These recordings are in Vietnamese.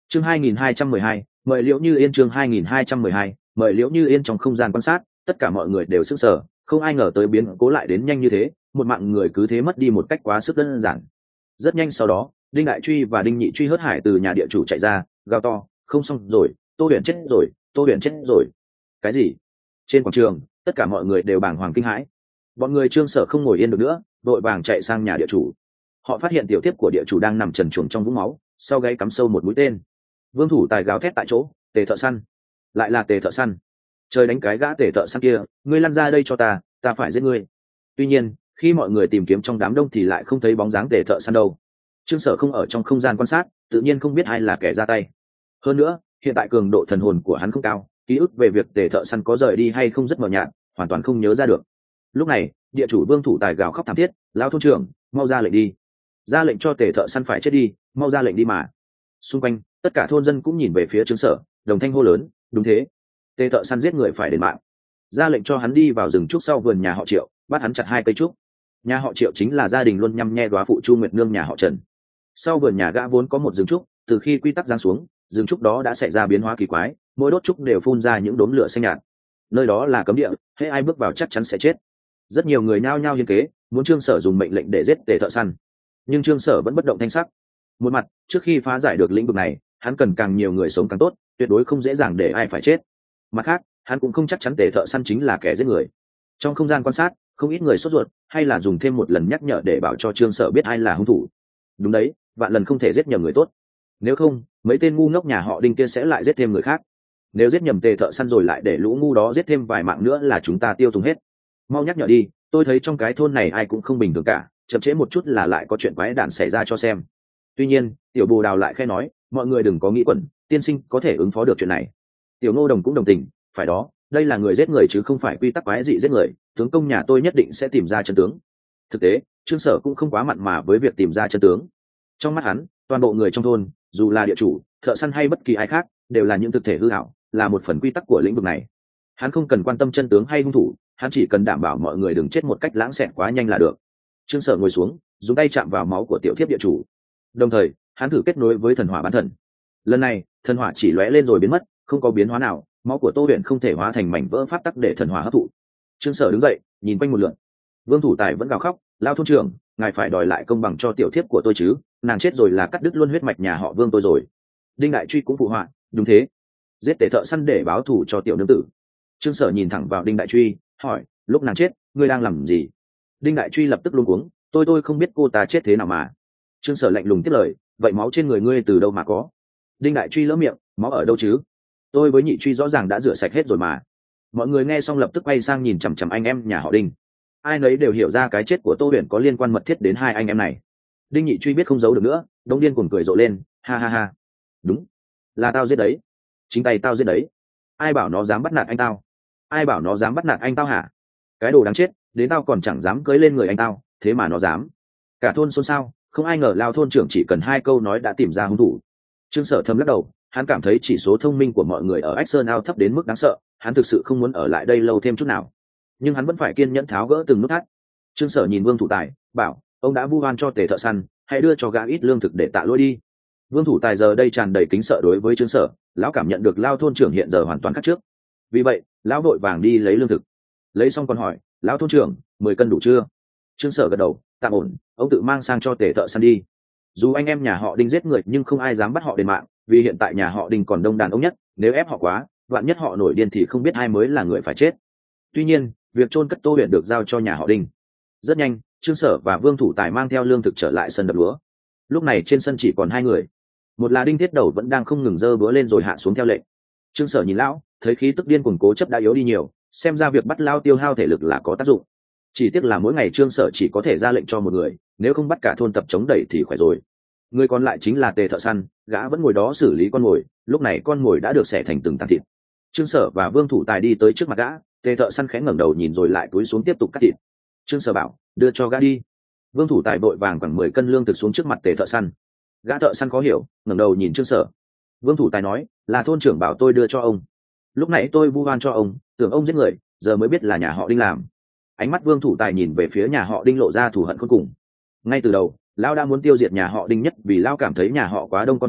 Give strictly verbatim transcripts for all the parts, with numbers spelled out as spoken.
chương hai nghìn hai trăm mười hai, mời Liễu Như Yên. chương hai nghìn hai trăm mười hai, mời Liễu Như Yên. Trong không gian quan sát, tất cả mọi người đều sững sờ, không ai ngờ tới biến cố lại đến nhanh như thế, một mạng người cứ thế mất đi một cách quá sức đơn giản. Rất nhanh sau đó, Đinh Đại Truy và Đinh Nhị Truy hớt hải từ nhà địa chủ chạy ra, gào to, không xong rồi, Tô Huyền chết rồi, Tô Huyền chết rồi. Cái gì? Trên quảng trường, tất cả mọi người đều bàng hoàng kinh hãi. Bọn người Trương Sở không ngồi yên được nữa, vội vàng chạy sang nhà địa chủ. Họ phát hiện tiểu thiếp của địa chủ đang nằm trần truồng trong vũng máu, sau gáy cắm sâu một mũi tên. Vương Thủ Tài gào thét tại chỗ, Tề Thợ Săn, lại là Tề Thợ Săn. Trời đánh cái gã Tề Thợ Săn kia, ngươi lăn ra đây cho ta, ta phải giết ngươi. Tuy nhiên, khi mọi người tìm kiếm trong đám đông thì lại không thấy bóng dáng Tề Thợ Săn đâu. Trương Sở không ở trong không gian quan sát, tự nhiên không biết ai là kẻ ra tay. Hơn nữa, hiện tại cường độ thần hồn của hắn không cao, ký ức về việc Tề Thợ Săn có rời đi hay không rất mờ nhạt, hoàn toàn không nhớ ra được. Lúc này, địa chủ Vương Thủ Tài gào khóc thảm thiết, lão thôn trưởng, mau ra lệnh đi, ra lệnh cho Tề Thợ Săn phải chết đi, mau ra lệnh đi mà. Xung quanh, tất cả thôn dân cũng nhìn về phía Trương Sở, đồng thanh hô lớn, đúng thế, Tề Thợ Săn giết người phải đền mạng, ra lệnh cho hắn đi vào rừng trúc sau vườn nhà họ Triệu, bắt hắn chặt hai cây trúc. Nhà họ Triệu chính là gia đình luôn nhăm nhe đóa phụ Chu Nguyệt Nương nhà họ Trần. Sau vườn nhà gã vốn có một rừng trúc, từ khi quy tắc giáng xuống, rừng trúc đó đã xảy ra biến hóa kỳ quái, mỗi đốt trúc đều phun ra những đốm lửa xanh nhạt. Nơi đó là cấm địa, hễ ai bước vào chắc chắn sẽ chết. Rất nhiều người nhao nhao hiến kế, muốn Trương Sở dùng mệnh lệnh để giết Tề Thợ Săn, nhưng Trương Sở vẫn bất động thanh sắc. Một mặt, trước khi phá giải được lĩnh vực này, hắn cần càng nhiều người sống càng tốt, tuyệt đối không dễ dàng để ai phải chết. Mặt khác, hắn cũng không chắc chắn Tề Thợ Săn chính là kẻ giết người. Trong không gian quan sát, không ít người sốt ruột, hay là dùng thêm một lần nhắc nhở để bảo cho Trương Sở biết ai là hung thủ. Đúng đấy, vạn lần không thể giết nhầm người tốt, nếu không mấy tên ngu ngốc nhà họ Đinh kia sẽ lại giết thêm người khác. Nếu giết nhầm Tề Thợ Săn rồi lại để lũ ngu đó giết thêm vài mạng nữa là chúng ta tiêu tùng hết. Mau nhắc nhở đi, tôi thấy trong cái thôn này ai cũng không bình thường cả, chậm trễ một chút là lại có chuyện quái đản xảy ra cho xem. Tuy nhiên, tiểu Bồ Đào lại khẽ nói, mọi người đừng có nghĩ quẩn, tiên sinh có thể ứng phó được chuyện này. Tiểu Ngô Đồng cũng đồng tình, phải đó, đây là người giết người chứ không phải quy tắc quái dị giết người, tướng công nhà tôi nhất định sẽ tìm ra chân tướng. Thực tế, Trương Sở cũng không quá mặn mà với việc tìm ra chân tướng. Trong mắt hắn, toàn bộ người trong thôn, dù là địa chủ, thợ săn hay bất kỳ ai khác, đều là những thực thể hư ảo, là một phần quy tắc của lĩnh vực này. Hắn không cần quan tâm chân tướng hay hung thủ, hắn chỉ cần đảm bảo mọi người đừng chết một cách lãng xẹt quá nhanh là được. Trương Sở ngồi xuống, dùng tay chạm vào máu của tiểu thiếp địa chủ, đồng thời hắn thử kết nối với thần hỏa bán thần. Lần này, thần hỏa chỉ lóe lên rồi biến mất, không có biến hóa nào, máu của Tô Huyền không thể hóa thành mảnh vỡ pháp tắc để thần hỏa hấp thụ. Trương Sở đứng dậy, nhìn quanh một lượt. Vương Thủ Tài vẫn gào khóc, lao thôn trưởng, ngài phải đòi lại công bằng cho tiểu thiếp của tôi chứ, nàng chết rồi là cắt đứt luôn huyết mạch nhà họ Vương tôi rồi. Đinh Đại Truy cũng phụ họa, đúng thế, giết Tề Thợ Săn để báo thù cho tiểu nương tử. Trương Sở nhìn thẳng vào Đinh Đại Truy, hỏi, lúc nàng chết, ngươi đang làm gì? Đinh Đại Truy lập tức luống cuống, tôi tôi không biết cô ta chết thế nào mà. Trương Sở lạnh lùng tiếp lời, vậy máu trên người ngươi từ đâu mà có? Đinh Đại Truy lỡ miệng, máu ở đâu chứ? Tôi với Nhị Truy rõ ràng đã rửa sạch hết rồi mà. Mọi người nghe xong lập tức quay sang nhìn chằm chằm anh em nhà họ Đinh. Ai nấy đều hiểu ra cái chết của Tô Huyền có liên quan mật thiết đến hai anh em này. Đinh Nhị Truy biết không giấu được nữa, đống điên cuồng cười rộ lên, ha ha ha, đúng, là tao giết đấy, chính tay tao giết đấy. Ai bảo nó dám bắt nạt anh tao? Ai bảo nó dám bắt nạt anh tao hả? Cái đồ đáng chết, đến tao còn chẳng dám cưỡi lên người anh tao, thế mà nó dám. Cả thôn xôn xao, không ai ngờ lao thôn trưởng chỉ cần hai câu nói đã tìm ra hung thủ. Trương Sở thầm lắc đầu, hắn cảm thấy chỉ số thông minh của mọi người ở Ách Sơn Ao thấp đến mức đáng sợ, hắn thực sự không muốn ở lại đây lâu thêm chút nào, nhưng hắn vẫn phải kiên nhẫn tháo gỡ từng nút thắt. Trương Sở nhìn Vương Thủ Tài, bảo, ông đã vu oan cho Tề Thợ Săn, hãy đưa cho gã ít lương thực để tạ lỗi đi. Vương Thủ Tài giờ đây tràn đầy kính sợ đối với Trương Sở, lão cảm nhận được lao thôn trưởng hiện giờ hoàn toàn khác trước. Vì vậy, lão vội vàng đi lấy lương thực. Lấy xong còn hỏi, lão thôn trưởng, mười cân đủ chưa? Trương Sở gật đầu, tạm ổn, ông tự mang sang cho Tề Thợ Săn đi. Dù anh em nhà họ Đinh giết người nhưng không ai dám bắt họ đền mạng, vì hiện tại nhà họ Đinh còn đông đàn ông nhất, nếu ép họ quá, vạn nhất họ nổi điên thì không biết ai mới là người phải chết. Tuy nhiên, việc chôn cất Tô Huyền được giao cho nhà họ Đinh. Rất nhanh, Trương Sở và Vương Thủ Tài mang theo lương thực trở lại sân đập lúa. Lúc này trên sân chỉ còn hai người, một là Đinh Thiết Đầu vẫn đang không ngừng giơ búa lên rồi hạ xuống theo lệnh. Trương Sở nhìn lão, thấy khí tức điên cuồng cố chấp đã yếu đi nhiều, xem ra việc bắt lao tiêu hao thể lực là có tác dụng. Chỉ tiếc là mỗi ngày Trương Sở chỉ có thể ra lệnh cho một người, nếu không bắt cả thôn tập chống đẩy thì khỏe rồi. Người còn lại chính là Tề Thợ Săn, gã vẫn ngồi đó xử lý con mồi, lúc này con mồi đã được xẻ thành từng tảng thịt. Trương Sở và Vương Thủ Tài đi tới trước mặt gã, Tề Thợ Săn khẽ ngẩng đầu nhìn rồi lại cúi xuống tiếp tục cắt thịt. Trương Sở bảo, đưa cho gã đi. Vương Thủ Tài vội vàng khoảng mười cân lương thực xuống trước mặt Tề Thợ Săn. Gã thợ săn khó hiểu, ngẩng đầu nhìn Trương Sở. Vương Thủ Tài nói, là thôn trưởng bảo tôi đưa cho ông. Lúc nãy tôi vu oan cho ông, tưởng ông giết người, giờ mới biết là nhà họ Đinh làm. Ánh mắt Vương Thủ Tài nhìn về phía nhà họ Đinh lộ ra thù hận khôn cùng. Ngay từ đầu, lão đã muốn tiêu diệt nhà họ Đinh nhất vì lão cảm thấy nhà họ quá đông con trai,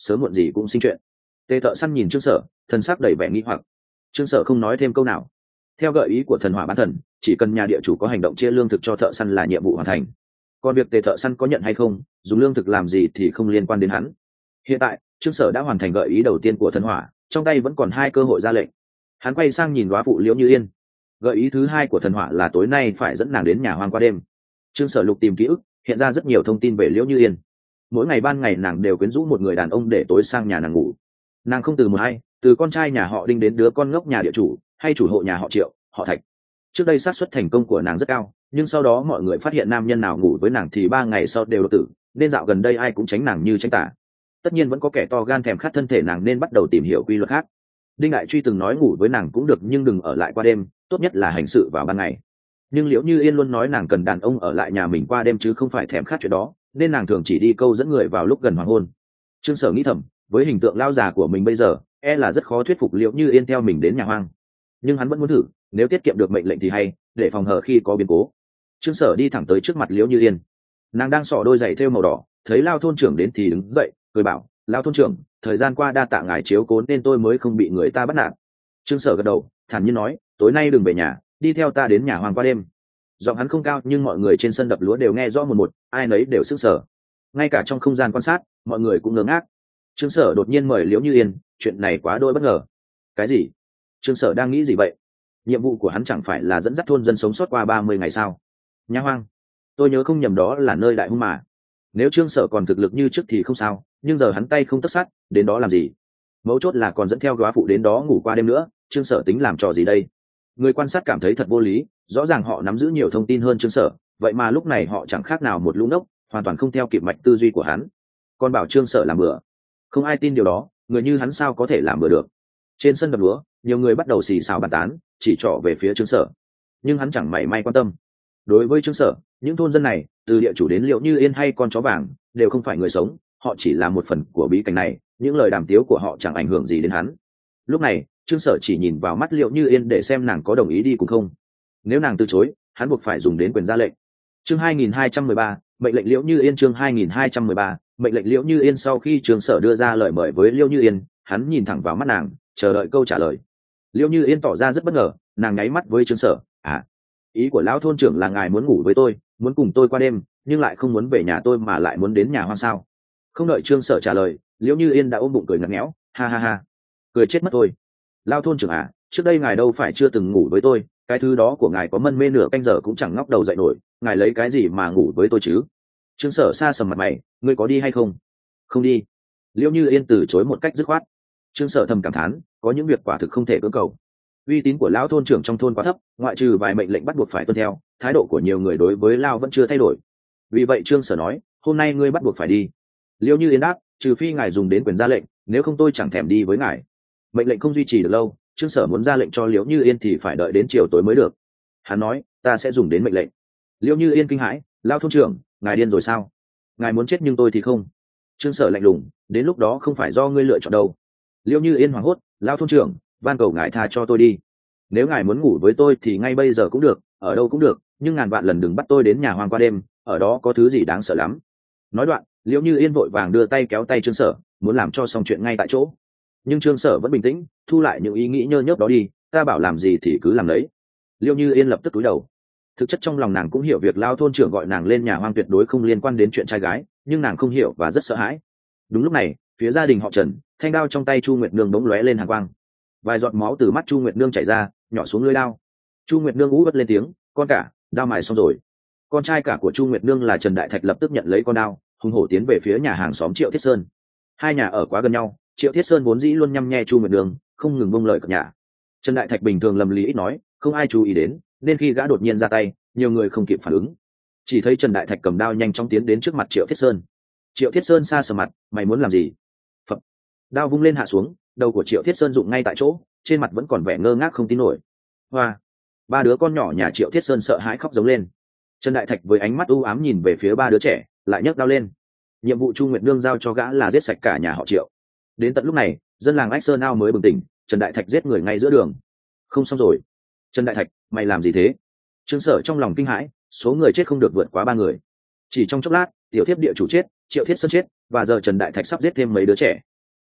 sớm muộn gì cũng sinh chuyện. Tề Thợ Săn nhìn Trương Sở, thần sắc đầy vẻ nghi hoặc. Trương Sở không nói thêm câu nào. Theo gợi ý của thần hỏa bán thần, chỉ cần nhà địa chủ có hành động chia lương thực cho thợ săn là nhiệm vụ hoàn thành. Còn việc Tề Thợ Săn có nhận hay không, dùng lương thực làm gì thì không liên quan đến hắn. Hiện tại, Trương Sở đã hoàn thành gợi ý đầu tiên của thần hỏa, trong tay vẫn còn hai cơ hội ra lệnh. Hắn quay sang nhìn góa phụ Liễu Như Yên. Gợi ý thứ hai của thần hỏa là tối nay phải dẫn nàng đến nhà hoang qua đêm. Trương Sở lục tìm ký ức, hiện ra rất nhiều thông tin về Liễu Như Yên. Mỗi ngày ban ngày nàng đều quyến rũ một người đàn ông để tối sang nhà nàng ngủ. Nàng không từ một hay, từ con trai nhà họ Đinh đến đứa con ngốc nhà địa chủ, hay chủ hộ nhà họ Triệu, họ Thạch. Trước đây xác suất thành công của nàng rất cao, nhưng sau đó mọi người phát hiện nam nhân nào ngủ với nàng thì ba ngày sau đều đột tử, nên dạo gần đây ai cũng tránh nàng như tránh tà. Tất nhiên vẫn có kẻ to gan thèm khát thân thể nàng nên bắt đầu tìm hiểu quy luật khác. Đinh Đại Truy từng nói ngủ với nàng cũng được nhưng đừng ở lại qua đêm, tốt nhất là hành sự vào ban ngày. Nhưng Liễu Như Yên luôn nói nàng cần đàn ông ở lại nhà mình qua đêm chứ không phải thèm khát chuyện đó, nên nàng thường chỉ đi câu dẫn người vào lúc gần hoàng hôn. Trương Sở nghĩ thầm, với hình tượng lao già của mình bây giờ, e là rất khó thuyết phục Liễu Như Yên theo mình đến nhà hoang. Nhưng hắn vẫn muốn thử, nếu tiết kiệm được mệnh lệnh thì hay, để phòng hờ khi có biến cố. Trương Sở đi thẳng tới trước mặt Liễu Như Yên. Nàng đang xỏ đôi giày thêu màu đỏ, thấy Lao thôn trưởng đến thì đứng dậy, cười bảo, Lao thôn trưởng, thời gian qua đa tạ ngài chiếu cố nên tôi mới không bị người ta bắt nạt. Trương Sở gật đầu, thản nhiên nói, tối nay đừng về nhà, đi theo ta đến nhà hoang qua đêm. Giọng hắn không cao nhưng mọi người trên sân đập lúa đều nghe rõ một một, ai nấy đều sững sờ. Ngay cả trong không gian quan sát, mọi người cũng ngớ ngác. Trương Sở đột nhiên mời Liễu Như Yên, chuyện này quá đỗi bất ngờ. Cái gì? Trương Sở đang nghĩ gì vậy? Nhiệm vụ của hắn chẳng phải là dẫn dắt thôn dân sống sót qua ba mươi ngày sao? Nhà hoang? Tôi nhớ không nhầm đó là nơi đại hung mà. Nếu Trương Sở còn thực lực như trước thì không sao, nhưng giờ hắn tay không tất sắt, đến đó làm gì? Mấu chốt là còn dẫn theo góa phụ đến đó ngủ qua đêm nữa, Trương Sở tính làm trò gì đây? Người quan sát cảm thấy thật vô lý, rõ ràng họ nắm giữ nhiều thông tin hơn Trương Sở, vậy mà lúc này họ chẳng khác nào một lũ ngốc, hoàn toàn không theo kịp mạch tư duy của hắn. Còn bảo Trương Sở làm bừa, không ai tin điều đó, người như hắn sao có thể làm bừa được? Trên sân đập lúa, nhiều người bắt đầu xì xào bàn tán, chỉ trỏ về phía Trương Sở, nhưng hắn chẳng mảy may quan tâm. Đối với Trương Sở, những thôn dân này, từ địa chủ đến Liễu Như Yên hay con chó vàng, đều không phải người sống, họ chỉ là một phần của bí cảnh này, những lời đàm tiếu của họ chẳng ảnh hưởng gì đến hắn. Lúc này, Trương Sở chỉ nhìn vào mắt Liễu Như Yên để xem nàng có đồng ý đi cùng không. Nếu nàng từ chối, hắn buộc phải dùng đến quyền ra lệnh. Chương hai nghìn hai trăm mười ba, mệnh lệnh Liễu Như Yên. Chương hai nghìn hai trăm mười ba, mệnh lệnh Liễu Như Yên. Sau khi Trương Sở đưa ra lời mời với Liễu Như Yên, hắn nhìn thẳng vào mắt nàng, chờ đợi câu trả lời. Liễu Như Yên tỏ ra rất bất ngờ, nàng nháy mắt với Trương Sở, à, ý của lão thôn trưởng là ngài muốn ngủ với tôi, muốn cùng tôi qua đêm, nhưng lại không muốn về nhà tôi mà lại muốn đến nhà hoang sao? Không đợi Trương Sở trả lời, Liễu Như Yên đã ôm bụng cười ngặt nghẽo, ha ha ha, cười chết mất tôi. Lao thôn trưởng à, trước đây ngài đâu phải chưa từng ngủ với tôi, cái thứ đó của ngài có mân mê nửa canh giờ cũng chẳng ngóc đầu dậy nổi, ngài lấy cái gì mà ngủ với tôi chứ? Trương Sở xa sầm mặt mày, ngươi có đi hay không? Không đi. Liễu Như Yên từ chối một cách dứt khoát. Trương Sở thầm cảm thán, có những việc quả thực không thể cưỡng cầu. Uy tín của lão thôn trưởng trong thôn quá thấp, ngoại trừ vài mệnh lệnh bắt buộc phải tuân theo, thái độ của nhiều người đối với Lao vẫn chưa thay đổi. Vì vậy Trương Sở nói, hôm nay ngươi bắt buộc phải đi. Liễu Như Yên đáp, trừ phi ngài dùng đến quyền ra lệnh, nếu không tôi chẳng thèm đi với ngài. Mệnh lệnh không duy trì được lâu, Trương Sở muốn ra lệnh cho Liễu Như Yên thì phải đợi đến chiều tối mới được. Hắn nói, ta sẽ dùng đến mệnh lệnh. Liễu Như Yên kinh hãi, Lao thôn trưởng, ngài điên rồi sao? Ngài muốn chết nhưng tôi thì không. Trương Sở lạnh lùng, đến lúc đó không phải do ngươi lựa chọn đâu. Liễu Như Yên hoảng hốt, Lao thôn trưởng, van cầu ngài tha cho tôi đi. Nếu ngài muốn ngủ với tôi thì ngay bây giờ cũng được, ở đâu cũng được, nhưng ngàn vạn lần đừng bắt tôi đến nhà hoang qua đêm, ở đó có thứ gì đáng sợ lắm. Nói đoạn, Liễu Như Yên vội vàng đưa tay kéo tay Trương Sở, muốn làm cho xong chuyện ngay tại chỗ. Nhưng Trương Sở vẫn bình tĩnh, thu lại những ý nghĩ nhơ nhớp đó đi, ta bảo làm gì thì cứ làm đấy. Liễu Như Yên lập tức cúi đầu. Thực chất trong lòng nàng cũng hiểu việc Lao thôn trưởng gọi nàng lên nhà hoang tuyệt đối không liên quan đến chuyện trai gái, nhưng nàng không hiểu và rất sợ hãi. Đúng lúc này, phía gia đình họ Trần, thanh đao trong tay Chu Nguyệt Nương bỗng lóe lên hàn quang. Vài giọt máu từ mắt Chu Nguyệt Nương chảy ra, nhỏ xuống lưỡi đao. Chu Nguyệt Nương ú ớt lên tiếng, con cả, đao mài xong rồi. Con trai cả của Chu Nguyệt Nương là Trần Đại Thạch lập tức nhận lấy con đao, hùng hổ tiến về phía nhà hàng xóm Triệu Thiết Sơn. Hai nhà ở quá gần nhau, Triệu Thiết Sơn vốn dĩ luôn nhăm nhe Chu Nguyệt Nương, không ngừng bông lời cập nhà. Trần Đại Thạch bình thường lầm lý ít nói, không ai chú ý đến, nên khi gã đột nhiên ra tay, nhiều người không kịp phản ứng. Chỉ thấy Trần Đại Thạch cầm đao nhanh chóng tiến đến trước mặt Triệu Thiết Sơn. Triệu Thiết Sơn xa sờ mặt, mày muốn làm gì? Phập. Đao vung lên hạ xuống, đầu của Triệu Thiết Sơn rụng ngay tại chỗ, trên mặt vẫn còn vẻ ngơ ngác không tin nổi. Hoa. Ba đứa con nhỏ nhà Triệu Thiết Sơn sợ hãi khóc giống lên. Trần Đại Thạch với ánh mắt u ám nhìn về phía ba đứa trẻ, lại nhấc đao lên. Nhiệm vụ Chu Nguyệt Nương giao cho gã là giết sạch cả nhà họ Triệu. Đến tận lúc này, dân làng Ách Sơn Ao mới bừng tỉnh, Trần Đại Thạch giết người ngay giữa đường. Không xong rồi. Trần Đại Thạch, mày làm gì thế? Trương Sở trong lòng kinh hãi, số người chết không được vượt quá ba người. Chỉ trong chốc lát, tiểu thiếp địa chủ chết, Triệu Thiết Sơn chết, và giờ Trần Đại Thạch sắp giết thêm mấy đứa trẻ,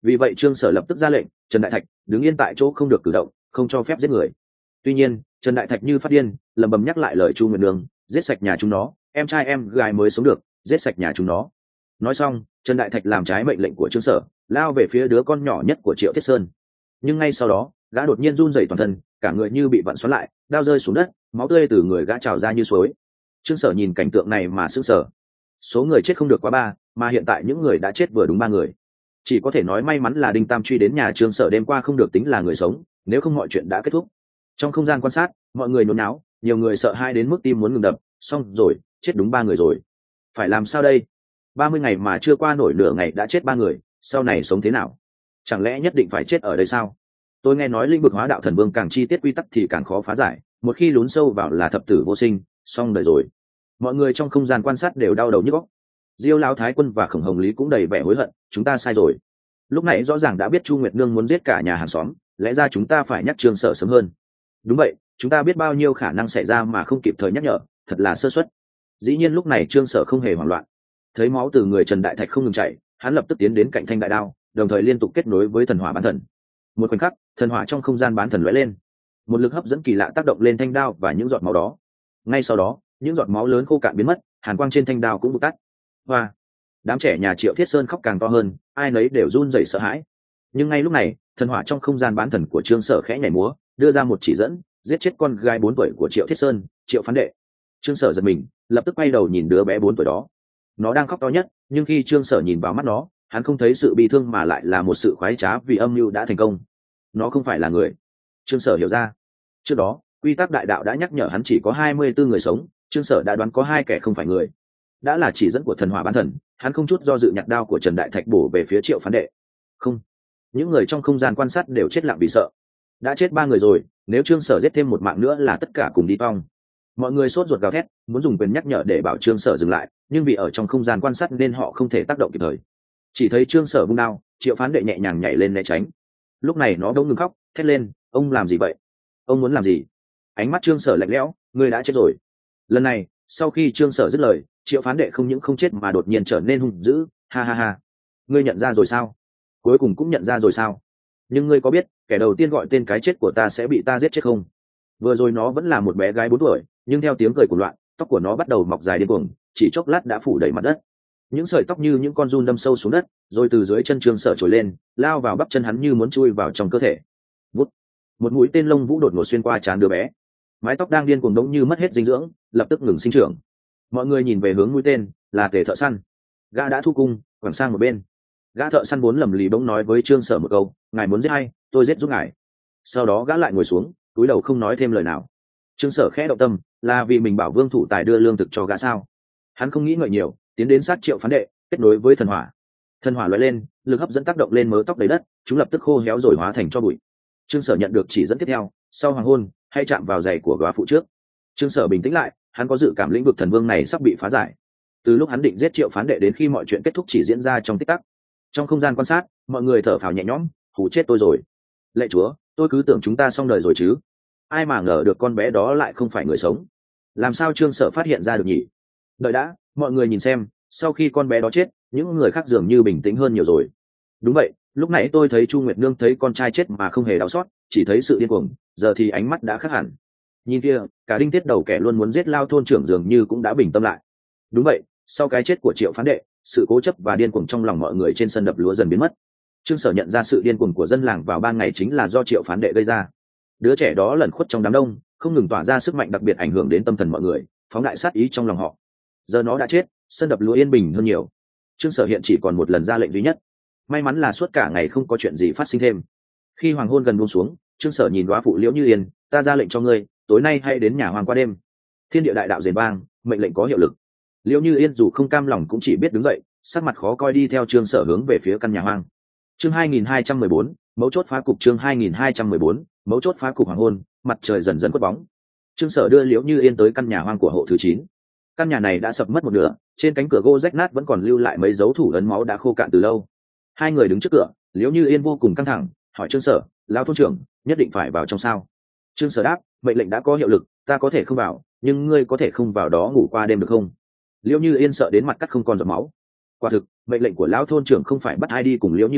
Vì vậy trương sở lập tức ra lệnh Trần Đại Thạch đứng yên tại chỗ, không được cử động, không cho phép giết người. Tuy nhiên Trần Đại Thạch như phát điên, lẩm bẩm nhắc lại lời Chu Nguyệt Nương, giết sạch nhà chúng nó, em trai em gái mới sống được, giết sạch nhà chúng nó. Nói xong Trần Đại Thạch làm trái mệnh lệnh của trương sở, lao về phía đứa con nhỏ nhất của Triệu Thiết Sơn. Nhưng ngay sau đó gã đột nhiên run rẩy toàn thân, cả người như bị vặn xoắn lại, đao rơi xuống đất, máu tươi từ người gã trào ra như suối. Trương sở nhìn cảnh tượng này mà sững sờ. Số người chết không được quá ba, mà hiện tại những người đã chết vừa đúng ba người. Chỉ có thể nói may mắn là Đinh Tam Truy đến nhà Trương sở đêm qua không được tính là người sống, nếu không mọi chuyện đã kết thúc. Trong không gian quan sát, mọi người nhốn náo, nhiều người sợ hãi đến mức tim muốn ngừng đập. Xong rồi, chết đúng ba người rồi. Phải làm sao đây? Ba mươi ngày mà chưa qua nổi nửa ngày đã chết ba người, sau này sống thế nào? Chẳng lẽ nhất định phải chết ở đây sao? Tôi nghe nói lĩnh vực hóa đạo thần vương càng chi tiết quy tắc thì càng khó phá giải, một khi lún sâu vào là thập tử vô sinh, xong đời rồi. Mọi người trong không gian quan sát đều đau đầu nhức óc. Diêu Lão Thái Quân và Khổng Hồng Lý cũng đầy vẻ hối hận, chúng ta sai rồi. Lúc này rõ ràng đã biết Chu Nguyệt Nương muốn giết cả nhà hàng xóm, lẽ ra chúng ta phải nhắc Trương Sở sớm hơn. Đúng vậy, chúng ta biết bao nhiêu khả năng xảy ra mà không kịp thời nhắc nhở, thật là sơ suất. Dĩ nhiên lúc này Trương Sở không hề hoảng loạn. Thấy máu từ người Trần Đại Thạch không ngừng chảy, hắn lập tức tiến đến cạnh thanh đại đao, đồng thời liên tục kết nối với thần hỏa bán thần. Một khoảnh khắc, thần hỏa trong không gian bán thần lóe lên, một lực hấp dẫn kỳ lạ tác động lên thanh đao và những giọt máu đó. Ngay sau đó, những giọt máu lớn khô cạn biến mất, hàn quang trên thanh đao cũng vụt tắt. Hoa! Đám trẻ nhà Triệu Thiết Sơn khóc càng to hơn, ai nấy đều run rẩy sợ hãi. Nhưng ngay lúc này, thần hỏa trong không gian bán thần của Trương Sở khẽ nhảy múa, đưa ra một chỉ dẫn, giết chết con gái bốn tuổi của Triệu Thiết Sơn, Triệu Phán Đệ. Trương Sở giật mình, lập tức quay đầu nhìn đứa bé bốn tuổi đó. Nó đang khóc to nhất, nhưng khi Trương Sở nhìn vào mắt nó, hắn không thấy sự bi thương mà lại là một sự khoái trá vì âm mưu đã thành công. Nó không phải là người. Trương Sở hiểu ra. Trước đó, quy tắc đại đạo đã nhắc nhở hắn chỉ có hai mươi bốn người sống, Trương Sở đã đoán có hai kẻ không phải người. Đã là chỉ dẫn của thần hỏa bán thần, hắn không chút do dự nhặt đao của Trần Đại Thạch bổ về phía Triệu Phán Đệ. Không, những người trong không gian quan sát đều chết lặng vì sợ. Đã chết ba người rồi, nếu Trương Sở giết thêm một mạng nữa là tất cả cùng đi vong. Mọi người sốt ruột gào thét, muốn dùng quyền nhắc nhở để bảo Trương Sở dừng lại, nhưng vì ở trong không gian quan sát nên họ không thể tác động kịp thời. Chỉ thấy Trương Sở vung đao, Triệu Phán Đệ nhẹ nhàng nhảy lên né tránh. Lúc này nó bỗng ngừng khóc, thét lên, ông làm gì vậy? Ông muốn làm gì? Ánh mắt Trương Sở lạnh lẽo, ngươi đã chết rồi. Lần này, sau khi Trương Sở dứt lời, Triệu Phán Đệ không những không chết mà đột nhiên trở nên hung dữ, ha ha ha. Ngươi nhận ra rồi sao? Cuối cùng cũng nhận ra rồi sao? Nhưng ngươi có biết, kẻ đầu tiên gọi tên cái chết của ta sẽ bị ta giết chết không? Vừa rồi nó vẫn là một bé gái bốn tuổi, nhưng theo tiếng cười của loạn, tóc của nó bắt đầu mọc dài điên cuồng, chỉ chốc lát đã phủ đầy mặt đất. Những sợi tóc như những con giun đâm sâu xuống đất, rồi từ dưới chân Trương Sở trồi lên, lao vào bắp chân hắn như muốn chui vào trong cơ thể. Vút, một mũi tên lông vũ đột ngột xuyên qua trán đứa bé. Mái tóc đang điên cuồng đống như mất hết dinh dưỡng, lập tức ngừng sinh trưởng. Mọi người nhìn về hướng mũi tên, là Tề thợ săn. Gã đã thu cung, quẳng sang một bên. Gã thợ săn vốn lầm lì bỗng nói với Trương Sở một câu, ngài muốn giết ai, tôi giết giúp ngài. Sau đó gã lại ngồi xuống, cúi đầu không nói thêm lời nào. Trương Sở khẽ động tâm, là vì mình bảo Vương Thủ Tài đưa lương thực cho gã sao? Hắn không nghĩ ngợi nhiều, tiến đến sát Triệu Phán Đệ, kết nối với thần hỏa. Thần hỏa lóe lên, lực hấp dẫn tác động lên mớ tóc đầy đất, chúng lập tức khô héo rồi hóa thành tro bụi. Trương Sở nhận được chỉ dẫn tiếp theo, sau hoàng hôn, hãy chạm vào giày của góa phụ trước. Trương Sở bình tĩnh lại, hắn có dự cảm lĩnh vực thần vương này sắp bị phá giải. Từ lúc hắn định giết Triệu Phán Đệ đến khi mọi chuyện kết thúc chỉ diễn ra trong tích tắc. Trong không gian quan sát, mọi người thở phào nhẹ nhõm, hù chết tôi rồi. Lạy Chúa, tôi cứ tưởng chúng ta xong đời rồi chứ. Ai mà ngờ được con bé đó lại không phải người sống. Làm sao Trương Sở phát hiện ra được nhỉ? Đợi đã, mọi người nhìn xem, sau khi con bé đó chết, những người khác dường như bình tĩnh hơn nhiều rồi. Đúng vậy, lúc nãy tôi thấy Chu Nguyệt Nương thấy con trai chết mà không hề đau xót, chỉ thấy sự điên cuồng, giờ thì ánh mắt đã khác hẳn. Nhìn kia, cả Đinh Tiết Đầu kẻ luôn muốn giết Lao thôn trưởng dường như cũng đã bình tâm lại. Đúng vậy, sau cái chết của Triệu Phán Đệ, sự cố chấp và điên cuồng trong lòng mọi người trên sân đập lúa dần biến mất. Trương Sở nhận ra sự điên cuồng của dân làng vào ban ngày chính là do Triệu Phán Đệ gây ra. Đứa trẻ đó lẩn khuất trong đám đông, không ngừng tỏa ra sức mạnh đặc biệt ảnh hưởng đến tâm thần mọi người, phóng đại sát ý trong lòng họ. Giờ nó đã chết, sân đập lúa yên bình hơn nhiều. Trương Sở hiện chỉ còn một lần ra lệnh duy nhất. May mắn là suốt cả ngày không có chuyện gì phát sinh thêm. Khi hoàng hôn gần buông xuống, Trương Sở nhìn đóa phụ Liễu Như Yên, ta ra lệnh cho ngươi, tối nay hãy đến nhà hoàng qua đêm. Thiên địa đại đạo rền vang, mệnh lệnh có hiệu lực. Liễu Như Yên dù không cam lòng cũng chỉ biết đứng dậy, sắc mặt khó coi đi theo Trương Sở hướng về phía căn nhà hoang. Chương hai nghìn hai trăm mười bốn, mấu chốt phá cục. Chương hai nghìn hai trăm mười bốn, mấu chốt phá cục. Hoàng hôn, mặt trời dần dần khuất bóng. Trương Sở đưa Liễu Như Yên tới căn nhà hoang của hộ thứ chín. Căn nhà này đã sập mất một nửa, trên cánh cửa gỗ rách nát vẫn còn lưu lại mấy dấu thủ ấn máu đã khô cạn từ lâu. Hai người đứng trước cửa, Liễu Như Yên vô cùng căng thẳng, hỏi Trương Sở, lão thôn trưởng, nhất định phải vào trong sao? Trương Sở đáp, mệnh lệnh đã có hiệu lực, ta có thể không vào, nhưng ngươi có thể không vào đó ngủ qua đêm được không? Liễu Như Yên sợ đến mặt cắt không còn giọt máu. Quả thực, mệnh lệnh của lão thôn trưởng không phải bắt ai đi cùng Liễu Như Yên,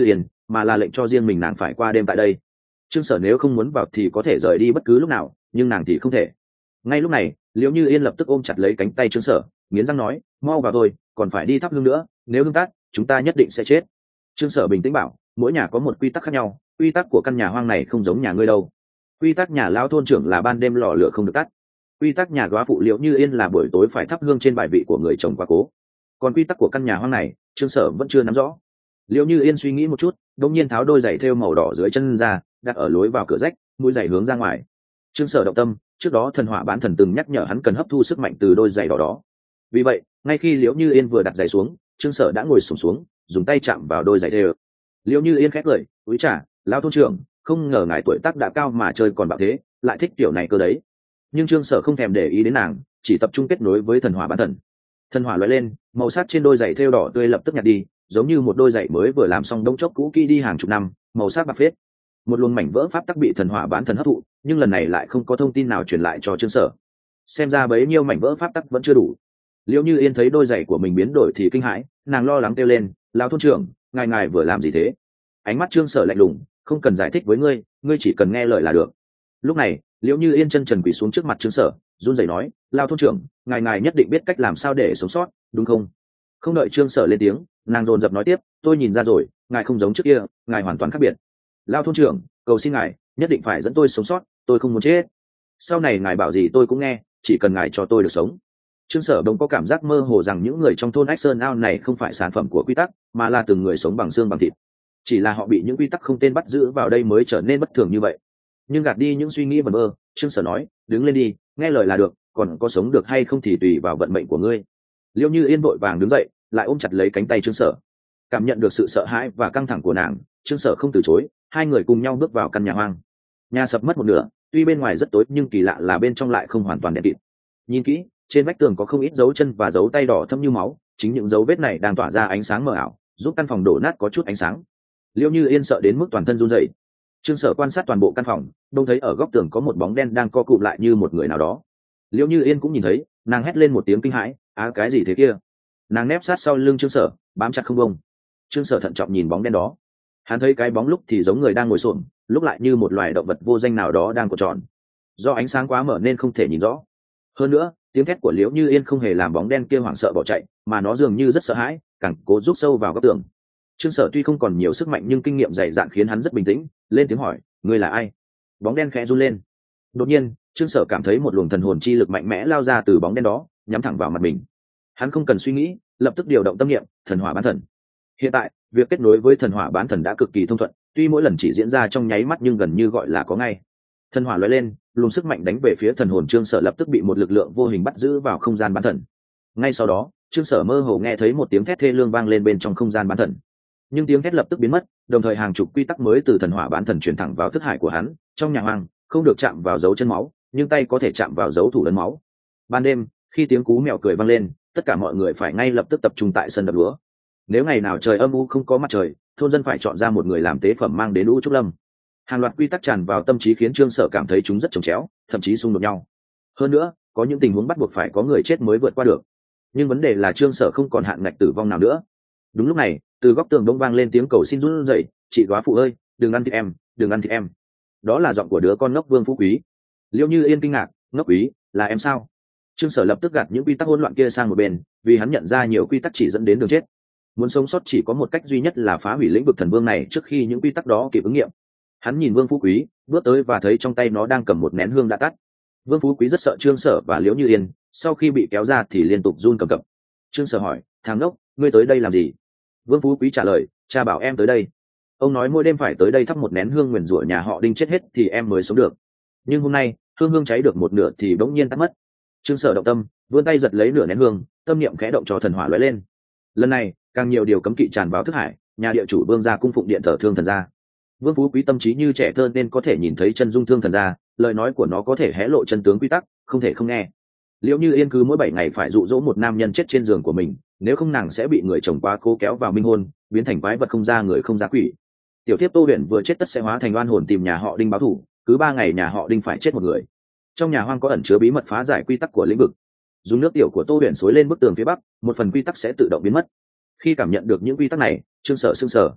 mà là lệnh cho riêng mình nàng phải qua đêm tại đây. Trương Sở nếu không muốn vào thì có thể rời đi bất cứ lúc nào, nhưng nàng thì không thể. Ngay lúc này, Liễu Như Yên lập tức ôm chặt lấy cánh tay Trương Sở, nghiến răng nói, mau vào thôi, còn phải đi thắp hương nữa, nếu hương tắt chúng ta nhất định sẽ chết. Trương Sở bình tĩnh bảo, mỗi nhà có một quy tắc khác nhau, quy tắc của căn nhà hoang này không giống nhà ngươi đâu. Quy tắc nhà lão thôn trưởng là ban đêm lò lửa không được tắt, quy tắc nhà góa phụ Liễu Như Yên là buổi tối phải thắp hương trên bài vị của người chồng quá cố. Còn quy tắc của căn nhà hoang này, Trương Sở vẫn chưa nắm rõ. Liễu Như Yên suy nghĩ một chút, đột nhiên tháo đôi giày thêu màu đỏ dưới chân ra, đặt ở lối vào cửa rách, mũi giày hướng ra ngoài. Trương Sở động tâm, trước đó thần hỏa bán thần từng nhắc nhở hắn cần hấp thu sức mạnh từ đôi giày đỏ đó. Vì vậy, ngay khi Liễu Như Yên vừa đặt giày xuống, Trương Sở đã ngồi xổm xuống, dùng tay chạm vào đôi giày thêu. Liễu Như Yên khét lời, "Úi chà, lão thôn trưởng, không ngờ ngài tuổi tác đã cao mà chơi còn bạo thế, lại thích kiểu này cơ đấy." Nhưng Trương Sở không thèm để ý đến nàng, chỉ tập trung kết nối với thần hỏa bán thần. Thần hỏa lóe lên, màu sắc trên đôi giày thêu đỏ tươi lập tức nhạt đi, giống như một đôi giày mới vừa làm xong đống chốc cũ kỹ đi hàng chục năm, màu sắc bạc phết. Một luồng mảnh vỡ pháp tắc bị thần hỏa bán thần hấp thụ, nhưng lần này lại không có thông tin nào truyền lại cho Trương Sở. Xem ra bấy nhiêu mảnh vỡ pháp tắc vẫn chưa đủ. Liễu Như Yên thấy đôi giày của mình biến đổi thì kinh hãi, nàng lo lắng kêu lên, "Lão thôn trưởng, ngài ngài vừa làm gì thế?" Ánh mắt Trương Sở lạnh lùng, "Không cần giải thích với ngươi, ngươi chỉ cần nghe lời là được." Lúc này, Liễu Như Yên chân trần quỳ xuống trước mặt Trương Sở, run rẩy nói, "Lão thôn trưởng, ngài ngài nhất định biết cách làm sao để sống sót, đúng không?" Không đợi Trương Sở lên tiếng, nàng dồn dập nói tiếp, "Tôi nhìn ra rồi, ngài không giống trước kia, ngài hoàn toàn khác biệt. Lão thôn trưởng, cầu xin ngài, nhất định phải dẫn tôi sống sót, tôi không muốn chết. Sau này ngài bảo gì tôi cũng nghe, chỉ cần ngài cho tôi được sống." Trương Sở đông có cảm giác mơ hồ rằng những người trong thôn Ách Sơn Ao này không phải sản phẩm của quy tắc, mà là từng người sống bằng xương bằng thịt. Chỉ là họ bị những quy tắc không tên bắt giữ vào đây mới trở nên bất thường như vậy. Nhưng gạt đi những suy nghĩ vẩn vơ, Trương Sở nói, "Đứng lên đi, nghe lời là được, còn có sống được hay không thì tùy vào vận mệnh của ngươi." Liễu Như Yên vội vàng đứng dậy, lại ôm chặt lấy cánh tay Trương Sở. Cảm nhận được sự sợ hãi và căng thẳng của nàng, Trương Sở không từ chối, hai người cùng nhau bước vào căn nhà hoang. Nhà sập mất một nửa, tuy bên ngoài rất tối nhưng kỳ lạ là bên trong lại không hoàn toàn đen kịt. Nhìn kỹ, trên vách tường có không ít dấu chân và dấu tay đỏ thẫm như máu, chính những dấu vết này đang tỏa ra ánh sáng mờ ảo, giúp căn phòng đổ nát có chút ánh sáng. Liễu Như Yên sợ đến mức toàn thân run rẩy. Trương Sở quan sát toàn bộ căn phòng, đông thấy ở góc tường có một bóng đen đang co cụm lại như một người nào đó. Liễu Như Yên cũng nhìn thấy, nàng hét lên một tiếng kinh hãi, "Á cái gì thế kia?" Nàng nép sát sau lưng Trương Sở, bám chặt không bông. Trương Sở thận trọng nhìn bóng đen đó. Hắn thấy cái bóng lúc thì giống người đang ngồi xổm, lúc lại như một loài động vật vô danh nào đó đang cuộn tròn. Do ánh sáng quá mở nên không thể nhìn rõ. Hơn nữa, tiếng thét của Liễu Như Yên không hề làm bóng đen kia hoảng sợ bỏ chạy, mà nó dường như rất sợ hãi, càng cố rút sâu vào góc tường. Trương Sở tuy không còn nhiều sức mạnh nhưng kinh nghiệm dày dạn khiến hắn rất bình tĩnh, lên tiếng hỏi, "Ngươi là ai?" Bóng đen khẽ run lên. Đột nhiên, Trương Sở cảm thấy một luồng thần hồn chi lực mạnh mẽ lao ra từ bóng đen đó, nhắm thẳng vào mặt mình. Hắn không cần suy nghĩ, lập tức điều động tâm niệm, thần hỏa bán thần. Hiện tại, việc kết nối với thần hỏa bán thần đã cực kỳ thông thuận, tuy mỗi lần chỉ diễn ra trong nháy mắt nhưng gần như gọi là có ngay. Thần hỏa lóe lên, luồng sức mạnh đánh về phía thần hồn Trương Sở lập tức bị một lực lượng vô hình bắt giữ vào không gian bán thần. Ngay sau đó, Trương Sở mơ hồ nghe thấy một tiếng thét thê lương vang lên bên trong không gian bán thần. Nhưng tiếng thét lập tức biến mất, đồng thời hàng chục quy tắc mới từ thần hỏa bán thần truyền thẳng vào thức hải của hắn. Trong nhà hoang, không được chạm vào dấu chân máu, nhưng tay có thể chạm vào dấu thủ ấn máu. Ban đêm, khi tiếng cú mèo cười vang lên, tất cả mọi người phải ngay lập tức tập trung tại sân đập lúa. Nếu ngày nào trời âm u không có mặt trời, thôn dân phải chọn ra một người làm tế phẩm mang đến U Trúc Lâm. Hàng loạt quy tắc tràn vào tâm trí khiến Trương Sở cảm thấy chúng rất chồng chéo, thậm chí xung đột nhau. Hơn nữa, có những tình huống bắt buộc phải có người chết mới vượt qua được. Nhưng vấn đề là Trương Sở không còn hạn ngạch tử vong nào nữa. Đúng lúc này, từ góc tường đông vang lên tiếng cầu xin run rẩy, "Chị góa phụ ơi, đừng ăn thịt em, đừng ăn thịt em." Đó là giọng của đứa con ngốc Vương Phú Quý. Liễu Như Yên kinh ngạc, "Ngốc Quý, là em sao?" Trương Sở lập tức gạt những quy tắc hỗn loạn kia sang một bên, vì hắn nhận ra nhiều quy tắc chỉ dẫn đến đường chết. Muốn sống sót chỉ có một cách duy nhất là phá hủy lĩnh vực thần vương này trước khi những quy tắc đó kịp ứng nghiệm. Hắn nhìn Vương Phú Quý, bước tới và thấy trong tay nó đang cầm một nén hương đã tắt. Vương Phú Quý rất sợ Trương Sở và Liễu Như Yên, sau khi bị kéo ra thì liên tục run cầm cập. Trương Sở hỏi, "Thằng ngốc, ngươi tới đây làm gì?" Vương Phú Quý trả lời, "Cha bảo em tới đây. Ông nói mỗi đêm phải tới đây thắp một nén hương nguyền rủa nhà họ Đinh chết hết thì em mới sống được. Nhưng hôm nay, hương hương cháy được một nửa thì bỗng nhiên tắt mất." Trương Sở động tâm, vươn tay giật lấy nửa nén hương, tâm niệm khẽ động cho thần hỏa lóe lên. Lần này, càng nhiều điều cấm kỵ tràn vào thức hải, nhà địa chủ Vương gia cung phụng điện thờ Thương Thần gia. Vương Phú Quý tâm trí như trẻ thơ nên có thể nhìn thấy chân dung Thương Thần gia, lời nói của nó có thể hé lộ chân tướng quy tắc, không thể không nghe. Liễu Như Yên cứ mỗi bảy ngày phải dụ dỗ một nam nhân chết trên giường của mình, nếu không nàng sẽ bị người chồng quá cố kéo vào minh hôn, biến thành quái vật không ra người không ra quỷ. Tiểu thiếp Tô Huyền vừa chết tất sẽ hóa thành oan hồn tìm nhà họ Đinh báo thù, cứ ba ngày nhà họ Đinh phải chết một người. Trong nhà hoang có ẩn chứa bí mật phá giải quy tắc của lĩnh vực. Dùng nước tiểu của Tô Huyền xối lên bức tường phía bắc, một phần quy tắc sẽ tự động biến mất. Khi cảm nhận được những quy tắc này, Trương Sở sững sờ.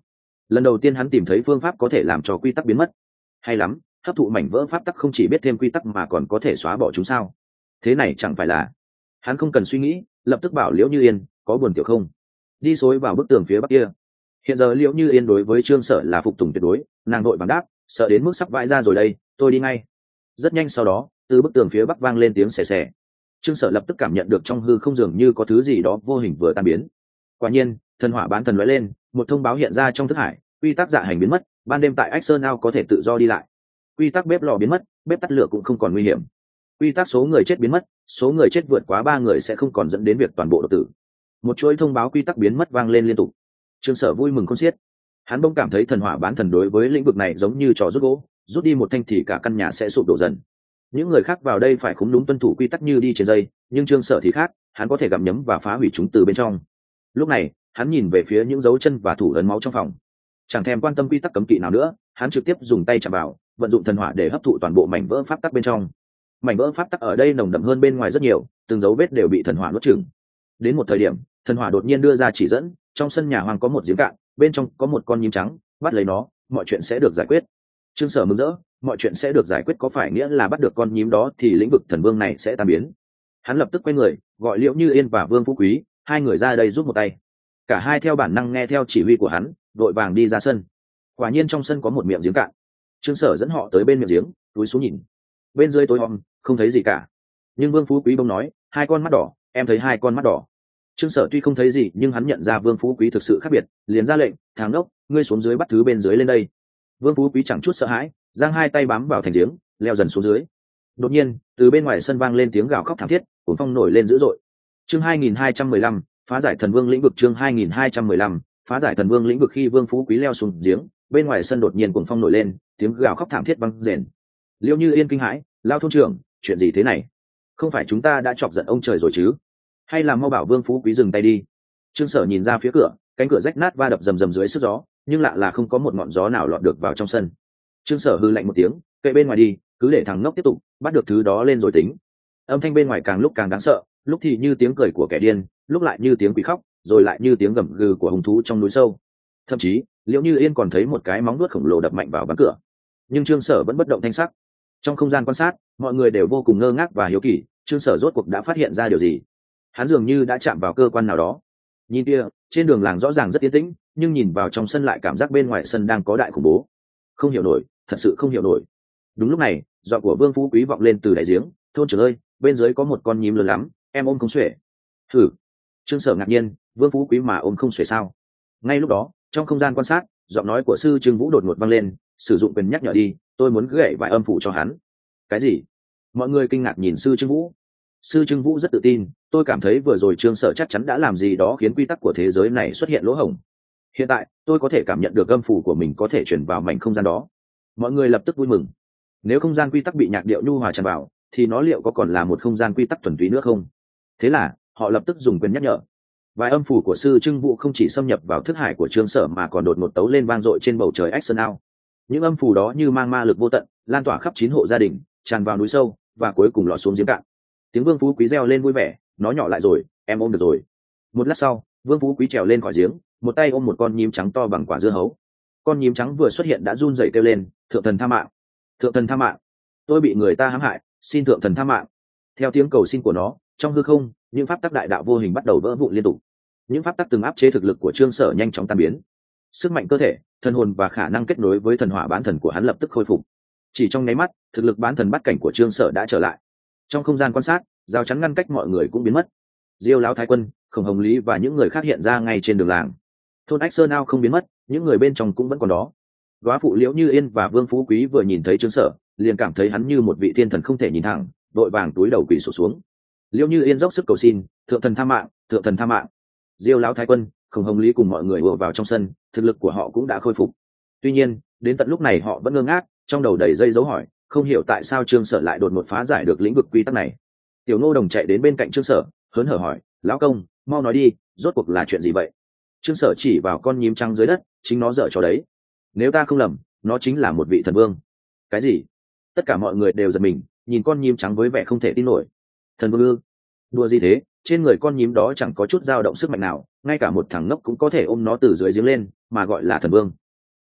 lần đầu tiên hắn tìm thấy phương pháp có thể làm cho quy tắc biến mất. Hay lắm, hấp thụ mảnh vỡ pháp tắc không chỉ biết thêm quy tắc mà còn có thể xóa bỏ chúng sao? Thế này chẳng phải là... Hắn không cần suy nghĩ, lập tức bảo Liễu Như Yên, có buồn tiểu không? Đi xối vào bức tường phía bắc kia. Hiện giờ Liễu Như Yên đối với Trương Sở là phục tùng tuyệt đối, nàng đội bằng đáp, sợ đến mức sắp vãi ra rồi đây, tôi đi ngay. Rất nhanh sau đó, từ bức tường phía bắc vang lên tiếng xè xè. Trương Sở lập tức cảm nhận được trong hư không dường như có thứ gì đó vô hình vừa tan biến. Quả nhiên, thần hỏa bán thần lóe lên, một thông báo hiện ra trong thức hải, quy tắc dạ hành biến mất, ban đêm tại Ách Sơn Ao có thể tự do đi lại. Quy tắc bếp lò biến mất, bếp tắt lửa cũng không còn nguy hiểm. Quy tắc số người chết biến mất, số người chết vượt quá ba người sẽ không còn dẫn đến việc toàn bộ đột tử. Một chuỗi thông báo quy tắc biến mất vang lên liên tục. Trương Sở vui mừng khôn xiết. Hắn bỗng cảm thấy thần hỏa bán thần đối với lĩnh vực này giống như trò rút gỗ, rút đi một thanh thì cả căn nhà sẽ sụp đổ dần. Những người khác vào đây phải khúng đúng tuân thủ quy tắc như đi trên dây, nhưng Trương Sở thì khác, hắn có thể gặm nhấm và phá hủy chúng từ bên trong. Lúc này, hắn nhìn về phía những dấu chân và thủ ấn máu trong phòng, chẳng thèm quan tâm quy tắc cấm kỵ nào nữa, hắn trực tiếp dùng tay chạm vào, vận dụng thần hỏa để hấp thụ toàn bộ mảnh vỡ pháp tắc bên trong. Mảnh vỡ pháp tắc ở đây nồng đậm hơn bên ngoài rất nhiều, từng dấu vết đều bị thần hỏa nuốt chửng. Đến một thời điểm, thần hỏa đột nhiên đưa ra chỉ dẫn, trong sân nhà hoàng có một giếng cạn, bên trong có một con nhím trắng, bắt lấy nó, mọi chuyện sẽ được giải quyết. Trương Sở mừng rỡ, mọi chuyện sẽ được giải quyết có phải nghĩa là bắt được con nhím đó thì lĩnh vực thần vương này sẽ tan biến. Hắn lập tức quay người, gọi Liễu Như Yên và Vương Phú Quý, hai người ra đây giúp một tay. Cả hai theo bản năng nghe theo chỉ huy của hắn, đội vàng đi ra sân. Quả nhiên trong sân có một miệng giếng cạn. Trương Sở dẫn họ tới bên miệng giếng, túi xuống nhìn. Bên dưới tối om, không thấy gì cả. Nhưng Vương Phú Quý bỗng nói, hai con mắt đỏ, em thấy hai con mắt đỏ. Trương Sở tuy không thấy gì nhưng hắn nhận ra Vương Phú Quý thực sự khác biệt, liền ra lệnh, thằng đốc, ngươi xuống dưới bắt thứ bên dưới lên đây. Vương Phú Quý chẳng chút sợ hãi, giang hai tay bám vào thành giếng, leo dần xuống dưới. Đột nhiên, từ bên ngoài sân vang lên tiếng gào khóc thảm thiết, cuồng phong nổi lên dữ dội. Chương hai nghìn hai trăm mười lăm, phá giải thần vương lĩnh vực. Chương hai nghìn hai trăm mười lăm, phá giải thần vương lĩnh vực. Khi Vương Phú Quý leo xuống giếng, bên ngoài sân đột nhiên cuồng phong nổi lên, tiếng gào khóc thảm thiết vang rền. Liễu Như Yên kinh hãi, lao thôn trưởng, chuyện gì thế này? Không phải chúng ta đã chọc giận ông trời rồi chứ? Hay là mau bảo Vương Phú Quý dừng tay đi? Trương Sở nhìn ra phía cửa, cánh cửa rách nát va đập rầm rầm dưới sức gió, nhưng lạ là không có một ngọn gió nào lọt được vào trong sân. Trương Sở hừ lạnh một tiếng, kệ bên ngoài đi, cứ để thằng ngốc tiếp tục bắt được thứ đó lên rồi tính. Âm thanh bên ngoài càng lúc càng đáng sợ, lúc thì như tiếng cười của kẻ điên, lúc lại như tiếng quỷ khóc, rồi lại như tiếng gầm gừ của hung thú trong núi sâu. Thậm chí, Liễu Như Yên còn thấy một cái móng vuốt khổng lồ đập mạnh vào ván cửa. Nhưng Trương Sở vẫn bất động thanh sắc. Trong không gian quan sát, mọi người đều vô cùng ngơ ngác và hiếu kỳ, Trương Sở rốt cuộc đã phát hiện ra điều gì. Hắn dường như đã chạm vào cơ quan nào đó. Nhìn kia, trên đường làng rõ ràng rất yên tĩnh, nhưng nhìn vào trong sân lại cảm giác bên ngoài sân đang có đại khủng bố. Không hiểu nổi, thật sự không hiểu nổi. Đúng lúc này, giọng của Vương Phú Quý vọng lên từ đáy giếng, thôn trưởng ơi, bên dưới có một con nhím lớn lắm, em ôm không xuể. Thử. Trương Sở ngạc nhiên, Vương Phú Quý mà ôm không xuể sao? Ngay lúc đó, trong không gian quan sát, giọng nói của sư Trương Vũ đột ngột vang lên, sử dụng quyền nhắc nhở đi, tôi muốn gậy vài âm phủ cho hắn. Cái gì? Mọi người kinh ngạc nhìn sư Trương Vũ. Sư Trương Vũ rất tự tin, tôi cảm thấy vừa rồi Trương Sở chắc chắn đã làm gì đó khiến quy tắc của thế giới này xuất hiện lỗ hổng. Hiện tại, tôi có thể cảm nhận được âm phủ của mình có thể chuyển vào mảnh không gian đó. Mọi người lập tức vui mừng. Nếu không gian quy tắc bị nhạc điệu nhu hòa tràn vào, thì nó liệu có còn là một không gian quy tắc thuần túy nữa không? Thế là, họ lập tức dùng quyền nhắc nhở. Vài âm phủ của sư Trương Vũ không chỉ xâm nhập vào thức hải của Trương Sở mà còn đột ngột tấu lên vang dội trên bầu trời Ách Sơn Ao. Những âm phủ đó như mang ma lực vô tận, lan tỏa khắp chín hộ gia đình, tràn vào núi sâu và cuối cùng lọt xuống giếng cạn. Tiếng Vương Phú Quý reo lên vui vẻ, nó nhỏ lại rồi, em ôm được rồi. Một lát sau, Vương Phú Quý trèo lên khỏi giếng, một tay ôm một con nhím trắng to bằng quả dưa hấu. Con nhím trắng vừa xuất hiện đã run rẩy kêu lên, thượng thần tha mạng, thượng thần tha mạng, tôi bị người ta hãm hại, xin thượng thần tha mạng. Theo tiếng cầu xin của nó, trong hư không, những pháp tắc đại đạo vô hình bắt đầu vỡ vụn liên tục. Những pháp tắc từng áp chế thực lực của Trương Sở nhanh chóng tan biến. Sức mạnh cơ thể, thần hồn và khả năng kết nối với thần hỏa bán thần của hắn lập tức khôi phục. Chỉ trong nháy mắt, thực lực bán thần bắt cảnh của Trương Sở đã trở lại. Trong không gian quan sát, rào chắn ngăn cách mọi người cũng biến mất. Diêu Lão Thái Quân, Khổng Hồng Lý và những người khác hiện ra ngay trên đường làng. Thôn Ách Sơn Ao không biến mất, những người bên trong cũng vẫn còn đó. Góa phụ Liễu Như Yên và Vương Phú Quý vừa nhìn thấy Trương Sở, liền cảm thấy hắn như một vị thiên thần không thể nhìn thẳng, vội vàng túi đầu quỳ sụp xuống. Liễu Như Yên dốc sức cầu xin, thượng thần tha mạng, thượng thần tha mạng. Diêu Lão Thái Quân, Khổng Hồng Lý cùng mọi người ùa vào trong sân, thực lực của họ cũng đã khôi phục. Tuy nhiên, đến tận lúc này họ vẫn ngơ ngác, trong đầu đầy dây dấu hỏi, không hiểu tại sao Trương Sở lại đột ngột phá giải được lĩnh vực quy tắc này. Tiểu Ngô Đồng chạy đến bên cạnh Trương Sở, hớn hở hỏi, lão công, mau nói đi, rốt cuộc là chuyện gì vậy? Trương Sở chỉ vào con nhím trắng dưới đất, chính nó dở trò đấy. Nếu ta không lầm, nó chính là một vị thần vương. Cái gì? Tất cả mọi người đều giật mình, nhìn con nhím trắng với vẻ không thể tin nổi. Thần vương ư? Đùa gì thế? Trên người con nhím đó chẳng có chút dao động sức mạnh nào, ngay cả một thằng ngốc cũng có thể ôm nó từ dưới giếng lên, mà gọi là thần vương.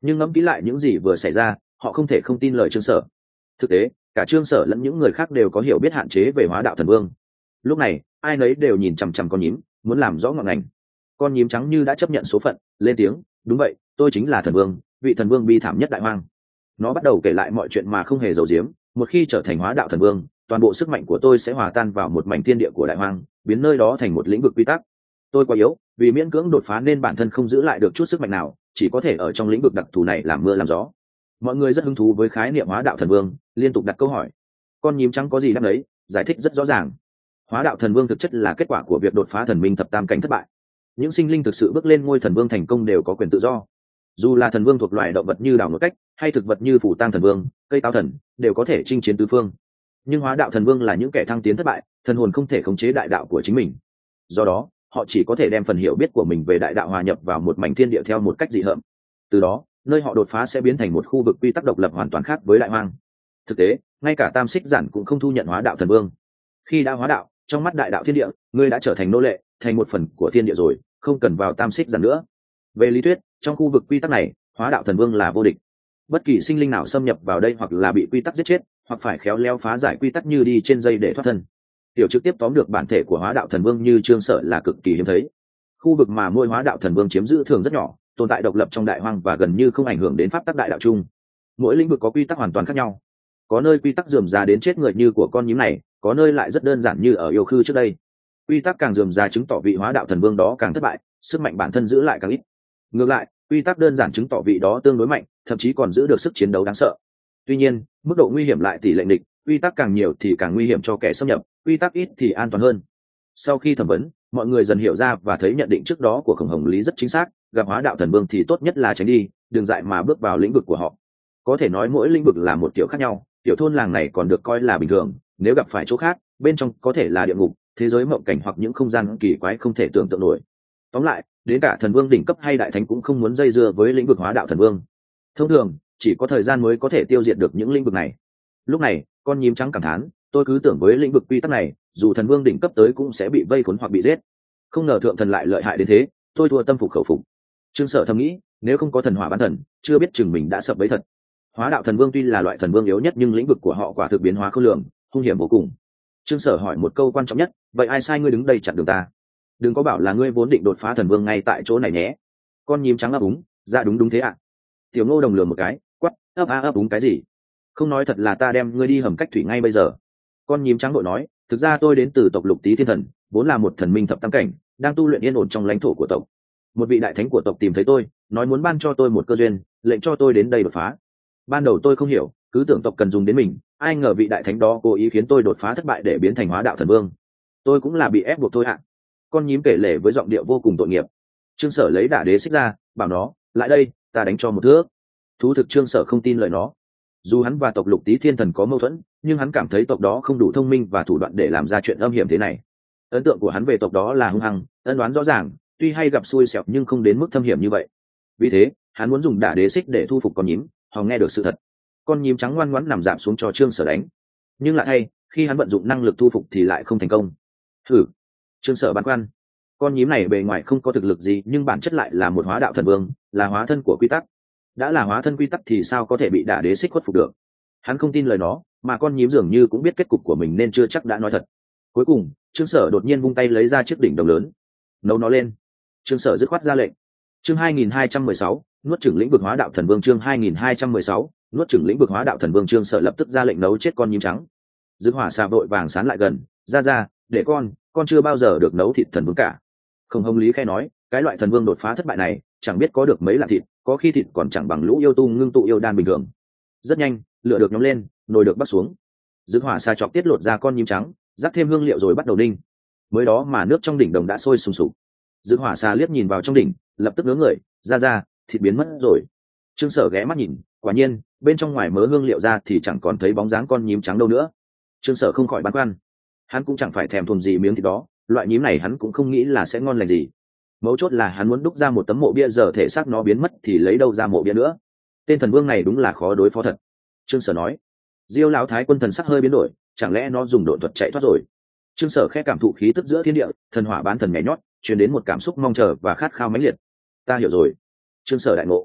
nhưng ngẫm kỹ lại những gì vừa xảy ra, họ không thể không tin lời Trương Sở. Thực tế, cả Trương Sở lẫn những người khác đều có hiểu biết hạn chế về Hóa Đạo Thần Vương. Lúc này, ai nấy đều nhìn chằm chằm con nhím, muốn làm rõ ngọn ngành. Con nhím trắng như đã chấp nhận số phận, lên tiếng, đúng vậy, tôi chính là thần vương, vị thần vương bi thảm nhất đại hoang. Nó bắt đầu kể lại mọi chuyện mà không hề giấu giếm. Một khi trở thành Hóa Đạo Thần Vương, toàn bộ sức mạnh của tôi sẽ hòa tan vào một mảnh thiên địa của đại hoang, biến nơi đó thành một lĩnh vực quy tắc. Tôi quá yếu, vì miễn cưỡng đột phá nên bản thân không giữ lại được chút sức mạnh nào, chỉ có thể ở trong lĩnh vực đặc thù này làm mưa làm gió. Mọi người rất hứng thú với khái niệm Hóa Đạo Thần Vương, liên tục đặt câu hỏi. Con nhím trắng có gì đáp đấy, giải thích rất rõ ràng. Hóa Đạo Thần Vương thực chất là kết quả của việc đột phá thần minh thập tam cảnh thất bại. Những sinh linh thực sự bước lên ngôi thần vương thành công đều có quyền tự do. Dù là thần vương thuộc loài động vật như đảo nối cách, hay thực vật như phủ tang thần vương, cây táo thần, đều có thể chinh chiến tứ phương. Nhưng Hóa Đạo Thần Vương là những kẻ thăng tiến thất bại, thần hồn không thể khống chế đại đạo của chính mình. Do đó, họ chỉ có thể đem phần hiểu biết của mình về đại đạo hòa nhập vào một mảnh thiên địa theo một cách dị hợm. Từ đó, nơi họ đột phá sẽ biến thành một khu vực quy tắc độc lập hoàn toàn khác với đại hoang. Thực tế, ngay cả Tam Xích Giản cũng không thu nhận Hóa Đạo Thần Vương. Khi đã hóa đạo, trong mắt đại đạo thiên địa, ngươi đã trở thành nô lệ, thành một phần của thiên địa rồi, không cần vào Tam Xích Giản nữa. Về lý thuyết, trong khu vực quy tắc này, Hóa Đạo Thần Vương là vô địch. Bất kỳ sinh linh nào xâm nhập vào đây hoặc là bị quy tắc giết chết, hoặc phải khéo léo phá giải quy tắc như đi trên dây để thoát thân. Tiểu trực tiếp tóm được bản thể của Hóa Đạo Thần Vương như Trương Sở là cực kỳ hiếm thấy. Khu vực mà mỗi Hóa Đạo Thần Vương chiếm giữ thường rất nhỏ, tồn tại độc lập trong đại hoang và gần như không ảnh hưởng đến pháp tắc đại đạo chung. Mỗi lĩnh vực có quy tắc hoàn toàn khác nhau. Có nơi quy tắc rườm rà đến chết người như của con nhím này, có nơi lại rất đơn giản như ở Yêu Khư trước đây. Quy tắc càng rườm rà chứng tỏ vị Hóa Đạo Thần Vương đó càng thất bại, sức mạnh bản thân giữ lại càng ít. Ngược lại, quy tắc đơn giản chứng tỏ vị đó tương đối mạnh, thậm chí còn giữ được sức chiến đấu đáng sợ. Tuy nhiên, mức độ nguy hiểm lại tỷ lệ nghịch, quy tắc càng nhiều thì càng nguy hiểm cho kẻ xâm nhập, quy tắc ít thì an toàn hơn. Sau khi thẩm vấn, mọi người dần hiểu ra và thấy nhận định trước đó của Khổng Hồng Lý rất chính xác, gặp Hóa Đạo Thần Vương thì tốt nhất là tránh đi, đừng dại mà bước vào lĩnh vực của họ. Có thể nói mỗi lĩnh vực là một kiểu khác nhau, tiểu thôn làng này còn được coi là bình thường, nếu gặp phải chỗ khác, bên trong có thể là địa ngục, thế giới mộng cảnh hoặc những không gian kỳ quái không thể tưởng tượng nổi. Tóm lại, đến cả thần vương đỉnh cấp hay đại thánh cũng không muốn dây dưa với lĩnh vực Hóa Đạo Thần Vương. Thông thường, chỉ có thời gian mới có thể tiêu diệt được những lĩnh vực này. Lúc này, con nhím trắng cảm thán, tôi cứ tưởng với lĩnh vực quy tắc này, dù thần vương đỉnh cấp tới cũng sẽ bị vây khốn hoặc bị giết. Không ngờ thượng thần lại lợi hại đến thế, tôi thua tâm phục khẩu phục. Trương Sở thầm nghĩ, nếu không có thần hỏa bán thần, chưa biết chừng mình đã sập bẫy thật. Hóa Đạo Thần Vương tuy là loại thần vương yếu nhất nhưng lĩnh vực của họ quả thực biến hóa khôn lường, hung hiểm vô cùng. Trương Sở hỏi một câu quan trọng nhất, vậy ai sai ngươi đứng đây chặn đường ta? Đừng có bảo là ngươi vốn định đột phá thần vương ngay tại chỗ này nhé. Con nhím trắng ấp úng, dạ đúng đúng thế ạ. À. Tiểu Ngô đồng lường một cái, quắc, ấp a ấp úng cái gì? Không nói thật là ta đem ngươi đi hầm cách thủy ngay bây giờ. Con nhím trắng đội nói, thực ra tôi đến từ tộc Lục Tý Thiên Thần, vốn là một thần minh thập tam cảnh, đang tu luyện yên ổn trong lãnh thổ của tộc. Một vị đại thánh của tộc tìm thấy tôi, nói muốn ban cho tôi một cơ duyên, lệnh cho tôi đến đây đột phá. Ban đầu tôi không hiểu, cứ tưởng tộc cần dùng đến mình, ai ngờ vị đại thánh đó cố ý khiến tôi đột phá thất bại để biến thành Hóa Đạo Thần Vương. Tôi cũng là bị ép buộc thôi ạ. À. Con nhím kể lể với giọng điệu vô cùng tội nghiệp. Trương Sở lấy đả đế xích ra, bảo nó, lại đây, ta đánh cho một thước. Thú thực Trương Sở không tin lời nó. Dù hắn và tộc Lục Tý Thiên Thần có mâu thuẫn, nhưng hắn cảm thấy tộc đó không đủ thông minh và thủ đoạn để làm ra chuyện âm hiểm thế này. Ấn tượng của hắn về tộc đó là hung hăng, ân oán rõ ràng, tuy hay gặp xui xẻo nhưng không đến mức thâm hiểm như vậy. Vì thế, hắn muốn dùng đả đế xích để thu phục con nhím, hòng nghe được sự thật. Con nhím trắng ngoan ngoãn nằm giảm xuống cho Trương Sở đánh. Nhưng lại hay, khi hắn vận dụng năng lực thu phục thì lại không thành công. Thử. Trương Sở băn khoăn. Con nhím này bề ngoài không có thực lực gì nhưng bản chất lại là một Hóa Đạo Thần Vương, là hóa thân của quy tắc. Đã là hóa thân quy tắc thì sao có thể bị đả đế xích khuất phục được? Hắn không tin lời nó, mà con nhím dường như cũng biết kết cục của mình nên chưa chắc đã nói thật. Cuối cùng, Trương Sở đột nhiên vung tay lấy ra chiếc đỉnh đồng lớn, nấu nó lên. Trương Sở dứt khoát ra lệnh. Chương hai nghìn hai trăm mười sáu, nuốt chửng lĩnh vực Hóa Đạo Thần Vương. Chương hai nghìn hai trăm mười sáu, nuốt chửng lĩnh vực Hóa Đạo Thần Vương. Trương Sở lập tức ra lệnh nấu chết con nhím trắng. Dương Hỏa xà vội vàng sán lại gần, ra ra, để con, con chưa bao giờ được nấu thịt thần vương cả. Không Hồng Lý khẽ nói, cái loại thần vương đột phá thất bại này, chẳng biết có được mấy lạng thịt, có khi thịt còn chẳng bằng lũ yêu tu ngưng tụ yêu đan bình thường. Rất nhanh, lửa được nhóm lên, nồi được bắt xuống. Dương Hỏa xà chọc tiết lột ra con nhím trắng, rắc thêm hương liệu rồi bắt đầu ninh. Mới đó mà nước trong đỉnh đồng đã sôi sùng sục. Dương Hỏa xà liếc nhìn vào trong đỉnh, lập tức ngớ người, ra ra, thịt biến mất rồi. Trương Sở ghé mắt nhìn, quả nhiên, bên trong ngoài mớ hương liệu ra thì chẳng còn thấy bóng dáng con nhím trắng đâu nữa. Trương Sở không khỏi băn khoăn. Hắn cũng chẳng phải thèm thuồng gì miếng thịt đó, loại nhím này hắn cũng không nghĩ là sẽ ngon lành gì. Mấu chốt là hắn muốn đúc ra một tấm mộ bia, giờ thể xác nó biến mất thì lấy đâu ra mộ bia nữa. Tên thần vương này đúng là khó đối phó thật. Trương Sở nói. Diêu lão thái quân thần sắc hơi biến đổi, chẳng lẽ nó dùng độn thuật chạy thoát rồi? Trương Sở khẽ cảm thụ khí tức giữa thiên địa, thần hỏa bán thần nhảy nhót, truyền đến một cảm xúc mong chờ và khát khao mãnh liệt. Ta hiểu rồi. Trương Sở đại ngộ.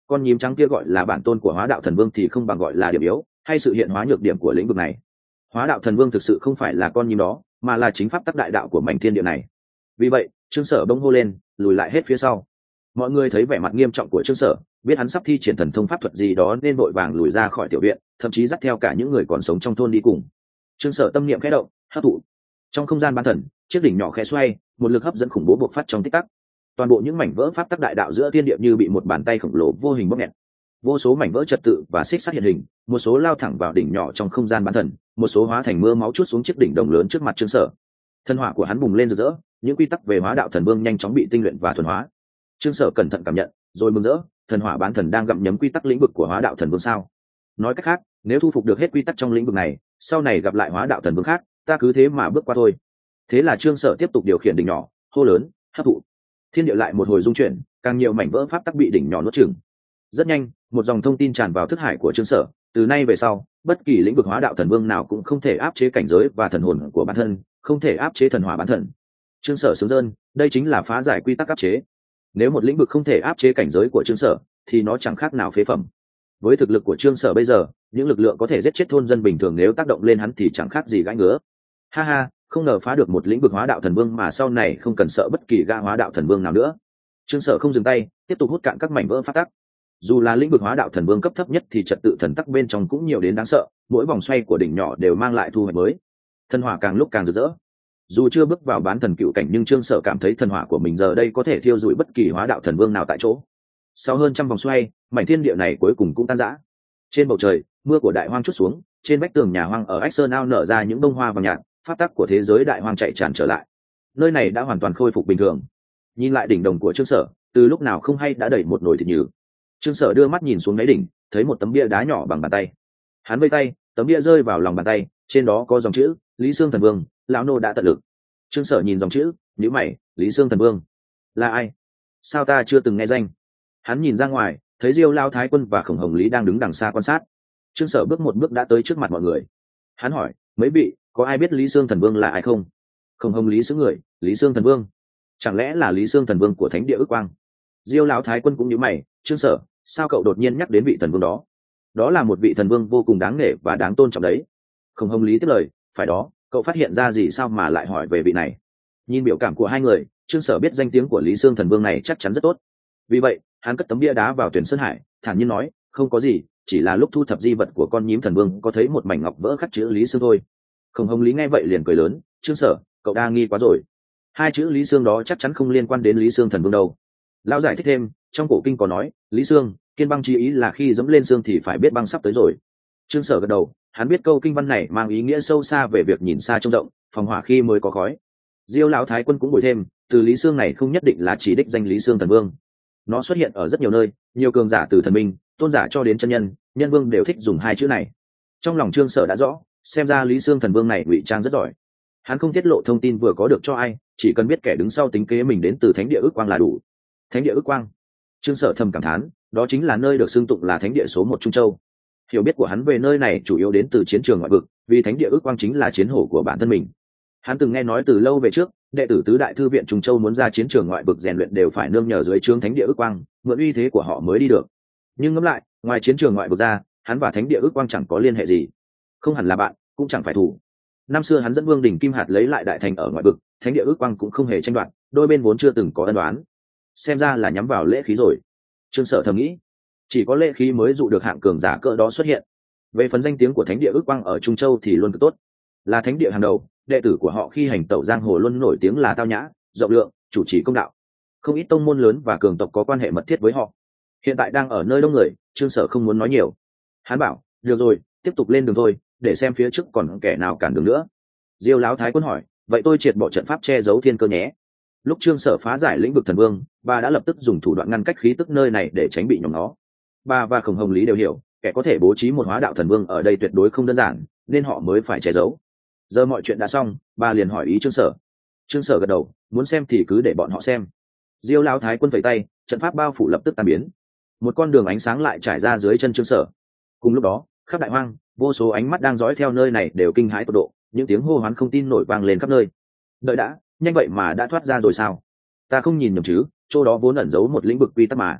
con nhím trắng kia gọi là bản tôn của hóa đạo thần vương thì không bằng gọi là điểm yếu hay sự hiện hóa nhược điểm của lĩnh vực này. Hóa đạo thần vương thực sự không phải là con nhím đó, mà là chính pháp tắc đại đạo của mảnh thiên địa này. Vì vậy Trương Sở bỗng hô lên, lùi lại hết phía sau. Mọi người thấy vẻ mặt nghiêm trọng của Trương Sở, biết hắn sắp thi triển thần thông pháp thuật gì đó nên vội vàng lùi ra khỏi tiểu viện, thậm chí dắt theo cả những người còn sống trong thôn đi cùng. Trương Sở tâm niệm khẽ động, hấp thụ. Trong không gian bán thần, chiếc đỉnh nhỏ khẽ xoay, một lực hấp dẫn khủng bố bộc phát trong tích tắc. Toàn bộ những mảnh vỡ pháp tắc đại đạo giữa thiên địa như bị một bàn tay khổng lồ vô hình bóp nghẹt. Vô số mảnh vỡ trật tự và xích sắt hiện hình, một số lao thẳng vào đỉnh nhỏ trong không gian bán thần, một số hóa thành mưa máu chút xuống chiếc đỉnh đồng lớn trước mặt Trương Sở. Thân hỏa của hắn bùng lên rực rỡ, những quy tắc về hóa đạo thần vương nhanh chóng bị tinh luyện và thuần hóa. Trương Sở cẩn thận cảm nhận, rồi mừng rỡ, thần hỏa bán thần đang gặm nhấm quy tắc lĩnh vực của hóa đạo thần vương sao? Nói cách khác, nếu thu phục được hết quy tắc trong lĩnh vực này, sau này gặp lại hóa đạo thần vương khác, ta cứ thế mà bước qua thôi. Thế là Trương Sở tiếp tục điều khiển đỉnh nhỏ, hô lớn, hấp thụ. Thiên địa lại một hồi rung chuyển, càng nhiều mảnh vỡ pháp tắc bị đỉnh nhỏ nuốt chửng. Rất nhanh, một dòng thông tin tràn vào thức hải của Trương Sở, từ nay về sau, bất kỳ lĩnh vực hóa đạo thần vương nào cũng không thể áp chế cảnh giới và thần hồn của bản thân, không thể áp chế thần hỏa bản thân. Trương Sở sướng rơn, đây chính là phá giải quy tắc áp chế. Nếu một lĩnh vực không thể áp chế cảnh giới của Trương Sở, thì nó chẳng khác nào phế phẩm. Với thực lực của Trương Sở bây giờ, những lực lượng có thể giết chết thôn dân bình thường nếu tác động lên hắn thì chẳng khác gì gãi ngứa. Ha ha, không ngờ phá được một lĩnh vực hóa đạo thần vương mà sau này không cần sợ bất kỳ gã hóa đạo thần vương nào nữa. Trương Sở không dừng tay, tiếp tục hút cạn các mảnh vỡ pháp tắc. Dù là lĩnh vực hóa đạo thần vương cấp thấp nhất thì trật tự thần tắc bên trong cũng nhiều đến đáng sợ, mỗi vòng xoay của đỉnh nhỏ đều mang lại thu hoạch mới. Thần hỏa càng lúc càng rực rỡ. Dù chưa bước vào bán thần cựu cảnh nhưng Trương Sở cảm thấy thần hỏa của mình giờ đây có thể thiêu rụi bất kỳ hóa đạo thần vương nào tại chỗ. Sau hơn trăm vòng xoay, mảnh thiên địa này cuối cùng cũng tan rã. Trên bầu trời, mưa của đại hoang trút xuống, trên vách tường nhà hoang ở Ách Sơn ao nở ra những bông hoa vàng nhạt, pháp tắc của thế giới đại hoang chạy tràn trở lại. Nơi này đã hoàn toàn khôi phục bình thường. Nhìn lại đỉnh đồng của Trương Sở, từ lúc nào không hay đã đẩy một nồi thịt nhừ. Trương Sở đưa mắt nhìn xuống đáy đỉnh, thấy một tấm bia đá nhỏ bằng bàn tay. Hắn vây tay, tấm bia rơi vào lòng bàn tay, trên đó có dòng chữ Lý Xương Thần Vương, lão nô đã tận lực. Trương Sở nhìn dòng chữ, nhíu mày, Lý Xương Thần Vương là ai? Sao ta chưa từng nghe danh? Hắn nhìn ra ngoài, thấy Diêu Lao Thái Quân và Khổng Hồng Lý đang đứng đằng xa quan sát. Trương Sở bước một bước đã tới trước mặt mọi người. Hắn hỏi, mấy vị, có ai biết Lý Xương Thần Vương là ai không? Khổng Hồng Lý sững người, Lý Xương Thần Vương? Chẳng lẽ là Lý Xương Thần Vương của Thánh Địa Ước Quang? Diêu Lão Thái Quân cũng nhíu mày, Trương Sở, sao cậu đột nhiên nhắc đến vị thần vương đó? Đó là một vị thần vương vô cùng đáng nể và đáng tôn trọng đấy. Khổng Hồng Lý tiếp lời, phải đó, cậu phát hiện ra gì sao mà lại hỏi về vị này? Nhìn biểu cảm của hai người, Trương Sở biết danh tiếng của Lý Xương Thần Vương này chắc chắn rất tốt. Vì vậy, hắn cất tấm bia đá vào tuyển sơn hải, thản nhiên nói, không có gì, chỉ là lúc thu thập di vật của con nhím thần vương có thấy một mảnh ngọc vỡ khắc chữ Lý Xương thôi. Khổng Hồng Lý nghe vậy liền cười lớn, Trương Sở, cậu đa nghi quá rồi. Hai chữ Lý Xương đó chắc chắn không liên quan đến Lý Xương Thần Vương đâu. Lão giải thích thêm, trong cổ kinh có nói, Lý Xương, kiên băng chi ý là khi dẫm lên xương thì phải biết băng sắp tới rồi. Trương Sở gật đầu, hắn biết câu kinh văn này mang ý nghĩa sâu xa về việc nhìn xa trông rộng, phòng hỏa khi mới có khói. Diêu Lão Thái Quân cũng bồi thêm, từ Lý Xương này không nhất định là chỉ đích danh Lý Xương Thần Vương. Nó xuất hiện ở rất nhiều nơi, nhiều cường giả từ thần minh, tôn giả cho đến chân nhân, nhân vương đều thích dùng hai chữ này. Trong lòng Trương Sở đã rõ, xem ra Lý Xương Thần Vương này ngụy trang rất giỏi. Hắn không tiết lộ thông tin vừa có được cho ai, chỉ cần biết kẻ đứng sau tính kế mình đến từ Thánh Địa Ước Quang là đủ. Thánh Địa Ước Quang? Trương Sở thầm cảm thán, đó chính là nơi được xưng tụng là Thánh Địa số một Trung Châu. Hiểu biết của hắn về nơi này chủ yếu đến từ chiến trường ngoại vực, vì Thánh Địa Ước Quang chính là chiến hổ của bản thân mình. Hắn từng nghe nói từ lâu về trước, đệ tử tứ đại thư viện Trung Châu muốn ra chiến trường ngoại vực rèn luyện đều phải nương nhờ dưới trướng Thánh Địa Ước Quang, mượn uy thế của họ mới đi được. Nhưng ngẫm lại, ngoài chiến trường ngoại vực ra, hắn và Thánh Địa Ước Quang chẳng có liên hệ gì, không hẳn là bạn, cũng chẳng phải thù. Năm xưa hắn dẫn Vương Đỉnh Kim Hạt lấy lại đại thành ở ngoại vực, Thánh Địa Ước Quang cũng không hề tranh đoạt, đôi bên vốn chưa từng có ân oán, xem ra là nhắm vào lễ khí rồi. Trương Sở thầm nghĩ, chỉ có lễ khí mới dụ được hạng cường giả cỡ đó xuất hiện. Về phần danh tiếng của Thánh Địa Ước Quang ở Trung Châu thì luôn cực tốt, là thánh địa hàng đầu, đệ tử của họ khi hành tẩu giang hồ luôn nổi tiếng là tao nhã, rộng lượng, chủ trì công đạo. Không ít tông môn lớn và cường tộc có quan hệ mật thiết với họ. Hiện tại đang ở nơi đông người, Trương Sở không muốn nói nhiều. Hắn bảo, được rồi, tiếp tục lên đường thôi, để xem phía trước còn kẻ nào cản đường nữa. Diêu Lão Thái Quân hỏi, vậy tôi triệt bỏ trận pháp che giấu thiên cơ nhé. Lúc Trương Sở phá giải lĩnh vực thần vương, bà đã lập tức dùng thủ đoạn ngăn cách khí tức nơi này để tránh bị nhóm nó. Bà và Khổng Hồng Lý đều hiểu, kẻ có thể bố trí một hóa đạo thần vương ở đây tuyệt đối không đơn giản, nên họ mới phải che giấu. Giờ mọi chuyện đã xong, bà liền hỏi ý Trương Sở. Trương Sở gật đầu, muốn xem thì cứ để bọn họ xem. Diêu Lão Thái Quân vẫy tay, trận pháp bao phủ lập tức tan biến. Một con đường ánh sáng lại trải ra dưới chân Trương Sở. Cùng lúc đó, khắp đại hoang, vô số ánh mắt đang dõi theo nơi này đều kinh hãi tột độ, những tiếng hô hoán không tin nổi vang lên khắp nơi. Đợi đã, nhanh vậy mà đã thoát ra rồi sao? Ta không nhìn nhầm chứ, chỗ đó vốn ẩn giấu một lĩnh vực quy tắc mà.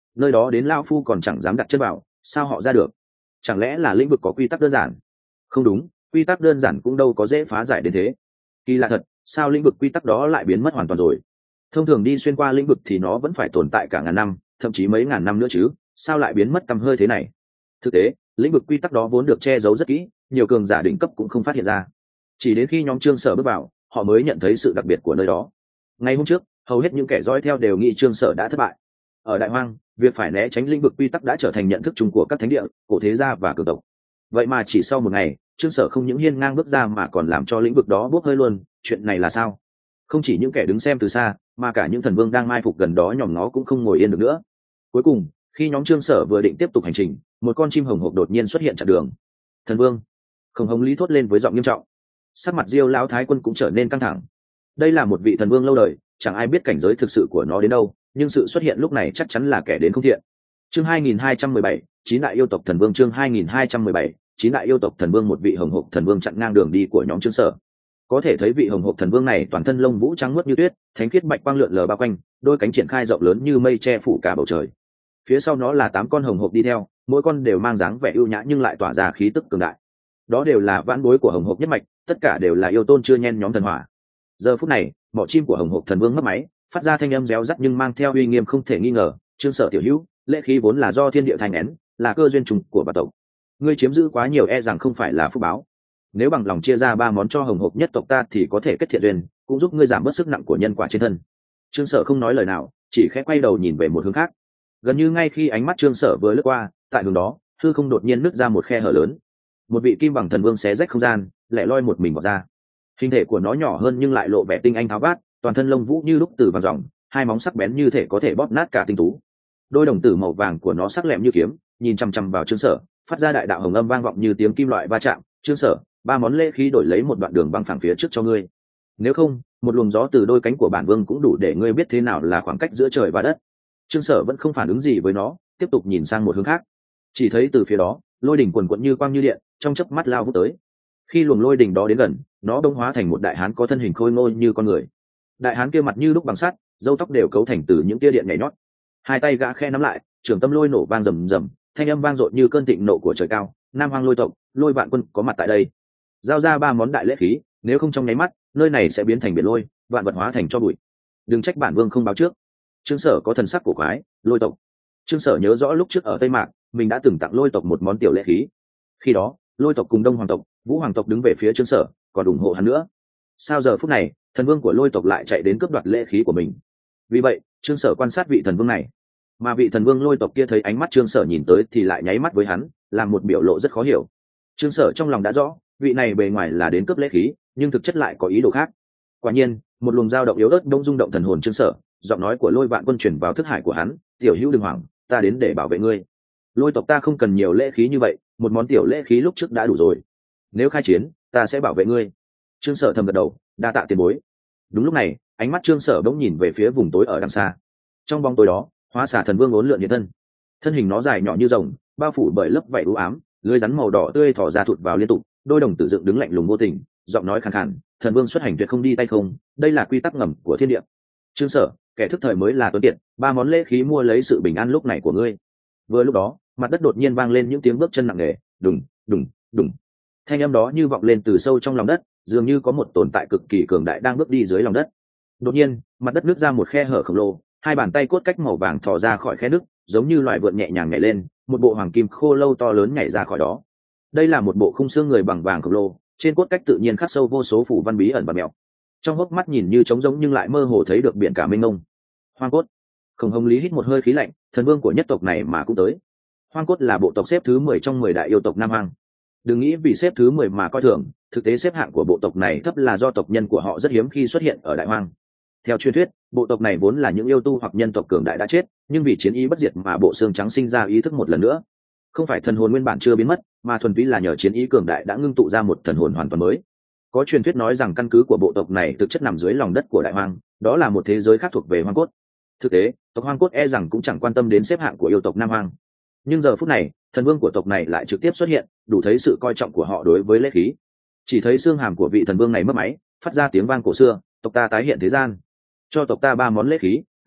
nơi đó đến lao phu còn chẳng dám đặt chân vào, sao họ ra được? Chẳng lẽ là lĩnh vực có quy tắc đơn giản? Không đúng, quy tắc đơn giản cũng đâu có dễ phá giải đến thế. Kỳ lạ thật, sao lĩnh vực quy tắc đó lại biến mất hoàn toàn rồi? Thông thường đi xuyên qua lĩnh vực thì nó vẫn phải tồn tại cả ngàn năm, thậm chí mấy ngàn năm nữa chứ, sao lại biến mất tăm hơi thế này? Thực tế, lĩnh vực quy tắc đó vốn được che giấu rất kỹ, nhiều cường giả đỉnh cấp cũng không phát hiện ra. Chỉ đến khi nhóm Trương Sở bước vào, họ mới nhận thấy sự đặc biệt của nơi đó. Ngày hôm trước, hầu hết những kẻ dõi theo đều nghĩ Trương Sở đã thất bại. Ở Đại Hoang, việc phải né tránh lĩnh vực quy tắc đã trở thành nhận thức chung của các thánh địa, cổ thế gia và cường tộc. Vậy mà chỉ sau một ngày, Trương Sở không những hiên ngang bước ra mà còn làm cho lĩnh vực đó bốc hơi luôn. Chuyện này là sao? Không chỉ những kẻ đứng xem từ xa, mà cả những thần vương đang mai phục gần đó nhòm ngó cũng không ngồi yên được nữa. Cuối cùng, khi nhóm Trương Sở vừa định tiếp tục hành trình, một con chim hồng hộc đột nhiên xuất hiện chặn đường. Thần vương! Khổng Hồng Lý thốt lên với giọng nghiêm trọng. Sắc mặt Diêu lão thái quân cũng trở nên căng thẳng. Đây là một vị thần vương lâu đời, chẳng ai biết cảnh giới thực sự của nó đến đâu, nhưng sự xuất hiện lúc này chắc chắn là kẻ đến không thiện. Chương hai nghìn hai trăm mười bảy, chín đại yêu tộc thần vương. Chương hai nghìn hai trăm mười bảy, chín đại yêu tộc thần vương. Một vị hồng hộc thần vương chặn ngang đường đi của nhóm Trương Sở. Có thể thấy vị hồng hộc thần vương này toàn thân lông vũ trắng muốt như tuyết, thánh khiết bạch quang lượn lờ bao quanh, đôi cánh triển khai rộng lớn như mây che phủ cả bầu trời. Phía sau nó là tám con hồng hộc đi theo, mỗi con đều mang dáng vẻ ưu nhã nhưng lại tỏa ra khí tức cường đại. Đó đều là vãn bối của hồng hộc nhất mạch, tất cả đều là yêu tôn chưa nhen nhóm thần hỏa. Giờ phút này, mỏ chim của hồng hộc thần vương mất máy, phát ra thanh âm réo rắt nhưng mang theo uy nghiêm không thể nghi ngờ. Trương Sở tiểu hữu, lễ khí vốn là do thiên địa thành nén, là cơ duyên trùng của bản tộc. Ngươi chiếm giữ quá nhiều e rằng không phải là phúc báo. Nếu bằng lòng chia ra ba món cho hồng hộc nhất tộc ta thì có thể kết thiện duyên, cũng giúp ngươi giảm bớt sức nặng của nhân quả trên thân. Trương Sở không nói lời nào, chỉ khẽ quay đầu nhìn về một hướng khác. Gần như ngay khi ánh mắt Trương Sở vừa lướt qua, tại hướng đó, hư không đột nhiên nứt ra một khe hở lớn. Một vị kim bằng thần vương xé rách không gian, lẻ loi một mình bỏ ra. Hình thể của nó nhỏ hơn nhưng lại lộ vẻ tinh anh tháo vát, toàn thân lông vũ như lúc từ vàng ròng, hai móng sắc bén như thể có thể bóp nát cả tinh tú. Đôi đồng tử màu vàng của nó sắc lẹm như kiếm, nhìn chằm chằm vào Trương Sở, phát ra đại đạo hồng âm vang vọng như tiếng kim loại va chạm. Trương Sở, ba món lễ khí đổi lấy một đoạn đường băng phẳng phía trước cho ngươi. Nếu không, một luồng gió từ đôi cánh của bản vương cũng đủ để ngươi biết thế nào là khoảng cách giữa trời và đất. Trương Sở vẫn không phản ứng gì với nó, tiếp tục nhìn sang một hướng khác. Chỉ thấy từ phía đó, lôi đỉnh quần quận như quang như điện, trong chớp mắt lao vút tới. Khi luồng lôi đỉnh đó đến gần, nó bỗng hóa thành một đại hán có thân hình khôi ngô như con người. Đại hán kia mặt như đúc bằng sắt, râu tóc đều cấu thành từ những tia điện nhảy nhót. Hai tay gã khe nắm lại, trường tâm lôi nổ vang rầm rầm, thanh âm vang dội như cơn thịnh nộ của trời cao. Nam Hoang lôi tộc, Lôi Vạn Quân có mặt tại đây. Giao ra ba món đại lễ khí, nếu không trong nháy mắt, nơi này sẽ biến thành biển lôi, vạn vật hóa thành cho bụi. Đừng trách bản vương không báo trước. Trương Sở có thần sắc của quái, lôi tộc. Trương Sở nhớ rõ lúc trước ở Tây Mạc, mình đã từng tặng lôi tộc một món tiểu lễ khí. Khi đó, lôi tộc cùng Đông Hoàng tộc, Vũ Hoàng tộc đứng về phía Trương Sở, còn ủng hộ hắn nữa. Sao giờ phút này, thần vương của lôi tộc lại chạy đến cướp đoạt lễ khí của mình? Vì vậy, Trương Sở quan sát vị thần vương này, mà vị thần vương lôi tộc kia thấy ánh mắt Trương Sở nhìn tới thì lại nháy mắt với hắn, làm một biểu lộ rất khó hiểu. Trương Sở trong lòng đã rõ, vị này bề ngoài là đến cướp lễ khí, nhưng thực chất lại có ý đồ khác. Quả nhiên, một luồng dao động yếu ớt đông rung động thần hồn Trương Sở, giọng nói của Lôi Vạn Quân truyền vào thức hải của hắn. Tiểu hữu đừng hoảng, ta đến để bảo vệ ngươi. Lôi tộc ta không cần nhiều lễ khí như vậy, một món tiểu lễ khí lúc trước đã đủ rồi. Nếu khai chiến, ta sẽ bảo vệ ngươi. Trương Sở thầm gật đầu, đa tạ tiền bối. Đúng lúc này, ánh mắt Trương Sở bỗng nhìn về phía vùng tối ở đằng xa. Trong bóng tối đó, hóa xà thần vương uốn lượn hiện thân. Thân hình nó dài nhỏ như rồng, bao phủ bởi lớp vảy u ám, lưới rắn màu đỏ tươi thỏ ra thụt vào liên tục, đôi đồng tử dựng đứng lạnh lùng vô tình, giọng nói khàn khàn, thần vương xuất hành tuyệt không đi tay không, đây là quy tắc ngầm của thiên địa. Trương Sở, kẻ thức thời mới là tuấn kiệt, ba món lễ khí mua lấy sự bình an lúc này của ngươi. Vừa lúc đó, mặt đất đột nhiên vang lên những tiếng bước chân nặng nề, đùng đùng đùng. Thanh âm đó như vọng lên từ sâu trong lòng đất, dường như có một tồn tại cực kỳ cường đại đang bước đi dưới lòng đất. Đột nhiên, mặt đất nứt ra một khe hở khổng lồ, hai bàn tay cốt cách màu vàng thò ra khỏi khe nứt, giống như loài vượn nhẹ nhàng nhảy lên, một bộ hoàng kim khô lâu to lớn nhảy ra khỏi đó. Đây là một bộ khung xương người bằng vàng khổng lồ, trên cốt cách tự nhiên khắc sâu vô số phủ văn bí ẩn và mèo. Trong hốc mắt nhìn như trống rỗng nhưng lại mơ hồ thấy được biển cả mênh mông. Hoang cốt. Khổng Hồng Lý hít một hơi khí lạnh, thần vương của nhất tộc này mà cũng tới. Hoang cốt là bộ tộc xếp thứ mười trong mười đại yêu tộc Nam Hoang. Đừng nghĩ vì xếp thứ mười mà coi thường, thực tế xếp hạng của bộ tộc này thấp là do tộc nhân của họ rất hiếm khi xuất hiện ở Đại Hoang. Theo truyền thuyết, bộ tộc này vốn là những yêu tu hoặc nhân tộc cường đại đã chết, nhưng vì chiến ý bất diệt mà bộ xương trắng sinh ra ý thức một lần nữa. Không phải thần hồn nguyên bản chưa biến mất, mà thuần túy là nhờ chiến ý cường đại đã ngưng tụ ra một thần hồn hoàn toàn mới. Có truyền thuyết nói rằng căn cứ của bộ tộc này thực chất nằm dưới lòng đất của Đại Hoang, đó là một thế giới khác thuộc về Hoang cốt. Thực tế, tộc Hoang cốt e rằng cũng chẳng quan tâm đến xếp hạng của yêu tộc Nam Hoang. Nhưng giờ phút này, thần vương của tộc này lại trực tiếp xuất hiện, đủ thấy sự coi trọng của họ đối với lễ khí. Chỉ thấy xương hàm của vị thần vương này mất máy, phát ra tiếng vang cổ xưa, tộc ta tái hiện thế gian. Cho tộc ta ba món lễ khí,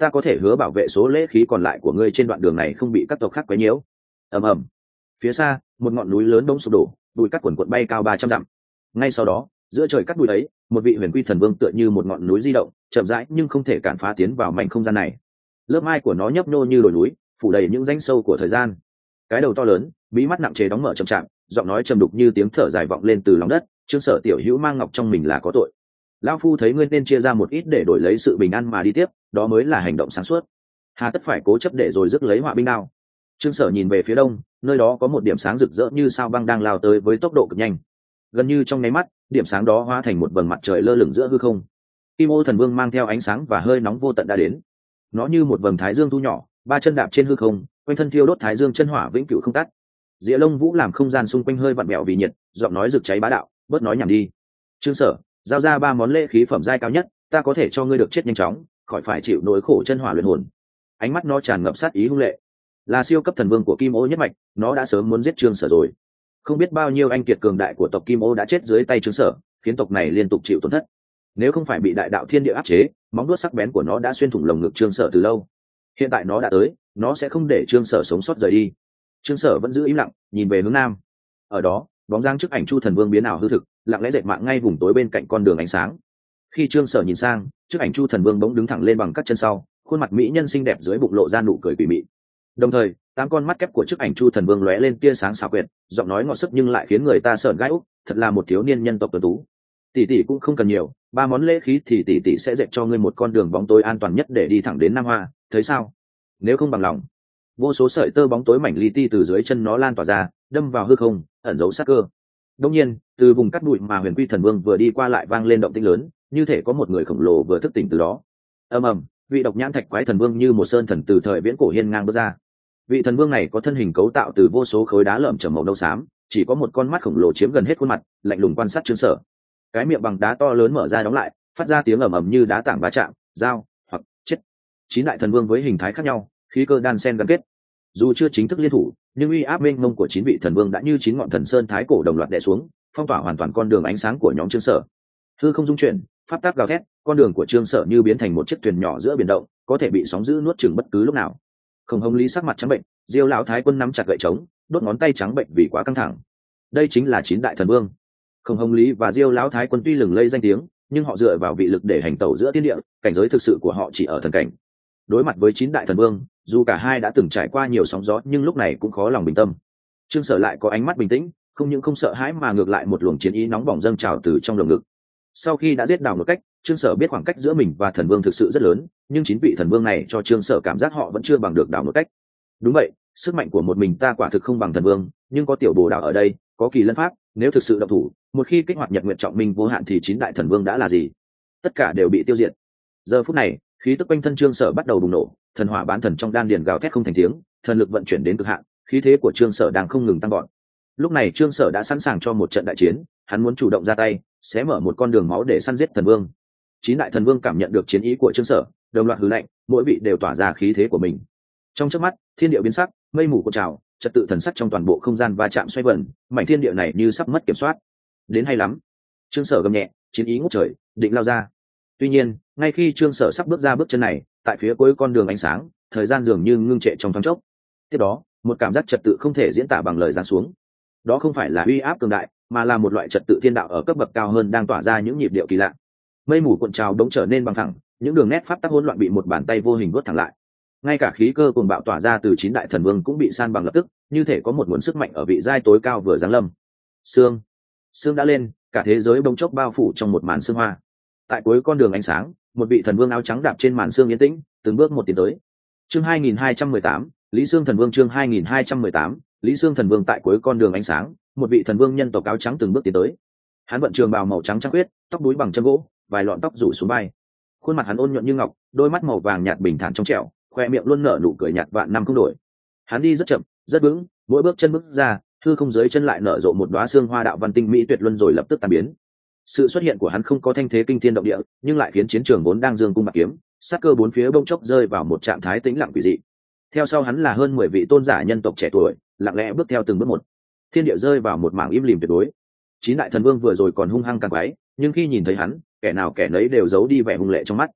ta có thể hứa bảo vệ số lễ khí còn lại của ngươi trên đoạn đường này không bị các tộc khác quấy nhiễu. Ầm ầm. Phía xa, một ngọn núi lớn bỗng sụp đổ, bụi cát quần quận bay cao ba trăm dặm. Ngay sau đó, giữa trời cát bụi ấy, một vị huyền quy thần vương tựa như một ngọn núi di động, chậm rãi nhưng không thể cản phá tiến vào mảnh không gian này. Lớp mai của nó nhấp nhô như đồi núi, phủ đầy những rãnh sâu của thời gian. Cái đầu to lớn, bí mắt nặng trề đóng mở chậm chạp, giọng nói trầm đục như tiếng thở dài vọng lên từ lòng đất. Trương Sở tiểu hữu mang ngọc trong mình là có tội. Lão phu thấy ngươi nên chia ra một ít để đổi lấy sự bình an mà đi tiếp, đó mới là hành động sáng suốt. Hà tất phải cố chấp để rồi rước lấy họa binh đao. Trương Sở nhìn về phía đông, nơi đó có một điểm sáng rực rỡ như sao băng đang lao tới với tốc độ cực nhanh. Gần như trong nháy mắt, điểm sáng đó hóa thành một vầng mặt trời lơ lửng giữa hư không. Kim Ô Thần Vương mang theo ánh sáng và hơi nóng vô tận đã đến. Nó như một vầng thái dương thu nhỏ, ba chân đạp trên hư không, quanh thân thiêu đốt thái dương chân hỏa vĩnh cửu không tắt. Diệ Long Vũ làm không gian xung quanh hơi vặn vẹo vì nhiệt, giọng nói rực cháy bá đạo, bớt nói nhảm đi. Trương Sở, giao ra ba món lễ khí phẩm giai cao nhất, ta có thể cho ngươi được chết nhanh chóng, khỏi phải chịu nỗi khổ chân hỏa luyện hồn. Ánh mắt nó tràn ngập sát ý hung lệ. Là siêu cấp thần vương của Kim Ô nhất mạch, nó đã sớm muốn giết Trương Sở rồi. Không biết bao nhiêu anh kiệt cường đại của tộc Kim Ô đã chết dưới tay Trương Sở, khiến tộc này liên tục chịu tổn thất. Nếu không phải bị đại đạo thiên địa áp chế, móng vuốt sắc bén của nó đã xuyên thủng lồng ngực Trương Sở từ lâu. Hiện tại nó đã tới, nó sẽ không để Trương Sở sống sót rời đi. Trương Sở vẫn giữ im lặng, nhìn về hướng nam. Ở đó, bóng dáng trước ảnh Chu Thần Vương biến ảo hư thực, lặng lẽ dệt mạng ngay vùng tối bên cạnh con đường ánh sáng. Khi Trương Sở nhìn sang, trước ảnh Chu Thần Vương bỗng đứng thẳng lên bằng các chân sau, khuôn mặt mỹ nhân xinh đẹp dưới bụng lộ ra nụ cười quỷ mị. Đồng thời, tám con mắt kép của trước ảnh Chu Thần Vương lóe lên tia sáng xảo quyệt, giọng nói ngọt sức nhưng lại khiến người ta sởn gai ốc, thật là một thiếu niên nhân tộc tuấn tú. Tỷ tỷ cũng không cần nhiều, ba món lễ khí thì tỷ tỷ sẽ dệt cho ngươi một con đường bóng tối an toàn nhất để đi thẳng đến Nam Hoa, thấy sao? Nếu không bằng lòng. Vô số sợi tơ bóng tối mảnh li ti từ dưới chân nó lan tỏa ra, đâm vào hư không, ẩn giấu sát cơ. Đương nhiên, từ vùng cát bụi mà Huyền Quy Thần Vương vừa đi qua lại vang lên động tĩnh lớn, như thể có một người khổng lồ vừa thức tỉnh từ đó. Ầm ầm, vị độc nhãn thạch quái thần vương như một sơn thần từ thời viễn cổ hiên ngang bước ra. Vị thần vương này có thân hình cấu tạo từ vô số khối đá lởm chởm màu nâu xám, chỉ có một con mắt khổng lồ chiếm gần hết khuôn mặt, lạnh lùng quan sát Trương Sở. Cái miệng bằng đá to lớn mở ra đóng lại, phát ra tiếng ầm ầm như đá tảng va chạm, dao hoặc chết. Chín đại thần vương với hình thái khác nhau, khí cơ đan xen gắn kết. Dù chưa chính thức liên thủ, nhưng uy áp mênh mông của chín vị thần vương đã như chín ngọn thần sơn thái cổ đồng loạt đè xuống, phong tỏa hoàn toàn con đường ánh sáng của nhóm Trương Sở. Hư không dung chuyển, pháp tắc gào thét, con đường của Trương Sở như biến thành một chiếc thuyền nhỏ giữa biển động, có thể bị sóng dữ nuốt chửng bất cứ lúc nào. Khổng Hồng Lý sắc mặt trắng bệnh, Diêu lão thái quân nắm chặt gậy trống, đốt ngón tay trắng bệnh vì quá căng thẳng. Đây chính là chín đại thần vương. Khổng Hồng Lý và Diêu lão thái quân tuy lừng lây danh tiếng, nhưng họ dựa vào vị lực để hành tẩu giữa thiên địa, cảnh giới thực sự của họ chỉ ở thần cảnh. Đối mặt với chín đại thần vương, dù cả hai đã từng trải qua nhiều sóng gió nhưng lúc này cũng khó lòng bình tâm. Trương Sở lại có ánh mắt bình tĩnh, không những không sợ hãi mà ngược lại một luồng chiến ý nóng bỏng dâng trào từ trong lồng ngực. Sau khi đã giết Đào một cách, Trương Sở biết khoảng cách giữa mình và thần vương thực sự rất lớn, nhưng chín vị thần vương này cho Trương Sở cảm giác họ vẫn chưa bằng được Đào một cách. Đúng vậy, sức mạnh của một mình ta quả thực không bằng thần vương, nhưng có tiểu bồ đào ở đây, có kỳ lân pháp, nếu thực sự động thủ, một khi kích hoạt nhật nguyện trọng minh vô hạn thì chín đại thần vương đã là gì? Tất cả đều bị tiêu diệt. Giờ phút này, khí tức quanh thân Trương Sở bắt đầu bùng nổ, thần hỏa bán thần trong đan điền gào thét không thành tiếng, thần lực vận chuyển đến cực hạn, khí thế của Trương Sở đang không ngừng tăng vọt. Lúc này Trương Sở đã sẵn sàng cho một trận đại chiến, hắn muốn chủ động ra tay, xé mở một con đường máu để săn giết thần vương. Chín đại thần vương cảm nhận được chiến ý của Trương Sở, đồng loạt hừ lạnh, mỗi vị đều tỏa ra khí thế của mình. Trong chớp mắt, thiên địa biến sắc, mây mù cuộn trào, trật tự thần sắc trong toàn bộ không gian va chạm xoay vần, mảnh thiên địa này như sắp mất kiểm soát. Đến hay lắm. Trương Sở gầm nhẹ, chiến ý ngút trời, định lao ra. Tuy nhiên, ngay khi Trương Sở sắp bước ra bước chân này, tại phía cuối con đường ánh sáng, thời gian dường như ngưng trệ trong thoáng chốc. Tiếp đó, một cảm giác trật tự không thể diễn tả bằng lời giáng xuống. Đó không phải là uy áp cường đại, mà là một loại trật tự thiên đạo ở cấp bậc cao hơn đang tỏa ra những nhịp điệu kỳ lạ. Mây mù cuộn trào đống trở nên bằng thẳng, những đường nét pháp tắc hỗn loạn bị một bàn tay vô hình vuốt thẳng lại. Ngay cả khí cơ cuồng bạo tỏa ra từ chín đại thần vương cũng bị san bằng lập tức, như thể có một nguồn sức mạnh ở vị giai tối cao vừa giáng lâm. Sương, sương đã lên, cả thế giới bỗng chốc bao phủ trong một màn sương hoa. Tại cuối con đường ánh sáng, một vị thần vương áo trắng đạp trên màn sương yên tĩnh, từng bước một tiến tới. Chương hai nghìn hai trăm mười tám, Lý Sương Thần Vương. Chương hai nghìn hai trăm mười tám, Lý Sương Thần Vương. Tại cuối con đường ánh sáng, một vị thần vương nhân tộc áo trắng từng bước tiến tới. Hắn vận trường bào màu trắng trắng huyết, tóc đuôi bằng chân gỗ, vài lọn tóc rủ xuống vai. Khuôn mặt hắn ôn nhuận như ngọc, đôi mắt màu vàng nhạt bình thản trong trẻo, khoe miệng luôn nở nụ cười nhạt vạn năm không đổi. Hắn đi rất chậm, rất vững, mỗi bước chân bước ra, hư không dưới chân lại nở rộ một đóa xương hoa đạo văn tinh mỹ tuyệt luân rồi lập tức tan biến. Sự xuất hiện của hắn không có thanh thế kinh thiên động địa, nhưng lại khiến chiến trường vốn đang dương cung bạc kiếm, sát cơ bốn phía bỗng chốc rơi vào một trạng thái tĩnh lặng quỷ dị. Theo sau hắn là hơn mười vị tôn giả nhân tộc trẻ tuổi, lặng lẽ bước theo từng bước một. Thiên địa rơi vào một mảng im lìm tuyệt đối. Chín đại thần vương vừa rồi còn hung hăng càng quái, nhưng khi nhìn thấy hắn, kẻ nào kẻ nấy đều giấu đi vẻ hung lệ trong mắt.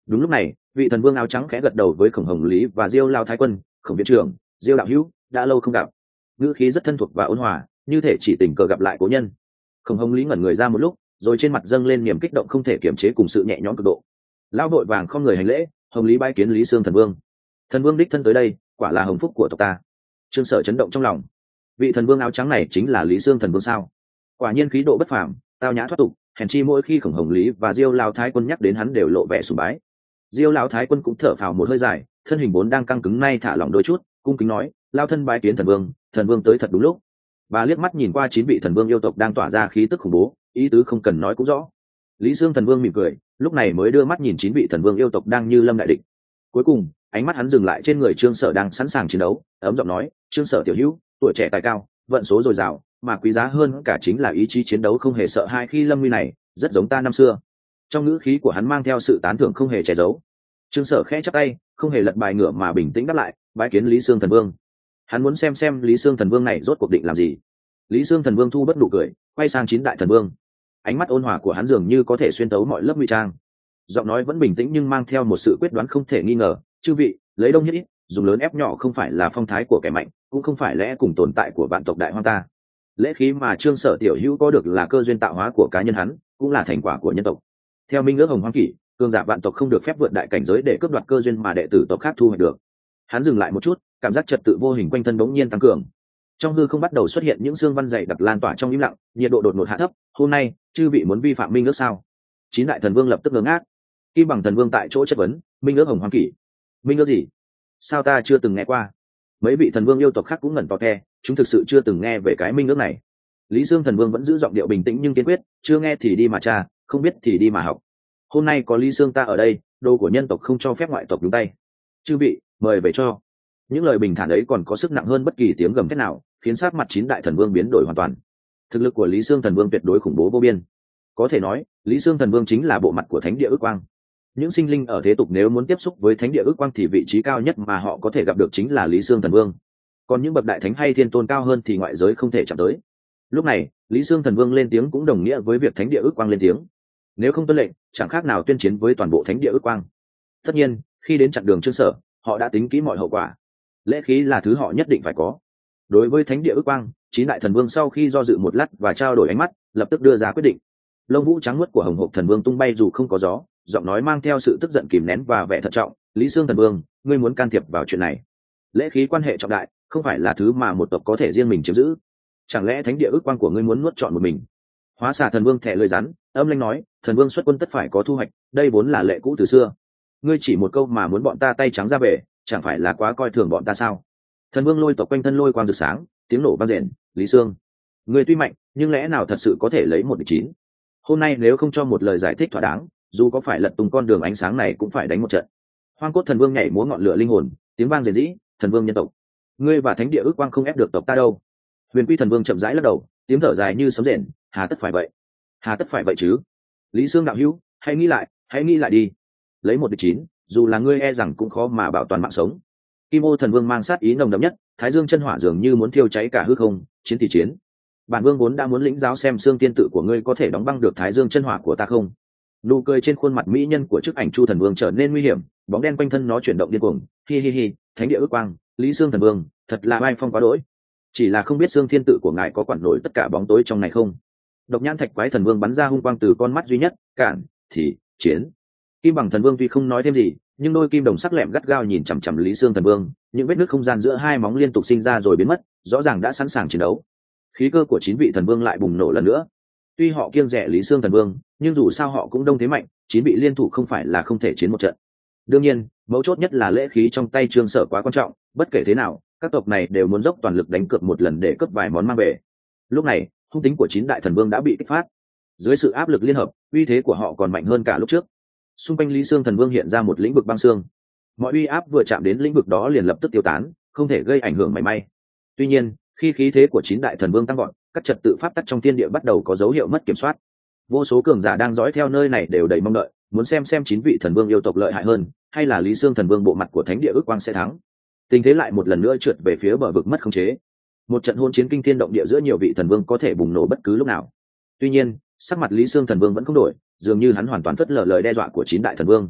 Đúng lúc này, vị thần vương áo trắng khẽ gật đầu với Khổng Hồng Lý và Diêu Lao Thái Quân. Khổng viện trưởng, Diêu đạo hữu, đã lâu không gặp. Ngữ khí rất thân thuộc và ôn hòa, như thể chỉ tình cờ gặp lại cố nhân. Khổng Hồng Lý ngẩn người ra một lúc, rồi trên mặt dâng lên niềm kích động không thể kiềm chế cùng sự nhẹ nhõm cực độ. Lao đội vàng không người hành lễ. Hồng Lý bái kiến Lý Sương thần vương. Thần vương đích thân tới đây, quả là hồng phúc của tộc ta. Trương Sở chấn động trong lòng. Vị thần vương áo trắng này chính là Lý Sương thần vương sao? Quả nhiên khí độ bất phàm, tao nhã thoát tục. Hèn chi mỗi khi Khổng Hồng Lý và Diêu Lao Thái Quân nhắc đến hắn đều lộ vẻ sùng bái. Diêu Lão Thái Quân cũng thở phào một hơi dài, thân hình vốn đang căng cứng nay thả lỏng đôi chút, cung kính nói: Lao thân bái kiến thần vương, thần vương tới thật đúng lúc. Bà liếc mắt nhìn qua chín vị thần vương yêu tộc đang tỏa ra khí tức khủng bố, ý tứ không cần nói cũng rõ. Lý Sương thần vương mỉm cười, lúc này mới đưa mắt nhìn chín vị thần vương yêu tộc đang như lâm đại địch. Cuối cùng, ánh mắt hắn dừng lại trên người Trương Sở đang sẵn sàng chiến đấu, ấm giọng nói: Trương Sở tiểu hữu, tuổi trẻ tài cao, vận số dồi dào, mà quý giá hơn cả chính là ý chí chiến đấu không hề sợ hãi khi lâm nguy này, rất giống ta năm xưa. Trong ngữ khí của hắn mang theo sự tán thưởng không hề che giấu. Trương Sở khẽ chắp tay, không hề lật bài ngửa mà bình tĩnh đáp lại: bái kiến Lý Sương thần vương. Hắn muốn xem xem Lý Sương thần vương này rốt cuộc định làm gì. Lý Sương thần vương thu bất nụ cười, quay sang chín đại thần vương. Ánh mắt ôn hòa của hắn dường như có thể xuyên tấu mọi lớp ngụy trang. Giọng nói vẫn bình tĩnh nhưng mang theo một sự quyết đoán không thể nghi ngờ: chư vị, lấy đông nhất ít, dùng lớn ép nhỏ không phải là phong thái của kẻ mạnh, cũng không phải lẽ cùng tồn tại của vạn tộc đại hoang ta. Lễ khí mà Trương Sở tiểu hữu có được là cơ duyên tạo hóa của cá nhân hắn, cũng là thành quả của nhân tộc. Theo minh ước hồng hoang kỷ, cường giả vạn tộc không được phép vượt đại cảnh giới để cướp đoạt cơ duyên mà đệ tử tộc khác thu hoạch được. Hắn dừng lại một chút, cảm giác trật tự vô hình quanh thân bỗng nhiên tăng cường. Trong hư không bắt đầu xuất hiện những xương văn dày đặc lan tỏa trong im lặng, nhiệt độ đột ngột hạ thấp. Hôm nay, chư vị muốn vi phạm minh ước sao? Chín đại thần vương lập tức ngớ ngác. Kim bằng thần vương tại chỗ chất vấn: minh ước hồng hoang kỷ? Minh ước gì? Sao ta chưa từng nghe qua? Mấy vị thần vương yêu tộc khác cũng ngẩn to ke, chúng thực sự chưa từng nghe về cái minh ước này. Lý Dương thần vương vẫn giữ giọng điệu bình tĩnh nhưng kiên quyết: chưa nghe thì đi mà tra, không biết thì đi mà học. Hôm nay có Lý Dương ta ở đây, đồ của nhân tộc không cho phép ngoại tộc đúng tay. Chư vị, mời về cho. Những lời bình thản ấy còn có sức nặng hơn bất kỳ tiếng gầm thét nào, khiến sát mặt chín đại thần vương biến đổi hoàn toàn. Thực lực của Lý Dương thần vương tuyệt đối khủng bố vô biên. Có thể nói, Lý Dương thần vương chính là bộ mặt của thánh địa ước quang. Những sinh linh ở thế tục nếu muốn tiếp xúc với thánh địa ước quang thì vị trí cao nhất mà họ có thể gặp được chính là Lý Dương thần vương. Còn những bậc đại thánh hay thiên tôn cao hơn thì ngoại giới không thể chạm tới. Lúc này, Lý Dương thần vương lên tiếng cũng đồng nghĩa với việc thánh địa ước quang lên tiếng. Nếu không tuân lệnh, chẳng khác nào tuyên chiến với toàn bộ thánh địa ước quang. Tất nhiên, khi đến chặn đường Trương Sở, họ đã tính kỹ mọi hậu quả. Lễ khí là thứ họ nhất định phải có. Đối với thánh địa ước quang, chín đại thần vương sau khi do dự một lát và trao đổi ánh mắt, lập tức đưa ra quyết định. Lông vũ trắng muốt của hồng hộp thần vương tung bay dù không có gió, giọng nói mang theo sự tức giận kìm nén và vẻ thận trọng: Lý Dương thần vương, ngươi muốn can thiệp vào chuyện này. Lễ khí quan hệ trọng đại, không phải là thứ mà một tộc có thể riêng mình chiếm giữ. Chẳng lẽ thánh địa ước quang của ngươi muốn nuốt trọn một mình? Hóa xà thần vương thẻ lưỡi rắn, âm lãnh nói: thần vương xuất quân tất phải có thu hoạch, đây vốn là lệ cũ từ xưa. Ngươi chỉ một câu mà muốn bọn ta tay trắng ra về, chẳng phải là quá coi thường bọn ta sao? Thần vương lôi tộc quanh thân lôi quang rực sáng, tiếng nổ vang rền: Lý Dương, ngươi tuy mạnh, nhưng lẽ nào thật sự có thể lấy một địch chín? Hôm nay nếu không cho một lời giải thích thỏa đáng, dù có phải lật tung con đường ánh sáng này cũng phải đánh một trận. Hoang cốt thần vương nhảy múa ngọn lửa linh hồn, tiếng vang rền rĩ: thần vương nhân tộc, ngươi và thánh địa ước quang không ép được tộc ta đâu. Huyền quy thần vương chậm rãi lắc đầu, tiếng thở dài như sấm rền: hà tất phải vậy, hà tất phải vậy chứ? Lý Dương đạo hữu, hãy nghĩ lại, hãy nghĩ lại đi. Lấy một địch chín, dù là ngươi e rằng cũng khó mà bảo toàn mạng sống. Kim ô thần vương mang sát ý nồng đậm nhất, thái dương chân hỏa dường như muốn thiêu cháy cả hư không. Chiến thì chiến, bản vương vốn đã muốn lĩnh giáo xem xương tiên tự của ngươi có thể đóng băng được thái dương chân hỏa của ta không. Nụ cười trên khuôn mặt mỹ nhân của chức ảnh chu thần vương trở nên nguy hiểm, bóng đen quanh thân nó chuyển động điên cuồng. Hi hi hi, thánh địa ước quang, Lý Dương thần vương, thật là oai phong quá đỗi. Chỉ là không biết xương thiên tự của ngài có quản nổi tất cả bóng tối trong này không? Độc nhãn thạch quái thần vương bắn ra hung quang từ con mắt duy nhất: cản thì chiến. Kim bằng thần vương tuy không nói thêm gì, nhưng đôi kim đồng sắc lẹm gắt gao nhìn chằm chằm Lý Dương thần vương, những vết nứt không gian giữa hai móng liên tục sinh ra rồi biến mất, rõ ràng đã sẵn sàng chiến đấu. Khí cơ của chín vị thần vương lại bùng nổ lần nữa. Tuy họ kiêng rẻ Lý Dương thần vương, nhưng dù sao họ cũng đông thế mạnh, chín vị liên thủ không phải là không thể chiến một trận. Đương nhiên, mấu chốt nhất là lễ khí trong tay Trương Sở quá quan trọng, bất kể thế nào, các tộc này đều muốn dốc toàn lực đánh cược một lần để cướp vài món mang về. Lúc này, hung tính của chín đại thần vương đã bị kích phát. Dưới sự áp lực liên hợp, uy thế của họ còn mạnh hơn cả lúc trước. Xung quanh Lý Dương thần vương hiện ra một lĩnh vực băng xương. Mọi uy áp vừa chạm đến lĩnh vực đó liền lập tức tiêu tán, không thể gây ảnh hưởng mảy may. Tuy nhiên, khi khí thế của chín đại thần vương tăng vọt, các trật tự pháp tắc trong thiên địa bắt đầu có dấu hiệu mất kiểm soát. Vô số cường giả đang dõi theo nơi này đều đầy mong đợi, muốn xem xem chín vị thần vương yêu tộc lợi hại hơn, hay là Lý Dương thần vương bộ mặt của thánh địa ước quang sẽ thắng. Tình thế lại một lần nữa trượt về phía bờ vực mất khống chế. Một trận hôn chiến kinh thiên động địa giữa nhiều vị thần vương có thể bùng nổ bất cứ lúc nào. Tuy nhiên, sắc mặt Lý Dương thần vương vẫn không đổi, dường như hắn hoàn toàn phớt lờ lời đe dọa của chín đại thần vương.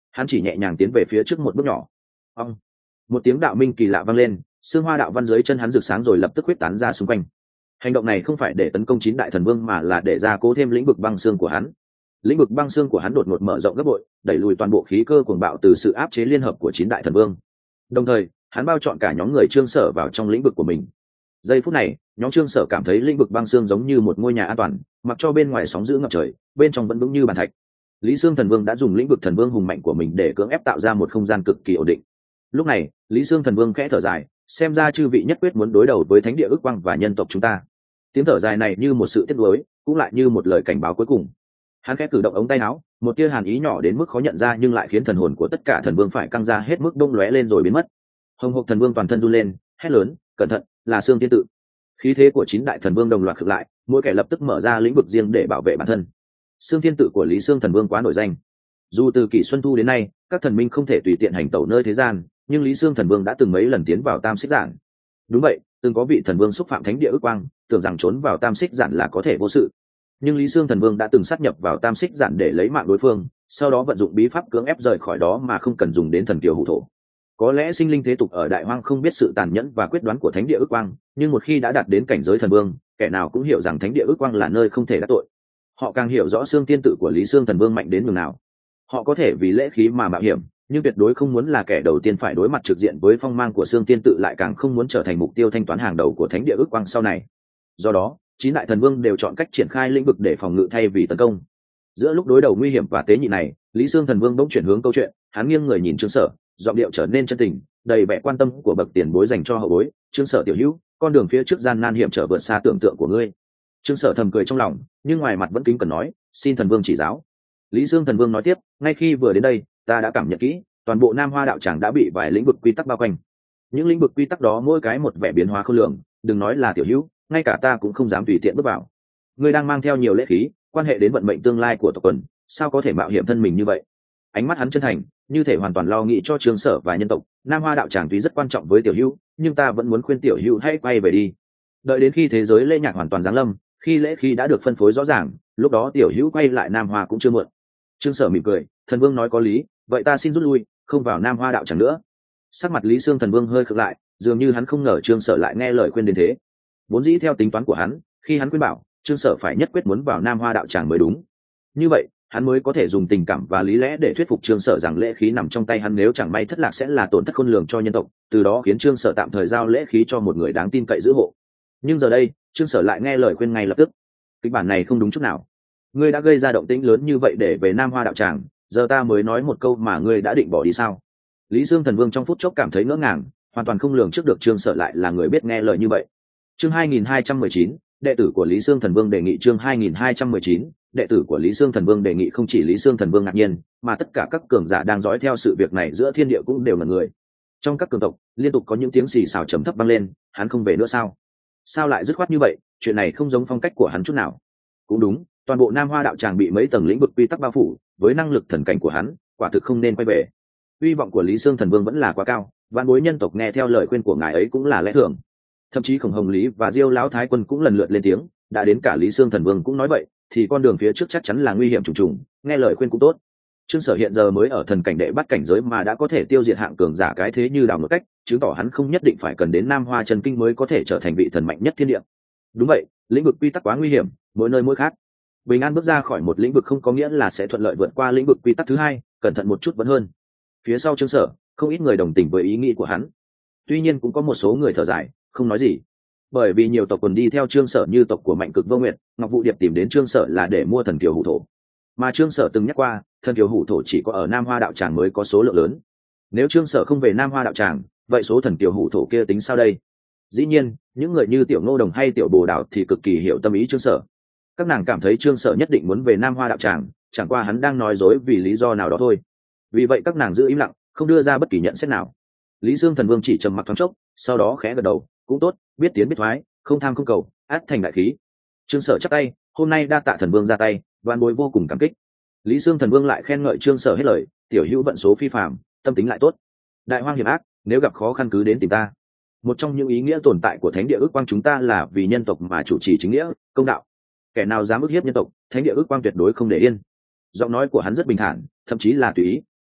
hắn chỉ nhẹ nhàng tiến về phía trước một bước nhỏ. Ông, một tiếng đạo minh kỳ lạ vang lên, xương hoa đạo văn dưới chân hắn rực sáng rồi lập tức huyết tán ra xung quanh. Hành động này không phải để tấn công chín đại thần vương mà là để gia cố thêm lĩnh vực băng xương của hắn. Lĩnh vực băng xương của hắn đột ngột mở rộng gấp bội, đẩy lùi toàn bộ khí cơ cuồng bạo từ sự áp chế liên hợp của chín đại thần vương. Đồng thời, hắn bao trọn cả nhóm người Trương Sở vào trong lĩnh vực của mình. Giây phút này, nhóm Trương Sở cảm thấy lĩnh vực băng xương giống như một ngôi nhà an toàn, mặc cho bên ngoài sóng dữ ngập trời, bên trong vẫn vững như bàn thạch. Lý Sương Thần Vương đã dùng lĩnh vực thần vương hùng mạnh của mình để cưỡng ép tạo ra một không gian cực kỳ ổn định. Lúc này, Lý Sương Thần Vương khẽ thở dài, xem ra chư vị nhất quyết muốn đối đầu với thánh địa ước quang và nhân tộc chúng ta. Tiếng thở dài này như một sự tiếc nuối, cũng lại như một lời cảnh báo cuối cùng. Hắn khẽ cử động ống tay áo, một tia hàn ý nhỏ đến mức khó nhận ra nhưng lại khiến thần hồn của tất cả thần vương phải căng ra hết mức đông lóe lên rồi biến mất. Hồng Hộc Thần Vương toàn thân run lên, hét lớn, cẩn thận, là Sương Tiên Tự. Khí thế của chín đại thần vương đồng loạt khựng lại, mỗi kẻ lập tức mở ra lĩnh vực riêng để bảo vệ bản thân. Sương Tiên Tự của Lý Sương Thần Vương quá nổi danh. Dù từ kỷ Xuân Thu đến nay, các thần minh không thể tùy tiện hành tẩu nơi thế gian, nhưng Lý Sương Thần Vương đã từng mấy lần tiến vào Tam Xích Giản. Đúng vậy, từng có vị thần vương xúc phạm thánh địa ước quang, tưởng rằng trốn vào Tam Xích Giản là có thể vô sự. Nhưng Lý Sương Thần Vương đã từng sát nhập vào Tam Xích Giản để lấy mạng đối phương, sau đó vận dụng bí pháp cưỡng ép rời khỏi đó mà không cần dùng đến thần kiều hủ thổ. Có lẽ sinh linh thế tục ở Đại Hoang không biết sự tàn nhẫn và quyết đoán của thánh địa ước quang, nhưng một khi đã đạt đến cảnh giới thần vương, kẻ nào cũng hiểu rằng thánh địa ước quang là nơi không thể đắc tội. Họ càng hiểu rõ Sương Tiên Tự của Lý Sương Thần Vương mạnh đến nhường nào. Họ có thể vì lễ khí mà mạo hiểm, nhưng tuyệt đối không muốn là kẻ đầu tiên phải đối mặt trực diện với phong mang của Sương Tiên Tự, lại càng không muốn trở thành mục tiêu thanh toán hàng đầu của thánh địa ước quang sau này. Do đó, chín đại thần vương đều chọn cách triển khai lĩnh vực để phòng ngự thay vì tấn công. Giữa lúc đối đầu nguy hiểm và tế nhị này, Lý Sương Thần Vương bỗng chuyển hướng câu chuyện, hắn nghiêng người nhìn Trương Sở, giọng điệu trở nên chân tình, đầy vẻ quan tâm của bậc tiền bối dành cho hậu bối. Trương Sở tiểu hữu, con đường phía trước gian nan hiểm trở vượt xa tưởng tượng của ngươi. Trương Sở thầm cười trong lòng, nhưng ngoài mặt vẫn kính cẩn nói, xin thần vương chỉ giáo. Lý Sương Thần Vương nói tiếp, ngay khi vừa đến đây, ta đã cảm nhận kỹ, toàn bộ Nam Hoa đạo tràng đã bị vài lĩnh vực quy tắc bao quanh. Những lĩnh vực quy tắc đó mỗi cái một vẻ biến hóa khôn lường, đừng nói là tiểu hữu, ngay cả ta cũng không dám tùy tiện bước vào. Ngươi đang mang theo nhiều lễ khí, quan hệ đến vận mệnh tương lai của tộc quần, sao có thể mạo hiểm thân mình như vậy? Ánh mắt hắn chân thành, như thể hoàn toàn lo nghĩ cho Trương Sở và nhân tộc. Nam Hoa đạo tràng tuy rất quan trọng với tiểu hữu, nhưng ta vẫn muốn khuyên tiểu hữu hãy quay về đi. Đợi đến khi thế giới lễ nhạc hoàn toàn giáng lâm, khi lễ khí đã được phân phối rõ ràng, lúc đó tiểu hữu quay lại Nam Hoa cũng chưa muộn. Trương Sở mỉm cười, thần vương nói có lý, vậy ta xin rút lui, không vào Nam Hoa đạo tràng nữa. Sắc mặt Lý Sương Thần Vương hơi khựng lại, dường như hắn không ngờ Trương Sở lại nghe lời khuyên đến thế. Vốn dĩ theo tính toán của hắn, khi hắn khuyên bảo Trương Sở phải nhất quyết muốn vào Nam Hoa đạo tràng mới đúng. Như vậy, hắn mới có thể dùng tình cảm và lý lẽ để thuyết phục Trương Sở rằng lễ khí nằm trong tay hắn, nếu chẳng may thất lạc sẽ là tổn thất khôn lường cho nhân tộc, từ đó khiến Trương Sở tạm thời giao lễ khí cho một người đáng tin cậy giữ hộ. Nhưng giờ đây, Trương Sở lại nghe lời khuyên ngay lập tức. Kịch bản này không đúng chút nào. Ngươi đã gây ra động tĩnh lớn như vậy để về Nam Hoa đạo tràng, giờ ta mới nói một câu mà ngươi đã định bỏ đi sao? Lý Sương Thần Vương trong phút chốc cảm thấy ngỡ ngàng, hoàn toàn không lường trước được Trương Sở lại là người biết nghe lời như vậy. Chương hai nghìn hai trăm mười chín, đệ tử của Lý Sương Thần Vương đề nghị. Chương hai nghìn hai trăm mười chín, đệ tử của Lý Sương Thần Vương đề nghị. Không chỉ Lý Sương Thần Vương ngạc nhiên, mà tất cả các cường giả đang dõi theo sự việc này giữa thiên địa cũng đều ngẩn người. Trong các cường tộc, liên tục có những tiếng xì xào trầm thấp vang lên, hắn không về nữa sao? Sao lại dứt khoát như vậy? Chuyện này không giống phong cách của hắn chút nào. Cũng đúng, toàn bộ Nam Hoa đạo tràng bị mấy tầng lĩnh vực quy tắc bao phủ, với năng lực thần cảnh của hắn, quả thực không nên quay về. Hy vọng của Lý Sương Thần Vương vẫn là quá cao, vạn bối nhân tộc nghe theo lời khuyên của ngài ấy cũng là lẽ thường. Thậm chí Khổng Hồng Lý và Diêu Lão Thái Quân cũng lần lượt lên tiếng, đã đến cả Lý Sương Thần Vương cũng nói vậy, thì con đường phía trước chắc chắn là nguy hiểm trùng trùng, nghe lời khuyên cũng tốt. Trương Sở hiện giờ mới ở thần cảnh đệ bắt cảnh giới mà đã có thể tiêu diệt hạng cường giả cái thế như đào ngược cách, chứng tỏ hắn không nhất định phải cần đến Nam Hoa Chân Kinh mới có thể trở thành vị thần mạnh nhất thiên địa. Đúng vậy, lĩnh vực quy tắc quá nguy hiểm, mỗi nơi mỗi khác. Bình an bước ra khỏi một lĩnh vực không có nghĩa là sẽ thuận lợi vượt qua lĩnh vực quy tắc thứ hai, cẩn thận một chút vẫn hơn. Phía sau Trương Sở, không ít người đồng tình với ý nghĩ của hắn. Tuy nhiên cũng có một số người thở dài, không nói gì. Bởi vì nhiều tộc quần đi theo Trương Sở như tộc của Mạnh Cực Vô Nguyệt, Ngọc Vũ Điệp tìm đến Trương Sở là để mua thần kiều hủ thổ. Mà Trương Sở từng nhắc qua, thần kiều hủ thổ chỉ có ở Nam Hoa đạo tràng mới có số lượng lớn. Nếu Trương Sở không về Nam Hoa đạo tràng, vậy số thần kiều hủ thổ kia tính sao đây? Dĩ nhiên, những người như Tiểu Ngô Đồng hay Tiểu Bồ Đào thì cực kỳ hiểu tâm ý Trương Sở. Các nàng cảm thấy Trương Sở nhất định muốn về Nam Hoa đạo tràng, chẳng qua hắn đang nói dối vì lý do nào đó thôi. Vì vậy các nàng giữ im lặng, không đưa ra bất kỳ nhận xét nào. Lý Sương Thần Vương chỉ trầm mặc thoáng chốc, sau đó khẽ gật đầu, cũng tốt, biết tiến biết thoái, không tham không cầu, ắt thành đại khí. Trương Sở chắp tay, hôm nay đa tạ thần vương ra tay, đoan bối vô cùng cảm kích. Lý Sương Thần Vương lại khen ngợi Trương Sở hết lời, tiểu hữu vận số phi phàm, tâm tính lại tốt. Đại hoang hiểm ác, nếu gặp khó khăn cứ đến tìm ta. Một trong những ý nghĩa tồn tại của thánh địa ước quang chúng ta là vì nhân tộc mà chủ trì chính nghĩa, công đạo. Kẻ nào dám ức hiếp nhân tộc, thánh địa ước quang tuyệt đối không để yên. Giọng nói của hắn rất bình thản, thậm chí là tùy ý,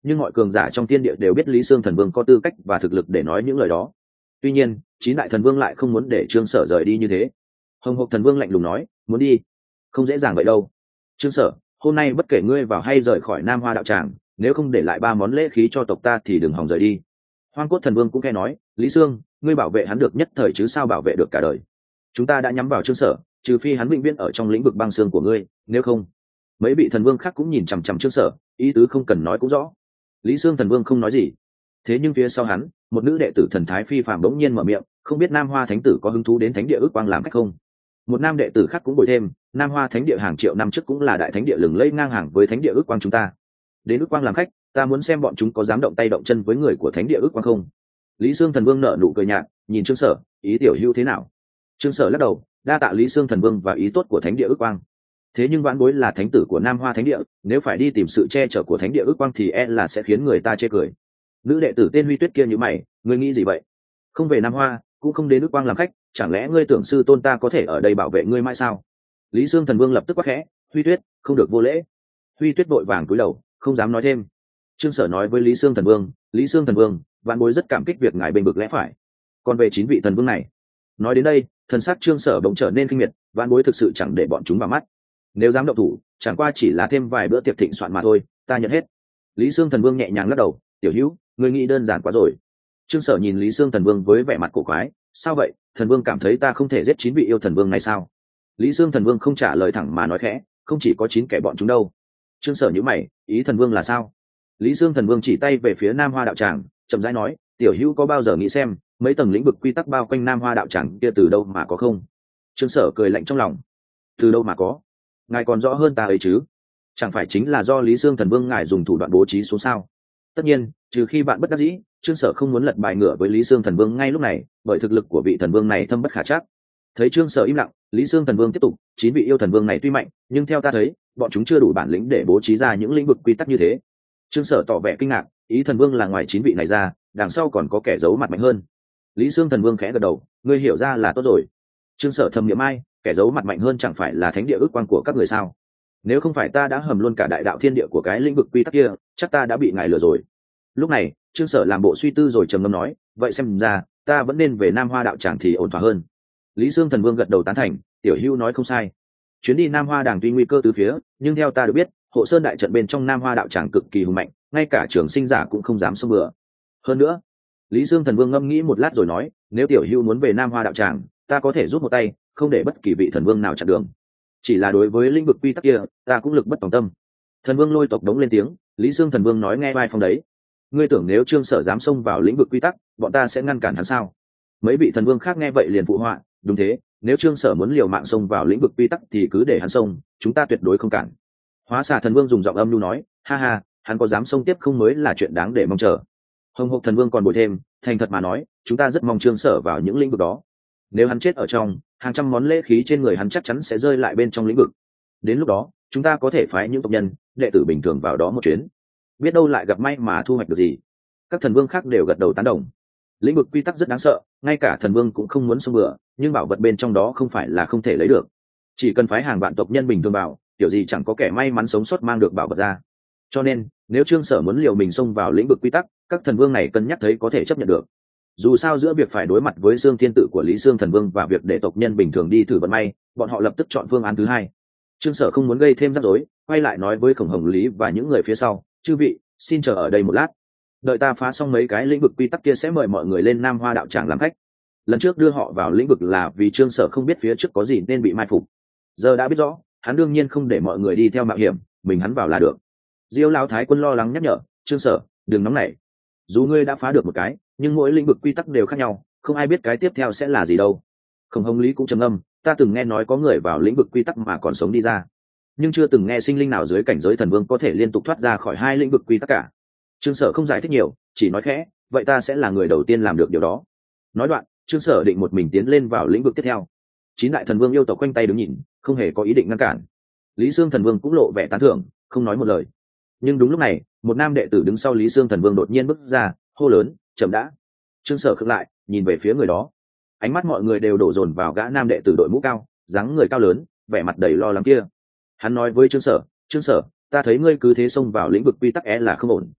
nhưng mọi cường giả trong tiên địa đều biết Lý Sương Thần Vương có tư cách và thực lực để nói những lời đó. Tuy nhiên chín đại thần vương lại không muốn để Trương Sở rời đi như thế. Hồng Hộc Thần Vương lạnh lùng nói, muốn đi không dễ dàng vậy đâu. Trương Sở, hôm nay bất kể ngươi vào hay rời khỏi Nam Hoa đạo tràng, nếu không để lại ba món lễ khí cho tộc ta thì đừng hòng rời đi. Hoang Cốt Thần Vương cũng nghe nói, Lý Sương, ngươi bảo vệ hắn được nhất thời chứ sao bảo vệ được cả đời. Chúng ta đã nhắm vào Trương Sở, trừ phi hắn vĩnh viễn ở trong lĩnh vực băng xương của ngươi, nếu không. Mấy vị thần vương khác cũng nhìn chằm chằm Trương Sở, ý tứ không cần nói cũng rõ. Lý Sương Thần Vương không nói gì. Thế nhưng phía sau hắn, một nữ đệ tử thần thái phi phàm bỗng nhiên mở miệng, không biết Nam Hoa Thánh tử có hứng thú đến Thánh địa ước quang làm khách không? Một nam đệ tử khác cũng bồi thêm, Nam Hoa Thánh địa hàng triệu năm trước cũng là đại thánh địa lừng lẫy ngang hàng với Thánh địa ước quang chúng ta. Đến ước quang làm khách, ta muốn xem bọn chúng có dám động tay động chân với người của Thánh địa ước quang không. Lý Sương Thần Vương nở nụ cười nhạt, nhìn Trương Sở, ý tiểu hữu thế nào? Trương Sở lắc đầu, đa tạ Lý Sương Thần Vương và ý tốt của Thánh địa ước quang. Thế nhưng vãn bối là thánh tử của Nam Hoa Thánh địa, nếu phải đi tìm sự che chở của Thánh địa ước quang thì e là sẽ khiến người ta chê cười. Nữ đệ tử tên Huy Tuyết kia như mày, ngươi nghĩ gì vậy? Không về Nam Hoa, cũng không đến ước quang làm khách, chẳng lẽ ngươi tưởng sư tôn ta có thể ở đây bảo vệ ngươi mãi sao? Lý Sương Thần Vương lập tức quát khẽ, Huy Tuyết, không được vô lễ. Huy Tuyết vội vàng cúi đầu, không dám nói thêm. Trương Sở nói với Lý Sương Thần Vương, Lý Sương Thần Vương, vãn bối rất cảm kích việc ngài bênh vực lẽ phải. Còn về chín vị thần vương này, nói đến đây, thần sắc Trương Sở bỗng trở nên kinh miệt, vãn bối thực sự chẳng để bọn chúng vào mắt. Nếu dám động thủ, chẳng qua chỉ là thêm vài bữa tiệc thịnh soạn mà thôi, ta nhận hết. Lý Sương Thần Vương nhẹ nhàng lắc đầu, tiểu hữu, ngươi nghĩ đơn giản quá rồi. Trương Sở nhìn Lý Sương Thần Vương với vẻ mặt cổ quái, sao vậy, thần vương cảm thấy ta không thể giết chín vị yêu thần vương này sao? Lý Sương Thần Vương không trả lời thẳng mà nói khẽ, không chỉ có chín kẻ bọn chúng đâu. Trương Sở nhíu mày, ý thần vương là sao? Lý Sương Thần Vương chỉ tay về phía Nam Hoa đạo tràng, chậm rãi nói, tiểu hữu có bao giờ nghĩ xem mấy tầng lĩnh vực quy tắc bao quanh Nam Hoa đạo tràng kia từ đâu mà có không? Trương Sở cười lạnh trong lòng, từ đâu mà có? Ngài còn rõ hơn ta ấy chứ? Chẳng phải chính là do Lý Sương Thần Vương ngài dùng thủ đoạn bố trí xuống sao? Tất nhiên, trừ khi bạn bất đắc dĩ, Trương Sở không muốn lật bài ngửa với Lý Sương Thần Vương ngay lúc này, bởi thực lực của vị thần vương này thâm bất khả trắc. Thấy Trương Sở im lặng, Lý Sương Thần Vương tiếp tục, chín vị yêu thần vương này tuy mạnh, nhưng theo ta thấy, bọn chúng chưa đủ bản lĩnh để bố trí ra những lĩnh vực quy tắc như thế. Trương Sở tỏ vẻ kinh ngạc, ý thần vương là ngoài chín vị này ra, đằng sau còn có kẻ giấu mặt mạnh hơn. Lý Sương Thần Vương khẽ gật đầu, ngươi hiểu ra là tốt rồi. Trương Sở thầm niệm ai, kẻ giấu mặt mạnh hơn chẳng phải là thánh địa ước quan của các người sao? Nếu không phải ta đã hầm luôn cả đại đạo thiên địa của cái lĩnh vực quy tắc kia, chắc ta đã bị ngài lừa rồi. Lúc này, Trương Sở làm bộ suy tư rồi trầm ngâm nói, vậy xem ra ta vẫn nên về Nam Hoa đạo tràng thì ổn thỏa hơn. Lý Sương Thần Vương gật đầu tán thành, tiểu hữu nói không sai. Chuyến đi Nam Hoa đàng tuy nguy cơ từ phía, nhưng theo ta được biết, hộ sơn đại trận bên trong Nam Hoa đạo tràng cực kỳ hùng mạnh, ngay cả trường sinh giả cũng không dám xông bừa. Hơn nữa, Lý Sương Thần Vương ngâm nghĩ một lát rồi nói, nếu tiểu hữu muốn về Nam Hoa đạo tràng, ta có thể giúp một tay, không để bất kỳ vị thần vương nào chặn đường. Chỉ là đối với lĩnh vực quy tắc kia, ta cũng lực bất tòng tâm. Thần Vương Lôi tộc đống lên tiếng, Lý Sương Thần Vương nói nghe vai phong đấy. Ngươi tưởng nếu Trương Sở dám xông vào lĩnh vực quy tắc, bọn ta sẽ ngăn cản hắn sao? Mấy vị thần vương khác nghe vậy liền phụ họa, đúng thế, nếu Trương Sở muốn liều mạng xông vào lĩnh vực quy tắc thì cứ để hắn xông, chúng ta tuyệt đối không cản. Hóa Xà Thần Vương dùng giọng âm nhu nói, ha ha, hắn có dám xông tiếp không mới là chuyện đáng để mong chờ. Hồng Hộc Thần Vương còn bồi thêm, thành thật mà nói, chúng ta rất mong Trương Sở vào những lĩnh vực đó. Nếu hắn chết ở trong, hàng trăm món lễ khí trên người hắn chắc chắn sẽ rơi lại bên trong lĩnh vực. Đến lúc đó, chúng ta có thể phái những tộc nhân, đệ tử bình thường vào đó một chuyến, biết đâu lại gặp may mà thu hoạch được gì. Các thần vương khác đều gật đầu tán đồng. Lĩnh vực quy tắc rất đáng sợ, ngay cả thần vương cũng không muốn xông bừa, nhưng bảo vật bên trong đó không phải là không thể lấy được. Chỉ cần phái hàng vạn tộc nhân bình thường vào, kiểu gì chẳng có kẻ may mắn sống sót mang được bảo vật ra. Cho nên, nếu Trương Sở muốn liều mình xông vào lĩnh vực quy tắc, các thần vương này cân nhắc thấy có thể chấp nhận được. Dù sao giữa việc phải đối mặt với Xương Thiên Tự của Lý Sương Thần Vương và việc để tộc nhân bình thường đi thử vận may, bọn họ lập tức chọn phương án thứ hai. Trương Sở không muốn gây thêm rắc rối, quay lại nói với Khổng Hồng Lý và những người phía sau, chư vị, xin chờ ở đây một lát, đợi ta phá xong mấy cái lĩnh vực quy tắc kia sẽ mời mọi người lên Nam Hoa đạo tràng làm khách. Lần trước đưa họ vào lĩnh vực là vì Trương Sở không biết phía trước có gì nên bị mai phục, giờ đã biết rõ, hắn đương nhiên không để mọi người đi theo mạo hiểm, mình hắn vào là được. Diêu Lão Thái Quân lo lắng nhắc nhở, Trương Sở, đừng nóng nảy, dù ngươi đã phá được một cái, nhưng mỗi lĩnh vực quy tắc đều khác nhau, không ai biết cái tiếp theo sẽ là gì đâu. Khổng Hồng Lý cũng trầm ngâm, ta từng nghe nói có người vào lĩnh vực quy tắc mà còn sống đi ra, nhưng chưa từng nghe sinh linh nào dưới cảnh giới thần vương có thể liên tục thoát ra khỏi hai lĩnh vực quy tắc cả. Trương Sở không giải thích nhiều, chỉ nói khẽ, vậy ta sẽ là người đầu tiên làm được điều đó. Nói đoạn, Trương Sở định một mình tiến lên vào lĩnh vực tiếp theo. Chín đại thần vương yêu tộc quanh tay đứng nhìn, không hề có ý định ngăn cản. Lý Sương Thần Vương cũng lộ vẻ tán thưởng, không nói một lời. Nhưng đúng lúc này, một nam đệ tử đứng sau Lý Sương Thần Vương đột nhiên bước ra, hô lớn, chậm đã. Trương Sở khựng lại, nhìn về phía người đó. Ánh mắt mọi người đều đổ dồn vào gã nam đệ tử đội mũ cao, dáng người cao lớn, vẻ mặt đầy lo lắng kia. Hắn nói với Trương Sở, Trương Sở, ta thấy ngươi cứ thế xông vào lĩnh vực quy tắc é là không ổn.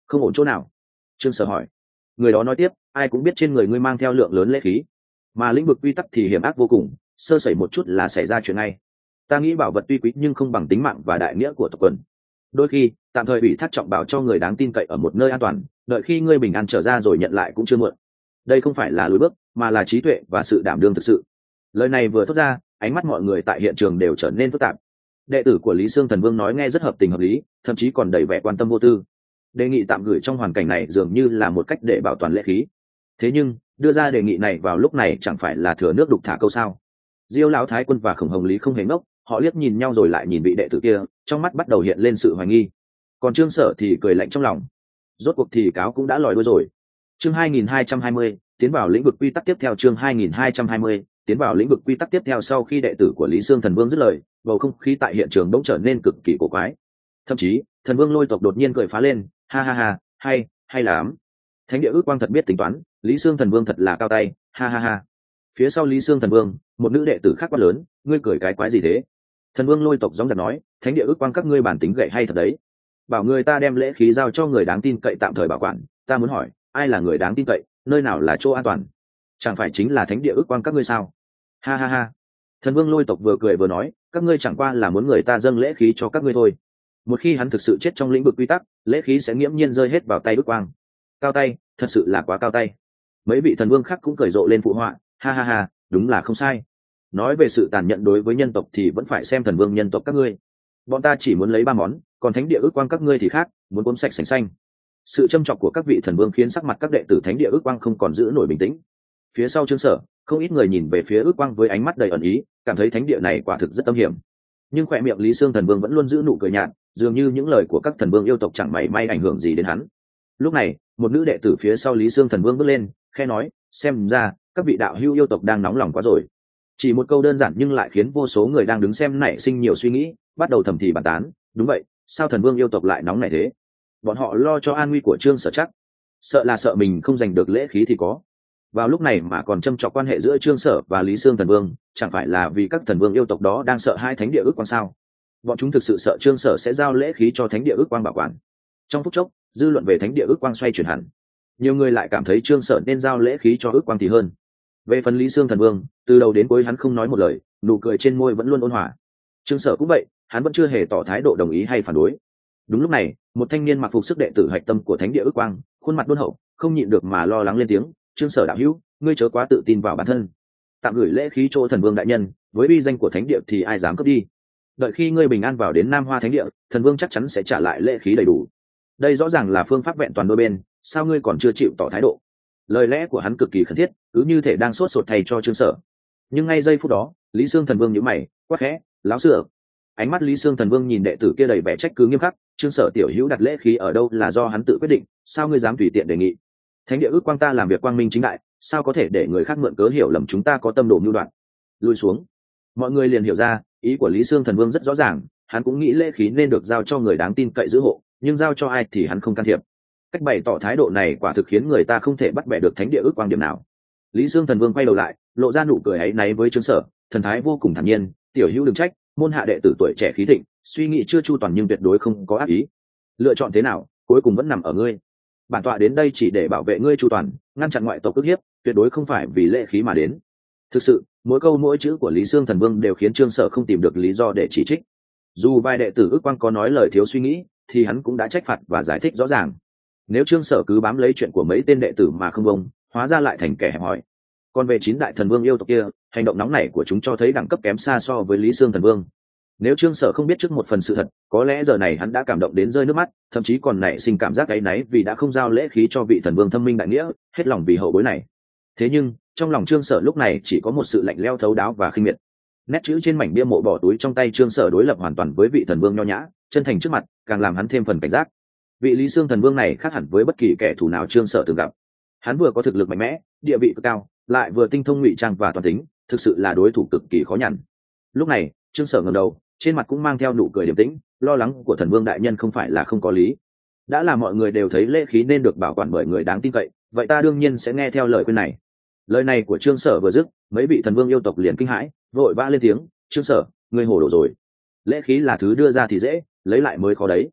Không ổn chỗ nào? Trương Sở hỏi. Người đó nói tiếp, ai cũng biết trên người ngươi mang theo lượng lớn lễ khí, mà lĩnh vực quy tắc thì hiểm ác vô cùng, sơ sẩy một chút là xảy ra chuyện ngay. Ta nghĩ bảo vật tuy quý nhưng không bằng tính mạng và đại nghĩa của tộc quần. Đôi khi tạm thời ủy thác trọng bảo cho người đáng tin cậy ở một nơi an toàn, đợi khi ngươi bình an trở ra rồi nhận lại cũng chưa muộn. Đây không phải là lùi bước, mà là trí tuệ và sự đảm đương thực sự. Lời này vừa thốt ra, ánh mắt mọi người tại hiện trường đều trở nên phức tạp. Đệ tử của Lý Sương Thần Vương nói nghe rất hợp tình hợp lý, thậm chí còn đầy vẻ quan tâm vô tư. Đề nghị tạm gửi trong hoàn cảnh này dường như là một cách để bảo toàn lễ khí. Thế nhưng đưa ra đề nghị này vào lúc này chẳng phải là thừa nước đục thả câu sao? Diêu lão thái quân và Khổng Hồng Lý không hề ngốc, họ liếc nhìn nhau rồi lại nhìn vị đệ tử kia, trong mắt bắt đầu hiện lên sự hoài nghi. Còn Trương Sở thì cười lạnh trong lòng. Rốt cuộc thì cáo cũng đã lòi đuôi rồi. Chương hai nghìn hai trăm hai mươi, tiến vào lĩnh vực quy tắc tiếp theo. Chương hai nghìn hai trăm hai mươi, tiến vào lĩnh vực quy tắc tiếp theo. Sau khi đệ tử của Lý Sương Thần Vương dứt lời, bầu không khí tại hiện trường bỗng trở nên cực kỳ cổ quái. Thậm chí Thần Vương Lôi tộc đột nhiên cười phá lên, ha ha ha, hay hay lắm. Thánh địa ước quang thật biết tính toán, Lý Sương Thần Vương thật là cao tay, ha ha ha. Phía sau Lý Sương Thần Vương, một nữ đệ tử khác quát lớn, ngươi cười cái quái gì thế? Thần Vương Lôi tộc gióng giật nói, thánh địa ước quang các ngươi bản tính gậy hay thật đấy. Bảo người ta đem lễ khí giao cho người đáng tin cậy tạm thời bảo quản, ta muốn hỏi, ai là người đáng tin cậy, nơi nào là chỗ an toàn? Chẳng phải chính là thánh địa ước quang các ngươi sao? Ha ha ha. Thần Vương Lôi tộc vừa cười vừa nói, các ngươi chẳng qua là muốn người ta dâng lễ khí cho các ngươi thôi. Một khi hắn thực sự chết trong lĩnh vực quy tắc, lễ khí sẽ nghiễm nhiên rơi hết vào tay ước quang. Cao tay, thật sự là quá cao tay. Mấy vị thần vương khác cũng cười rộ lên phụ họa, ha ha ha, đúng là không sai. Nói về sự tàn nhẫn đối với nhân tộc thì vẫn phải xem thần vương nhân tộc các ngươi. Bọn ta chỉ muốn lấy ba món, còn thánh địa ước quang các ngươi thì khác, muốn cuốn sạch sành xanh. Sự châm chọc của các vị thần vương khiến sắc mặt các đệ tử thánh địa ước quang không còn giữ nổi bình tĩnh. Phía sau Trương Sở, không ít người nhìn về phía ước quang với ánh mắt đầy ẩn ý, cảm thấy thánh địa này quả thực rất âm hiểm. Nhưng khỏe miệng Lý Sương Thần Vương vẫn luôn giữ nụ cười nhạt, dường như những lời của các thần vương yêu tộc chẳng mảy may ảnh hưởng gì đến hắn. Lúc này một nữ đệ tử phía sau Lý Sương Thần Vương bước lên, khe nói, xem ra các vị đạo hữu yêu tộc đang nóng lòng quá rồi. Chỉ một câu đơn giản nhưng lại khiến vô số người đang đứng xem nảy sinh nhiều suy nghĩ, bắt đầu thầm thì bàn tán. Đúng vậy, sao thần vương yêu tộc lại nóng này thế? Bọn họ lo cho an nguy của Trương Sở chắc, sợ là sợ mình không giành được lễ khí thì có. Vào lúc này mà còn châm trọc quan hệ giữa Trương Sở và Lý Sương Thần Vương, chẳng phải là vì các thần vương yêu tộc đó đang sợ hai thánh địa ước quang sao? Bọn chúng thực sự sợ Trương Sở sẽ giao lễ khí cho thánh địa ước quang bảo quản. Trong phút chốc, dư luận về thánh địa ước quang xoay chuyển hẳn. Nhiều người lại cảm thấy Trương Sở nên giao lễ khí cho ước quang thì hơn. Về phần Lý Sương Thần Vương, từ đầu đến cuối hắn không nói một lời, nụ cười trên môi vẫn luôn ôn hòa. Trương Sở cũng vậy, hắn vẫn chưa hề tỏ thái độ đồng ý hay phản đối. Đúng lúc này, một thanh niên mặc phục sức đệ tử hạch tâm của thánh địa ước quang, khuôn mặt đôn hậu, không nhịn được mà lo lắng lên tiếng, Trương Sở đạo hữu, ngươi chớ quá tự tin vào bản thân. Tạm gửi lễ khí cho thần vương đại nhân, với uy danh của thánh địa thì ai dám cướp đi. Đợi khi ngươi bình an vào đến Nam Hoa thánh địa, thần vương chắc chắn sẽ trả lại lễ khí đầy đủ. Đây rõ ràng là phương pháp vẹn toàn đôi bên, sao ngươi còn chưa chịu tỏ thái độ? Lời lẽ của hắn cực kỳ khẩn thiết, cứ như thể đang sốt sột thay cho Trương Sở. Nhưng ngay giây phút đó, Lý Sương Thần Vương nhíu mày, quát khẽ, láo xựa. Ánh mắt Lý Sương Thần Vương nhìn đệ tử kia đầy vẻ trách cứ nghiêm khắc, Trương Sở tiểu hữu đặt lễ khí ở đâu là do hắn tự quyết định, sao ngươi dám tùy tiện đề nghị? Thánh địa ước quang ta làm việc quang minh chính đại, sao có thể để người khác mượn cớ hiểu lầm chúng ta có tâm đồ mưu đoạn? Lùi xuống. Mọi người liền hiểu ra, ý của Lý Sương Thần Vương rất rõ ràng, hắn cũng nghĩ lễ khí nên được giao cho người đáng tin cậy giữ hộ, nhưng giao cho ai thì hắn không can thiệp. Cách bày tỏ thái độ này quả thực khiến người ta không thể bắt bẻ được thánh địa ước quang điểm nào. Lý Sương Thần Vương quay đầu lại, lộ ra nụ cười áy náy với Trương Sở, thần thái vô cùng thản nhiên, tiểu hữu đừng trách, môn hạ đệ tử tuổi trẻ khí thịnh, suy nghĩ chưa chu toàn nhưng tuyệt đối không có ác ý. Lựa chọn thế nào, cuối cùng vẫn nằm ở ngươi. Bản tọa đến đây chỉ để bảo vệ ngươi chu toàn, ngăn chặn ngoại tộc ức hiếp, tuyệt đối không phải vì lễ khí mà đến. Thực sự, mỗi câu mỗi chữ của Lý Sương Thần Vương đều khiến Trương Sở không tìm được lý do để chỉ trích. Dù vài đệ tử ước quang có nói lời thiếu suy nghĩ, thì hắn cũng đã trách phạt và giải thích rõ ràng. Nếu Trương Sở cứ bám lấy chuyện của mấy tên đệ tử mà không bông, hóa ra lại thành kẻ hẹp hòi. Còn về chín đại thần vương yêu tộc kia, hành động nóng nảy của chúng cho thấy đẳng cấp kém xa so với Lý Sương Thần Vương. Nếu Trương Sở không biết trước một phần sự thật, có lẽ giờ này hắn đã cảm động đến rơi nước mắt, thậm chí còn nảy sinh cảm giác áy náy vì đã không giao lễ khí cho vị thần vương thâm minh đại nghĩa, hết lòng vì hậu bối này. Thế nhưng, trong lòng Trương Sở lúc này chỉ có một sự lạnh lẽo thấu đáo và khinh miệt. Nét chữ trên mảnh bia mộ bỏ túi trong tay Trương Sở đối lập hoàn toàn với vị thần vương nho nhã, chân thành trước mặt, càng làm hắn thêm phần cảnh giác. Vị Lý Sương Thần Vương này khác hẳn với bất kỳ kẻ thù nào Trương Sở từng gặp. Hắn vừa có thực lực mạnh mẽ, địa vị cực cao, lại vừa tinh thông ngụy trang và toàn tính, thực sự là đối thủ cực kỳ khó nhằn. Lúc này, Trương Sở ngẩng đầu, trên mặt cũng mang theo nụ cười điềm tĩnh, lo lắng của thần vương đại nhân không phải là không có lý. Đã là mọi người đều thấy lễ khí nên được bảo quản bởi người đáng tin cậy, vậy ta đương nhiên sẽ nghe theo lời khuyên này. Lời này của Trương Sở vừa dứt, mấy vị thần vương yêu tộc liền kinh hãi, vội vã lên tiếng, Trương Sở, ngươi hồ đồ rồi. Lễ khí là thứ đưa ra thì dễ, lấy lại mới khó đấy.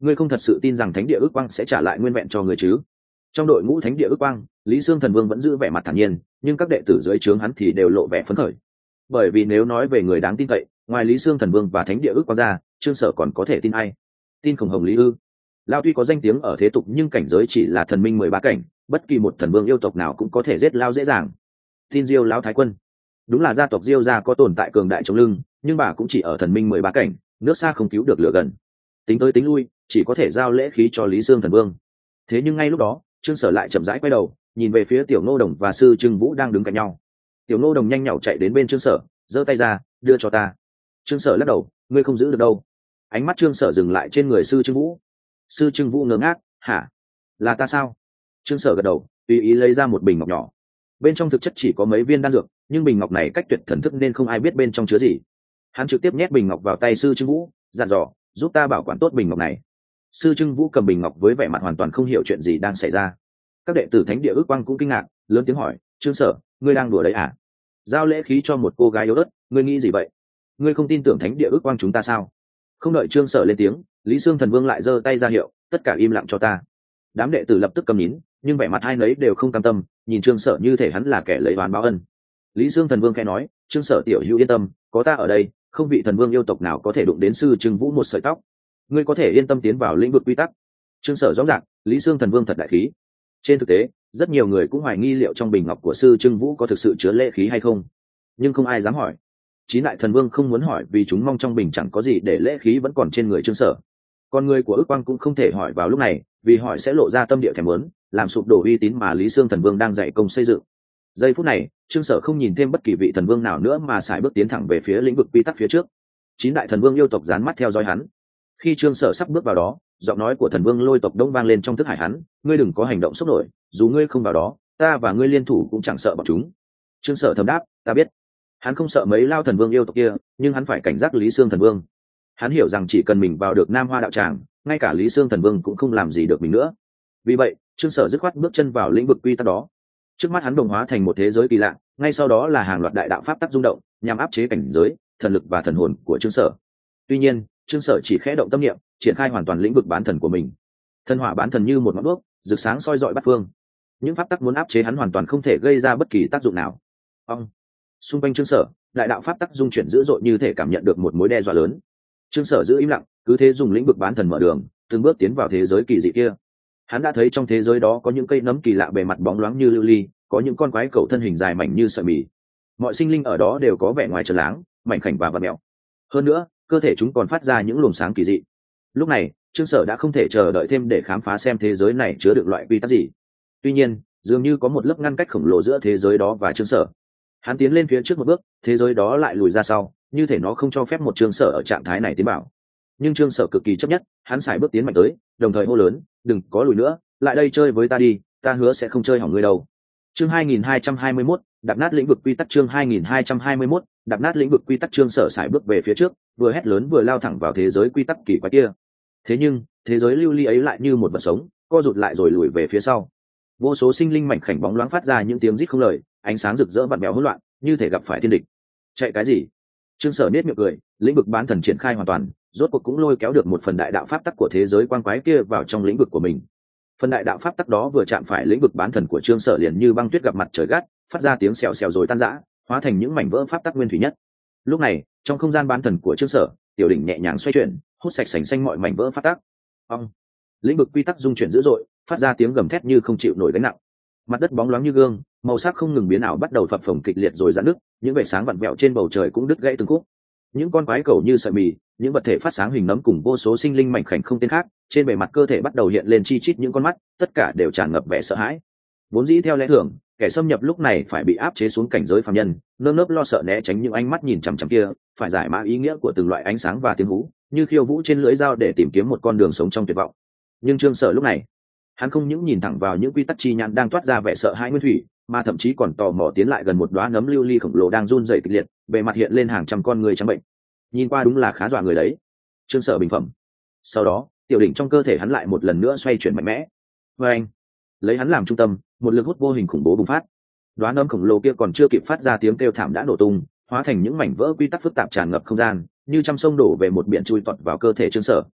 ngươi không thật sự tin rằng thánh địa ước quang sẽ trả lại nguyên vẹn cho ngươi chứ? Trong đội ngũ thánh địa ước quang, Lý Sương Thần Vương vẫn giữ vẻ mặt thản nhiên, nhưng các đệ tử dưới trướng hắn thì đều lộ vẻ phấn khởi. Bởi vì nếu nói về người đáng tin cậy, ngoài Lý Sương Thần Vương và thánh địa ước quang ra, Trương Sở còn có thể tin ai? Tin Khổng Hồng Lý ư? Lao tuy có danh tiếng ở thế tục nhưng cảnh giới chỉ là thần minh mười ba cảnh, bất kỳ một thần vương yêu tộc nào cũng có thể giết Lao dễ dàng. Tin Diêu Lão Thái Quân. Đúng là gia tộc Diêu gia có tồn tại cường đại chống lưng, nhưng bà cũng chỉ ở thần minh mười ba cảnh, nước xa không cứu được lửa gần. Tính tới tính lui, chỉ có thể giao lễ khí cho Lý Sương Thần Vương. Thế nhưng ngay lúc đó, Trương Sở lại chậm rãi quay đầu, nhìn về phía Tiểu Ngô Đồng và Sư Trưng Vũ đang đứng cạnh nhau. Tiểu Ngô Đồng nhanh nhảu chạy đến bên Trương Sở, giơ tay ra, đưa cho ta. Trương Sở lắc đầu, ngươi không giữ được đâu. Ánh mắt Trương Sở dừng lại trên người Sư Trưng Vũ. Sư Trưng Vũ ngơ ngác, hả? Là ta sao? Trương Sở gật đầu, tùy ý lấy ra một bình ngọc nhỏ. Bên trong thực chất chỉ có mấy viên đan dược, nhưng bình ngọc này cách tuyệt thần thức nên không ai biết bên trong chứa gì. Hắn trực tiếp nhét bình ngọc vào tay Sư Trưng Vũ, dặn dò, giúp ta bảo quản tốt bình ngọc này. Sư Trưng Vũ cầm bình ngọc với vẻ mặt hoàn toàn không hiểu chuyện gì đang xảy ra. Các đệ tử thánh địa ước quang cũng kinh ngạc, lớn tiếng hỏi, Trương Sở, ngươi đang đùa đấy à? Giao lễ khí cho một cô gái yếu ớt, ngươi nghĩ gì vậy? Ngươi không tin tưởng thánh địa ước quang chúng ta sao? Không đợi Trương Sở lên tiếng, Lý Sương Thần Vương lại giơ tay ra hiệu, tất cả im lặng cho ta. Đám đệ tử lập tức cầm nín, nhưng vẻ mặt hai nấy đều không cam tâm, nhìn Trương Sở như thể hắn là kẻ lấy oán báo ân. Lý Sương Thần Vương khẽ nói, Trương Sở tiểu hữu yên tâm, có ta ở đây, không vị thần vương yêu tộc nào có thể đụng đến Sư Trưng Vũ một sợi tóc. Ngươi có thể yên tâm tiến vào lĩnh vực quy tắc. Trương Sở rõ ràng, Lý Sương Thần Vương thật đại khí. Trên thực tế, rất nhiều người cũng hoài nghi liệu trong bình ngọc của Sư Trưng Vũ có thực sự chứa lễ khí hay không, nhưng không ai dám hỏi. Chín đại thần vương không muốn hỏi vì chúng mong trong bình chẳng có gì để lễ khí vẫn còn trên người Trương Sở. Con người của ước quang cũng không thể hỏi vào lúc này, vì hỏi sẽ lộ ra tâm địa thèm muốn, làm sụp đổ uy tín mà Lý Sương Thần Vương đang dạy công xây dựng. Giây phút này, Trương Sở không nhìn thêm bất kỳ vị thần vương nào nữa mà sải bước tiến thẳng về phía lĩnh vực quy tắc phía trước. Chín đại thần vương yêu tộc dán mắt theo dõi hắn. Khi Trương Sở sắp bước vào đó, giọng nói của thần vương Lôi tộc đông vang lên trong thức hải hắn, ngươi đừng có hành động sốc nổi, dù ngươi không vào đó, ta và ngươi liên thủ cũng chẳng sợ bọn chúng. Trương Sở thầm đáp, ta biết. Hắn không sợ mấy lao thần vương yêu tộc kia, nhưng hắn phải cảnh giác Lý Sương Thần Vương. Hắn hiểu rằng chỉ cần mình vào được Nam Hoa đạo tràng, ngay cả Lý Sương Thần Vương cũng không làm gì được mình nữa. Vì vậy, Trương Sở dứt khoát bước chân vào lĩnh vực quy tắc đó. Trước mắt hắn đồng hóa thành một thế giới kỳ lạ, ngay sau đó là hàng loạt đại đạo pháp tắc rung động, nhằm áp chế cảnh giới, thần lực và thần hồn của Trương Sở. Tuy nhiên, Trương Sở chỉ khẽ động tâm niệm, triển khai hoàn toàn lĩnh vực bán thần của mình. Thần hỏa bán thần như một ngọn đuốc, rực sáng soi rọi bát phương. Những pháp tắc muốn áp chế hắn hoàn toàn không thể gây ra bất kỳ tác dụng nào. Ông, xung quanh Trương Sở, đại đạo pháp tắc dung chuyển dữ dội như thể cảm nhận được một mối đe dọa lớn. Trương Sở giữ im lặng, cứ thế dùng lĩnh vực bán thần mở đường, từng bước tiến vào thế giới kỳ dị kia. Hắn đã thấy trong thế giới đó có những cây nấm kỳ lạ bề mặt bóng loáng như lưu ly, có những con quái cẩu thân hình dài mảnh như sợi mì. Mọi sinh linh ở đó đều có vẻ ngoài tròn láng, mảnh khảnh và vặn mèo. Hơn nữa, cơ thể chúng còn phát ra những luồng sáng kỳ dị. Lúc này, Trương Sở đã không thể chờ đợi thêm để khám phá xem thế giới này chứa được loại quy tắc gì. Tuy nhiên, dường như có một lớp ngăn cách khổng lồ giữa thế giới đó và Trương Sở. Hắn tiến lên phía trước một bước, thế giới đó lại lùi ra sau, như thể nó không cho phép một Trương Sở ở trạng thái này tiến bảo. Nhưng Trương Sở cực kỳ chấp nhất, hắn sải bước tiến mạnh tới, đồng thời hô lớn, đừng có lùi nữa, lại đây chơi với ta đi, ta hứa sẽ không chơi hỏng ngươi đâu. Chương hai nghìn hai trăm hai mươi mốt, đạp nát lĩnh vực quy tắc. Chương hai nghìn hai trăm hai mươi mốt, đạp nát lĩnh vực quy tắc. Trương Sở sải bước về phía trước, vừa hét lớn vừa lao thẳng vào thế giới quy tắc kỳ quái kia. Thế nhưng, thế giới lưu ly ấy lại như một vật sống, co rụt lại rồi lùi về phía sau. Vô số sinh linh mảnh khảnh bóng loáng phát ra những tiếng rít không lời, ánh sáng rực rỡ vặn vẹo hỗn loạn, như thể gặp phải thiên địch. Chạy cái gì? Trương Sở nét miệng cười, lĩnh vực bán thần triển khai hoàn toàn, rốt cuộc cũng lôi kéo được một phần đại đạo pháp tắc của thế giới quang quái kia vào trong lĩnh vực của mình. Phần đại đạo pháp tắc đó vừa chạm phải lĩnh vực bán thần của Trương Sở liền như băng tuyết gặp mặt trời gắt, phát ra tiếng xèo xèo rồi tan rã, hóa thành những mảnh vỡ pháp tắc nguyên thủy nhất. Lúc này, trong không gian bán thần của Trương Sở, tiểu đỉnh nhẹ nhàng xoay chuyển, hút sạch sành xanh mọi mảnh vỡ pháp tắc. Ong, lĩnh vực quy tắc dung chuyển dữ dội, phát ra tiếng gầm thét như không chịu nổi gánh nặng. Mặt đất bóng loáng như gương, màu sắc không ngừng biến ảo bắt đầu phập phồng kịch liệt rồi giãn nứt, những vệt sáng vặn vẹo trên bầu trời cũng đứt gãy từng khúc. Những con quái cẩu như sợi mì, những vật thể phát sáng hình nấm cùng vô số sinh linh mảnh khảnh không tên khác, trên bề mặt cơ thể bắt đầu hiện lên chi chít những con mắt, tất cả đều tràn ngập vẻ sợ hãi. Vốn dĩ theo lẽ thường, kẻ xâm nhập lúc này phải bị áp chế xuống cảnh giới phàm nhân, nơm nớp lo sợ né tránh những ánh mắt nhìn chằm chằm kia, phải giải mã ý nghĩa của từng loại ánh sáng và tiếng hú, như khiêu vũ trên lưỡi dao để tìm kiếm một con đường sống trong tuyệt vọng. Nhưng Trương Sở lúc này, hắn không những nhìn thẳng vào những quy tắc chi nhãn đang toát ra vẻ sợ hãi nguyên thủy, mà thậm chí còn tò mò tiến lại gần một đóa nấm lưu ly khổng lồ đang run rẩy kịch liệt, bề mặt hiện lên hàng trăm con người trắng bệnh. Nhìn qua đúng là khá dọa người đấy. Trương Sở bình phẩm. Sau đó, tiểu đỉnh trong cơ thể hắn lại một lần nữa xoay chuyển mạnh mẽ. Và anh, lấy hắn làm trung tâm, một lực hút vô hình khủng bố bùng phát. Đóa nấm khổng lồ kia còn chưa kịp phát ra tiếng kêu thảm đã nổ tung, hóa thành những mảnh vỡ quy tắc phức tạp tràn ngập không gian, như trăm sông đổ về một biển chui tọt vào cơ thể Trương Sở.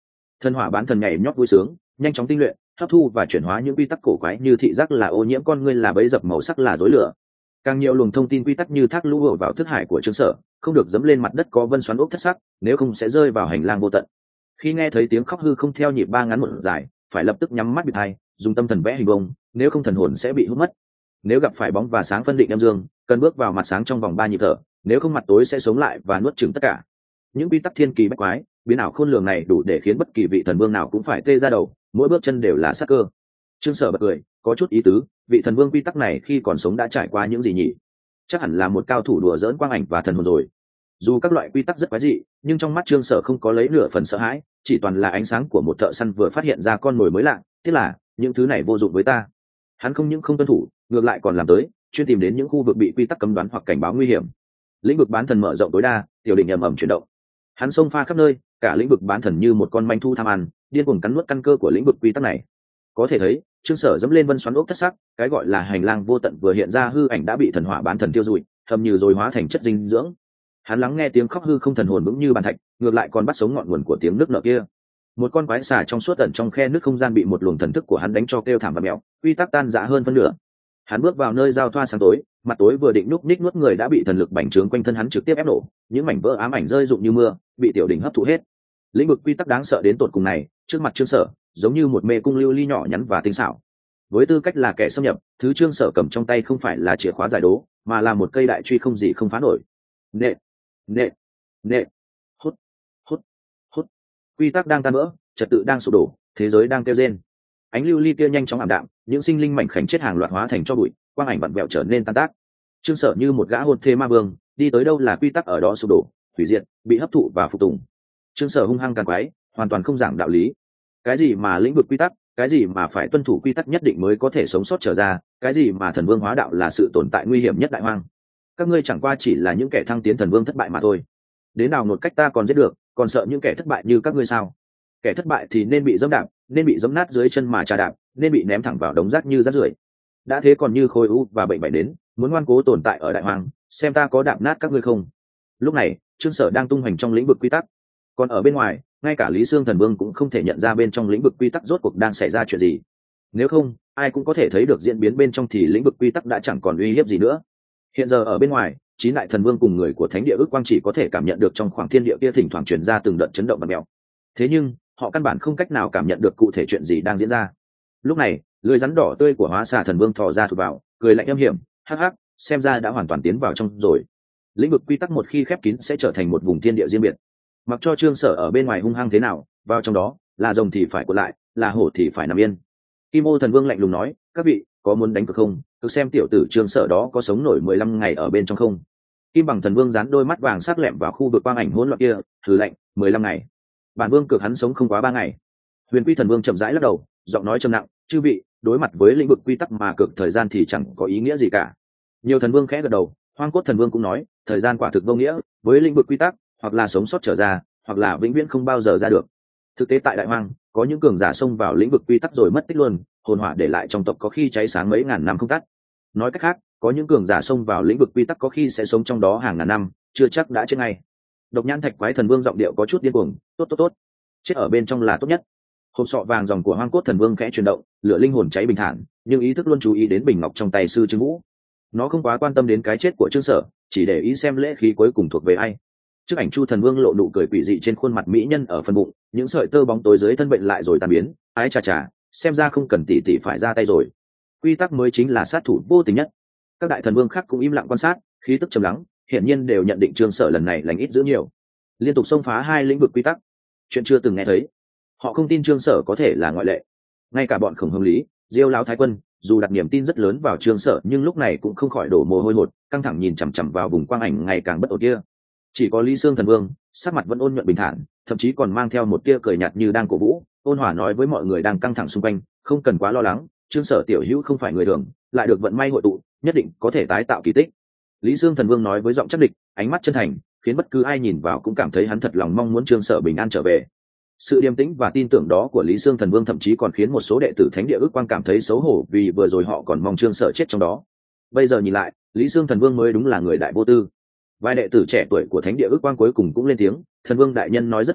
Thần hỏa bán thần nhảy nhót vui sướng, nhanh chóng tinh luyện, hấp thu và chuyển hóa những quy tắc cổ quái như thị giác là ô nhiễm con ngươi, là bẫy dập, màu sắc là rối lửa. Càng nhiều luồng thông tin quy tắc như thác lũ ở vào thức hải của Trương Sở, không được dẫm lên mặt đất có vân xoắn ốc thất sắc, nếu không sẽ rơi vào hành lang vô tận. Khi nghe thấy tiếng khóc hư không theo nhịp ba ngắn một dài, phải lập tức nhắm mắt bịt tai, dùng tâm thần vẽ hình bông, nếu không thần hồn sẽ bị hút mất. Nếu gặp phải bóng và sáng phân định âm dương, cần bước vào mặt sáng trong vòng ba nhịp thở, nếu không mặt tối sẽ sống lại và nuốt chửng tất cả. Những quy tắc thiên kỳ bách quái, biến ảo khôn lường này đủ để khiến bất kỳ vị thần vương nào cũng phải tê ra đầu, mỗi bước chân đều là sát cơ. Trương Sở bật cười, có chút ý tứ, vị thần vương quy tắc này khi còn sống đã trải qua những gì nhỉ? Chắc hẳn là một cao thủ đùa dỡn quang ảnh và thần hồn rồi. Dù các loại quy tắc rất quái dị, nhưng trong mắt Trương Sở không có lấy nửa phần sợ hãi, chỉ toàn là ánh sáng của một thợ săn vừa phát hiện ra con mồi mới lạ. Tiếc là những thứ này vô dụng với ta. Hắn không những không tuân thủ, ngược lại còn làm tới, chuyên tìm đến những khu vực bị quy tắc cấm đoán hoặc cảnh báo nguy hiểm. Lĩnh vực bán thần mở rộng tối đa, tiểu đỉnh ầm ầm chuyển động. Hắn xông pha khắp nơi, cả lĩnh vực bán thần như một con manh thu tham ăn, điên cuồng cắn nuốt căn cơ của lĩnh vực quy tắc này. Có thể thấy, Trương Sở dẫm lên vân xoắn ốc thất sắc, cái gọi là hành lang vô tận vừa hiện ra hư ảnh đã bị thần hỏa bán thần tiêu rụi, thầm như rồi hóa thành chất dinh dưỡng. Hắn lắng nghe tiếng khóc hư không, thần hồn vững như bàn thạch, ngược lại còn bắt sống ngọn nguồn của tiếng nước nở kia. Một con quái xà trong suốt tận trong khe nước không gian bị một luồng thần thức của hắn đánh cho kêu thảm và mèo, quy tắc tan rã hơn phân nửa. Hắn bước vào nơi giao thoa sáng tối, mặt tối vừa định núp ních nuốt người đã bị thần lực bành trướng quanh thân hắn trực tiếp ép nổ, những mảnh vỡ ám ảnh rơi rụng như mưa, bị tiểu đỉnh hấp thụ hết. Lĩnh vực quy tắc đáng sợ đến tột cùng này, trước mặt Trương Sở, giống như một mê cung lưu ly nhỏ nhắn và tinh xảo. Với tư cách là kẻ xâm nhập, thứ Trương Sở cầm trong tay không phải là chìa khóa giải đố, mà là một cây đại truy không gì không phá nổi. Nệ, nệ, nệ, hút, hút, hút. Quy tắc đang tan vỡ, trật tự đang sụp đổ, thế giới đang kêu rên. Ánh lưu ly kia nhanh chóng ảm đạm, những sinh linh mảnh khảnh chết hàng loạt hóa thành cho bụi, quang ảnh vặn vẹo trở nên tan tác. Trương Sở như một gã hồn thê ma vương, đi tới đâu là quy tắc ở đó sụp đổ, hủy diệt, bị hấp thụ và phục tùng. Trương Sở hung hăng càng quái, hoàn toàn không giảng đạo lý. Cái gì mà lĩnh vực quy tắc, cái gì mà phải tuân thủ quy tắc nhất định mới có thể sống sót trở ra, cái gì mà thần vương hóa đạo là sự tồn tại nguy hiểm nhất đại hoang. Các ngươi chẳng qua chỉ là những kẻ thăng tiến thần vương thất bại mà thôi. Đến nào một cách ta còn giết được, còn sợ những kẻ thất bại như các ngươi sao? Kẻ thất bại thì nên bị dẫm đạp, nên bị dẫm nát dưới chân mà trà đạp, nên bị ném thẳng vào đống rác như rác rưởi. Đã thế còn như khối u và bệnh bại đến, muốn ngoan cố tồn tại ở đại hoang, xem ta có đạp nát các ngươi không. Lúc này, Trương Sở đang tung hoành trong lĩnh vực quy tắc, còn ở bên ngoài, ngay cả Lý Sương thần vương cũng không thể nhận ra bên trong lĩnh vực quy tắc rốt cuộc đang xảy ra chuyện gì. Nếu không, ai cũng có thể thấy được diễn biến bên trong thì lĩnh vực quy tắc đã chẳng còn uy hiếp gì nữa. Hiện giờ ở bên ngoài, chín đại thần vương cùng người của thánh địa ước quang chỉ có thể cảm nhận được trong khoảng thiên địa kia thỉnh thoảng truyền ra từng đợt chấn động và mèo. Thế nhưng họ căn bản không cách nào cảm nhận được cụ thể chuyện gì đang diễn ra. Lúc này, lưỡi rắn đỏ tươi của hóa xà thần vương thò ra thụt vào, cười lạnh âm hiểm, hắc hắc, xem ra đã hoàn toàn tiến vào trong rồi. Lĩnh vực quy tắc một khi khép kín sẽ trở thành một vùng thiên địa riêng biệt. Mặc cho Trương Sở ở bên ngoài hung hăng thế nào, vào trong đó, là rồng thì phải cuộn lại, là hổ thì phải nằm yên. Kim Ô thần vương lạnh lùng nói, các vị có muốn đánh cược không, cứ xem tiểu tử Trương Sở đó có sống nổi mười lăm ngày ở bên trong không. Kim Bằng thần vương dán đôi mắt vàng sắc lẹm vào khu vực quang ảnh hỗn loạn kia, thử lạnh, mười lăm ngày. Bản vương cược hắn sống không quá ba ngày. Huyền Quy thần vương chậm rãi lắc đầu, giọng nói trầm nặng, chư vị, đối mặt với lĩnh vực quy tắc mà cược thời gian thì chẳng có ý nghĩa gì cả. Nhiều thần vương khẽ gật đầu, Hoang Cốt thần vương cũng nói, thời gian quả thực vô nghĩa, với lĩnh vực quy tắc, hoặc là sống sót trở ra, hoặc là vĩnh viễn không bao giờ ra được. Thực tế tại đại hoang, có những cường giả xông vào lĩnh vực quy tắc rồi mất tích luôn, hồn hỏa để lại trong tộc có khi cháy sáng mấy ngàn năm không tắt. Nói cách khác, có những cường giả xông vào lĩnh vực quy tắc có khi sẽ sống trong đó hàng ngàn năm, chưa chắc đã chết ngay. Độc Nhãn Thạch Quái thần vương giọng điệu có chút điên cuồng, tốt tốt tốt, chết ở bên trong là tốt nhất. Hộp sọ vàng dòng của Hoang Cốt thần vương khẽ chuyển động, lửa linh hồn cháy bình thản, nhưng ý thức luôn chú ý đến bình ngọc trong tay sư Trương Vũ. Nó không quá quan tâm đến cái chết của Trương Sở, chỉ để ý xem lễ khí cuối cùng thuộc về ai. Trước ảnh Chu thần vương lộ nụ cười quỷ dị trên khuôn mặt mỹ nhân ở phần bụng, những sợi tơ bóng tối dưới thân bệnh lại rồi tan biến. Ái chà chà, xem ra không cần tỷ tỷ phải ra tay rồi. Quy tắc mới chính là sát thủ vô tình nhất. Các đại thần vương khác cũng im lặng quan sát, khí tức trầm lắng, hiển nhiên đều nhận định Trương Sở lần này lành ít giữ nhiều, liên tục xông phá hai lĩnh vực quy tắc, chuyện chưa từng nghe thấy. Họ không tin Trương Sở có thể là ngoại lệ. Ngay cả bọn Khổng Hồng Lý, Diêu Lão Thái Quân, dù đặt niềm tin rất lớn vào Trương Sở nhưng lúc này cũng không khỏi đổ mồ hôi hột, căng thẳng nhìn chằm chằm vào vùng quang ảnh ngày càng bất ổn kia. Chỉ có Lý Sương thần vương, sắc mặt vẫn ôn nhuận bình thản, thậm chí còn mang theo một tia cười nhạt như đang cổ vũ, ôn hòa nói với mọi người đang căng thẳng xung quanh, không cần quá lo lắng, Trương Sở tiểu hữu không phải người thường, lại được vận may hội tụ, nhất định có thể tái tạo kỳ tích. Lý Sương thần vương nói với giọng chắc địch, ánh mắt chân thành, khiến bất cứ ai nhìn vào cũng cảm thấy hắn thật lòng mong muốn Trương Sở bình an trở về. Sự điềm tĩnh và tin tưởng đó của Lý Sương thần vương thậm chí còn khiến một số đệ tử thánh địa ước quang cảm thấy xấu hổ, vì vừa rồi họ còn mong Trương Sở chết trong đó. Bây giờ nhìn lại, Lý Sương thần vương mới đúng là người đại vô tư. Vài đệ tử trẻ tuổi của thánh địa ước quang cuối cùng cũng lên tiếng, thần vương đại nhân nói rất phải,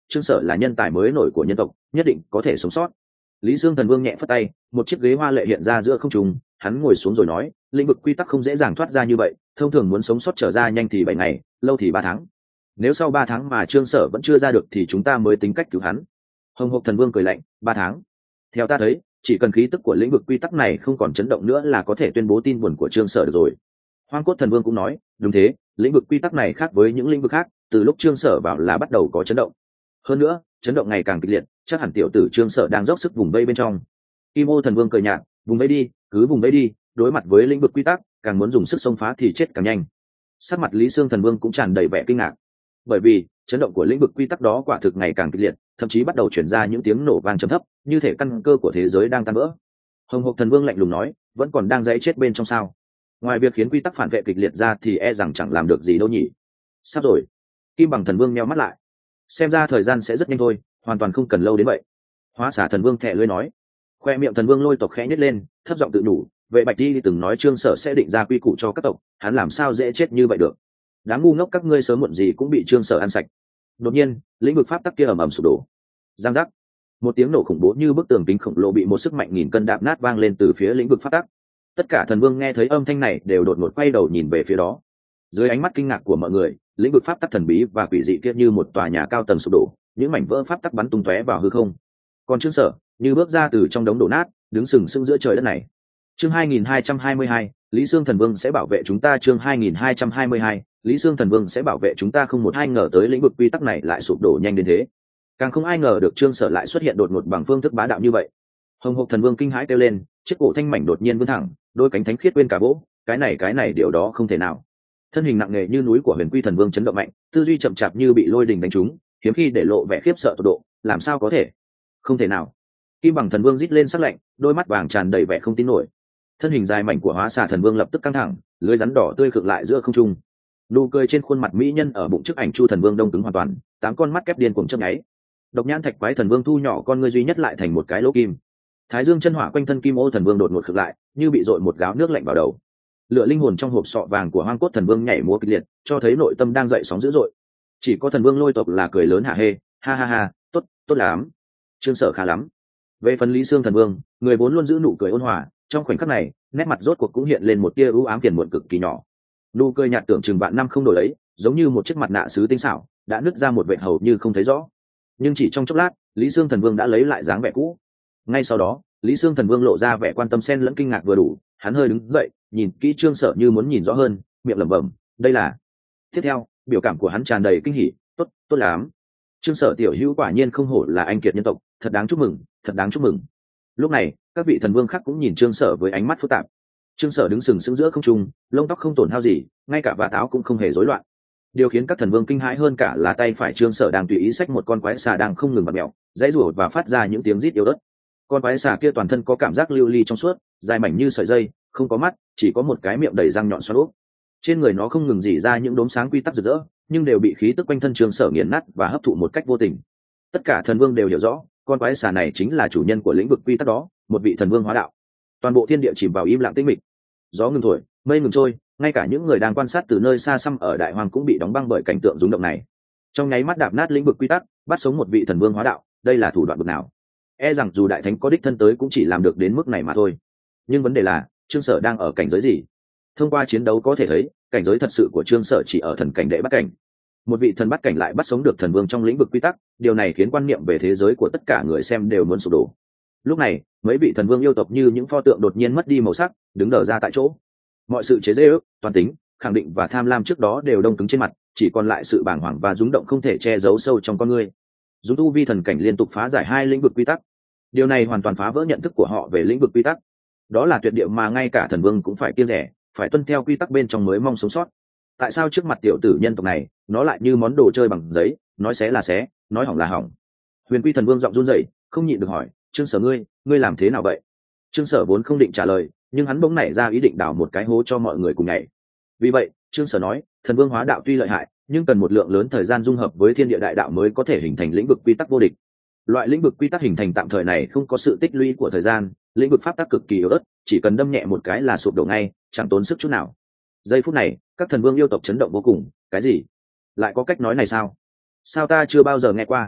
Trương Sở là nhân tài mới nổi của nhân tộc, nhất định có thể sống sót. Lý Dương Thần Vương nhẹ phất tay, một chiếc ghế hoa lệ hiện ra giữa không trung, hắn ngồi xuống rồi nói, lĩnh vực quy tắc không dễ dàng thoát ra như vậy, thông thường muốn sống sót trở ra nhanh thì bảy ngày, lâu thì ba tháng. Nếu sau ba tháng mà Trương Sở vẫn chưa ra được thì chúng ta mới tính cách cứu hắn. Hồng Hộc Thần Vương cười lạnh, ba tháng. Theo ta thấy, chỉ cần khí tức của lĩnh vực quy tắc này không còn chấn động nữa là có thể tuyên bố tin buồn của Trương Sở được rồi. Hoang Cốt Thần Vương cũng nói, đúng thế, lĩnh vực quy tắc này khác với những lĩnh vực khác, từ lúc Trương Sở vào là bắt đầu có chấn động. Hơn nữa, chấn động ngày càng kịch liệt, chắc hẳn tiểu tử Trương Sở đang dốc sức vùng vây bên trong. Kim Ô Thần Vương cười nhạt, vùng vây đi, cứ vùng vây đi, đối mặt với lĩnh vực quy tắc, càng muốn dùng sức xông phá thì chết càng nhanh. Sắc mặt Lý Sương Thần Vương cũng tràn đầy vẻ kinh ngạc, bởi vì chấn động của lĩnh vực quy tắc đó quả thực ngày càng kịch liệt, thậm chí bắt đầu chuyển ra những tiếng nổ vang trầm thấp, như thể căn cơ của thế giới đang tan vỡ. Hồng Hộc Thần Vương lạnh lùng nói, vẫn còn đang dãy chết bên trong sao? Ngoài việc khiến quy tắc phản vệ kịch liệt ra thì e rằng chẳng làm được gì đâu nhỉ. Sắp rồi. Kim Bằng Thần Vương nheo mắt lại, xem ra thời gian sẽ rất nhanh thôi, hoàn toàn không cần lâu đến vậy. Hóa Xà Thần Vương thẻ lưỡi nói. Khoe miệng Thần Vương Lôi tộc khẽ nhếch lên, thấp giọng tự đủ, vậy Bạch Di từng nói Trương Sở sẽ định ra quy củ cho các tộc, hắn làm sao dễ chết như vậy được? Đám ngu ngốc các ngươi sớm muộn gì cũng bị Trương Sở ăn sạch. Đột nhiên, lĩnh vực pháp tắc kia ầm ầm sụp đổ. Giang giác. Một tiếng nổ khủng bố như bức tường kính khổng lồ bị một sức mạnh nghìn cân đạp nát vang lên từ phía lĩnh vực pháp tắc. Tất cả thần vương nghe thấy âm thanh này đều đột ngột quay đầu nhìn về phía đó. Dưới ánh mắt kinh ngạc của mọi người, lĩnh vực pháp tắc thần bí và quỷ dị kia như một tòa nhà cao tầng sụp đổ, những mảnh vỡ pháp tắc bắn tung tóe vào hư không. Còn Trương Sở như bước ra từ trong đống đổ nát, đứng sừng sững giữa trời đất này. Chương hai nghìn hai trăm hai mươi hai, Lý Sương Thần Vương sẽ bảo vệ chúng ta. Chương hai nghìn hai trăm hai mươi hai, Lý Sương Thần Vương sẽ bảo vệ chúng ta. Không một ai ngờ tới lĩnh vực quy tắc này lại sụp đổ nhanh đến thế, càng không ai ngờ được Trương Sở lại xuất hiện đột ngột bằng phương thức bá đạo như vậy. Hồng Hộc Thần Vương kinh hãi kêu lên, chiếc cổ thanh mảnh đột nhiên vươn thẳng, đôi cánh thánh khiết quên cả vỗ, cái này cái này điều đó không thể nào. Thân hình nặng nề như núi của Huyền Quy Thần Vương chấn động mạnh, tư duy chậm chạp như bị lôi đình đánh trúng, hiếm khi để lộ vẻ khiếp sợ tột độ, làm sao có thể? Không thể nào. Kim Bằng Thần Vương rít lên sắc lạnh, đôi mắt vàng tràn đầy vẻ không tin nổi. Thân hình dài mảnh của Hóa Xà Thần Vương lập tức căng thẳng, lưỡi rắn đỏ tươi khựng lại giữa không trung. Nụ cười trên khuôn mặt mỹ nhân ở bụng trước ảnh Chu Thần Vương đông cứng hoàn toàn, tám con mắt kép điên cuồng chớp nháy. Độc Nhãn Thạch Quái Thần Vương thu nhỏ con ngươi duy nhất lại thành một cái lỗ kim. Thái Dương chân hỏa quanh thân Kim Ô Thần Vương đột ngột khựng lại, như bị dội một gáo nước lạnh vào đầu. Lửa linh hồn trong hộp sọ vàng của Hoang Cốt Thần Vương nhảy múa kịch liệt, cho thấy nội tâm đang dậy sóng dữ dội. Chỉ có Thần Vương Lôi tộc là cười lớn hả hê, ha ha ha, tốt, tốt lắm. Trương Sở khá lắm. Về phần Lý Sương Thần Vương, người vốn luôn giữ nụ cười ôn hòa, trong khoảnh khắc này, nét mặt rốt cuộc cũng hiện lên một tia ưu ám phiền muộn cực kỳ nhỏ. Nụ cười nhạt tưởng chừng vạn năm không đổi ấy, giống như một chiếc mặt nạ sứ tinh xảo, đã nứt ra một vệt hầu như không thấy rõ. Nhưng chỉ trong chốc lát, Lý Sương Thần Vương đã lấy lại dáng vẻ cũ. Ngay sau đó, Lý Sương Thần Vương lộ ra vẻ quan tâm xen lẫn kinh ngạc vừa đủ, hắn hơi đứng dậy, nhìn kỹ Trương Sở như muốn nhìn rõ hơn, miệng lẩm bẩm, đây là. Tiếp theo, biểu cảm của hắn tràn đầy kinh hỉ, tốt, tốt lắm. Trương Sở tiểu hữu quả nhiên không hổ là anh kiệt nhân tộc, thật đáng chúc mừng, thật đáng chúc mừng. Lúc này, các vị thần vương khác cũng nhìn Trương Sở với ánh mắt phức tạp. Trương Sở đứng sừng sững giữa không trung, lông tóc không tổn hao gì, ngay cả vạt áo cũng không hề rối loạn. Điều khiến các thần vương kinh hãi hơn cả là tay phải Trương Sở đang tùy ý xách một con quái xà đang không ngừng bật mèo, dãy rủa và phát ra những tiếng rít yếu ớt. Con quái xà kia toàn thân có cảm giác lưu ly trong suốt, dài mảnh như sợi dây, không có mắt, chỉ có một cái miệng đầy răng nhọn xoắn ốc. Trên người nó không ngừng rỉ ra những đốm sáng quy tắc rực rỡ, nhưng đều bị khí tức quanh thân Trương Sở nghiền nát và hấp thụ một cách vô tình. Tất cả thần vương đều hiểu rõ, con quái xà này chính là chủ nhân của lĩnh vực quy tắc đó, một vị thần vương hóa đạo. Toàn bộ thiên địa chìm vào im lặng tĩnh mịch. Gió ngừng thổi, mây ngừng trôi, ngay cả những người đang quan sát từ nơi xa xăm ở đại hoang cũng bị đóng băng bởi cảnh tượng rung động này. Trong nháy mắt đạp nát lĩnh vực quy tắc, bắt sống một vị thần vương hóa đạo, đây là thủ đoạn bậc nào? E rằng dù đại thánh có đích thân tới cũng chỉ làm được đến mức này mà thôi. Nhưng vấn đề là, Trương Sở đang ở cảnh giới gì? Thông qua chiến đấu có thể thấy, cảnh giới thật sự của Trương Sở chỉ ở thần cảnh đệ bắt cảnh. Một vị thần bắt cảnh lại bắt sống được thần vương trong lĩnh vực quy tắc, điều này khiến quan niệm về thế giới của tất cả người xem đều muốn sụp đổ. Lúc này, mấy vị thần vương yêu tộc như những pho tượng đột nhiên mất đi màu sắc, đứng đờ ra tại chỗ. Mọi sự chế giễu, toàn tính, khẳng định và tham lam trước đó đều đông cứng trên mặt, chỉ còn lại sự bàng hoàng và rúng động không thể che giấu sâu trong con người. Dùng tu vi thần cảnh liên tục phá giải hai lĩnh vực quy tắc, điều này hoàn toàn phá vỡ nhận thức của họ về lĩnh vực quy tắc. Đó là tuyệt địa mà ngay cả thần vương cũng phải kiêng rẻ, phải tuân theo quy tắc bên trong mới mong sống sót. Tại sao trước mặt tiểu tử nhân tộc này, nó lại như món đồ chơi bằng giấy, nói xé là xé, nói hỏng là hỏng? Huyền Quy Thần Vương giọng run rẩy, không nhịn được hỏi, Trương Sở ngươi, ngươi làm thế nào vậy? Trương Sở vốn không định trả lời, nhưng hắn bỗng nảy ra ý định đào một cái hố cho mọi người cùng nhảy. Vì vậy, Trương Sở nói, thần vương hóa đạo tuy lợi hại, nhưng cần một lượng lớn thời gian dung hợp với thiên địa đại đạo mới có thể hình thành lĩnh vực quy tắc vô địch. Loại lĩnh vực quy tắc hình thành tạm thời này không có sự tích lũy của thời gian, lĩnh vực pháp tắc cực kỳ yếu ớt, chỉ cần đâm nhẹ một cái là sụp đổ ngay, chẳng tốn sức chút nào. Giây phút này, các thần vương yêu tộc chấn động vô cùng, cái gì? Lại có cách nói này sao? Sao ta chưa bao giờ nghe qua?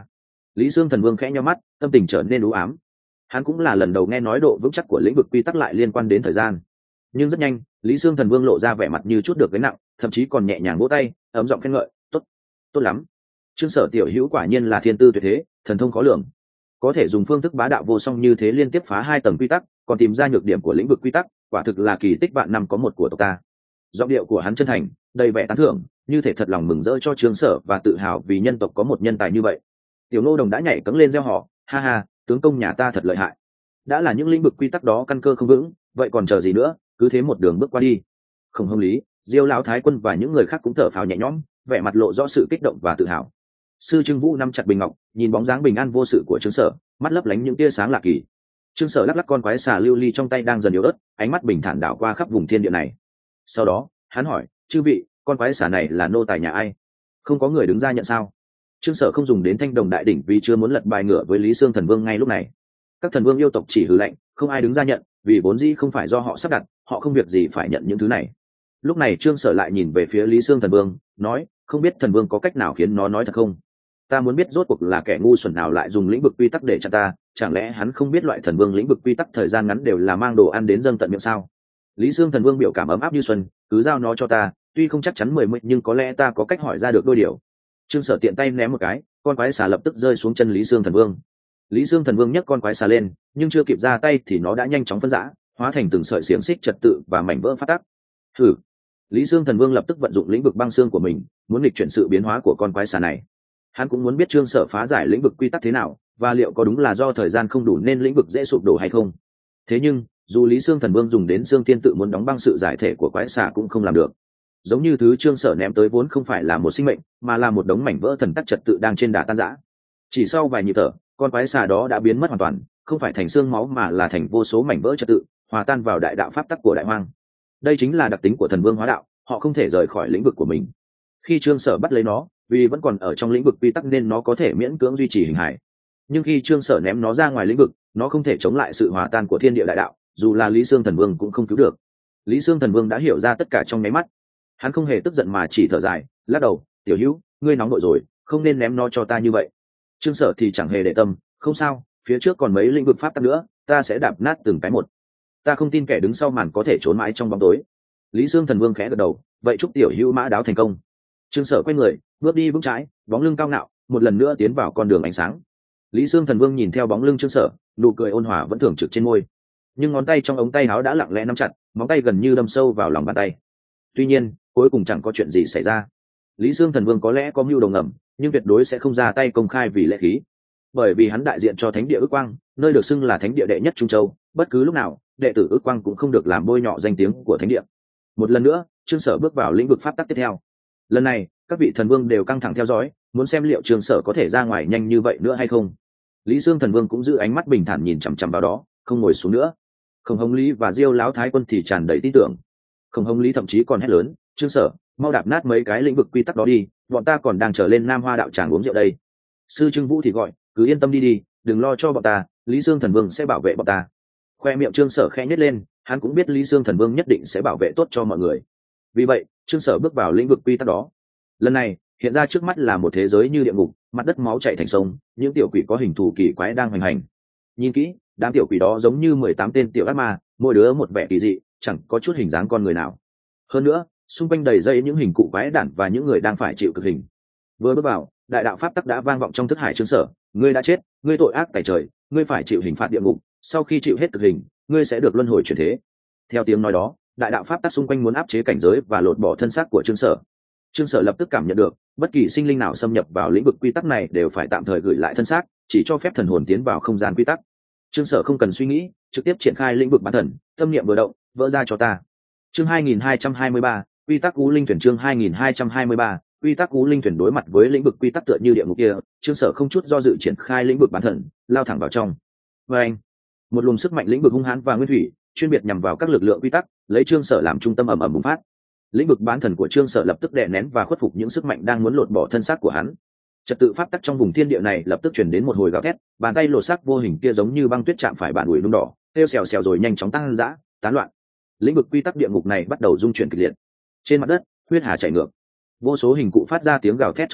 Lý Sương Thần Vương khẽ nhíu mắt, tâm tình trở nên u ám. Hắn cũng là lần đầu nghe nói độ vững chắc của lĩnh vực quy tắc lại liên quan đến thời gian. Nhưng rất nhanh, Lý Sương Thần Vương lộ ra vẻ mặt như chút được gánh nặng, thậm chí còn nhẹ nhàng vỗ tay, ấm giọng khen ngợi, "Tốt, tốt lắm. Trương Sở tiểu hữu quả nhiên là thiên tư tuyệt thế, thần thông khó lường. Có thể dùng phương thức bá đạo vô song như thế liên tiếp phá hai tầng quy tắc, còn tìm ra nhược điểm của lĩnh vực quy tắc, quả thực là kỳ tích vạn năm có một của tộc ta." Giọng điệu của hắn chân thành, đầy vẻ tán thưởng, như thể thật lòng mừng rỡ cho Trương Sở và tự hào vì nhân tộc có một nhân tài như vậy. Tiểu Ngô Đồng đã nhảy cẫng lên reo hò, "Ha ha, tướng công nhà ta thật lợi hại. Đã là những lĩnh vực quy tắc đó căn cơ không vững, vậy còn chờ gì nữa, cứ thế một đường bước qua đi." Không Hồng Lý, Diêu lão thái quân và những người khác cũng thở phào nhẹ nhõm, vẻ mặt lộ rõ sự kích động và tự hào. Sư Trưng Vũ nắm chặt bình ngọc, nhìn bóng dáng bình an vô sự của Trương Sở, mắt lấp lánh những tia sáng lạ kỳ. Trương Sở lắc lắc con quái xà lưu ly trong tay đang dần yếu ớt, ánh mắt bình thản đảo qua khắp vùng thiên địa này. Sau đó, hắn hỏi, "Chư vị, con quái xà này là nô tài nhà ai? Không có người đứng ra nhận sao?" Trương Sở không dùng đến Thanh Đồng Đại Đỉnh vì chưa muốn lật bài ngửa với Lý Sương Thần Vương ngay lúc này. Các thần vương yêu tộc chỉ hừ lạnh, không ai đứng ra nhận, vì vốn dĩ không phải do họ sắp đặt, họ không việc gì phải nhận những thứ này. Lúc này Trương Sở lại nhìn về phía Lý Sương Thần Vương, nói, "Không biết thần vương có cách nào khiến nó nói thật không? Ta muốn biết rốt cuộc là kẻ ngu xuẩn nào lại dùng lĩnh vực quy tắc để chặn ta, chẳng lẽ hắn không biết loại thần vương lĩnh vực quy tắc thời gian ngắn đều là mang đồ ăn đến dâng tận miệng sao?" Lý Sương Thần Vương biểu cảm ấm áp như xuân, "Cứ giao nó cho ta, tuy không chắc chắn mười mươi nhưng có lẽ ta có cách hỏi ra được đôi điều." Trương Sở tiện tay ném một cái, con quái xà lập tức rơi xuống chân Lý Sương Thần Vương. Lý Sương Thần Vương nhấc con quái xà lên, nhưng chưa kịp ra tay thì nó đã nhanh chóng phân rã, hóa thành từng sợi xiềng xích trật tự và mảnh vỡ phát tắc. Hừ. Lý Sương Thần Vương lập tức vận dụng lĩnh vực băng xương của mình, muốn nghịch chuyển sự biến hóa của con quái xà này. Hắn cũng muốn biết Trương Sở phá giải lĩnh vực quy tắc thế nào, và liệu có đúng là do thời gian không đủ nên lĩnh vực dễ sụp đổ hay không. Thế nhưng, dù Lý Sương Thần Vương dùng đến xương tiên tự muốn đóng băng sự giải thể của quái xà cũng không làm được. Giống như thứ Trương Sở ném tới vốn không phải là một sinh mệnh, mà là một đống mảnh vỡ thần tắc trật tự đang trên đà tan rã. Chỉ sau vài nhịp thở, con quái xà đó đã biến mất hoàn toàn, không phải thành xương máu mà là thành vô số mảnh vỡ trật tự, hòa tan vào đại đạo pháp tắc của đại hoang. Đây chính là đặc tính của thần vương hóa đạo, họ không thể rời khỏi lĩnh vực của mình. Khi Trương Sở bắt lấy nó, vì vẫn còn ở trong lĩnh vực quy tắc nên nó có thể miễn cưỡng duy trì hình hài. Nhưng khi Trương Sở ném nó ra ngoài lĩnh vực, nó không thể chống lại sự hòa tan của thiên địa đại đạo, dù là Lý Sương Thần Vương cũng không cứu được. Lý Sương Thần Vương đã hiểu ra tất cả trong nháy mắt. Hắn không hề tức giận mà chỉ thở dài, lắc đầu, "Tiểu hữu, ngươi nóng nội rồi, không nên ném nó cho ta như vậy." Trương Sở thì chẳng hề để tâm, "Không sao, phía trước còn mấy lĩnh vực pháp tắc nữa, ta sẽ đạp nát từng cái một. Ta không tin kẻ đứng sau màn có thể trốn mãi trong bóng tối." Lý Sương Thần Vương khẽ gật đầu, "Vậy chúc tiểu hữu mã đáo thành công." Trương Sở quay người, bước đi vững chãi, bóng lưng cao ngạo, một lần nữa tiến vào con đường ánh sáng. Lý Sương Thần Vương nhìn theo bóng lưng Trương Sở, nụ cười ôn hòa vẫn thường trực trên môi, nhưng ngón tay trong ống tay áo đã lặng lẽ nắm chặt, móng tay gần như đâm sâu vào lòng bàn tay. Tuy nhiên, cuối cùng chẳng có chuyện gì xảy ra. Lý Sương Thần Vương có lẽ có mưu đồ ngầm, nhưng tuyệt đối sẽ không ra tay công khai vì lễ khí, bởi vì hắn đại diện cho thánh địa Ước Quang, nơi được xưng là thánh địa đệ nhất Trung Châu, bất cứ lúc nào, đệ tử Ước Quang cũng không được làm bôi nhọ danh tiếng của thánh địa. Một lần nữa, Trương Sở bước vào lĩnh vực pháp tắc tiếp theo. Lần này, các vị thần vương đều căng thẳng theo dõi, muốn xem liệu Trương Sở có thể ra ngoài nhanh như vậy nữa hay không. Lý Sương Thần Vương cũng giữ ánh mắt bình thản nhìn chằm chằm vào đó, không ngồi xuống nữa. Khổng Hồng Lý và Diêu lão thái quân thì tràn đầy tin tưởng. Khổng Hồng Lý thậm chí còn hét lớn, "Trương Sở, mau đạp nát mấy cái lĩnh vực quy tắc đó đi, bọn ta còn đang chờ lên Nam Hoa đạo tràng uống rượu đây." Sư Trưng Vũ thì gọi, "Cứ yên tâm đi đi, đừng lo cho bọn ta, Lý Sương Thần Vương sẽ bảo vệ bọn ta." Khoe miệng Trương Sở khẽ nhếch lên, hắn cũng biết Lý Sương Thần Vương nhất định sẽ bảo vệ tốt cho mọi người. Vì vậy, Trương Sở bước vào lĩnh vực quy tắc đó. Lần này, hiện ra trước mắt là một thế giới như địa ngục, mặt đất máu chảy thành sông, những tiểu quỷ có hình thù kỳ quái đang hoành hành. Nhìn kỹ, đám tiểu quỷ đó giống như mười tám tên tiểu ác ma, mỗi đứa một vẻ kỳ dị, chẳng có chút hình dáng con người nào. Hơn nữa, xung quanh đầy dây những hình cụ quái đản và những người đang phải chịu cực hình. Vừa bước vào, đại đạo pháp tắc đã vang vọng trong thức hải Trương Sở, "Ngươi đã chết, ngươi tội ác tày trời, ngươi phải chịu hình phạt địa ngục, sau khi chịu hết cực hình, ngươi sẽ được luân hồi chuyển thế." Theo tiếng nói đó, đại đạo pháp tắc xung quanh muốn áp chế cảnh giới và lột bỏ thân xác của Trương Sở. Trương Sở lập tức cảm nhận được, bất kỳ sinh linh nào xâm nhập vào lĩnh vực quy tắc này đều phải tạm thời gửi lại thân xác, chỉ cho phép thần hồn tiến vào không gian quy tắc. Trương Sở không cần suy nghĩ, trực tiếp triển khai lĩnh vực bán thần, tâm niệm vừa động, "Vỡ ra cho ta." Chương hai nghìn hai trăm hai mươi ba, quy tắc Ú Linh Thuyền. Chương hai nghìn hai trăm hai mươi ba, quy tắc Ú Linh Thuyền. Đối mặt với lĩnh vực quy tắc tựa như địa ngục kia, Trương Sở không chút do dự triển khai lĩnh vực bán thần, lao thẳng vào trong. Và anh, một luồng sức mạnh lĩnh vực hung hãn và nguyên thủy, chuyên biệt nhằm vào các lực lượng quy tắc, lấy Trương Sở làm trung tâm ầm ầm bùng phát. Lĩnh vực bán thần của Trương Sở lập tức đè nén và khuất phục những sức mạnh đang muốn lột bỏ thân xác của hắn. Trật tự pháp tắc trong vùng thiên địa này lập tức truyền đến một hồi gào thét, bàn tay lột xác vô hình kia giống như băng tuyết chạm phải bản ủi nung đỏ, tiêu xèo xèo rồi nhanh chóng tăng dã, tán loạn. Lĩnh vực quy tắc địa ngục này bắt đầu rung chuyển kịch liệt. Trên mặt đất, huyết hà chảy ngược. Vô số hình cụ phát ra tiếng gào thét chói tai,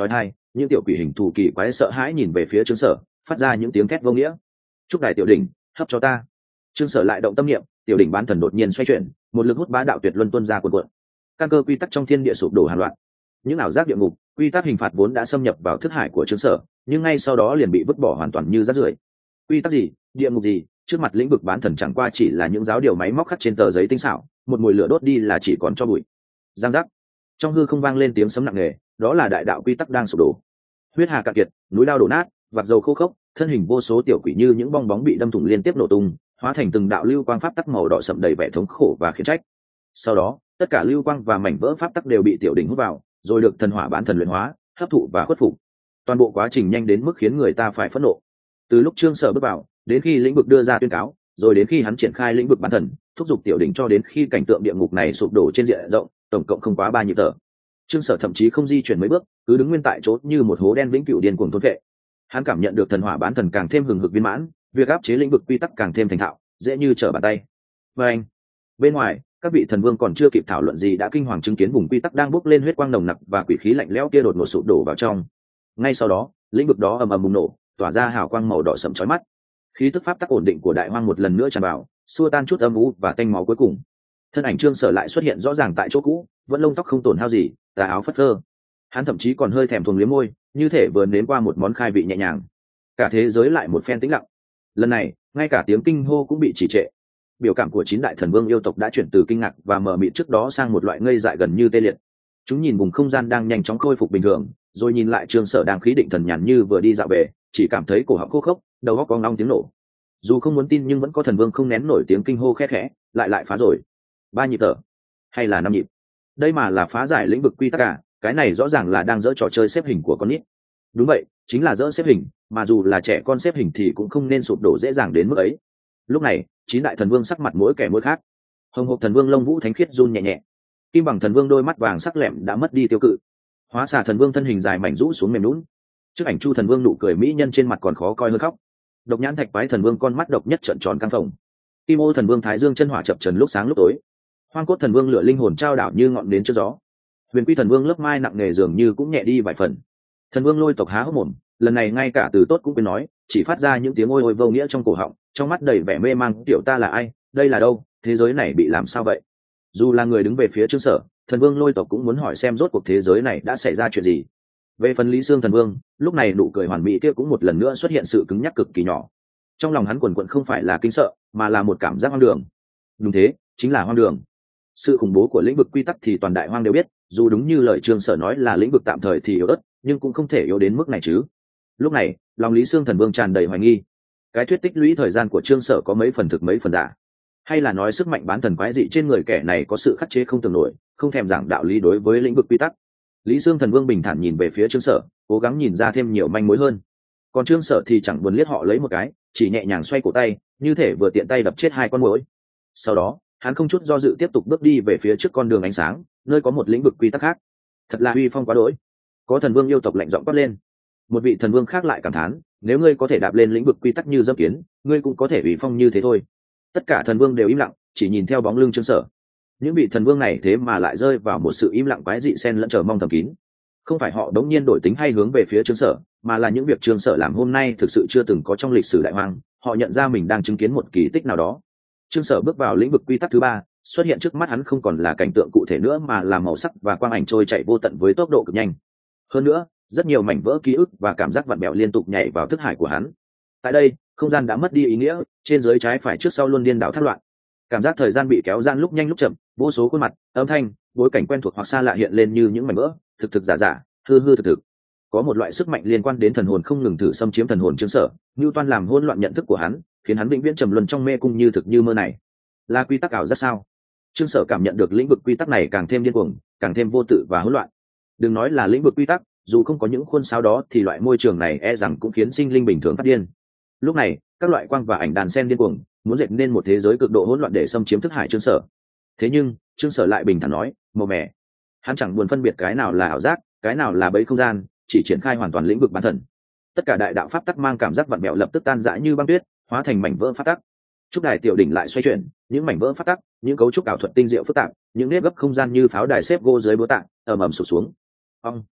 những tiểu quỷ hình thù kỳ quái sợ hãi nhìn về phía Trương Sở, phát ra những tiếng thét vô nghĩa. Trúc đài tiểu đỉnh, hấp cho ta. Trương Sở lại động tâm niệm, tiểu đỉnh bán thần đột nhiên xoay chuyển, một lực hút bá đạo tuyệt luân tuôn ra cuồn cuộn. Căn cơ quy tắc trong thiên địa sụp đổ hàn loạn. Những ảo giác địa ngục, quy tắc hình phạt vốn đã xâm nhập vào thức hải của Trương Sở, nhưng ngay sau đó liền bị vứt bỏ hoàn toàn như rác rưởi. Quy tắc gì, địa ngục gì, trước mặt lĩnh vực bán thần chẳng qua chỉ là những giáo điều máy móc khắc trên tờ giấy tinh xảo, một mùi lửa đốt đi là chỉ còn cho bụi. Giang giác. Trong hư không vang lên tiếng sấm nặng nề, đó là đại đạo quy tắc đang sụp đổ. Huyết hà cạn kiệt, núi đao đổ nát, vạc dầu khô khốc, thân hình vô số tiểu quỷ như những bong bóng bị đâm thủng liên tiếp nổ tung, hóa thành từng đạo lưu quang pháp tắc màu đỏ sậm đầy vẻ thống khổ và khiển trách. Sau đó, tất cả lưu quang và mảnh vỡ pháp tắc đều bị tiểu đỉnh hút vào, rồi được thần hỏa bán thần luyện hóa, hấp thụ và khuất phục. Toàn bộ quá trình nhanh đến mức khiến người ta phải phẫn nộ. Từ lúc Trương Sở bước vào, đến khi lĩnh vực đưa ra tuyên cáo, rồi đến khi hắn triển khai lĩnh vực bán thần, thúc giục tiểu đỉnh cho đến khi cảnh tượng địa ngục này sụp đổ trên diện rộng, tổng cộng không quá ba nhịp thở. Trương Sở thậm chí không di chuyển mấy bước, cứ đứng nguyên tại chỗ như một hố đen vĩnh cửu điên cuồng thôn vệ. Hắn cảm nhận được thần hỏa bán thần càng thêm hừng hực viên mãn, việc áp chế lĩnh vực quy tắc càng thêm thành thạo, dễ như trở bàn tay. Và anh, bên ngoài, các vị thần vương còn chưa kịp thảo luận gì đã kinh hoàng chứng kiến vùng quy tắc đang bốc lên huyết quang nồng nặc và quỷ khí lạnh lẽo kia đột ngột sụp đổ vào trong. Ngay sau đó, lĩnh vực đó ầm ầm bùng nổ, tỏa ra hào quang màu đỏ sẫm chói mắt. Khí tức pháp tắc ổn định của đại hoang một lần nữa tràn vào, xua tan chút âm u và tanh máu cuối cùng. Thân ảnh Trương Sở lại xuất hiện rõ ràng tại chỗ cũ, vẫn lông tóc không tổn hao gì, tà áo phất phơ. Hắn thậm chí còn hơi thèm thuồng liếm môi, như thể vừa nếm qua một món khai vị nhẹ nhàng. Cả thế giới lại một phen tĩnh lặng. Lần này, ngay cả tiếng kinh hô cũng bị trì trệ. Biểu cảm của chín đại thần vương yêu tộc đã chuyển từ kinh ngạc và mờ mịt trước đó sang một loại ngây dại gần như tê liệt. Chúng nhìn vùng không gian đang nhanh chóng khôi phục bình thường, rồi nhìn lại Trương Sở đang khí định thần nhàn như vừa đi dạo về, chỉ cảm thấy cổ họng khô khốc, đầu óc có ngong tiếng nổ. Dù không muốn tin nhưng vẫn có thần vương không nén nổi tiếng kinh hô khẽ khẽ, lại lại phá rồi. Ba nhịp thở, hay là năm nhịp? Đây mà là phá giải lĩnh vực quy tắc à? Cái này rõ ràng là đang dỡ trò chơi xếp hình của con nít. Đúng vậy, chính là dỡ xếp hình, mà dù là trẻ con xếp hình thì cũng không nên sụp đổ dễ dàng đến mức ấy. Lúc này, chín đại thần vương sắc mặt mỗi kẻ mỗi khác. Hồng Hộc thần vương lông vũ thánh khiết run nhẹ nhẹ. Kim Bằng thần vương đôi mắt vàng sắc lẹm đã mất đi tiêu cự. Hóa Xà thần vương thân hình dài mảnh rũ xuống mềm lún. Trước ảnh Chu thần vương nụ cười mỹ nhân trên mặt còn khó coi hơn khóc. Độc Nhãn Thạch Quái thần vương con mắt độc nhất trợn tròn căng phồng. Kim Ô thần vương thái dương chân hỏa chập trần lúc sáng lúc tối. Hoang Cốt thần vương lửa linh hồn trao đảo như ngọn nến trước gió. Huyền Quy thần vương lớp mai nặng nề dường như cũng nhẹ đi vài phần. Thần vương Lôi tộc há hốc mồm, lần này ngay cả từ tốt cũng quên nói, chỉ phát ra những tiếng ôi ôi vô nghĩa trong cổ họng, trong mắt đầy vẻ mê mang. Tiểu ta là ai, đây là đâu, thế giới này bị làm sao vậy? Dù là người đứng về phía Trương Sở, thần vương Lôi tộc cũng muốn hỏi xem rốt cuộc thế giới này đã xảy ra chuyện gì. Về phần Lý Sương thần vương, lúc này nụ cười hoàn mỹ kia cũng một lần nữa xuất hiện sự cứng nhắc cực kỳ nhỏ. Trong lòng hắn quần quận không phải là kinh sợ, mà là một cảm giác hoang đường. Đúng thế, chính là hoang đường. Sự khủng bố của lĩnh vực quy tắc thì toàn đại hoang đều biết, dù đúng như lời Trương Sở nói là lĩnh vực tạm thời thì yếu ớt, nhưng cũng không thể yếu đến mức này chứ. Lúc này, lòng Lý Sương thần vương tràn đầy hoài nghi. Cái thuyết tích lũy thời gian của Trương Sở có mấy phần thực mấy phần giả, hay là nói sức mạnh bán thần quái dị trên người kẻ này có sự khắc chế không tưởng nổi, không thèm giảng đạo lý đối với lĩnh vực quy tắc. Lý Sương thần vương bình thản nhìn về phía Trương Sở, cố gắng nhìn ra thêm nhiều manh mối hơn. Còn Trương Sở thì chẳng buồn liếc họ lấy một cái, chỉ nhẹ nhàng xoay cổ tay, như thể vừa tiện tay đập chết hai con muỗi. Sau đó, hắn không chút do dự tiếp tục bước đi về phía trước con đường ánh sáng, nơi có một lĩnh vực quy tắc khác. Thật là uy phong quá đỗi. Có thần vương yêu tộc lạnh giọng quát lên. Một vị thần vương khác lại cảm thán, nếu ngươi có thể đạp lên lĩnh vực quy tắc như dẫm kiến, ngươi cũng có thể uy phong như thế thôi. Tất cả thần vương đều im lặng, chỉ nhìn theo bóng lưng Trương Sở. Những vị thần vương này thế mà lại rơi vào một sự im lặng quái dị xen lẫn chờ mong thầm kín. Không phải họ đống nhiên đổi tính hay hướng về phía Trương Sở, mà là những việc Trương Sở làm hôm nay thực sự chưa từng có trong lịch sử đại hoang. Họ nhận ra mình đang chứng kiến một kỳ tích nào đó. Trương Sở bước vào lĩnh vực quy tắc thứ ba, xuất hiện trước mắt hắn không còn là cảnh tượng cụ thể nữa mà là màu sắc và quang ảnh trôi chạy vô tận với tốc độ cực nhanh. Hơn nữa, rất nhiều mảnh vỡ ký ức và cảm giác vặn vẹo liên tục nhảy vào thức hải của hắn. Tại đây, không gian đã mất đi ý nghĩa, trên dưới trái phải trước sau luôn điên đảo thất loạn. Cảm giác thời gian bị kéo gian lúc nhanh lúc chậm, vô số khuôn mặt, âm thanh, bối cảnh quen thuộc hoặc xa lạ hiện lên như những mảnh vỡ, thực thực giả giả, hư hư thực thực. Có một loại sức mạnh liên quan đến thần hồn không ngừng thử xâm chiếm thần hồn Trương Sở, Nưu Toan làm hỗn loạn nhận thức của hắn, khiến hắn vĩnh viễn trầm luân trong mê cung như thực như mơ này. Là quy tắc ảo rất sao? Trương Sở cảm nhận được lĩnh vực quy tắc này càng thêm điên cuồng, càng thêm vô tự và hỗn loạn. Đừng nói là lĩnh vực quy tắc, dù không có những khuôn sáo đó thì loại môi trường này e rằng cũng khiến sinh linh bình thường phát điên. Lúc này, các loại quang và ảnh đàn sen điên cuồng, muốn dệt nên một thế giới cực độ hỗn loạn để xâm chiếm thức hải Trương Sở. Thế nhưng, Trương Sở lại bình thản nói, màu mè. Hắn chẳng buồn phân biệt cái nào là ảo giác, cái nào là bẫy không gian, chỉ triển khai hoàn toàn lĩnh vực bán thần. Tất cả đại đạo pháp tắc mang cảm giác vặn vẹo lập tức tan rã như băng tuyết, hóa thành mảnh vỡ pháp tắc. Trúc đài tiểu đỉnh lại xoay chuyển, những mảnh vỡ pháp tắc, những cấu trúc ảo thuật tinh diệu phức tạp, những nếp gấp không gian như pháo đài xếp gỗ dưới búa tạ, ầm ầm sụp xuống. Ong.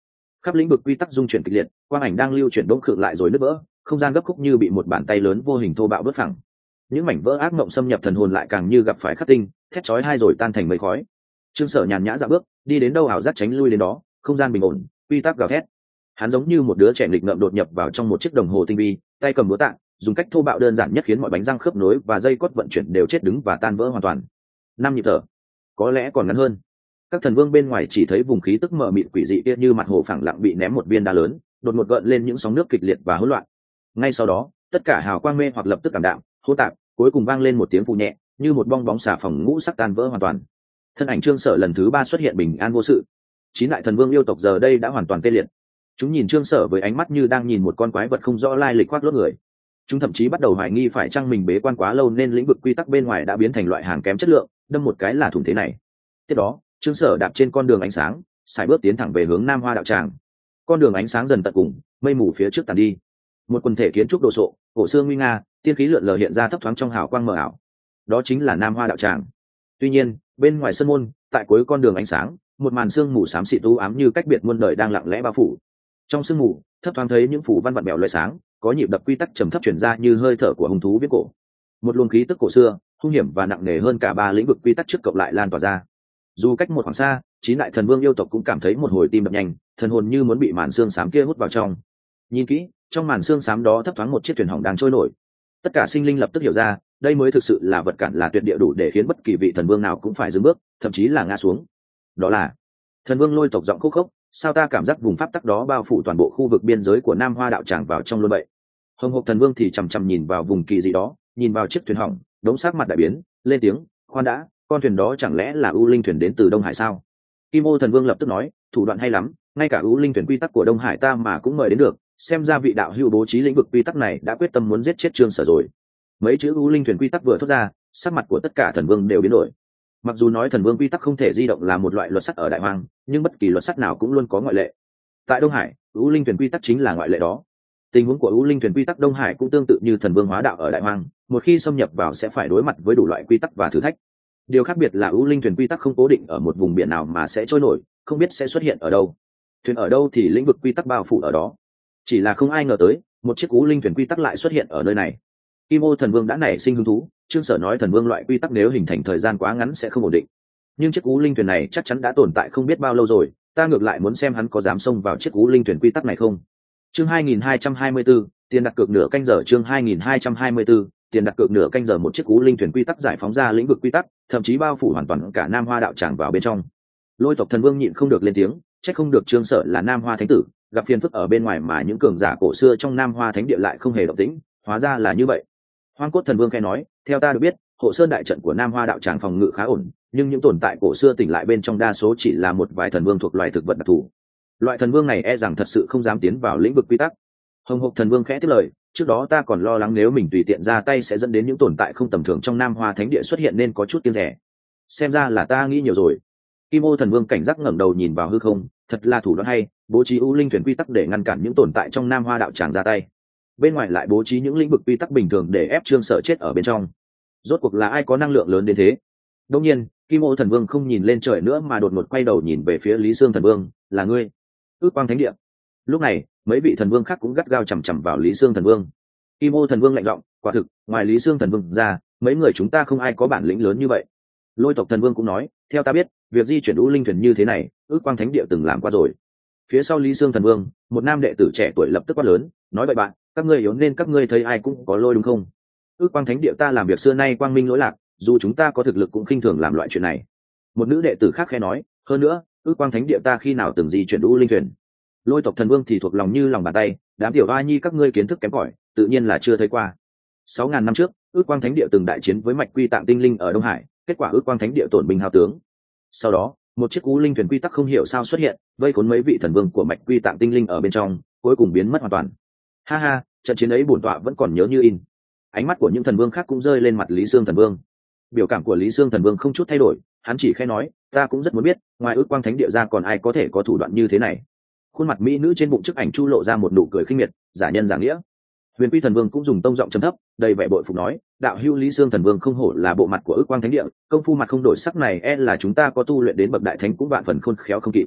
khắp lĩnh vực quy tắc dung chuyển kịch liệt, quang ảnh đang lưu chuyển đống khựng lại rồi nứt vỡ, không gian gấp khúc như bị một bàn tay lớn vô hình thô bạo vỡ phẳng. Những mảnh vỡ ác mộng xâm nhập thần hồn lại càng như gặp phải khắc tinh, thét chói hai rồi tan thành mây khói. Trương Sở nhàn nhã dạo bước, đi đến đâu ảo giác tránh lui đến đó, không gian bình ổn, quy tắc gào thét. Hắn giống như một đứa trẻ nghịch ngợm đột nhập vào trong một chiếc đồng hồ tinh vi, tay cầm búa tạ, dùng cách thô bạo đơn giản nhất khiến mọi bánh răng khớp nối và dây cốt vận chuyển đều chết đứng và tan vỡ hoàn toàn. Năm nhịp thở, có lẽ còn ngắn hơn. Các thần vương bên ngoài chỉ thấy vùng khí tức mờ mịt quỷ dị kia như mặt hồ phẳng lặng bị ném một viên đá lớn, đột ngột gợn lên những sóng nước kịch liệt và hỗn loạn. Ngay sau đó, tất cả hào quang mê hoặc lập tức cảm đạm, hỗn tạp, cuối cùng vang lên một tiếng phù nhẹ, như một bong bóng xà phòng ngũ sắc tan vỡ hoàn toàn. Thân ảnh Trương Sở lần thứ ba xuất hiện bình an vô sự. Chín đại thần vương yêu tộc giờ đây đã hoàn toàn tê liệt. Chúng nhìn Trương Sở với ánh mắt như đang nhìn một con quái vật không rõ lai lịch khoác lốt người. Chúng thậm chí bắt đầu hoài nghi phải chăng mình bế quan quá lâu nên lĩnh vực quy tắc bên ngoài đã biến thành loại hàng kém chất lượng, đâm một cái là thủng thế này. Tiếp đó, Trương Sở đạp trên con đường ánh sáng, sải bước tiến thẳng về hướng Nam Hoa đạo tràng. Con đường ánh sáng dần tận cùng, mây mù phía trước tàn đi. Một quần thể kiến trúc đồ sộ, cổ xưa nguy nga, tiên khí lượn lờ hiện ra thấp thoáng trong hào quang mờ ảo. Đó chính là Nam Hoa đạo tràng. Tuy nhiên, bên ngoài sân môn, tại cuối con đường ánh sáng, một màn sương mù xám xịt u ám như cách biệt muôn đời đang lặng lẽ bao phủ. Trong sương mù, thấp thoáng thấy những phủ văn vặn bèo loại sáng, có nhịp đập quy tắc trầm thấp truyền ra như hơi thở của hung thú viễn cổ. Một luồng khí tức cổ xưa, hung hiểm và nặng nề hơn cả ba lĩnh vực quy tắc trước cộng lại lan tỏa ra. Dù cách một khoảng xa, chín đại thần vương yêu tộc cũng cảm thấy một hồi tim đập nhanh, thần hồn như muốn bị màn xương xám kia hút vào trong. Nhìn kỹ, trong màn xương xám đó thấp thoáng một chiếc thuyền hỏng đang trôi nổi. Tất cả sinh linh lập tức hiểu ra, đây mới thực sự là vật cản là tuyệt địa đủ để khiến bất kỳ vị thần vương nào cũng phải dừng bước, thậm chí là ngã xuống. Đó là thần vương Lôi tộc giọng khúc khốc, sao ta cảm giác vùng pháp tắc đó bao phủ toàn bộ khu vực biên giới của Nam Hoa đạo tràng vào trong luôn vậy. Hồng Hộc thần vương thì chằm chằm nhìn vào vùng kỳ dị đó, nhìn vào chiếc thuyền hỏng, đống sắc mặt đại biến, lên tiếng, khoan đã, con thuyền đó chẳng lẽ là U Linh thuyền đến từ Đông Hải sao? Kim Ô thần vương lập tức nói, thủ đoạn hay lắm, ngay cả U Linh thuyền quy tắc của Đông Hải ta mà cũng mời đến được, xem ra vị đạo hữu bố trí lĩnh vực quy tắc này đã quyết tâm muốn giết chết Trương Sở rồi. Mấy chữ U Linh thuyền quy tắc vừa thốt ra, sắc mặt của tất cả thần vương đều biến đổi. Mặc dù nói thần vương quy tắc không thể di động là một loại luật sắt ở đại hoang, nhưng bất kỳ luật sắt nào cũng luôn có ngoại lệ. Tại Đông Hải, U Linh thuyền quy tắc chính là ngoại lệ đó. Tình huống của U Linh thuyền quy tắc Đông Hải cũng tương tự như thần vương hóa đạo ở đại hoang, một khi xâm nhập vào sẽ phải đối mặt với đủ loại quy tắc và thử thách. Điều khác biệt là U Linh thuyền quy tắc không cố định ở một vùng biển nào mà sẽ trôi nổi, không biết sẽ xuất hiện ở đâu. Thuyền ở đâu thì lĩnh vực quy tắc bao phủ ở đó. Chỉ là không ai ngờ tới, một chiếc U Linh thuyền quy tắc lại xuất hiện ở nơi này. Kim Ô thần vương đã nảy sinh hứng thú, Trương Sở nói thần vương loại quy tắc nếu hình thành thời gian quá ngắn sẽ không ổn định. Nhưng chiếc U Linh thuyền này chắc chắn đã tồn tại không biết bao lâu rồi, ta ngược lại muốn xem hắn có dám xông vào chiếc U Linh thuyền quy tắc này không. Chương hai nghìn hai trăm hai mươi tư, tiền đặt cược nửa canh giờ. Chương hai nghìn hai trăm hai mươi tư, tiền đặt cược nửa canh giờ. Một chiếc U Linh thuyền quy tắc giải phóng ra lĩnh vực quy tắc, thậm chí bao phủ hoàn toàn cả Nam Hoa đạo tràng vào bên trong. Lôi tộc thần vương nhịn không được lên tiếng, trách không được Trương Sở là Nam Hoa thánh tử, gặp phiền phức ở bên ngoài mà những cường giả cổ xưa trong Nam Hoa thánh địa lại không hề động tĩnh, hóa ra là như vậy. Hoang Cốt thần vương khẽ nói, theo ta được biết, hộ sơn đại trận của Nam Hoa đạo tràng phòng ngự khá ổn, nhưng những tồn tại cổ xưa tỉnh lại bên trong đa số chỉ là một vài thần vương thuộc loài thực vật đặc thù. Loại thần vương này e rằng thật sự không dám tiến vào lĩnh vực quy tắc. Hồng Hộc thần vương khẽ tiếp lời, trước đó ta còn lo lắng nếu mình tùy tiện ra tay sẽ dẫn đến những tồn tại không tầm thường trong Nam Hoa thánh địa xuất hiện nên có chút kiêng dè. Xem ra là ta nghĩ nhiều rồi. Kim Ô thần vương cảnh giác ngẩng đầu nhìn vào hư không, thật là thủ đoạn hay, bố trí U Linh thuyền quy tắc để ngăn cản những tồn tại trong Nam Hoa đạo tràng ra tay. Bên ngoài lại bố trí những lĩnh vực quy tắc bình thường để ép Trương Sở chết ở bên trong. Rốt cuộc là ai có năng lượng lớn đến thế? Đương nhiên, Kim Ô thần vương không nhìn lên trời nữa mà đột ngột quay đầu nhìn về phía Lý Sương thần vương, là ngươi? Ước Quang thánh địa. Lúc này, mấy vị thần vương khác cũng gắt gao chằm chằm vào Lý Sương thần vương. Kim Ô thần vương lạnh giọng, quả thực, ngoài Lý Sương thần vương ra, mấy người chúng ta không ai có bản lĩnh lớn như vậy. Lôi tộc thần vương cũng nói, theo ta biết, việc di chuyển U Linh thuyền như thế này, Ước Quang thánh địa từng làm qua rồi. Phía sau Lý Sương thần vương, một nam đệ tử trẻ tuổi lập tức quát lớn, nói vậy bạn, các ngươi yếu nên các ngươi thấy ai cũng có lôi đúng không? Ước Quang thánh địa ta làm việc xưa nay quang minh lỗi lạc, dù chúng ta có thực lực cũng khinh thường làm loại chuyện này. Một nữ đệ tử khác khẽ nói, hơn nữa, Ước Quang thánh địa ta khi nào từng di chuyển U Linh thuyền? Lôi tộc thần vương thì thuộc lòng như lòng bàn tay, đám tiểu oa nhi các ngươi kiến thức kém cỏi, tự nhiên là chưa thấy qua. Sáu ngàn năm trước, Ước Quang thánh địa từng đại chiến với mạch quy tạng tinh linh ở Đông Hải, kết quả Ước Quang thánh địa tổn binh hao tướng. Sau đó, một chiếc U Linh thuyền quy tắc không hiểu sao xuất hiện, vây khốn mấy vị thần vương của mạch quy tạng tinh linh ở bên trong, cuối cùng biến mất hoàn toàn. Ha ha, trận chiến ấy bổn tọa vẫn còn nhớ như in. Ánh mắt của những thần vương khác cũng rơi lên mặt Lý Sương thần vương. Biểu cảm của Lý Sương thần vương không chút thay đổi, hắn chỉ khẽ nói, ta cũng rất muốn biết, ngoài Ước Quang thánh địa ra còn ai có thể có thủ đoạn như thế này. Khuôn mặt mỹ nữ trên bụng chiếc ảnh chu lộ ra một nụ cười khinh miệt, giả nhân giả nghĩa. Huyền Quy thần vương cũng dùng tông giọng trầm thấp, đầy vẻ bội phục nói, đạo hữu Lý Sương thần vương không hổ là bộ mặt của Ước Quang thánh địa, công phu mặt không đổi sắc này e là chúng ta có tu luyện đến bậc đại thánh cũng vạn phần khôn khéo không kịp.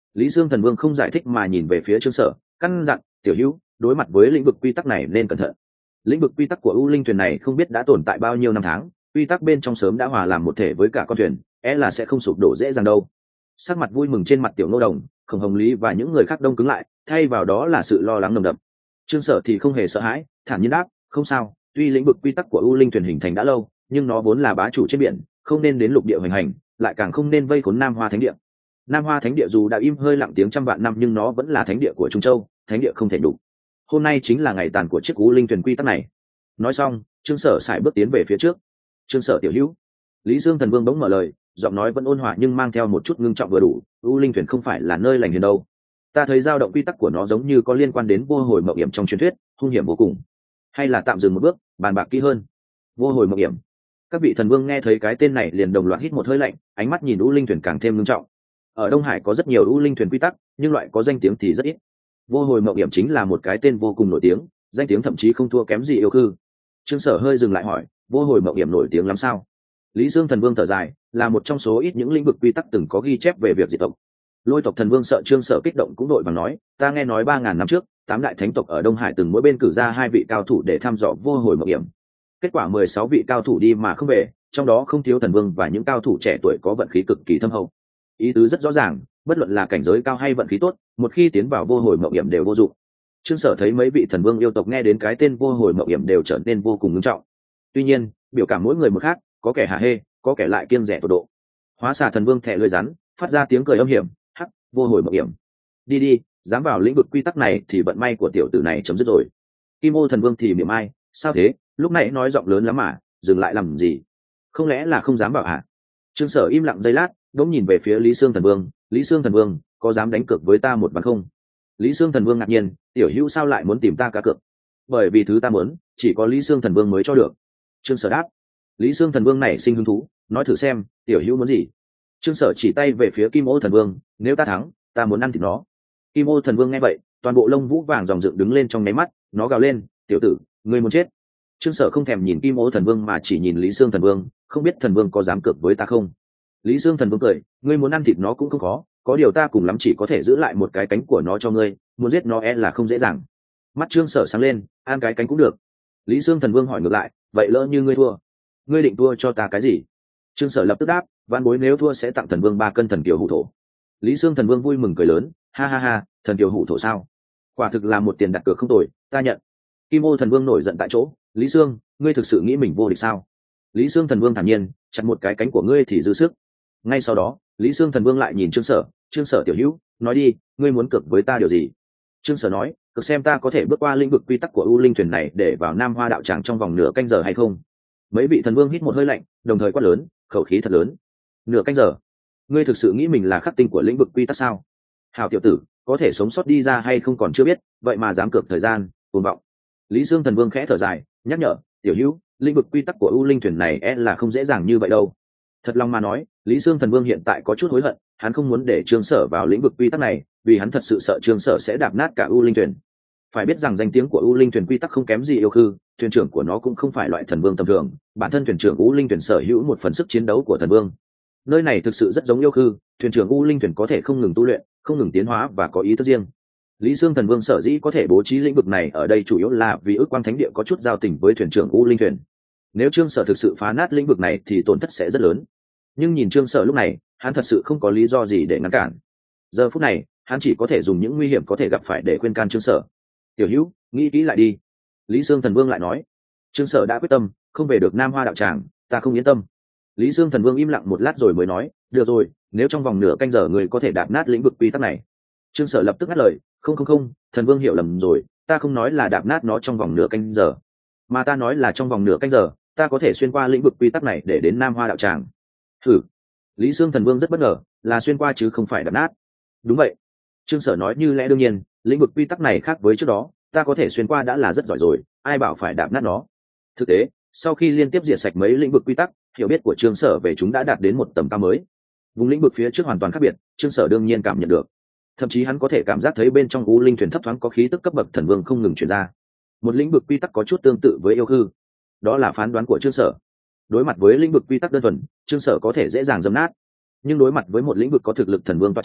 Lý Dương Thần Vương không giải thích mà nhìn về phía Trương Sở, căn dặn, tiểu hữu, đối mặt với lĩnh vực quy tắc này nên cẩn thận. Lĩnh vực quy tắc của U Linh thuyền này không biết đã tồn tại bao nhiêu năm tháng, quy tắc bên trong sớm đã hòa làm một thể với cả con thuyền, é e là sẽ không sụp đổ dễ dàng đâu. Sắc mặt vui mừng trên mặt Tiểu Ngô Đồng, Khổng Hồng Lý và những người khác đông cứng lại, thay vào đó là sự lo lắng nồng đậm. Trương Sở thì không hề sợ hãi, thản nhiên đáp, không sao, tuy lĩnh vực quy tắc của U Linh thuyền hình thành đã lâu, nhưng nó vốn là bá chủ trên biển, không nên đến lục địa hoành hành, lại càng không nên vây khốn Nam Hoa Thánh địa. Nam Hoa Thánh địa dù đã im hơi lặng tiếng trăm vạn năm nhưng nó vẫn là thánh địa của Trung Châu, thánh địa không thể đủ. Hôm nay chính là ngày tàn của chiếc U Linh thuyền quy tắc này. Nói xong, Trương Sở sải bước tiến về phía trước. Trương Sở tiểu hữu. Lý Dương Thần Vương bỗng mở lời, giọng nói vẫn ôn hòa nhưng mang theo một chút ngưng trọng vừa đủ. U Linh thuyền không phải là nơi lành hiền đâu. Ta thấy dao động quy tắc của nó giống như có liên quan đến vô hồi mộng hiểm trong truyền thuyết, hung hiểm vô cùng. Hay là tạm dừng một bước, bàn bạc kỹ hơn. Vô hồi mộng hiểm. Các vị thần vương nghe thấy cái tên này liền đồng loạt hít một hơi lạnh, ánh mắt nhìn U Linh thuyền càng thêm ngưng trọng. Ở Đông Hải có rất nhiều U Linh thuyền quy tắc, nhưng loại có danh tiếng thì rất ít. Vô hồi mộng hiểm chính là một cái tên vô cùng nổi tiếng, danh tiếng thậm chí không thua kém gì yêu khư. Trương Sở hơi dừng lại hỏi, vô hồi mộng hiểm nổi tiếng lắm sao? Lý Dương Thần Vương thở dài, là một trong số ít những lĩnh vực quy tắc từng có ghi chép về việc diệt tộc. Lôi tộc thần vương sợ Trương Sở kích động cũng đội bằng nói, ta nghe nói ba ngàn năm trước, tám đại thánh tộc ở Đông Hải từng mỗi bên cử ra hai vị cao thủ để thăm dò vô hồi mộng hiểm. Kết quả mười sáu vị cao thủ đi mà không về, trong đó không thiếu thần vương và những cao thủ trẻ tuổi có vận khí cực kỳ thâm hậu. Ý tứ rất rõ ràng, bất luận là cảnh giới cao hay vận khí tốt, một khi tiến vào vô hồi mộng hiểm đều vô dụng. Trương Sở thấy mấy vị thần vương yêu tộc nghe đến cái tên vô hồi mộng hiểm đều trở nên vô cùng nghiêm trọng. Tuy nhiên, biểu cảm mỗi người một khác, có kẻ hả hê, có kẻ lại kiêng rẻ tột độ. Hóa xà thần vương thẻ lưỡi rắn, phát ra tiếng cười âm hiểm, hắc, vô hồi mộng hiểm. Đi đi, dám vào lĩnh vực quy tắc này thì vận may của tiểu tử này chấm dứt rồi. Kim Ô thần vương thì mỉa mai, sao thế, lúc nãy nói giọng lớn lắm mà, dừng lại làm gì? Không lẽ là không dám bảo hả? Trương Sở im lặng giây lát, đống nhìn về phía Lý Sương thần vương, Lý Sương thần vương, có dám đánh cược với ta một ván không? Lý Sương thần vương ngạc nhiên, tiểu hữu sao lại muốn tìm ta cá cược? Bởi vì thứ ta muốn, chỉ có Lý Sương thần vương mới cho được. Trương Sở đáp. Lý Sương thần vương này sinh hứng thú, nói thử xem, tiểu hữu muốn gì? Trương Sở chỉ tay về phía Kim Ô thần vương, nếu ta thắng, ta muốn ăn thịt nó. Kim Ô thần vương nghe vậy, toàn bộ lông vũ vàng dòng dựng đứng lên trong nháy mắt, nó gào lên, tiểu tử, ngươi muốn chết. Trương Sở không thèm nhìn Kim Ô thần vương mà chỉ nhìn Lý Sương thần vương, không biết thần vương có dám cược với ta không? Lý Dương thần vương cười, ngươi muốn ăn thịt nó cũng không khó, có điều ta cùng lắm chỉ có thể giữ lại một cái cánh của nó cho ngươi, muốn giết nó e là không dễ dàng. Mắt Trương Sở sáng lên, ăn cái cánh cũng được. Lý Dương thần vương hỏi ngược lại, vậy lỡ như ngươi thua, ngươi định thua cho ta cái gì? Trương Sở lập tức đáp, vạn bối nếu thua sẽ tặng thần vương ba cân thần kiều hủ thổ. Lý Dương thần vương vui mừng cười lớn, ha ha ha, thần kiều hủ thổ sao? Quả thực là một tiền đặt cược không tồi, ta nhận. Kim Ô thần vương nổi giận tại chỗ, Lý Dương, ngươi thực sự nghĩ mình vô địch sao? Lý Dương thần vương thản nhiên, chặt một cái cánh của ngươi thì dư sức. Ngay sau đó, Lý Dương thần vương lại nhìn Trương Sở, Trương Sở tiểu hữu, nói đi, ngươi muốn cược với ta điều gì? Trương Sở nói, cược xem ta có thể bước qua lĩnh vực quy tắc của U Linh thuyền này để vào Nam Hoa đạo tràng trong vòng nửa canh giờ hay không? Mấy vị thần vương hít một hơi lạnh, đồng thời quát lớn, khẩu khí thật lớn. Nửa canh giờ? Ngươi thực sự nghĩ mình là khắc tinh của lĩnh vực quy tắc sao? Hảo tiểu tử, có thể sống sót đi ra hay không còn chưa biết, vậy mà dám cược thời gian, cuồng vọng. Lý Dương thần vương khẽ thở dài, nhắc nhở, tiểu hữu, lĩnh vực quy tắc của U Linh thuyền này e là không dễ dàng như vậy đâu. Thật lòng mà nói, Lý Dương thần vương hiện tại có chút hối hận, hắn không muốn để Trương Sở vào lĩnh vực quy tắc này, vì hắn thật sự sợ Trương Sở sẽ đạp nát cả U Linh thuyền. Phải biết rằng danh tiếng của U Linh thuyền quy tắc không kém gì yêu khư, thuyền trưởng của nó cũng không phải loại thần vương tầm thường, bản thân thuyền trưởng U Linh thuyền sở hữu một phần sức chiến đấu của thần vương. Nơi này thực sự rất giống yêu khư, thuyền trưởng U Linh thuyền có thể không ngừng tu luyện, không ngừng tiến hóa và có ý thức riêng. Lý Dương thần vương sở dĩ có thể bố trí lĩnh vực này ở đây chủ yếu là vì ước quang thánh địa có chút giao tình với thuyền trưởng U Linh thuyền. Nếu Trương Sở thực sự phá nát lĩnh vực này thì tổn thất sẽ rất lớn. Nhưng nhìn Trương Sở lúc này, hắn thật sự không có lý do gì để ngăn cản. Giờ phút này, hắn chỉ có thể dùng những nguy hiểm có thể gặp phải để khuyên can Trương Sở. Tiểu hữu, nghĩ kỹ lại đi. Lý Dương thần vương lại nói. Trương Sở đã quyết tâm, không về được Nam Hoa đạo tràng, ta không yên tâm. Lý Dương thần vương im lặng một lát rồi mới nói, được rồi, nếu trong vòng nửa canh giờ người có thể đạp nát lĩnh vực quy tắc này. Trương Sở lập tức ngắt lời, không không không, thần vương hiểu lầm rồi, ta không nói là đạp nát nó trong vòng nửa canh giờ, mà ta nói là trong vòng nửa canh giờ, ta có thể xuyên qua lĩnh vực quy tắc này để đến Nam Hoa đạo tràng. Thử. Lý Dương thần vương rất bất ngờ, là xuyên qua chứ không phải đạp nát. Đúng vậy. Trương Sở nói như lẽ đương nhiên, lĩnh vực quy tắc này khác với trước đó, ta có thể xuyên qua đã là rất giỏi rồi, ai bảo phải đạp nát nó. Thực tế, sau khi liên tiếp diệt sạch mấy lĩnh vực quy tắc, hiểu biết của Trương Sở về chúng đã đạt đến một tầm cao mới. Vùng lĩnh vực phía trước hoàn toàn khác biệt, Trương Sở đương nhiên cảm nhận được. Thậm chí hắn có thể cảm giác thấy bên trong U Linh thuyền thấp thoáng có khí tức cấp bậc thần vương không ngừng truyền ra. Một lĩnh vực quy tắc có chút tương tự với yêu hư. Đó là phán đoán của Trương Sở. Đối mặt với lĩnh vực quy tắc đơn thuần, Trương Sở có thể dễ dàng dẫm nát. Nhưng đối mặt với một lĩnh vực có thực lực thần vương toa chấn,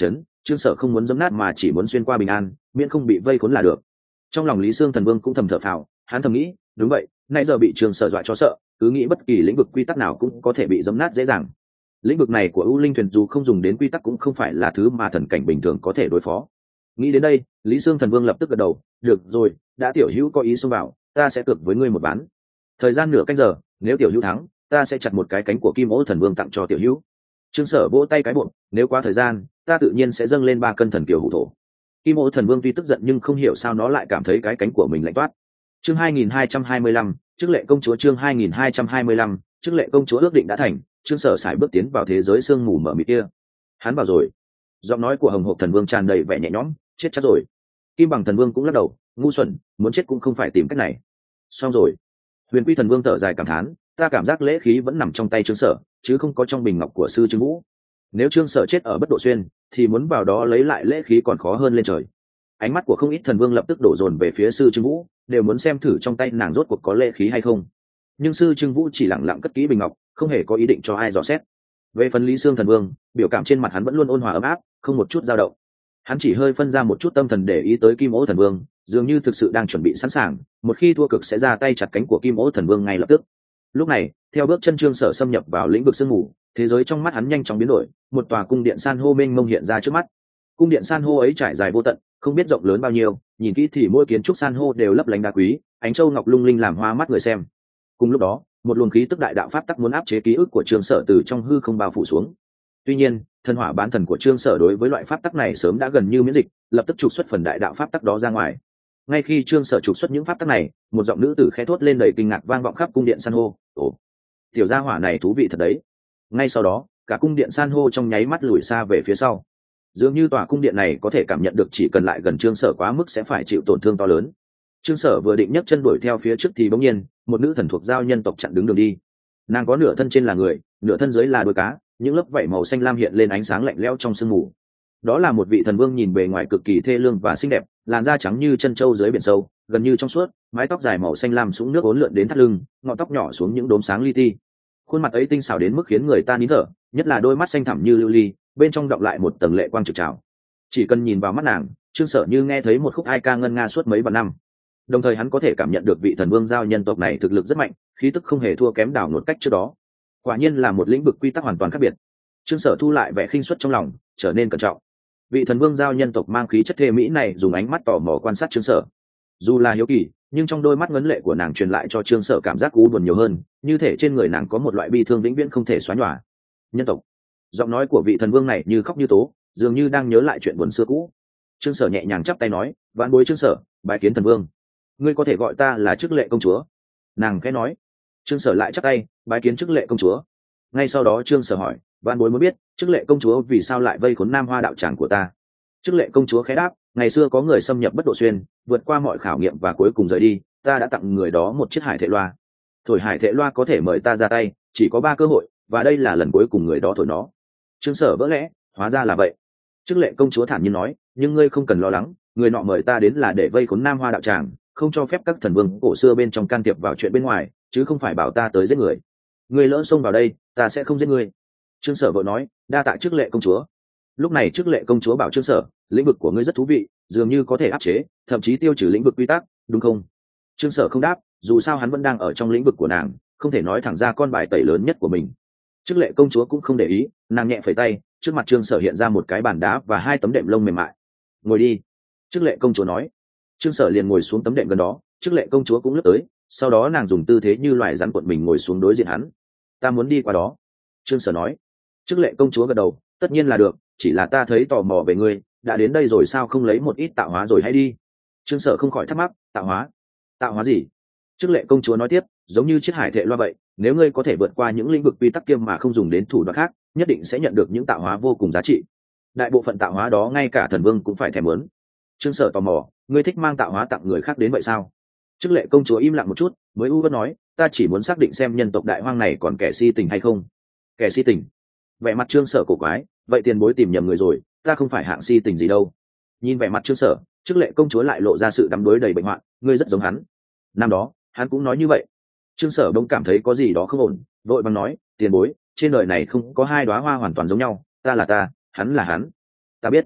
Trương Sở không muốn dẫm nát mà chỉ muốn xuyên qua bình an, miễn không bị vây khốn là được. Trong lòng Lý Sương Thần Vương cũng thầm thở phào, hắn thầm nghĩ, đúng vậy, nãy giờ bị Trương Sở dọa cho sợ, cứ nghĩ bất kỳ lĩnh vực quy tắc nào cũng có thể bị dẫm nát dễ dàng. Lĩnh vực này của U Linh Thuyền dù không dùng đến quy tắc cũng không phải là thứ mà thần cảnh bình thường có thể đối phó. Nghĩ đến đây, Lý Sương Thần Vương lập tức gật đầu, được rồi, đã tiểu hữu có ý xông vào, ta sẽ cược với ngươi một ván. Thời gian nửa canh giờ, nếu tiểu hữu thắng, ta sẽ chặt một cái cánh của Kim Ô Thần Vương tặng cho tiểu hữu. Trương Sở vỗ tay cái bụng, nếu quá thời gian, ta tự nhiên sẽ dâng lên ba cân thần kiều hủ thổ. Kim Ô Thần Vương tuy tức giận nhưng không hiểu sao nó lại cảm thấy cái cánh của mình lạnh toát. Chương hai nghìn hai trăm hai mươi lăm, chức lệ công chúa. Chương hai nghìn hai trăm hai mươi lăm, chức lệ công chúa ước định đã thành. Trương Sở sải bước tiến vào thế giới sương mù mờ mịt kia. Hắn vào rồi. Giọng nói của Hồng Hộc Thần Vương tràn đầy vẻ nhẹ nhõm, chết chắc rồi. Kim Bằng Thần Vương cũng lắc đầu, ngu xuẩn, muốn chết cũng không phải tìm cách này. Xong rồi. Huyền Quy Thần Vương thở dài cảm thán, ta cảm giác lễ khí vẫn nằm trong tay Trương Sở, chứ không có trong bình ngọc của sư Trương Vũ. Nếu Trương Sở chết ở Bất Độ Xuyên, thì muốn vào đó lấy lại lễ khí còn khó hơn lên trời. Ánh mắt của không ít thần vương lập tức đổ dồn về phía sư Trương Vũ, đều muốn xem thử trong tay nàng rốt cuộc có lễ khí hay không. Nhưng sư Trương Vũ chỉ lặng lặng cất kỹ bình ngọc, không hề có ý định cho ai dò xét. Về phần Lý Sương Thần Vương, biểu cảm trên mặt hắn vẫn luôn ôn hòa ấm áp, không một chút dao động. Hắn chỉ hơi phân ra một chút tâm thần để ý tới Kim Ô Thần Vương, dường như thực sự đang chuẩn bị sẵn sàng, một khi thua cực sẽ ra tay chặt cánh của Kim Ô Thần Vương ngay lập tức. Lúc này, theo bước chân Trương Sở xâm nhập vào lĩnh vực sương mù, thế giới trong mắt hắn nhanh chóng biến đổi, một tòa cung điện san hô mênh mông hiện ra trước mắt. Cung điện san hô ấy trải dài vô tận, không biết rộng lớn bao nhiêu, nhìn kỹ thì mỗi kiến trúc san hô đều lấp lánh đá quý, ánh châu ngọc lung linh làm hoa mắt người xem. Cùng lúc đó, một luồng khí tức đại đạo pháp tắc muốn áp chế ký ức của Trương Sở từ trong hư không bao phủ xuống. Tuy nhiên, thần hỏa bán thần của Trương Sở đối với loại pháp tắc này sớm đã gần như miễn dịch, lập tức trục xuất phần đại đạo pháp tắc đó ra ngoài. Ngay khi Trương Sở trục xuất những pháp tắc này, một giọng nữ tử khẽ thốt lên đầy kinh ngạc vang vọng khắp cung điện san hô, "Ồ, tiểu gia hỏa này thú vị thật đấy." Ngay sau đó, cả cung điện san hô trong nháy mắt lùi xa về phía sau. Dường như tòa cung điện này có thể cảm nhận được chỉ cần lại gần Trương Sở quá mức sẽ phải chịu tổn thương to lớn. Trương Sở vừa định nhấc chân đuổi theo phía trước thì bỗng nhiên, một nữ thần thuộc giao nhân tộc chặn đứng đường đi. Nàng có nửa thân trên là người, nửa thân dưới là đuôi cá, những lớp vảy màu xanh lam hiện lên ánh sáng lạnh lẽo trong sương mù. Đó là một vị thần vương nhìn bề ngoài cực kỳ thê lương và xinh đẹp, làn da trắng như chân trâu dưới biển sâu, gần như trong suốt, mái tóc dài màu xanh lam sũng nước uốn lượn đến thắt lưng, ngọn tóc nhỏ xuống những đốm sáng li ti. Khuôn mặt ấy tinh xảo đến mức khiến người ta nín thở, nhất là đôi mắt xanh thẳm như lưu ly, bên trong đọng lại một tầng lệ quang trực trào. Chỉ cần nhìn vào mắt nàng, Trương Sở như nghe thấy một khúc ai ca ngân nga suốt mấy vạn năm. Đồng thời hắn có thể cảm nhận được vị thần vương giao nhân tộc này thực lực rất mạnh, khí tức không hề thua kém đảo nột cách trước đó. Quả nhiên là một lĩnh vực quy tắc hoàn toàn khác biệt. Trương Sở thu lại vẻ khinh suất trong lòng, trở nên cẩn trọng. Vị thần vương giao nhân tộc mang khí chất thê mỹ này dùng ánh mắt tò mò quan sát Trương Sở. Dù là hiếu kỳ, nhưng trong đôi mắt ngấn lệ của nàng truyền lại cho Trương Sở cảm giác u buồn nhiều hơn, như thể trên người nàng có một loại bi thương vĩnh viễn không thể xóa nhòa. Nhân tộc. Giọng nói của vị thần vương này như khóc như tố, dường như đang nhớ lại chuyện buồn xưa cũ. Trương Sở nhẹ nhàng chắp tay nói, vạn bối Trương Sở, bái kiến thần vương. Ngươi có thể gọi ta là chức lệ công chúa. Nàng khẽ nói. Trương Sở lại chắp tay, bái kiến chức lệ công chúa. Ngay sau đó Trương Sở hỏi, vạn bối muốn biết, chức lệ công chúa vì sao lại vây khốn Nam Hoa đạo tràng của ta. Chức lệ công chúa khẽ đáp, ngày xưa có người xâm nhập Bất Độ Xuyên, vượt qua mọi khảo nghiệm và cuối cùng rời đi, ta đã tặng người đó một chiếc hải thệ loa. Thổi hải thệ loa có thể mời ta ra tay, chỉ có ba cơ hội, và đây là lần cuối cùng người đó thổi nó. Trương Sở vỡ lẽ, hóa ra là vậy. Chức lệ công chúa thản nhiên nói, nhưng ngươi không cần lo lắng, người nọ mời ta đến là để vây khốn Nam Hoa đạo tràng, không cho phép các thần vương cổ xưa bên trong can thiệp vào chuyện bên ngoài, chứ không phải bảo ta tới giết người. Ngươi lỡ xông vào đây, ta sẽ không giết ngươi. Trương Sở vội nói, đa tạ chức lệ công chúa. Lúc này chức lệ công chúa bảo Trương Sở, lĩnh vực của ngươi rất thú vị, dường như có thể áp chế, thậm chí tiêu trừ lĩnh vực quy tắc, đúng không? Trương Sở không đáp, dù sao hắn vẫn đang ở trong lĩnh vực của nàng, không thể nói thẳng ra con bài tẩy lớn nhất của mình. Chức lệ công chúa cũng không để ý, nàng nhẹ phẩy tay, trước mặt Trương Sở hiện ra một cái bàn đá và hai tấm đệm lông mềm mại. Ngồi đi. Chức lệ công chúa nói. Trương Sở liền ngồi xuống tấm đệm gần đó, chức lệ công chúa cũng lướt tới, sau đó nàng dùng tư thế như loài rắn cuộn mình ngồi xuống đối diện hắn. Ta muốn đi qua đó. Trương Sở nói. Chức lệ công chúa gật đầu, tất nhiên là được, chỉ là ta thấy tò mò về ngươi, đã đến đây rồi sao không lấy một ít tạo hóa rồi hãy đi. Trương Sở không khỏi thắc mắc, tạo hóa? Tạo hóa gì? Chức lệ công chúa nói tiếp, giống như chiếc hải thệ loa vậy, nếu ngươi có thể vượt qua những lĩnh vực quy tắc kiêm mà không dùng đến thủ đoạn khác, nhất định sẽ nhận được những tạo hóa vô cùng giá trị. Đại bộ phận tạo hóa đó ngay cả thần vương cũng phải thèm muốn. Trương Sở tò mò, ngươi thích mang tạo hóa tặng người khác đến vậy sao? Chức lệ công chúa im lặng một chút, mới u uất nói, ta chỉ muốn xác định xem nhân tộc đại hoang này còn kẻ si tình hay không. Kẻ si tình? Vẻ mặt Trương Sở cổ quái, vậy tiền bối tìm nhầm người rồi, ta không phải hạng si tình gì đâu. Nhìn vẻ mặt Trương Sở, chức lệ công chúa lại lộ ra sự đắm đuối đầy bệnh hoạn, ngươi rất giống hắn. Năm đó hắn cũng nói như vậy. Trương Sở đông cảm thấy có gì đó không ổn, vội vàng nói, tiền bối, trên đời này không có hai đóa hoa hoàn toàn giống nhau, ta là ta, hắn là hắn. Ta biết.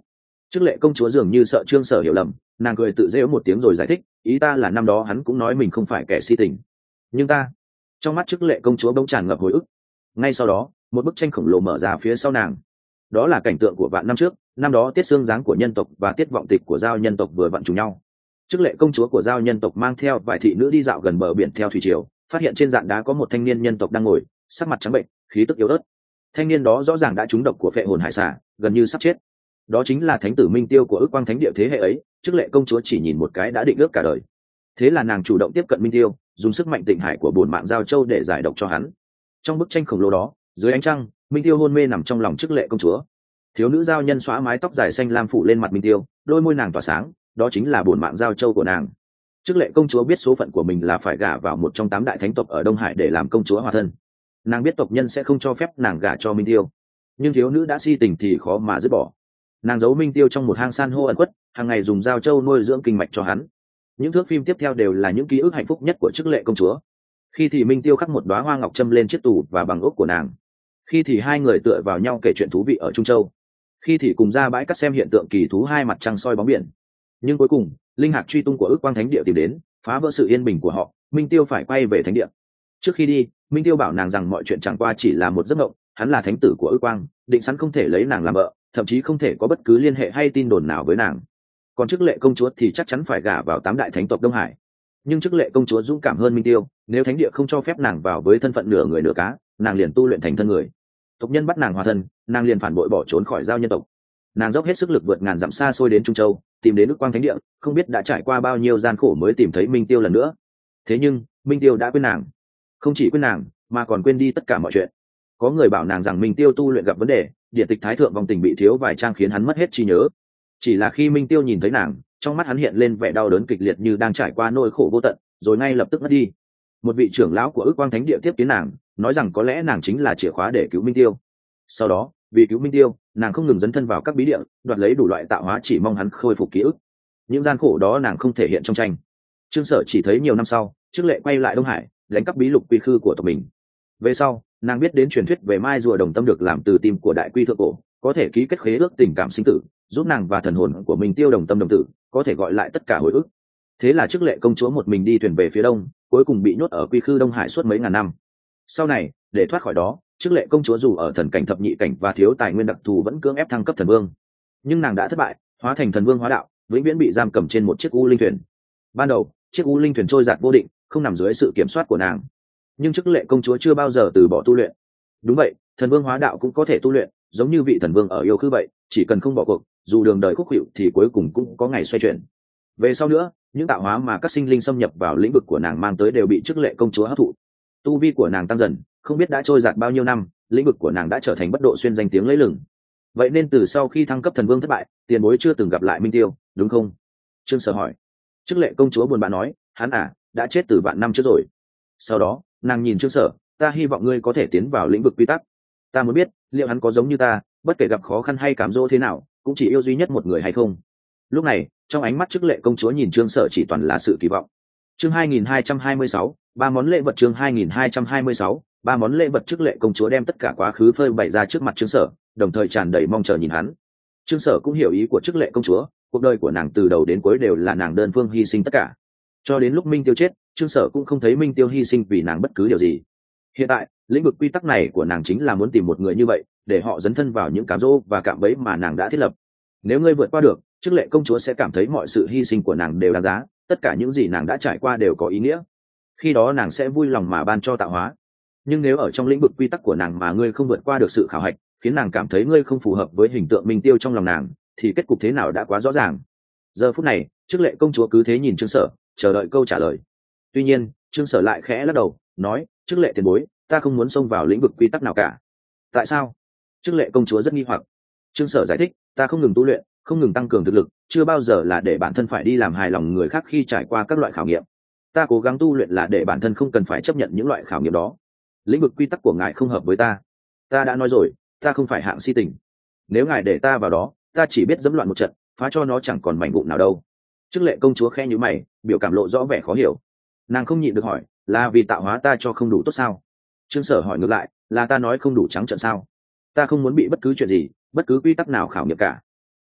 Chức lệ công chúa dường như sợ Trương Sở hiểu lầm, nàng cười tự rêu một tiếng rồi giải thích, ý ta là năm đó hắn cũng nói mình không phải kẻ si tình, nhưng ta. Trong mắt chức lệ công chúa bỗng tràn ngập hồi ức. Ngay sau đó, một bức tranh khổng lồ mở ra phía sau nàng. Đó là cảnh tượng của vạn năm trước, năm đó tiết xương dáng của nhân tộc và tiết vọng tịch của giao nhân tộc vừa vặn trùng nhau. Chức lệ công chúa của giao nhân tộc mang theo vài thị nữ đi dạo gần bờ biển theo thủy triều, phát hiện trên dạn đá có một thanh niên nhân tộc đang ngồi, sắc mặt trắng bệnh, khí tức yếu ớt. Thanh niên đó rõ ràng đã trúng độc của phệ hồn hải xà, gần như sắp chết. Đó chính là thánh tử Minh Tiêu của ước quang thánh địa thế hệ ấy. Chức lệ công chúa chỉ nhìn một cái đã định ước cả đời. Thế là nàng chủ động tiếp cận Minh Tiêu, dùng sức mạnh tịnh hải của bổn mạng giao châu để giải độc cho hắn. Trong bức tranh khổng lồ đó, dưới ánh trăng, Minh Tiêu hôn mê nằm trong lòng chức lệ công chúa. Thiếu nữ giao nhân xóa mái tóc dài xanh lam phủ lên mặt Minh Tiêu, đôi môi nàng tỏa sáng, đó chính là bổn mạng giao châu của nàng. Chức lệ công chúa biết số phận của mình là phải gả vào một trong tám đại thánh tộc ở Đông Hải để làm công chúa hòa thân. Nàng biết tộc nhân sẽ không cho phép nàng gả cho Minh Tiêu, nhưng thiếu nữ đã si tình thì khó mà dứt bỏ. Nàng giấu Minh Tiêu trong một hang san hô ẩn khuất, hàng ngày dùng giao châu nuôi dưỡng kinh mạch cho hắn. Những thước phim tiếp theo đều là những ký ức hạnh phúc nhất của chức lệ công chúa. Khi thì Minh Tiêu khắc một đóa hoa ngọc trâm lên chiếc tủ và bằng ốc của nàng, khi thì hai người tựa vào nhau kể chuyện thú vị ở Trung Châu, khi thì cùng ra bãi cắt xem hiện tượng kỳ thú hai mặt trăng soi bóng biển. Nhưng cuối cùng, linh hạc truy tung của ước quang thánh địa tìm đến, phá vỡ sự yên bình của họ. Minh Tiêu phải quay về thánh địa. Trước khi đi, Minh Tiêu bảo nàng rằng mọi chuyện chẳng qua chỉ là một giấc mộng, hắn là thánh tử của ước quang, định sẵn không thể lấy nàng làm vợ, thậm chí không thể có bất cứ liên hệ hay tin đồn nào với nàng. Còn chức lệ công chúa thì chắc chắn phải gả vào tám đại thánh tộc Đông Hải. Nhưng chức lệ công chúa dũng cảm hơn Minh Tiêu, nếu thánh địa không cho phép nàng vào với thân phận nửa người nửa cá, nàng liền tu luyện thành thân người. Tộc nhân bắt nàng hòa thân, nàng liền phản bội bỏ trốn khỏi giao nhân tộc. Nàng dốc hết sức lực vượt ngàn dặm xa xôi đến Trung Châu, tìm đến ước quang thánh địa, không biết đã trải qua bao nhiêu gian khổ mới tìm thấy Minh Tiêu lần nữa. Thế nhưng Minh Tiêu đã quên nàng, không chỉ quên nàng mà còn quên đi tất cả mọi chuyện. Có người bảo nàng rằng Minh Tiêu tu luyện gặp vấn đề, điện tịch thái thượng vong tình bị thiếu vài trang khiến hắn mất hết trí nhớ. Chỉ là khi Minh Tiêu nhìn thấy nàng, trong mắt hắn hiện lên vẻ đau đớn kịch liệt như đang trải qua nỗi khổ vô tận, rồi ngay lập tức mất đi. Một vị trưởng lão của ước quang thánh địa tiếp kiến nàng, nói rằng có lẽ nàng chính là chìa khóa để cứu Minh Tiêu. Sau đó, vì cứu Minh Tiêu, nàng không ngừng dấn thân vào các bí địa, đoạt lấy đủ loại tạo hóa chỉ mong hắn khôi phục ký ức. Những gian khổ đó nàng không thể hiện trong tranh. Trương Sở chỉ thấy nhiều năm sau, Chức Lệ quay lại Đông Hải, đánh cắp bí lục quy khư của tộc mình. Về sau, nàng biết đến truyền thuyết về mai rùa đồng tâm được làm từ tim của đại quy thượng cổ, có thể ký kết khế ước tình cảm sinh tử, giúp nàng và thần hồn của Minh Tiêu đồng tâm đồng tử, có thể gọi lại tất cả hồi ức. Thế là Chức Lệ công chúa một mình đi thuyền về phía đông, cuối cùng bị nhốt ở quy khư Đông Hải suốt mấy ngàn năm. Sau này, để thoát khỏi đó, Chức Lệ công chúa dù ở thần cảnh thập nhị cảnh và thiếu tài nguyên đặc thù vẫn cưỡng ép thăng cấp thần vương. Nhưng nàng đã thất bại, hóa thành thần vương hóa đạo, vĩnh viễn bị giam cầm trên một chiếc u linh thuyền. Ban đầu, chiếc u linh thuyền trôi giạt vô định, không nằm dưới sự kiểm soát của nàng. Nhưng Chức Lệ công chúa chưa bao giờ từ bỏ tu luyện. Đúng vậy, thần vương hóa đạo cũng có thể tu luyện, giống như vị thần vương ở yêu khư vậy, chỉ cần không bỏ cuộc, dù đường đời khúc khuỷu thì cuối cùng cũng có ngày xoay chuyển. Về sau nữa, những tạo hóa mà các sinh linh xâm nhập vào lĩnh vực của nàng mang tới đều bị Chức Lệ công chúa hấp thụ. Tu vi của nàng tăng dần, không biết đã trôi giạt bao nhiêu năm, lĩnh vực của nàng đã trở thành bất độ xuyên danh tiếng lẫy lừng. Vậy nên từ sau khi thăng cấp thần vương thất bại, tiền bối chưa từng gặp lại Minh Tiêu, đúng không? Trương Sở hỏi. Chức Lệ công chúa buồn bã nói, hắn à, đã chết từ vạn năm trước rồi. Sau đó, nàng nhìn Trương Sở, ta hy vọng ngươi có thể tiến vào lĩnh vực quy tắc. Ta muốn biết, liệu hắn có giống như ta, bất kể gặp khó khăn hay cám dỗ thế nào, cũng chỉ yêu duy nhất một người hay không? Lúc này, trong ánh mắt Chức Lệ công chúa nhìn Trương Sở chỉ toàn là sự kỳ vọng. Chương hai nghìn hai trăm hai mươi sáu, ba món lễ vật. Chương hai nghìn hai trăm hai mươi sáu, ba món lễ vật. Chức Lệ công chúa đem tất cả quá khứ phơi bày ra trước mặt Trương Sở, đồng thời tràn đầy mong chờ nhìn hắn. Trương Sở cũng hiểu ý của Chức Lệ công chúa, cuộc đời của nàng từ đầu đến cuối đều là nàng đơn phương hy sinh tất cả. Cho đến lúc Minh Tiêu chết, Trương Sở cũng không thấy Minh Tiêu hy sinh vì nàng bất cứ điều gì. Hiện tại, lĩnh vực quy tắc này của nàng chính là muốn tìm một người như vậy, để họ dấn thân vào những cám dỗ và cạm bẫy mà nàng đã thiết lập. Nếu ngươi vượt qua được, Chức Lệ công chúa sẽ cảm thấy mọi sự hy sinh của nàng đều đáng giá, tất cả những gì nàng đã trải qua đều có ý nghĩa. Khi đó nàng sẽ vui lòng mà ban cho tạo hóa. Nhưng nếu ở trong lĩnh vực quy tắc của nàng mà ngươi không vượt qua được sự khảo hạch, khiến nàng cảm thấy ngươi không phù hợp với hình tượng Minh Tiêu trong lòng nàng, thì kết cục thế nào đã quá rõ ràng. Giờ phút này, Chức Lệ công chúa cứ thế nhìn Trương Sở, chờ đợi câu trả lời. Tuy nhiên, Trương Sở lại khẽ lắc đầu, nói, Chức Lệ tiền bối, ta không muốn xông vào lĩnh vực quy tắc nào cả. Tại sao? Chức Lệ công chúa rất nghi hoặc. Trương Sở giải thích, ta không ngừng tu luyện, không ngừng tăng cường thực lực, chưa bao giờ là để bản thân phải đi làm hài lòng người khác khi trải qua các loại khảo nghiệm. Ta cố gắng tu luyện là để bản thân không cần phải chấp nhận những loại khảo nghiệm đó. Lĩnh vực quy tắc của ngài không hợp với ta. Ta đã nói rồi, ta không phải hạng si tình. Nếu ngài để ta vào đó, ta chỉ biết dẫm loạn một trận, phá cho nó chẳng còn mảnh vụn nào đâu. Chức Lệ công chúa khẽ nhíu mày, biểu cảm lộ rõ vẻ khó hiểu. Nàng không nhịn được hỏi, là vì tạo hóa ta cho không đủ tốt sao? Trương Sở hỏi ngược lại, là ta nói không đủ trắng trợn sao? Ta không muốn bị bất cứ chuyện gì, bất cứ quy tắc nào khảo nghiệm cả.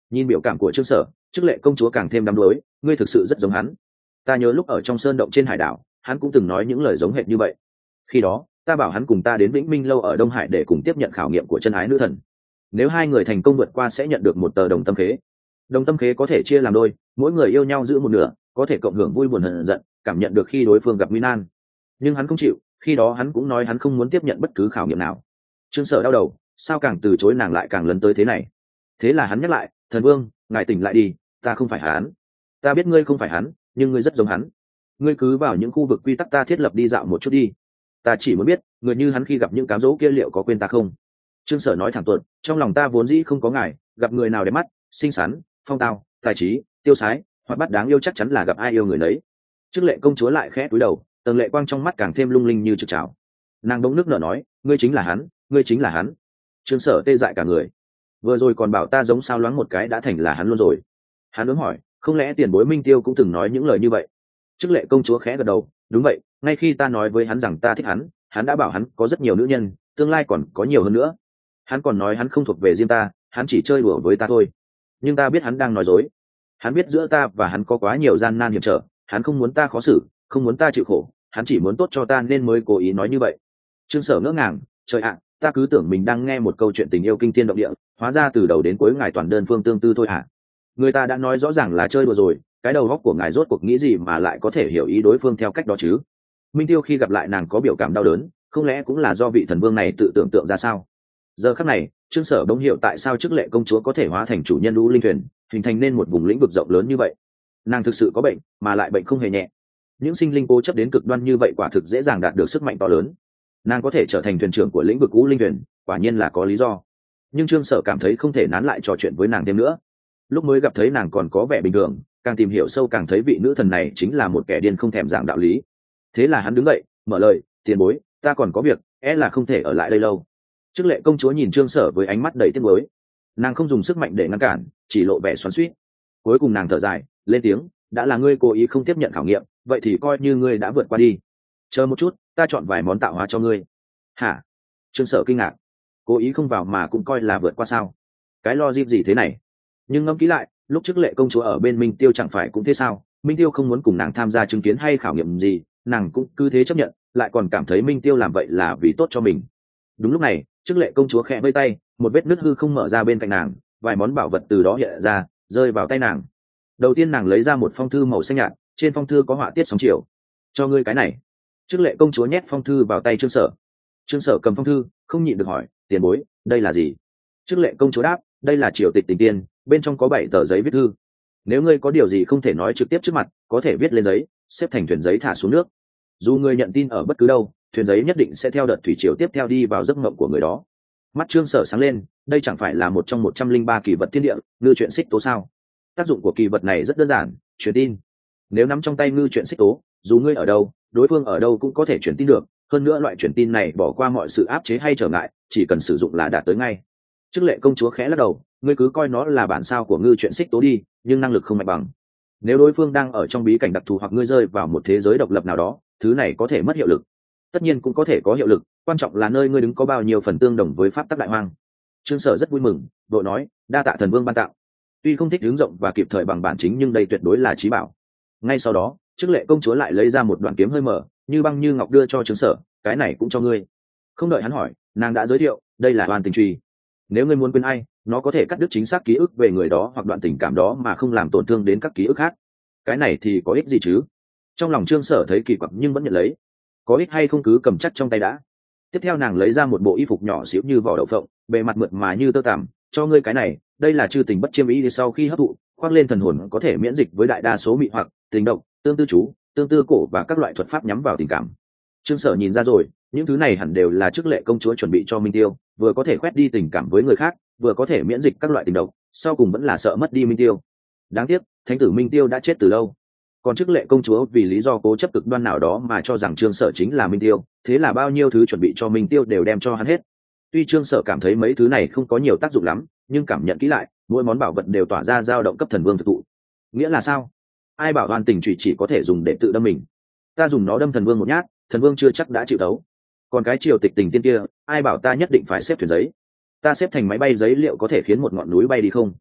Nhìn biểu cảm của trương sở, chức lệ công chúa càng thêm đắm đuối. Ngươi thực sự rất giống hắn. Ta nhớ lúc ở trong sơn động trên hải đảo, hắn cũng từng nói những lời giống hệt như vậy. Khi đó ta bảo hắn cùng ta đến Vĩnh Minh lâu ở Đông Hải để cùng tiếp nhận khảo nghiệm của chân ái nữ thần. Nếu hai người thành công vượt qua sẽ nhận được một tờ đồng tâm khế. Đồng tâm khế có thể chia làm đôi, mỗi người yêu nhau giữ một nửa, có thể cộng hưởng vui buồn hờn giận, cảm nhận được khi đối phương gặp nguy nan. Nhưng hắn không chịu, khi đó hắn cũng nói hắn không muốn tiếp nhận bất cứ khảo nghiệm nào. Trương Sở đau đầu, sao càng từ chối nàng lại càng lấn tới thế này. Thế là hắn nhắc lại, thần vương, ngài tỉnh lại đi, ta không phải hắn. Ta biết ngươi không phải hắn, nhưng ngươi rất giống hắn. Ngươi cứ vào những khu vực quy tắc ta thiết lập đi dạo một chút đi. Ta chỉ muốn biết, người như hắn khi gặp những cám dỗ kia liệu có quên ta không? Trương Sở nói thẳng tuột, trong lòng ta vốn dĩ không có ngài, gặp người nào đẹp mắt, xinh xắn, phong tao, tài trí, tiêu sái, hoặc bắt đáng yêu chắc chắn là gặp ai yêu người nấy. Chức lệ công chúa lại khẽ cúi đầu, tầng lệ quang trong mắt càng thêm lung linh như trực trào. Nàng đống nước nở nói, ngươi chính là hắn, ngươi chính là hắn. Trương Sở tê dại cả người. Vừa rồi còn bảo ta giống sao loáng một cái đã thành là hắn luôn rồi. Hắn ứng hỏi, không lẽ tiền bối Minh Tiêu cũng từng nói những lời như vậy? Chức lệ công chúa khẽ gật đầu, đúng vậy, ngay khi ta nói với hắn rằng ta thích hắn, hắn đã bảo hắn có rất nhiều nữ nhân, tương lai còn có nhiều hơn nữa. Hắn còn nói hắn không thuộc về riêng ta, hắn chỉ chơi đùa với ta thôi. Nhưng ta biết hắn đang nói dối. Hắn biết giữa ta và hắn có quá nhiều gian nan hiểm trở, hắn không muốn ta khó xử, không muốn ta chịu khổ, hắn chỉ muốn tốt cho ta nên mới cố ý nói như vậy. Trương Sở ngỡ ngàng, trời ạ, ta cứ tưởng mình đang nghe một câu chuyện tình yêu kinh thiên động địa, hóa ra từ đầu đến cuối ngài toàn đơn phương tương tư thôi hả? Người ta đã nói rõ ràng là chơi đùa rồi, cái đầu óc của ngài rốt cuộc nghĩ gì mà lại có thể hiểu ý đối phương theo cách đó chứ? Minh Tiêu khi gặp lại nàng có biểu cảm đau đớn, không lẽ cũng là do vị thần vương này tự tưởng tượng ra sao? Giờ khắc này, Trương Sở bỗng hiểu tại sao chức lệ công chúa có thể hóa thành chủ nhân lũ linh thuyền, hình thành nên một vùng lĩnh vực rộng lớn như vậy. Nàng thực sự có bệnh, mà lại bệnh không hề nhẹ. Những sinh linh cố chấp đến cực đoan như vậy quả thực dễ dàng đạt được sức mạnh to lớn. Nàng có thể trở thành thuyền trưởng của lĩnh vực lũ linh thuyền, quả nhiên là có lý do. Nhưng Trương Sở cảm thấy không thể nán lại trò chuyện với nàng thêm nữa. Lúc mới gặp thấy nàng còn có vẻ bình thường, càng tìm hiểu sâu càng thấy vị nữ thần này chính là một kẻ điên không thèm giảng đạo lý. Thế là hắn đứng dậy, mở lời, tiền bối, ta còn có việc, é e là không thể ở lại đây lâu. Chức lệ công chúa nhìn Trương Sở với ánh mắt đầy tiếc nuối. Nàng không dùng sức mạnh để ngăn cản, chỉ lộ vẻ xoắn xuýt. Cuối cùng nàng thở dài, lên tiếng, đã là ngươi cố ý không tiếp nhận khảo nghiệm, vậy thì coi như ngươi đã vượt qua đi. Chờ một chút, ta chọn vài món tạo hóa cho ngươi. Hả? Trương Sở kinh ngạc. Cố ý không vào mà cũng coi là vượt qua sao? Cái logic gì thế này? Nhưng ngẫm kỹ lại, lúc chức lệ công chúa ở bên Minh Tiêu chẳng phải cũng thế sao? Minh Tiêu không muốn cùng nàng tham gia chứng kiến hay khảo nghiệm gì, nàng cũng cứ thế chấp nhận, lại còn cảm thấy Minh Tiêu làm vậy là vì tốt cho mình. Đúng lúc này, chức lệ công chúa khẽ vây tay, một vết nứt hư không mở ra bên cạnh nàng, vài món bảo vật từ đó hiện ra, rơi vào tay nàng. Đầu tiên nàng lấy ra một phong thư màu xanh nhạt, trên phong thư có họa tiết sóng chiều. Cho ngươi cái này. Chức lệ công chúa nhét phong thư vào tay Trương Sở. Trương Sở cầm phong thư, không nhịn được hỏi, tiền bối, đây là gì? Chức lệ công chúa đáp, đây là triều tịch tình tiên, bên trong có bảy tờ giấy viết thư. Nếu ngươi có điều gì không thể nói trực tiếp trước mặt, có thể viết lên giấy, xếp thành thuyền giấy thả xuống nước. Dù ngươi nhận tin ở bất cứ đâu, thuyền giấy nhất định sẽ theo đợt thủy triều tiếp theo đi vào giấc mộng của người đó. Mắt Trương Sở sáng lên, đây chẳng phải là một trong một trăm linh ba kỳ vật thiên địa, ngư truyện xích tố sao? Tác dụng của kỳ vật này rất đơn giản, truyền tin. Nếu nắm trong tay ngư truyện xích tố, dù ngươi ở đâu, đối phương ở đâu cũng có thể truyền tin được. Hơn nữa loại truyền tin này bỏ qua mọi sự áp chế hay trở ngại, chỉ cần sử dụng là đạt tới ngay. Chức lệ công chúa khẽ lắc đầu, ngươi cứ coi nó là bản sao của ngư truyện xích tố đi, nhưng năng lực không mạnh bằng. Nếu đối phương đang ở trong bí cảnh đặc thù hoặc ngươi rơi vào một thế giới độc lập nào đó, thứ này có thể mất hiệu lực. Tất nhiên cũng có thể có hiệu lực, quan trọng là nơi ngươi đứng có bao nhiêu phần tương đồng với pháp tắc đại hoang. Trương Sở rất vui mừng, vội nói, đa tạ thần vương ban tặng. Tuy không thích hướng rộng và kịp thời bằng bản chính nhưng đây tuyệt đối là chí bảo. Ngay sau đó, chức lệ công chúa lại lấy ra một đoạn kiếm hơi mở, như băng như ngọc đưa cho Trương Sở, cái này cũng cho ngươi. Không đợi hắn hỏi, nàng đã giới thiệu, đây là oan tình truy. Nếu ngươi muốn quên ai, nó có thể cắt đứt chính xác ký ức về người đó hoặc đoạn tình cảm đó mà không làm tổn thương đến các ký ức khác. Cái này thì có ích gì chứ? Trong lòng Trương Sở thấy kỳ quặc nhưng vẫn nhận lấy. Có ích hay không cứ cầm chắc trong tay đã. Tiếp theo nàng lấy ra một bộ y phục nhỏ xíu như vỏ đậu phộng, bề mặt mượt mà như tơ tằm, cho ngươi cái này, đây là chư tình bất chiêm ý, sau khi hấp thụ, khoác lên thần hồn có thể miễn dịch với đại đa số mị hoặc, tình độc, tương tư chú, tương tư cổ và các loại thuật pháp nhắm vào tình cảm. Trương Sở nhìn ra rồi, những thứ này hẳn đều là chức lệ công chúa chuẩn bị cho Minh Tiêu, vừa có thể quét đi tình cảm với người khác, vừa có thể miễn dịch các loại tình độc, sau cùng vẫn là sợ mất đi Minh Tiêu. Đáng tiếc, thánh tử Minh Tiêu đã chết từ lâu. Còn chức lệ công chúa vì lý do cố chấp cực đoan nào đó mà cho rằng Trương Sở chính là Minh Tiêu, thế là bao nhiêu thứ chuẩn bị cho Minh Tiêu đều đem cho hắn hết. Tuy Trương Sở cảm thấy mấy thứ này không có nhiều tác dụng lắm, nhưng cảm nhận kỹ lại, mỗi món bảo vật đều tỏa ra dao động cấp thần vương thực thụ. Nghĩa là sao? Ai bảo oan tình chủy chỉ có thể dùng để tự đâm mình? Ta dùng nó đâm thần vương một nhát, thần vương chưa chắc đã chịu đấu. Còn cái triều tịch tình tiên kia, ai bảo ta nhất định phải xếp thuyền giấy? Ta xếp thành máy bay giấy liệu có thể khiến một ngọn núi bay đi không?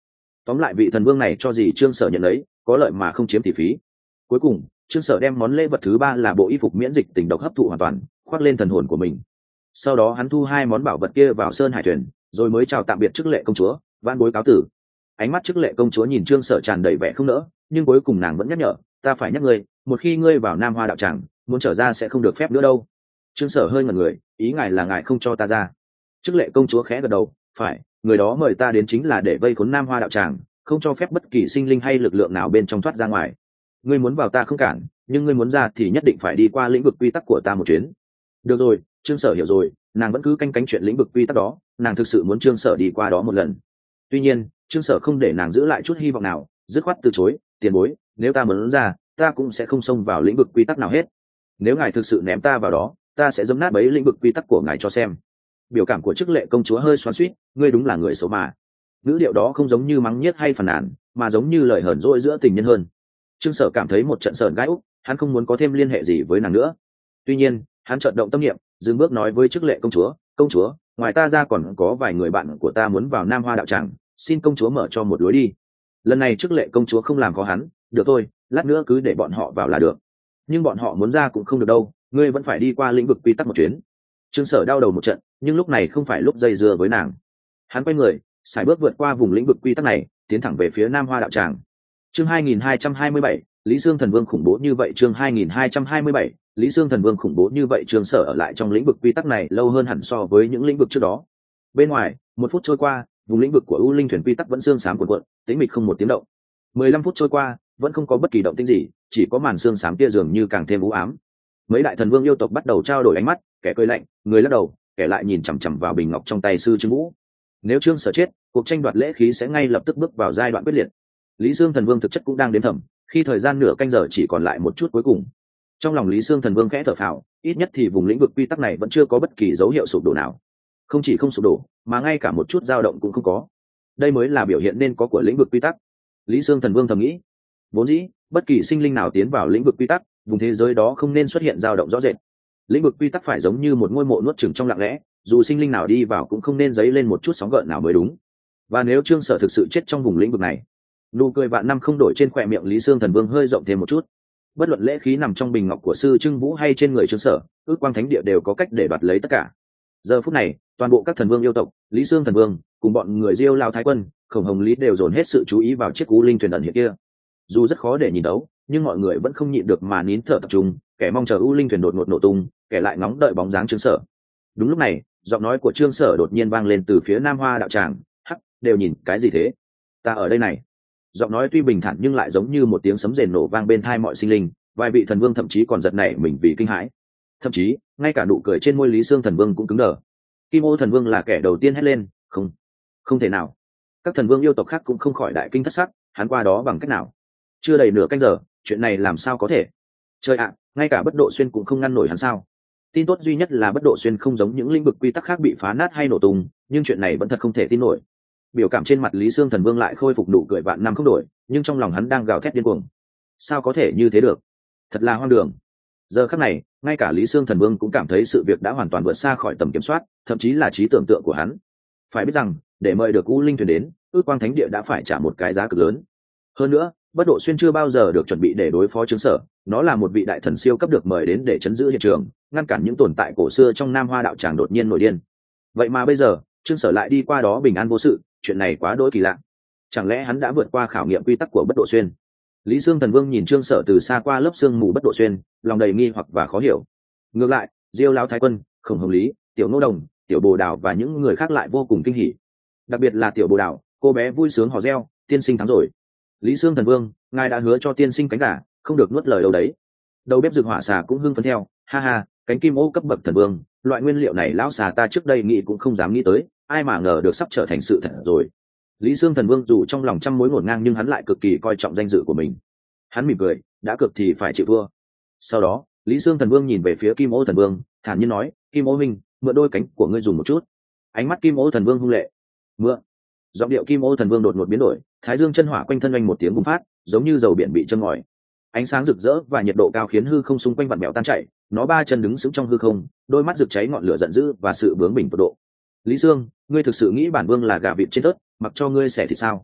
Tóm lại vị thần vương này cho gì Trương Sở nhận lấy, có lợi mà không chiếm tỷ phí. Cuối cùng Trương Sở đem món lễ vật thứ ba là bộ y phục miễn dịch tình độc hấp thụ hoàn toàn, khoác lên thần hồn của mình. Sau đó hắn thu hai món bảo vật kia vào sơn hải thuyền, rồi mới chào tạm biệt chức lệ công chúa, van bối cáo tử. Ánh mắt chức lệ công chúa nhìn Trương Sở tràn đầy vẻ không nỡ, nhưng cuối cùng nàng vẫn nhắc nhở, ta phải nhắc ngươi, một khi ngươi vào Nam Hoa đạo tràng, muốn trở ra sẽ không được phép nữa đâu. Trương Sở hơi ngẩn người, ý ngài là ngài không cho ta ra? Chức lệ công chúa khẽ gật đầu, phải, người đó mời ta đến chính là để vây khốn Nam Hoa đạo tràng, không cho phép bất kỳ sinh linh hay lực lượng nào bên trong thoát ra ngoài. Ngươi muốn vào ta không cản, nhưng ngươi muốn ra thì nhất định phải đi qua lĩnh vực quy tắc của ta một chuyến. Được rồi, Trương Sở hiểu rồi, nàng vẫn cứ canh cánh chuyện lĩnh vực quy tắc đó, nàng thực sự muốn Trương Sở đi qua đó một lần. Tuy nhiên Trương Sở không để nàng giữ lại chút hy vọng nào, dứt khoát từ chối, tiền bối, nếu ta muốn ra, ta cũng sẽ không xông vào lĩnh vực quy tắc nào hết. Nếu ngài thực sự ném ta vào đó, ta sẽ giẫm nát bấy lĩnh vực quy tắc của ngài cho xem. Biểu cảm của chức lệ công chúa hơi xoắn xuýt, ngươi đúng là người xấu mà. Ngữ điệu đó không giống như mắng nhiếc hay phàn nàn, mà giống như lời hờn dỗi giữa tình nhân hơn. Trương Sở cảm thấy một trận sờn gai úc, hắn không muốn có thêm liên hệ gì với nàng nữa. Tuy nhiên hắn chợt động tâm niệm, dừng bước nói với chức lệ công chúa, công chúa, ngoài ta ra còn có vài người bạn của ta muốn vào Nam Hoa đạo tràng, xin công chúa mở cho một lối đi. Lần này chức lệ công chúa không làm khó hắn, được thôi, lát nữa cứ để bọn họ vào là được. Nhưng bọn họ muốn ra cũng không được đâu, ngươi vẫn phải đi qua lĩnh vực quy tắc một chuyến. Trương Sở đau đầu một trận, nhưng lúc này không phải lúc dây dưa với nàng. Hắn quay người, sải bước vượt qua vùng lĩnh vực quy tắc này, tiến thẳng về phía Nam Hoa đạo tràng. Chương hai nghìn hai trăm hai mươi bảy, Lý Sương Thần Vương khủng bố như vậy. Chương hai nghìn hai trăm hai mươi bảy, Lý Sương Thần Vương khủng bố như vậy. Trương Sở ở lại trong lĩnh vực quy tắc này lâu hơn hẳn so với những lĩnh vực trước đó. Bên ngoài, một phút trôi qua, vùng lĩnh vực của U Linh thuyền quy tắc vẫn sương xám cuộn cuộn, tĩnh mịch không một tiếng động. Mười lăm phút trôi qua, vẫn không có bất kỳ động tĩnh gì, chỉ có màn sương xám kia dường như càng thêm u ám. Mấy đại thần vương yêu tộc bắt đầu trao đổi ánh mắt, kẻ cười lạnh, người lắc đầu, kẻ lại nhìn chằm chằm vào bình ngọc trong tay sư Trương Vũ. Nếu Trương Sở chết, cuộc tranh đoạt lễ khí sẽ ngay lập tức bước vào giai đoạn quyết liệt. Lý Sương Thần Vương thực chất cũng đang đếm thầm, khi thời gian nửa canh giờ chỉ còn lại một chút cuối cùng. Trong lòng Lý Sương Thần Vương khẽ thở phào, ít nhất thì vùng lĩnh vực quy tắc này vẫn chưa có bất kỳ dấu hiệu sụp đổ nào. Không chỉ không sụp đổ, mà ngay cả một chút dao động cũng không có. Đây mới là biểu hiện nên có của lĩnh vực quy tắc. Lý Sương Thần Vương thầm nghĩ. Vốn dĩ, bất kỳ sinh linh nào tiến vào lĩnh vực quy tắc, vùng thế giới đó không nên xuất hiện dao động rõ rệt. Lĩnh vực quy tắc phải giống như một ngôi mộ nuốt chửng trong lặng lẽ, dù sinh linh nào đi vào cũng không nên dấy lên một chút sóng gợn nào mới đúng. Và nếu Trương Sở thực sự chết trong vùng lĩnh vực này, nụ cười vạn năm không đổi trên khóe miệng Lý Sương Thần Vương hơi rộng thêm một chút. Bất luận lễ khí nằm trong bình ngọc của sư Trưng Vũ hay trên người Trương Sở, ước quang thánh địa đều có cách để đoạt lấy tất cả. Giờ phút này, toàn bộ các thần vương yêu tộc, Lý Sương Thần Vương cùng bọn người Diêu Lao Thái Quân, Khổng Hồng Lý đều dồn hết sự chú ý vào chiếc U Linh thuyền ẩn hiện kia. Dù rất khó để nhìn đấu, nhưng mọi người vẫn không nhịn được mà nín thở tập trung, kẻ mong chờ U Linh thuyền đột ngột nổ tung, kẻ lại ngóng đợi bóng dáng Trương Sở. Đúng lúc này, giọng nói của Trương Sở đột nhiên vang lên từ phía Nam Hoa đạo tràng, hắc, đều nhìn cái gì thế? Ta ở đây này. Giọng nói tuy bình thản nhưng lại giống như một tiếng sấm rền nổ vang bên tai mọi sinh linh, vài vị thần vương thậm chí còn giật nảy mình vì kinh hãi. Thậm chí, ngay cả nụ cười trên môi Lý Sương Thần Vương cũng cứng đờ. Kim Ô Thần Vương là kẻ đầu tiên hét lên, không, không thể nào. Các thần vương yêu tộc khác cũng không khỏi đại kinh thất sắc, hắn qua đó bằng cách nào? Chưa đầy nửa canh giờ, chuyện này làm sao có thể? Trời ạ, ngay cả Bất Độ Xuyên cũng không ngăn nổi hắn sao? Tin tốt duy nhất là Bất Độ Xuyên không giống những lĩnh vực quy tắc khác bị phá nát hay nổ tung, nhưng chuyện này vẫn thật không thể tin nổi. Biểu cảm trên mặt Lý Sương Thần Vương lại khôi phục nụ cười vạn năm không đổi, nhưng trong lòng hắn đang gào thét điên cuồng. Sao có thể như thế được? Thật là hoang đường. Giờ khắc này, ngay cả Lý Sương Thần Vương cũng cảm thấy sự việc đã hoàn toàn vượt xa khỏi tầm kiểm soát, thậm chí là trí tưởng tượng của hắn. Phải biết rằng, để mời được U Linh thuyền đến, Ước Quang Thánh Địa đã phải trả một cái giá cực lớn. Hơn nữa, Bất Độ Xuyên chưa bao giờ được chuẩn bị để đối phó Trương Sở, nó là một vị đại thần siêu cấp được mời đến để chấn giữ hiện trường, ngăn cản những tồn tại cổ xưa trong Nam Hoa đạo tràng đột nhiên nổi điên. Vậy mà bây giờ, Trương Sở lại đi qua đó bình an vô sự, chuyện này quá đỗi kỳ lạ. Chẳng lẽ hắn đã vượt qua khảo nghiệm quy tắc của Bất Độ Xuyên? Lý Sương Thần Vương nhìn Trương Sở từ xa qua lớp sương mù Bất Độ Xuyên, lòng đầy nghi hoặc và khó hiểu. Ngược lại, Diêu Lão Thái Quân, Khổng Hồng Lý, Tiểu Ngô Đồng, Tiểu Bồ Đào và những người khác lại vô cùng kinh hỉ. Đặc biệt là Tiểu Bồ Đào, cô bé vui sướng hò reo, tiên sinh thắng rồi. Lý Sương Thần Vương, ngài đã hứa cho tiên sinh cánh gà, không được nuốt lời đâu đấy. Đầu bếp Dược Hỏa Xà cũng hưng phấn theo, ha ha, cánh kim ô cấp bậc thần vương, loại nguyên liệu này lão xà ta trước đây nghĩ cũng không dám nghĩ tới, ai mà ngờ được sắp trở thành sự thật rồi. Lý Sương Thần Vương dù trong lòng trăm mối ngổn ngang nhưng hắn lại cực kỳ coi trọng danh dự của mình. Hắn mỉm cười, đã cực thì phải chịu thua. Sau đó, Lý Sương Thần Vương nhìn về phía Kim Ô Thần Vương, thản nhiên nói, Kim Ô Minh, mượn đôi cánh của ngươi dùng một chút. Ánh mắt Kim Ô Thần Vương hung lệ. Mượn. Giọng điệu Kim Ô Thần Vương đột ngột biến đổi, thái dương chân hỏa quanh thân anh một tiếng bùng phát, giống như dầu biển bị châm ngòi. Ánh sáng rực rỡ và nhiệt độ cao khiến hư không xung quanh vặn vẹo tan chảy, nó ba chân đứng sững trong hư không, đôi mắt rực cháy ngọn lửa giận dữ và sự bướng bỉnh tột độ. Lý Sương, ngươi thực sự nghĩ bản vương là gà vịt trên tớt, mặc cho ngươi xẻ thì sao?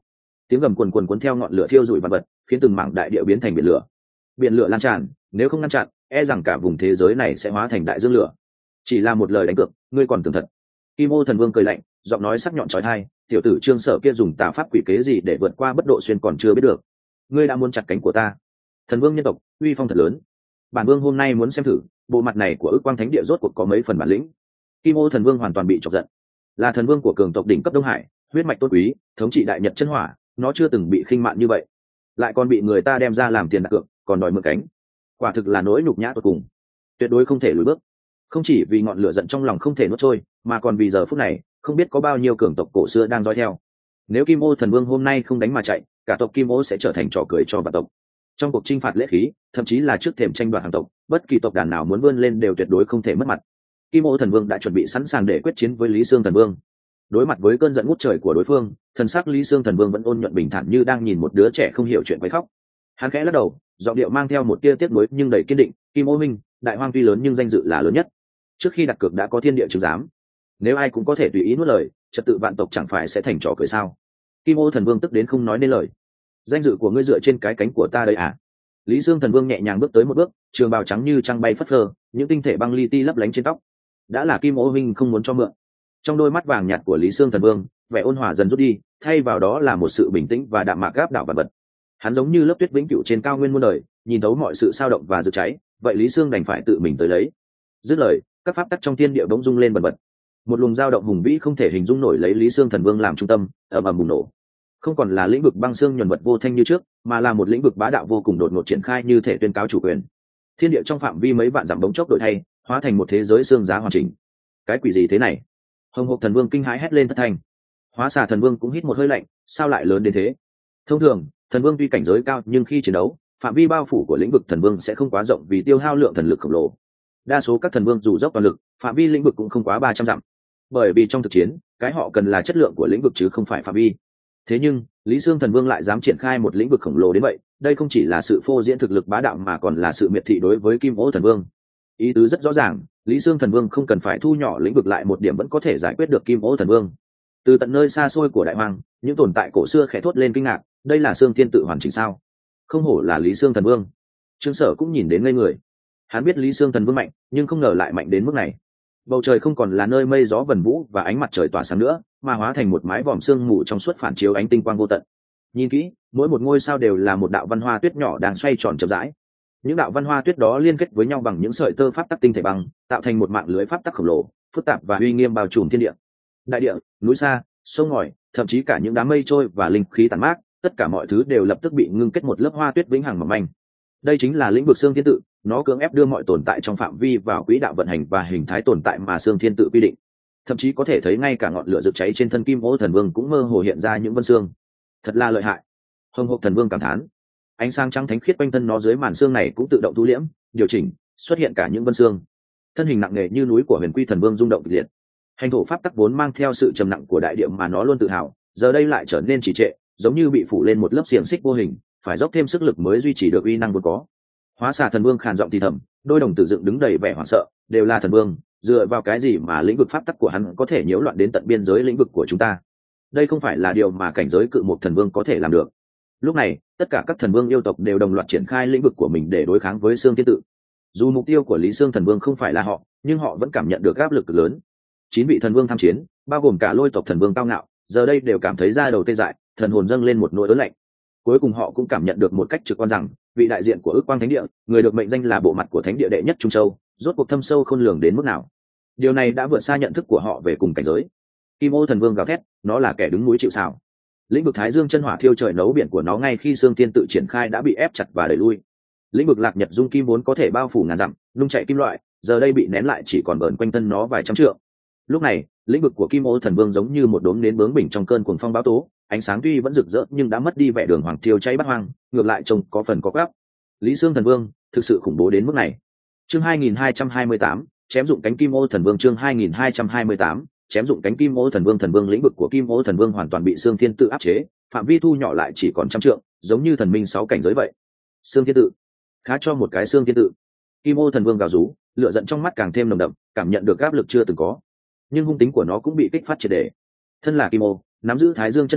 tiếng gầm quần quần cuốn theo ngọn lửa thiêu rụi vật vật, khiến từng mảng đại địa biến thành biển lửa. Biển lửa lan tràn, nếu không ngăn chặn, e rằng cả vùng thế giới này sẽ hóa thành đại dương lửa. Chỉ là một lời đánh cược, ngươi còn tưởng thật? Kim Ô Thần Vương cười lạnh, giọng nói sắc nhọn chói tai, tiểu tử Trương Sở kia dùng tà pháp quỷ kế gì để vượt qua bất độ xuyên còn chưa biết được. Ngươi đã muốn chặt cánh của ta. Thần Vương nhân tộc, uy phong thật lớn. Bản Vương hôm nay muốn xem thử, bộ mặt này của Ức Quang Thánh Địa rốt cuộc có mấy phần bản lĩnh. Kim Ô Thần Vương hoàn toàn bị chọc giận. Là thần vương của cường tộc đỉnh cấp Đông Hải, huyết mạch tôn quý, thống trị đại nhật chân hỏa, nó chưa từng bị khinh mạn như vậy, lại còn bị người ta đem ra làm tiền đặt cược, còn đòi mượn cánh. Quả thực là nỗi nhục nhã tột cùng, tuyệt đối không thể lùi bước. Không chỉ vì ngọn lửa giận trong lòng không thể nuốt trôi, mà còn vì giờ phút này không biết có bao nhiêu cường tộc cổ xưa đang dõi theo. Nếu Kim Ô Thần Vương hôm nay không đánh mà chạy, cả tộc Kim Ô sẽ trở thành trò cười cho vạn tộc. Trong cuộc chinh phạt lễ khí, thậm chí là trước thềm tranh đoạt hàng tộc, bất kỳ tộc đàn nào muốn vươn lên đều tuyệt đối không thể mất mặt. Kim Ô Thần Vương đã chuẩn bị sẵn sàng để quyết chiến với Lý Sương Thần Vương. Đối mặt với cơn giận ngút trời của đối phương, thần sắc Lý Sương Thần Vương vẫn ôn nhuận bình thản như đang nhìn một đứa trẻ không hiểu chuyện quấy khóc. Hắn khẽ lắc đầu, giọng điệu mang theo một tia tiếc nuối nhưng đầy kiên định, "Kim Ô Minh, đại hoang tuy lớn nhưng danh dự là lớn nhất. Trước khi đặt cược đã có thiên địa chứng giám. Nếu ai cũng có thể tùy ý nuốt lời, trật tự vạn tộc chẳng phải sẽ thành trò cười sao?" Kim Ô Thần Vương tức đến không nói nên lời. "Danh dự của ngươi dựa trên cái cánh của ta đây à?" Lý Sương Thần Vương nhẹ nhàng bước tới một bước, trường bào trắng như trăng bay phất phơ, những tinh thể băng li ti lấp lánh trên tóc. Đã là Kim Ô Minh không muốn cho mượn. Trong đôi mắt vàng nhạt của Lý Sương Thần Vương, vẻ ôn hòa dần rút đi, thay vào đó là một sự bình tĩnh và đạm mạc gáp đảo vật vật. Hắn giống như lớp tuyết vĩnh cửu trên cao nguyên muôn đời, nhìn thấu mọi sự sao động và rực cháy, vậy Lý Sương đành phải tự mình tới lấy. Dứt lời, các pháp tắc trong thiên địa bỗng rung lên bần bật. Một luồng dao động hùng vĩ không thể hình dung nổi lấy Lý Sương Thần Vương làm trung tâm, ầm ầm bùng nổ. Không còn là lĩnh vực băng xương nhuần vật vô thanh như trước, mà là một lĩnh vực bá đạo vô cùng đột ngột triển khai như thể tuyên cáo chủ quyền. Thiên địa trong phạm vi mấy vạn dặm bỗng chốc đổi thay, hóa thành một thế giới xương giá hoàn chỉnh. Cái quỷ gì thế này? Hồng Hộc Thần Vương kinh hãi hét lên thất thanh. Hóa Xà Thần Vương cũng hít một hơi lạnh, sao lại lớn đến thế? Thông thường, thần vương tuy cảnh giới cao nhưng khi chiến đấu, phạm vi bao phủ của lĩnh vực thần vương sẽ không quá rộng vì tiêu hao lượng thần lực khổng lồ. Đa số các thần vương dù dốc toàn lực, phạm vi lĩnh vực cũng không quá ba trăm dặm. Bởi vì trong thực chiến, cái họ cần là chất lượng của lĩnh vực chứ không phải phạm vi. Thế nhưng, Lý Sương Thần Vương lại dám triển khai một lĩnh vực khổng lồ đến vậy, đây không chỉ là sự phô diễn thực lực bá đạo mà còn là sự miệt thị đối với Kim Ô Thần Vương. Ý tứ rất rõ ràng, Lý Sương Thần Vương không cần phải thu nhỏ lĩnh vực lại một điểm vẫn có thể giải quyết được Kim Ô Thần Vương. Từ tận nơi xa xôi của đại hoang, những tồn tại cổ xưa khẽ thốt lên kinh ngạc, đây là Sương Thiên tự hoàn chỉnh sao? Không hổ là Lý Sương Thần Vương. Trương Sở cũng nhìn đến ngây người. Hắn biết Lý Sương Thần Vương mạnh, nhưng không ngờ lại mạnh đến mức này. Bầu trời không còn là nơi mây gió vần vũ và ánh mặt trời tỏa sáng nữa, mà hóa thành một mái vòm sương mù trong suốt phản chiếu ánh tinh quang vô tận. Nhìn kỹ, mỗi một ngôi sao đều là một đạo văn hoa tuyết nhỏ đang xoay tròn chậm rãi. Những đạo văn hoa tuyết đó liên kết với nhau bằng những sợi tơ pháp tắc tinh thể băng, tạo thành một mạng lưới pháp tắc khổng lồ, phức tạp và uy nghiêm bao trùm thiên địa. Đại địa, núi xa, sông ngòi, thậm chí cả những đám mây trôi và linh khí tản mát, tất cả mọi thứ đều lập tức bị ngưng kết một lớp hoa tuyết vĩnh hằng mỏng manh. Đây chính là lĩnh vực Xương Thiên Tự, nó cưỡng ép đưa mọi tồn tại trong phạm vi vào quỹ đạo vận hành và hình thái tồn tại mà Xương Thiên Tự quy định. Thậm chí có thể thấy ngay cả ngọn lửa rực cháy trên thân Kim Ô Thần Vương cũng mơ hồ hiện ra những vân xương. Thật là lợi hại. Hồng Hộc Thần Vương cảm thán. Ánh sáng trắng thánh khiết quanh thân nó dưới màn xương này cũng tự động thu liễm, điều chỉnh, xuất hiện cả những vân xương. Thân hình nặng nề như núi của Huyền Quy Thần Vương rung động kịch liệt. Hành thổ pháp tắc vốn mang theo sự trầm nặng của đại địa mà nó luôn tự hào, giờ đây lại trở nên trì trệ, giống như bị phủ lên một lớp xiềng xích vô hình, phải dốc thêm sức lực mới duy trì được uy năng vốn có. Hóa Xà Thần Vương khàn giọng thì thầm, đôi đồng tử dựng đứng đầy vẻ hoảng sợ, đều là thần vương, dựa vào cái gì mà lĩnh vực pháp tắc của hắn có thể nhiễu loạn đến tận biên giới lĩnh vực của chúng ta? Đây không phải là điều mà cảnh giới cự một thần vương có thể làm được. Lúc này, tất cả các thần vương yêu tộc đều đồng loạt triển khai lĩnh vực của mình để đối kháng với Xương Thiên Tự. Dù mục tiêu của Lý Sương Thần Vương không phải là họ, nhưng họ vẫn cảm nhận được áp lực cực lớn. Chín vị thần vương tham chiến, bao gồm cả Lôi tộc thần vương cao ngạo, giờ đây đều cảm thấy da đầu tê dại, thần hồn dâng lên một nỗi ớn lạnh. Cuối cùng họ cũng cảm nhận được một cách trực quan rằng, vị đại diện của Ức Quang Thánh Địa, người được mệnh danh là bộ mặt của Thánh Địa đệ nhất Trung Châu, rốt cuộc thâm sâu khôn lường đến mức nào. Điều này đã vượt xa nhận thức của họ về cùng cảnh giới. Kim Ô Thần Vương gào thét, nó là kẻ đứng núi chịu sào. Lĩnh vực Thái Dương chân hỏa thiêu trời nấu biển của nó ngay khi Xương Thiên Tự triển khai đã bị ép chặt và đẩy lui. Lĩnh vực Lạc Nhật Dung Kim vốn có thể bao phủ ngàn dặm, nung chạy kim loại, giờ đây bị nén lại chỉ còn vờn quanh thân nó vài trăm trượng. Lúc này, lĩnh vực của Kim Ô Thần Vương giống như một đốm nến bướng bỉnh trong cơn cuồng phong bão tố, ánh sáng tuy vẫn rực rỡ nhưng đã mất đi vẻ đường hoàng thiêu cháy bắt hoang, ngược lại trông có phần có quắp. Lý Sương Thần Vương thực sự khủng bố đến mức này. Chương hai nghìn hai trăm hai mươi tám, chém dụng cánh Kim Ô Thần Vương. Chương hai nghìn hai trăm hai mươi tám, chém dụng cánh Kim Ô Thần Vương. Thần Vương lĩnh vực của Kim Ô Thần Vương hoàn toàn bị Xương Thiên Tự áp chế, phạm vi thu nhỏ lại chỉ còn trăm trượng, giống như thần minh sáu cảnh giới vậy. Xương Thiên Tự, khá cho một cái Xương Thiên Tự. Kim Ô Thần Vương gào rú, lửa giận trong mắt càng thêm nồng đậm, cảm nhận được áp lực chưa từng có. Nhưng hung tính của nó cũng bị kích phát triệt để. Thân là Kim Ô, nắm giữ Thái Dương chân hỏa,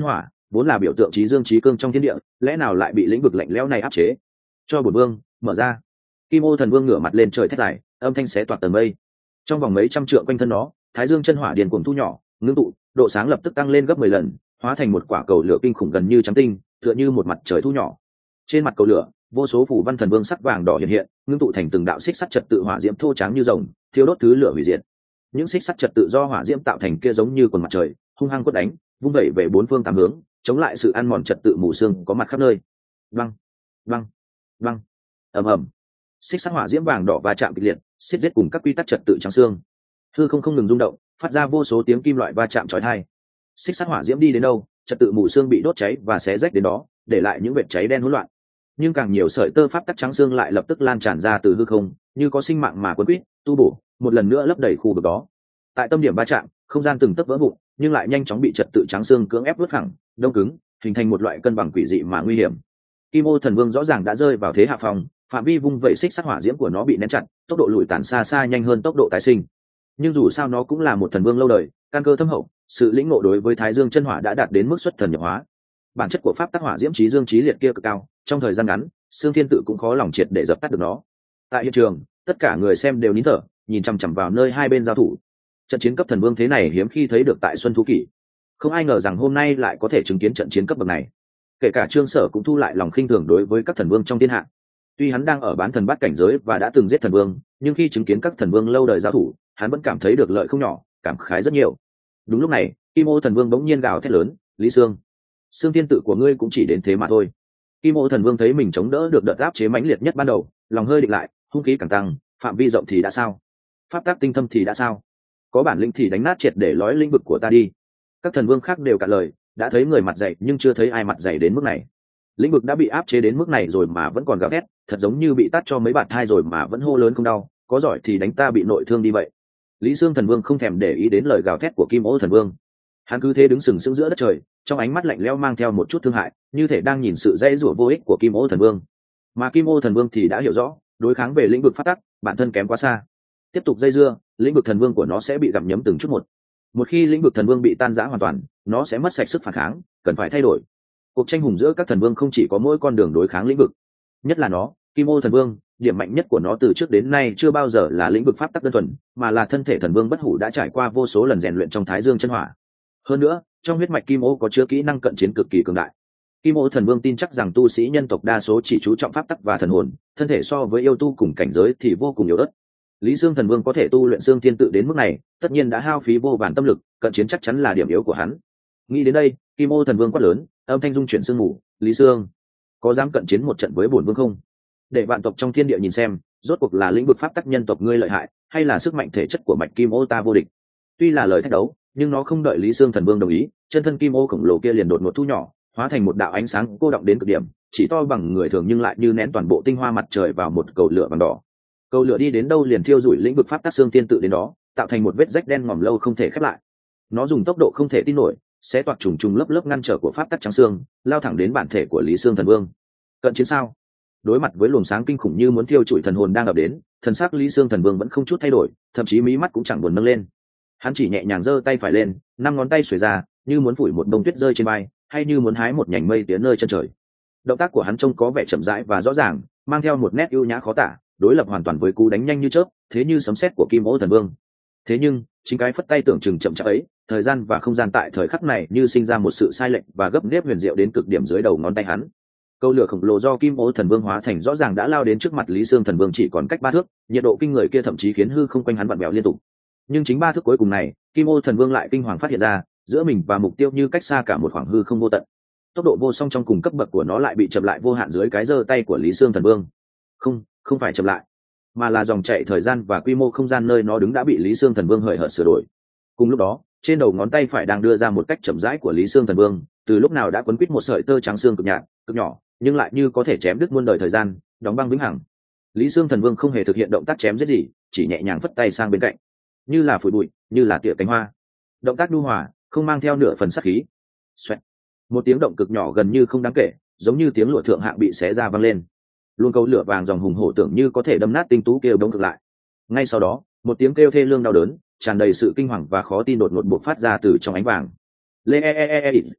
vốn là biểu tượng trí dương trí cương trong thiên địa, lẽ nào lại bị lĩnh vực lạnh lẽo này áp chế? Cho bổn vương mở ra. Kim Ô Thần Vương ngửa mặt lên trời thét dài, âm thanh xé toạc tầng mây. Trong vòng mấy trăm trượng quanh thân nó, Thái Dương chân hỏa điền cuồng thu nhỏ, ngưng tụ, độ sáng lập tức tăng lên gấp mười lần, hóa thành một quả cầu lửa kinh khủng gần như trắng tinh, tựa như một mặt trời thu nhỏ. Trên mặt cầu lửa, vô số phủ văn thần vương sắc vàng đỏ hiện hiện, ngưng tụ thành từng đạo xích sắt trật tự hỏa diễm thô trắng như rồng, thiêu đốt thứ lửa hủy diệt. Những xích sắt trật tự do hỏa diễm tạo thành kia giống như quần mặt trời, hung hăng quất đánh, vung vẩy về bốn phương tám hướng, chống lại sự ăn mòn trật tự mù sương có mặt khắp nơi. Băng, băng, băng, ầm ầm. Xích sắt hỏa diễm vàng đỏ va chạm kịch liệt, xiết giết cùng các quy tắc trật tự trắng xương. Hư không không ngừng rung động, phát ra vô số tiếng kim loại va chạm chói tai. Xích sắt hỏa diễm đi đến đâu, trật tự mù sương bị đốt cháy và xé rách đến đó, để lại những vệt cháy đen hỗn loạn. Nhưng càng nhiều sợi tơ pháp tắc trắng xương lại lập tức lan tràn ra từ hư không, như có sinh mạng mà cuốn quýt, tu bổ, một lần nữa lấp đầy khu vực đó. Tại tâm điểm va chạm, không gian từng tấc vỡ vụn, nhưng lại nhanh chóng bị trật tự trắng xương cưỡng ép vứt phẳng, đông cứng, hình thành một loại cân bằng quỷ dị mà nguy hiểm. Kim Ô Thần Vương rõ ràng đã rơi vào thế hạ phòng, phạm vi vung vẩy xích sắt hỏa diễm của nó bị nén chặt, tốc độ lùi tàn xa xa nhanh hơn tốc độ tái sinh. Nhưng dù sao nó cũng là một thần vương lâu đời, căn cơ thâm hậu, sự lĩnh ngộ đối với Thái Dương chân hỏa đã đạt đến mức xuất thần nhập hóa. Bản chất của pháp tắc hỏa diễm chí dương chí liệt kia cực cao, trong thời gian ngắn, Sương Thiên Tự cũng khó lòng triệt để dập tắt được nó. Tại hiện trường, tất cả người xem đều nín thở, nhìn chằm chằm vào nơi hai bên giao thủ. Trận chiến cấp thần vương thế này hiếm khi thấy được tại Xuân Thú Kỷ. Không ai ngờ rằng hôm nay lại có thể chứng kiến trận chiến cấp bậc này. Kể cả Trương Sở cũng thu lại lòng khinh thường đối với các thần vương trong thiên hạ. Tuy hắn đang ở bán thần bát cảnh giới và đã từng giết thần vương, nhưng khi chứng kiến các thần vương lâu đời giao thủ, hắn vẫn cảm thấy được lợi không nhỏ, cảm khái rất nhiều. Đúng lúc này, Kim Ô Thần Vương bỗng nhiên gào thét lớn, "Lý Sương, Sương Thiên Tự của ngươi cũng chỉ đến thế mà thôi." Kim Ô Thần Vương thấy mình chống đỡ được đợt áp chế mãnh liệt nhất ban đầu, lòng hơi định lại, hung khí càng tăng, phạm vi rộng thì đã sao? Pháp tắc tinh thâm thì đã sao? Có bản lĩnh thì đánh nát triệt để lói lĩnh vực của ta đi. Các thần vương khác đều cạn lời, đã thấy người mặt dày nhưng chưa thấy ai mặt dày đến mức này. Lĩnh vực đã bị áp chế đến mức này rồi mà vẫn còn gào thét, thật giống như bị tát cho mấy bạt hai rồi mà vẫn hô lớn không đau, có giỏi thì đánh ta bị nội thương đi vậy. Lý Sương Thần Vương không thèm để ý đến lời gào thét của Kim Ô Thần Vương. Hắn cứ thế đứng sừng sững giữa đất trời, trong ánh mắt lạnh lẽo mang theo một chút thương hại, như thể đang nhìn sự dãy rủa vô ích của Kim Ô Thần Vương. Mà Kim Ô Thần Vương thì đã hiểu rõ, đối kháng về lĩnh vực phát tắc, bản thân kém quá xa. Tiếp tục dây dưa, lĩnh vực thần vương của nó sẽ bị gặm nhấm từng chút một. Một khi lĩnh vực thần vương bị tan rã hoàn toàn, nó sẽ mất sạch sức phản kháng, cần phải thay đổi. Cuộc tranh hùng giữa các thần vương không chỉ có mỗi con đường đối kháng lĩnh vực, nhất là nó, Kim Ô Thần Vương, điểm mạnh nhất của nó từ trước đến nay chưa bao giờ là lĩnh vực pháp tắc đơn thuần, mà là thân thể thần vương bất hủ đã trải qua vô số lần rèn luyện trong Thái Dương chân hỏa. Hơn nữa, trong huyết mạch Kim Ô có chứa kỹ năng cận chiến cực kỳ cường đại. Kim Ô Thần Vương tin chắc rằng tu sĩ nhân tộc đa số chỉ chú trọng pháp tắc và thần hồn, thân thể so với yêu tu cùng cảnh giới thì vô cùng yếu ớt. Lý Dương Thần Vương có thể tu luyện Xương Thiên Tự đến mức này, tất nhiên đã hao phí vô vàn tâm lực, cận chiến chắc chắn là điểm yếu của hắn. Nghĩ đến đây, Kim Ô Thần Vương quát lớn, âm thanh dung chuyển sương mù, "Lý Dương, có dám cận chiến một trận với bổn vương không? Để vạn tộc trong thiên địa nhìn xem, rốt cuộc là lĩnh vực pháp tắc nhân tộc ngươi lợi hại, hay là sức mạnh thể chất của mạch Kim Ô ta vô địch." Tuy là lời thách đấu, nhưng nó không đợi Lý Dương Thần Vương đồng ý, chân thân Kim Ô khổng lồ kia liền đột ngột thu nhỏ, hóa thành một đạo ánh sáng cô động đến cực điểm, chỉ to bằng người thường nhưng lại như nén toàn bộ tinh hoa mặt trời vào một cầu lửa vàng đỏ. Cầu lửa đi đến đâu liền thiêu rụi lĩnh vực pháp tắc Xương Thiên Tự đến đó, tạo thành một vết rách đen ngòm lâu không thể khép lại. Nó dùng tốc độ không thể tin nổi, sẽ toạc trùng trùng lớp lớp ngăn trở của pháp tắc trắng xương, lao thẳng đến bản thể của Lý Sương Thần Vương. Cận chiến sao? Đối mặt với luồng sáng kinh khủng như muốn thiêu trụi thần hồn đang ập đến, thần sắc Lý Sương Thần Vương vẫn không chút thay đổi, thậm chí mí mắt cũng chẳng buồn nâng lên. Hắn chỉ nhẹ nhàng giơ tay phải lên, năm ngón tay xuề ra, như muốn phủi một bông tuyết rơi trên vai, hay như muốn hái một nhành mây tiến nơi chân trời. Động tác của hắn trông có vẻ chậm rãi và rõ ràng, mang theo một nét ưu nhã khó tả, đối lập hoàn toàn với cú đánh nhanh như chớp, thế như sấm sét của Kim Ô Thần Vương. Thế nhưng, chính cái phất tay tưởng chừng chậm chạp ấy, thời gian và không gian tại thời khắc này như sinh ra một sự sai lệch và gấp nếp huyền diệu đến cực điểm dưới đầu ngón tay hắn. Câu lửa khổng lồ do Kim Ô Thần Vương hóa thành rõ ràng đã lao đến trước mặt Lý Sương Thần Vương chỉ còn cách ba thước, nhiệt độ kinh người kia thậm chí khiến hư không quanh hắn vặn vẹo liên tục. Nhưng chính ba thước cuối cùng này, Kim Ô Thần Vương lại kinh hoàng phát hiện ra, giữa mình và mục tiêu như cách xa cả một khoảng hư không vô tận. Tốc độ vô song trong cùng cấp bậc của nó lại bị chậm lại vô hạn dưới cái giơ tay của Lý Sương Thần Vương. Không, không phải chậm lại, mà là dòng chảy thời gian và quy mô không gian nơi nó đứng đã bị Lý Sương Thần Vương hời hợt sửa đổi. Cùng lúc đó, trên đầu ngón tay phải đang đưa ra một cách chậm rãi của Lý Sương Thần Vương, từ lúc nào đã quấn quít một sợi tơ trắng xương cực nhạt, cực nhỏ, nhưng lại như có thể chém đứt muôn đời thời gian, đóng băng vĩnh hằng. Lý Sương Thần Vương không hề thực hiện động tác chém giết gì, chỉ nhẹ nhàng phất tay sang bên cạnh, như là phủi bụi, như là tỉa cánh hoa. Động tác nhu hòa, không mang theo nửa phần sát khí. Xoẹt. Một tiếng động cực nhỏ gần như không đáng kể, giống như tiếng lụa thượng hạng bị xé ra vang lên. Luôn câu lửa vàng dòng hùng hổ tưởng như có thể đâm nát tinh tú kêu đống cực lại. Ngay sau đó, một tiếng kêu thê lương đau đớn, tràn đầy sự kinh hoàng và khó tin đột ngột bộc phát ra từ trong ánh vàng. Lê e e e e.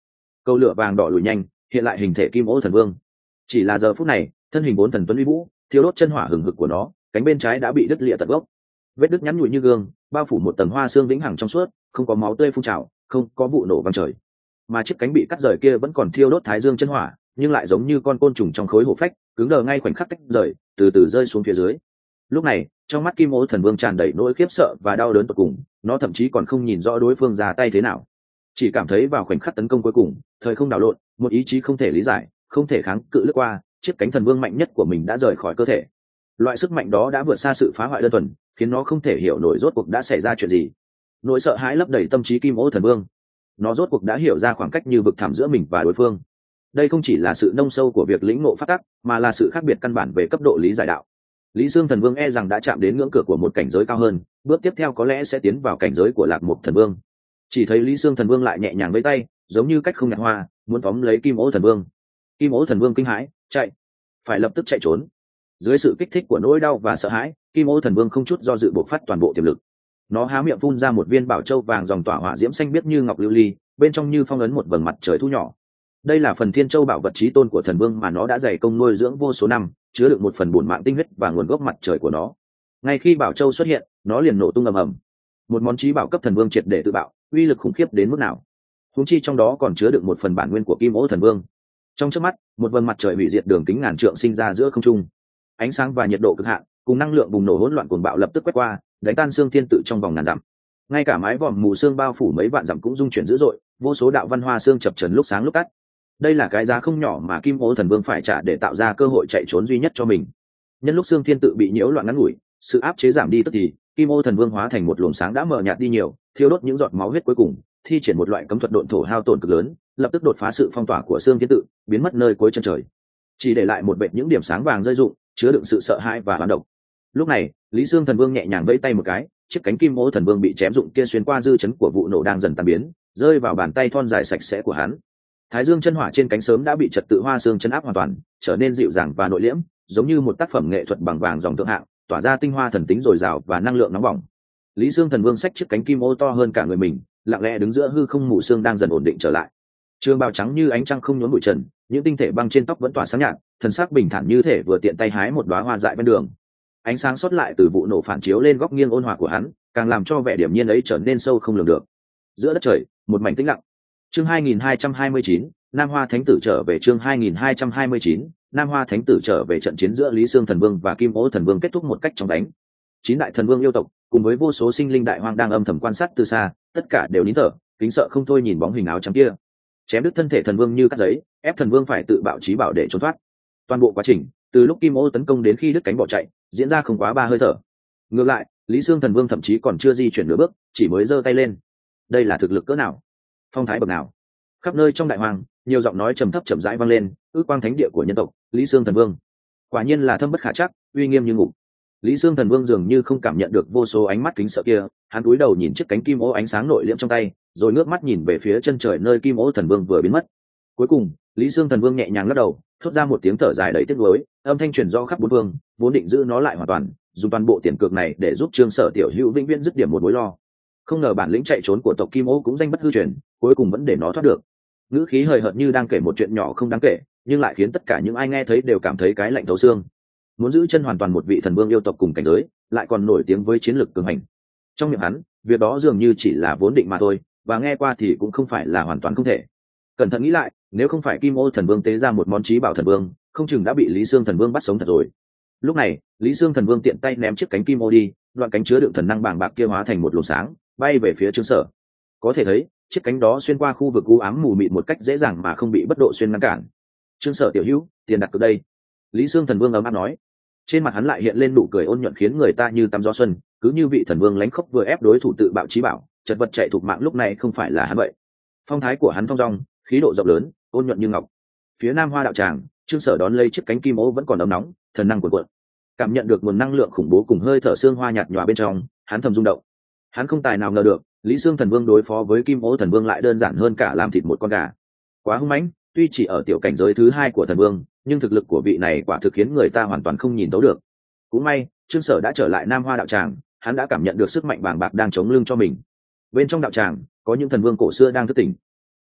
Câu lửa vàng đỏ lùi nhanh, hiện lại hình thể kim ô thần vương. Chỉ là giờ phút này, thân hình bốn thần tuấn uy vũ, thiêu đốt chân hỏa hừng hực của nó, cánh bên trái đã bị đứt lìa tận gốc, vết đứt nhắn nhủi như gương, bao phủ một tầng hoa xương vĩnh hằng trong suốt, không có máu tươi phun trào, không có vụ nổ vang trời. Mà chiếc cánh bị cắt rời kia vẫn còn thiêu đốt thái dương chân hỏa, nhưng lại giống như con côn trùng trong khối hổ phách, cứng đờ ngay khoảnh khắc tách rời, từ từ rơi xuống phía dưới. Lúc này, trong mắt kim ô thần vương tràn đầy nỗi khiếp sợ và đau đớn tột cùng, nó thậm chí còn không nhìn rõ đối phương ra tay thế nào, chỉ cảm thấy vào khoảnh khắc tấn công cuối cùng, thời không đảo lộn, một ý chí không thể lý giải, không thể kháng cự lướt qua, chiếc cánh thần vương mạnh nhất của mình đã rời khỏi cơ thể. Loại sức mạnh đó đã vượt xa sự phá hoại đơn thuần, khiến nó không thể hiểu nổi rốt cuộc đã xảy ra chuyện gì. Nỗi sợ hãi lấp đầy tâm trí kim ô thần vương. Nó rốt cuộc đã hiểu ra khoảng cách như vực thẳm giữa mình và đối phương. Đây không chỉ là sự nông sâu của việc lĩnh ngộ pháp tắc, mà là sự khác biệt căn bản về cấp độ lý giải đạo. Lý Dương thần vương e rằng đã chạm đến ngưỡng cửa của một cảnh giới cao hơn, bước tiếp theo có lẽ sẽ tiến vào cảnh giới của Lạc Mục thần vương. Chỉ thấy Lý Dương thần vương lại nhẹ nhàng với tay, giống như cách không nhặt hoa, muốn tóm lấy kim ô thần vương. Kim ô thần vương kinh hãi, chạy, phải lập tức chạy trốn. Dưới sự kích thích của nỗi đau và sợ hãi, kim ô thần vương không chút do dự bộc phát toàn bộ tiềm lực. Nó há miệng phun ra một viên bảo châu vàng dòng tỏa hỏa diễm xanh biếc như ngọc lưu ly, bên trong như phong ấn một vầng mặt trời thu nhỏ. Đây là phần thiên châu bảo vật chí tôn của thần vương mà nó đã dày công nuôi dưỡng vô số năm, chứa đựng một phần bổn mạng tinh huyết và nguồn gốc mặt trời của nó. Ngay khi bảo châu xuất hiện, nó liền nổ tung ầm ầm. Một món chí bảo cấp thần vương triệt để tự bạo, uy lực khủng khiếp đến mức nào? Huống chi trong đó còn chứa đựng một phần bản nguyên của kim ô thần vương. Trong chớp mắt, một vầng mặt trời hủy diệt đường kính ngàn trượng sinh ra giữa không trung. Ánh sáng và nhiệt độ cực hạn cùng năng lượng bùng nổ hỗn loạn cuồng bạo lập tức quét qua, đánh tan xương thiên tự trong vòng ngàn dặm. Ngay cả mái vòm mù xương bao phủ mấy vạn dặm cũng rung chuyển dữ dội, vô số đạo văn hoa xương chập chờn lúc sáng lúc tắt. Đây là cái giá không nhỏ mà kim ô thần vương phải trả để tạo ra cơ hội chạy trốn duy nhất cho mình. Nhân lúc xương thiên tự bị nhiễu loạn ngắn ngủi, sự áp chế giảm đi tức thì, kim ô thần vương hóa thành một luồng sáng đã mờ nhạt đi nhiều, thiêu đốt những giọt máu huyết cuối cùng, thi triển một loại cấm thuật độn thổ hao tổn cực lớn, lập tức đột phá sự phong tỏa của xương thiên tự, biến mất nơi cuối chân trời, chỉ để lại một vệt những điểm sáng vàng rơi rụng, chứa đựng sự sợ hãi và hoán độc. Lúc này, Lý Dương thần vương nhẹ nhàng vẫy tay một cái, chiếc cánh kim ô thần vương bị chém rụng kia xuyên qua dư chấn của vụ nổ đang dần tan biến, rơi vào bàn tay thon dài sạch sẽ của hắn. Thái dương chân hỏa trên cánh sớm đã bị trật tự hoa xương chấn áp hoàn toàn, trở nên dịu dàng và nội liễm, giống như một tác phẩm nghệ thuật bằng vàng dòng thượng hạng, tỏa ra tinh hoa thần tính dồi dào và năng lượng nóng bỏng. Lý Dương thần vương xách chiếc cánh kim ô to hơn cả người mình, lặng lẽ đứng giữa hư không mù xương đang dần ổn định trở lại. Trường bào trắng như ánh trăng không nhốn bụi trần, những tinh thể băng trên tóc vẫn tỏa sáng nhạt, thần sắc bình thản như thể vừa tiện tay hái một đóa hoa dại bên đường. Ánh sáng sót lại từ vụ nổ phản chiếu lên góc nghiêng ôn hòa của hắn, càng làm cho vẻ điểm nhiên ấy trở nên sâu không lường được. Giữa đất trời, một mảnh tĩnh lặng. Chương hai nghìn hai trăm hai mươi chín, Nam Hoa Thánh tử trở về. Chương hai nghìn hai trăm hai mươi chín, Nam Hoa Thánh tử trở về. Trận chiến giữa Lý Dương thần vương và Kim Ô thần vương kết thúc một cách chóng đánh. Chín đại thần vương yêu tộc cùng với vô số sinh linh đại hoang đang âm thầm quan sát từ xa, tất cả đều nín thở, kính sợ không thôi nhìn bóng hình áo trắng kia chém đứt thân thể thần vương như cắt giấy, ép thần vương phải tự bạo trí bảo để trốn thoát. Toàn bộ quá trình, từ lúc Kim Ô tấn công đến khi đứt cánh bỏ chạy, diễn ra không quá ba hơi thở. Ngược lại, Lý Dương thần vương thậm chí còn chưa di chuyển nửa bước, chỉ mới giơ tay lên. Đây là thực lực cỡ nào, phong thái bậc nào? Khắp nơi trong đại hoang, nhiều giọng nói trầm thấp chậm rãi vang lên. Ước quang thánh địa của nhân tộc, Lý Dương thần vương, quả nhiên là thâm bất khả trắc, uy nghiêm như ngục. Lý Dương thần vương dường như không cảm nhận được vô số ánh mắt kính sợ kia, hắn cúi đầu nhìn chiếc cánh kim ô ánh sáng nội liễm trong tay, rồi ngước mắt nhìn về phía chân trời nơi kim ô thần vương vừa biến mất. Cuối cùng, Lý Dương thần vương nhẹ nhàng lắc đầu, thốt ra một tiếng thở dài đầy tiếc nuối, âm thanh truyền rõ khắp bốn phương, vốn định giữ nó lại hoàn toàn, dùng toàn bộ tiền cược này để giúp Trương Sở tiểu hữu vĩnh viễn dứt điểm một mối lo. Không ngờ bản lĩnh chạy trốn của tộc Kim Ô cũng danh bất hư truyền, cuối cùng vẫn để nó thoát được. Ngữ khí hời hợt như đang kể một chuyện nhỏ không đáng kể, nhưng lại khiến tất cả những ai nghe thấy đều cảm thấy cái lạnh thấu xương. Muốn giữ chân hoàn toàn một vị thần vương yêu tộc cùng cảnh giới, lại còn nổi tiếng với chiến lược cường hành. Trong miệng hắn, việc đó dường như chỉ là vốn định mà thôi, và nghe qua thì cũng không phải là hoàn toàn không thể. Cẩn thận nghĩ lại, nếu không phải Kim Ô thần vương tế ra một món chí bảo thần vương, không chừng đã bị Lý Dương thần vương bắt sống thật rồi. Lúc này, Lý Dương thần vương tiện tay ném chiếc cánh kim ô đi, đoạn cánh chứa đựng thần năng bàng bạc kia hóa thành một luồng sáng, bay về phía Trương Sở. Có thể thấy, chiếc cánh đó xuyên qua khu vực u ám mù mịt một cách dễ dàng mà không bị bất độ xuyên ngăn cản. Trương Sở tiểu hữu, tiền đặt cược đây. Lý Dương thần vương ấm áp nói. Trên mặt hắn lại hiện lên nụ cười ôn nhuận khiến người ta như tắm gió xuân, cứ như vị thần vương lánh khốc vừa ép đối thủ tự bạo chí bảo, chật vật chạy thục mạng lúc này không phải là hắn vậy. Phong thái của hắn thong dong, khí độ rộng lớn, ôn nhuận như ngọc. Phía Nam Hoa đạo tràng, Trương Sở đón lấy chiếc cánh kim ô vẫn còn ấm nóng, thần năng cuồn cuộn. Cảm nhận được nguồn năng lượng khủng bố cùng hơi thở xương hoa nhạt nhòa bên trong, hắn thầm rung động. Hắn không tài nào ngờ được, Lý Dương thần vương đối phó với Kim Ô thần vương lại đơn giản hơn cả làm thịt một con gà. Quá hung mãnh, tuy chỉ ở tiểu cảnh giới thứ hai của thần vương, nhưng thực lực của vị này quả thực khiến người ta hoàn toàn không nhìn thấu được. Cũng may, Trương Sở đã trở lại Nam Hoa đạo tràng, hắn đã cảm nhận được sức mạnh bàng bạc đang chống lưng cho mình. Bên trong đạo tràng, có những thần vương cổ xưa đang thức tỉnh.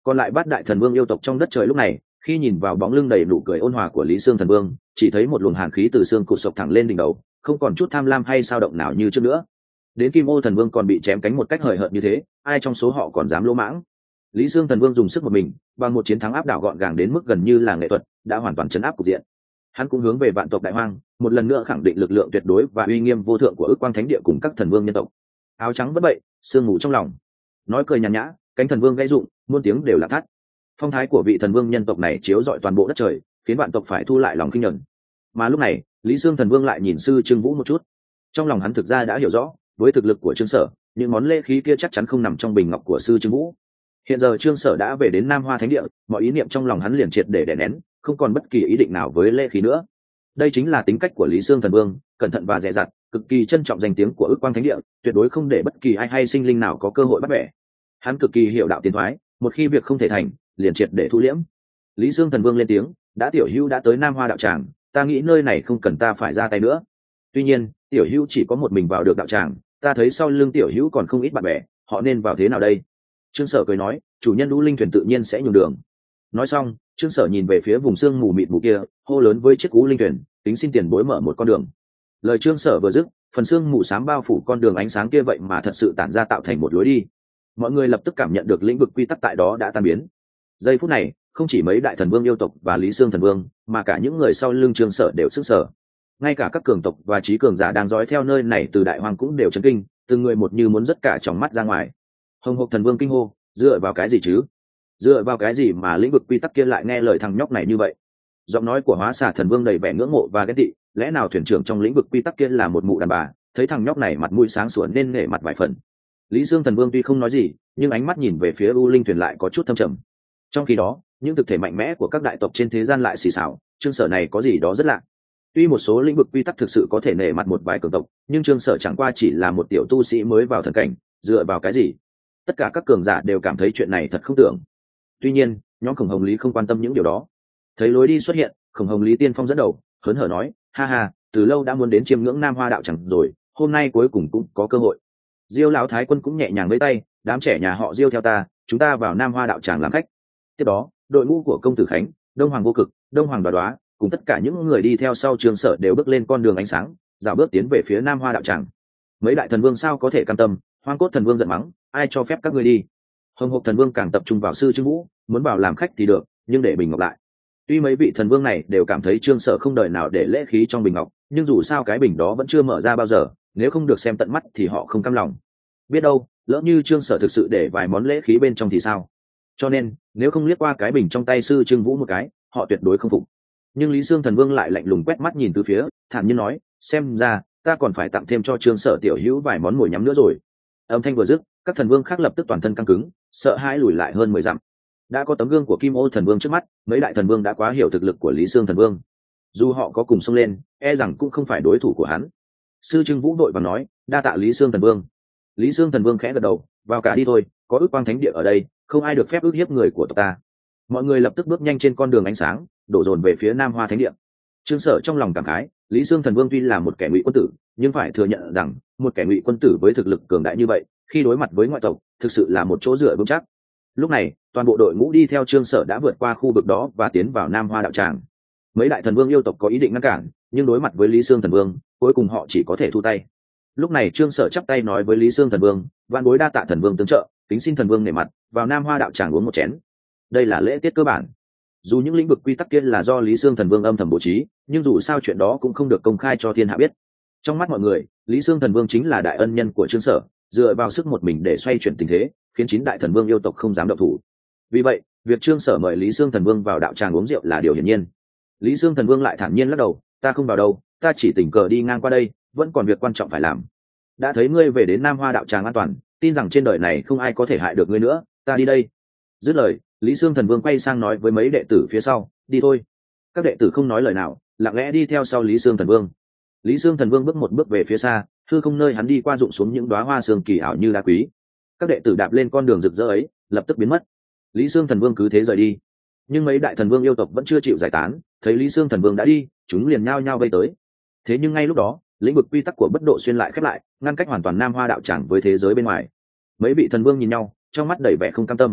Còn lại bát đại thần vương yêu tộc trong đất trời lúc này khi nhìn vào bóng lưng đầy nụ cười ôn hòa của Lý Sương thần vương, chỉ thấy một luồng hàn khí từ xương cụt sộc thẳng lên đỉnh đầu, không còn chút tham lam hay sao động nào như trước nữa. Đến Kim Ô thần vương còn bị chém cánh một cách hời hợt như thế, ai trong số họ còn dám lỗ mãng. Lý Sương thần vương dùng sức một mình, bằng một chiến thắng áp đảo gọn gàng đến mức gần như là nghệ thuật, đã hoàn toàn chấn áp cục diện. Hắn cũng hướng về vạn tộc đại hoang, một lần nữa khẳng định lực lượng tuyệt đối và uy nghiêm vô thượng của Ức Quang Thánh Địa cùng các thần vương nhân tộc. Áo trắng bất bậy, sương mù trong lòng. Nói cười nhàn nhã, cánh thần vương gãy rụng, muôn tiếng đều là thắt. Phong thái của vị thần vương nhân tộc này chiếu rọi toàn bộ đất trời, khiến vạn tộc phải thu lại lòng kinh nhẫn. Mà lúc này, Lý Sương thần vương lại nhìn sư Trương Vũ một chút. Trong lòng hắn thực ra đã hiểu rõ, với thực lực của Trương Sở, những món lễ khí kia chắc chắn không nằm trong bình ngọc của sư Trương Vũ. Hiện giờ Trương Sở đã về đến Nam Hoa Thánh Địa, mọi ý niệm trong lòng hắn liền triệt để đè nén, không còn bất kỳ ý định nào với lễ khí nữa. Đây chính là tính cách của Lý Sương thần vương, cẩn thận và dè dặt, cực kỳ trân trọng danh tiếng của Ức Quang Thánh Địa, tuyệt đối không để bất kỳ ai hay sinh linh nào có cơ hội bắt bẻ. Hắn cực kỳ hiểu đạo tiến thoái, một khi việc không thể thành, liền triệt để thu liễm. Lý Sương thần vương lên tiếng, đã tiểu hữu đã tới Nam Hoa đạo tràng, ta nghĩ nơi này không cần ta phải ra tay nữa. Tuy nhiên, tiểu hữu chỉ có một mình vào được đạo tràng, ta thấy sau lưng tiểu hữu còn không ít bạn bè, họ nên vào thế nào đây? Trương Sở cười nói, chủ nhân Lũ Linh thuyền tự nhiên sẽ nhường đường. Nói xong, Trương Sở nhìn về phía vùng sương mù mịt mù kia, hô lớn với chiếc Lũ Linh thuyền, tính xin tiền bối mở một con đường. Lời Trương Sở vừa dứt, phần sương mù xám bao phủ con đường ánh sáng kia vậy mà thật sự tản ra tạo thành một lối đi. Mọi người lập tức cảm nhận được lĩnh vực quy tắc tại đó đã tan biến. Giây phút này, không chỉ mấy đại thần vương yêu tộc và Lý Sương thần vương, mà cả những người sau lưng Trương Sở đều sức sở. Ngay cả các cường tộc và trí cường giả đang dõi theo nơi này từ đại hoang cũng đều chấn kinh, từng người một như muốn rớt cả tròng mắt ra ngoài. Hồng Hộc thần vương kinh hô, dựa vào cái gì chứ? Dựa vào cái gì mà lĩnh vực quy tắc kia lại nghe lời thằng nhóc này như vậy? Giọng nói của Hóa Xà thần vương đầy vẻ ngưỡng mộ và ghét tị, lẽ nào thuyền trưởng trong lĩnh vực quy tắc kia là một mụ đàn bà? Thấy thằng nhóc này mặt mũi sáng sủa nên nể mặt vài phần. Lý Sương thần vương tuy không nói gì, nhưng ánh mắt nhìn về phía U Linh thuyền lại có chút thâm trầm. Trong khi đó, những thực thể mạnh mẽ của các đại tộc trên thế gian lại xì xào, Trương Sở này có gì đó rất lạ. Tuy một số lĩnh vực quy tắc thực sự có thể nể mặt một vài cường tộc, nhưng Trương Sở chẳng qua chỉ là một tiểu tu sĩ mới vào thần cảnh, dựa vào cái gì? Tất cả các cường giả đều cảm thấy chuyện này thật không tưởng. Tuy nhiên, nhóm Khổng Hồng Lý không quan tâm những điều đó. Thấy lối đi xuất hiện, Khổng Hồng Lý tiên phong dẫn đầu, hớn hở nói, ha ha, từ lâu đã muốn đến chiêm ngưỡng Nam Hoa đạo tràng rồi, hôm nay cuối cùng cũng có cơ hội. Diêu lão thái quân cũng nhẹ nhàng với tay, đám trẻ nhà họ Diêu theo ta, chúng ta vào Nam Hoa đạo tràng làm khách. Tiếp đó, đội ngũ của công tử Khánh, Đông Hoàng Vô Cực, Đông Hoàng Đoá Đoá, cùng tất cả những người đi theo sau Trương Sở đều bước lên con đường ánh sáng, dạo bước tiến về phía Nam Hoa đạo tràng. Mấy đại thần vương sao có thể cam tâm? Hoang Cốt thần vương giận mắng, ai cho phép các ngươi đi? Hồng Hộc thần vương càng tập trung vào sư Trương Vũ, muốn vào làm khách thì được, nhưng để bình ngọc lại. Tuy mấy vị thần vương này đều cảm thấy Trương Sở không đợi nào để lễ khí trong bình ngọc, nhưng dù sao cái bình đó vẫn chưa mở ra bao giờ, nếu không được xem tận mắt thì họ không cam lòng. Biết đâu, lỡ như Trương Sở thực sự để vài món lễ khí bên trong thì sao? Cho nên, nếu không liếc qua cái bình trong tay sư Trương Vũ một cái, họ tuyệt đối không phục. Nhưng Lý Sương thần vương lại lạnh lùng quét mắt nhìn từ phía, thản nhiên nói, xem ra ta còn phải tặng thêm cho Trương Sở tiểu hữu vài món mồi nhắm nữa rồi. Âm thanh vừa dứt, các thần vương khác lập tức toàn thân căng cứng, sợ hãi lùi lại hơn mười dặm. Đã có tấm gương của Kim Ô thần vương trước mắt, mấy đại thần vương đã quá hiểu thực lực của Lý Sương thần vương. Dù họ có cùng xông lên, e rằng cũng không phải đối thủ của hắn. Sư Trương Vũ đội và nói, đa tạ Lý Sương thần vương. Lý Sương thần vương khẽ gật đầu, vào cả đi thôi, có Ức Quang Thánh Địa ở đây, không ai được phép ức hiếp người của tộc ta. Mọi người lập tức bước nhanh trên con đường ánh sáng, đổ dồn về phía Nam Hoa Thánh Địa. Trương Sở trong lòng cảm khái, Lý Sương thần vương tuy là một kẻ ngụy quân tử, nhưng phải thừa nhận rằng một kẻ ngụy quân tử với thực lực cường đại như vậy, khi đối mặt với ngoại tộc, thực sự là một chỗ dựa vững chắc. Lúc này, toàn bộ đội ngũ đi theo Trương Sở đã vượt qua khu vực đó và tiến vào Nam Hoa đạo tràng. Mấy đại thần vương yêu tộc có ý định ngăn cản, nhưng đối mặt với Lý Sương thần vương, cuối cùng họ chỉ có thể thu tay. Lúc này Trương Sở chắp tay nói với Lý Sương thần vương, vạn bối đa tạ thần vương tương trợ, kính xin thần vương nể mặt, vào Nam Hoa đạo tràng uống một chén. Đây là lễ tiết cơ bản. Dù những lĩnh vực quy tắc kia là do Lý Sương thần vương âm thầm bố trí, nhưng dù sao chuyện đó cũng không được công khai cho thiên hạ biết. Trong mắt mọi người, Lý Sương thần vương chính là đại ân nhân của Trương Sở, dựa vào sức một mình để xoay chuyển tình thế, khiến chín đại thần vương yêu tộc không dám động thủ. Vì vậy, việc Trương Sở mời Lý Sương thần vương vào đạo tràng uống rượu là điều hiển nhiên. Lý Sương thần vương lại thản nhiên lắc đầu, ta không vào đâu, ta chỉ tình cờ đi ngang qua đây, vẫn còn việc quan trọng phải làm. Đã thấy ngươi về đến Nam Hoa đạo tràng an toàn, tin rằng trên đời này không ai có thể hại được ngươi nữa, ta đi đây. Dứt lời, Lý Sương thần vương quay sang nói với mấy đệ tử phía sau, đi thôi. Các đệ tử không nói lời nào, lặng lẽ đi theo sau Lý Sương thần vương. Lý Sương thần vương bước một bước về phía xa, hư không nơi hắn đi qua rụng xuống những đóa hoa sương kỳ ảo như đá quý. Các đệ tử đạp lên con đường rực rỡ ấy, lập tức biến mất. Lý Sương thần vương cứ thế rời đi. Nhưng mấy đại thần vương yêu tộc vẫn chưa chịu giải tán, thấy Lý Sương thần vương đã đi, chúng liền nhao nhao vây tới. Thế nhưng ngay lúc đó, lĩnh vực quy tắc của bất độ xuyên lại khép lại, ngăn cách hoàn toàn Nam Hoa đạo tràng với thế giới bên ngoài. Mấy vị thần vương nhìn nhau, trong mắt đầy vẻ không cam tâm.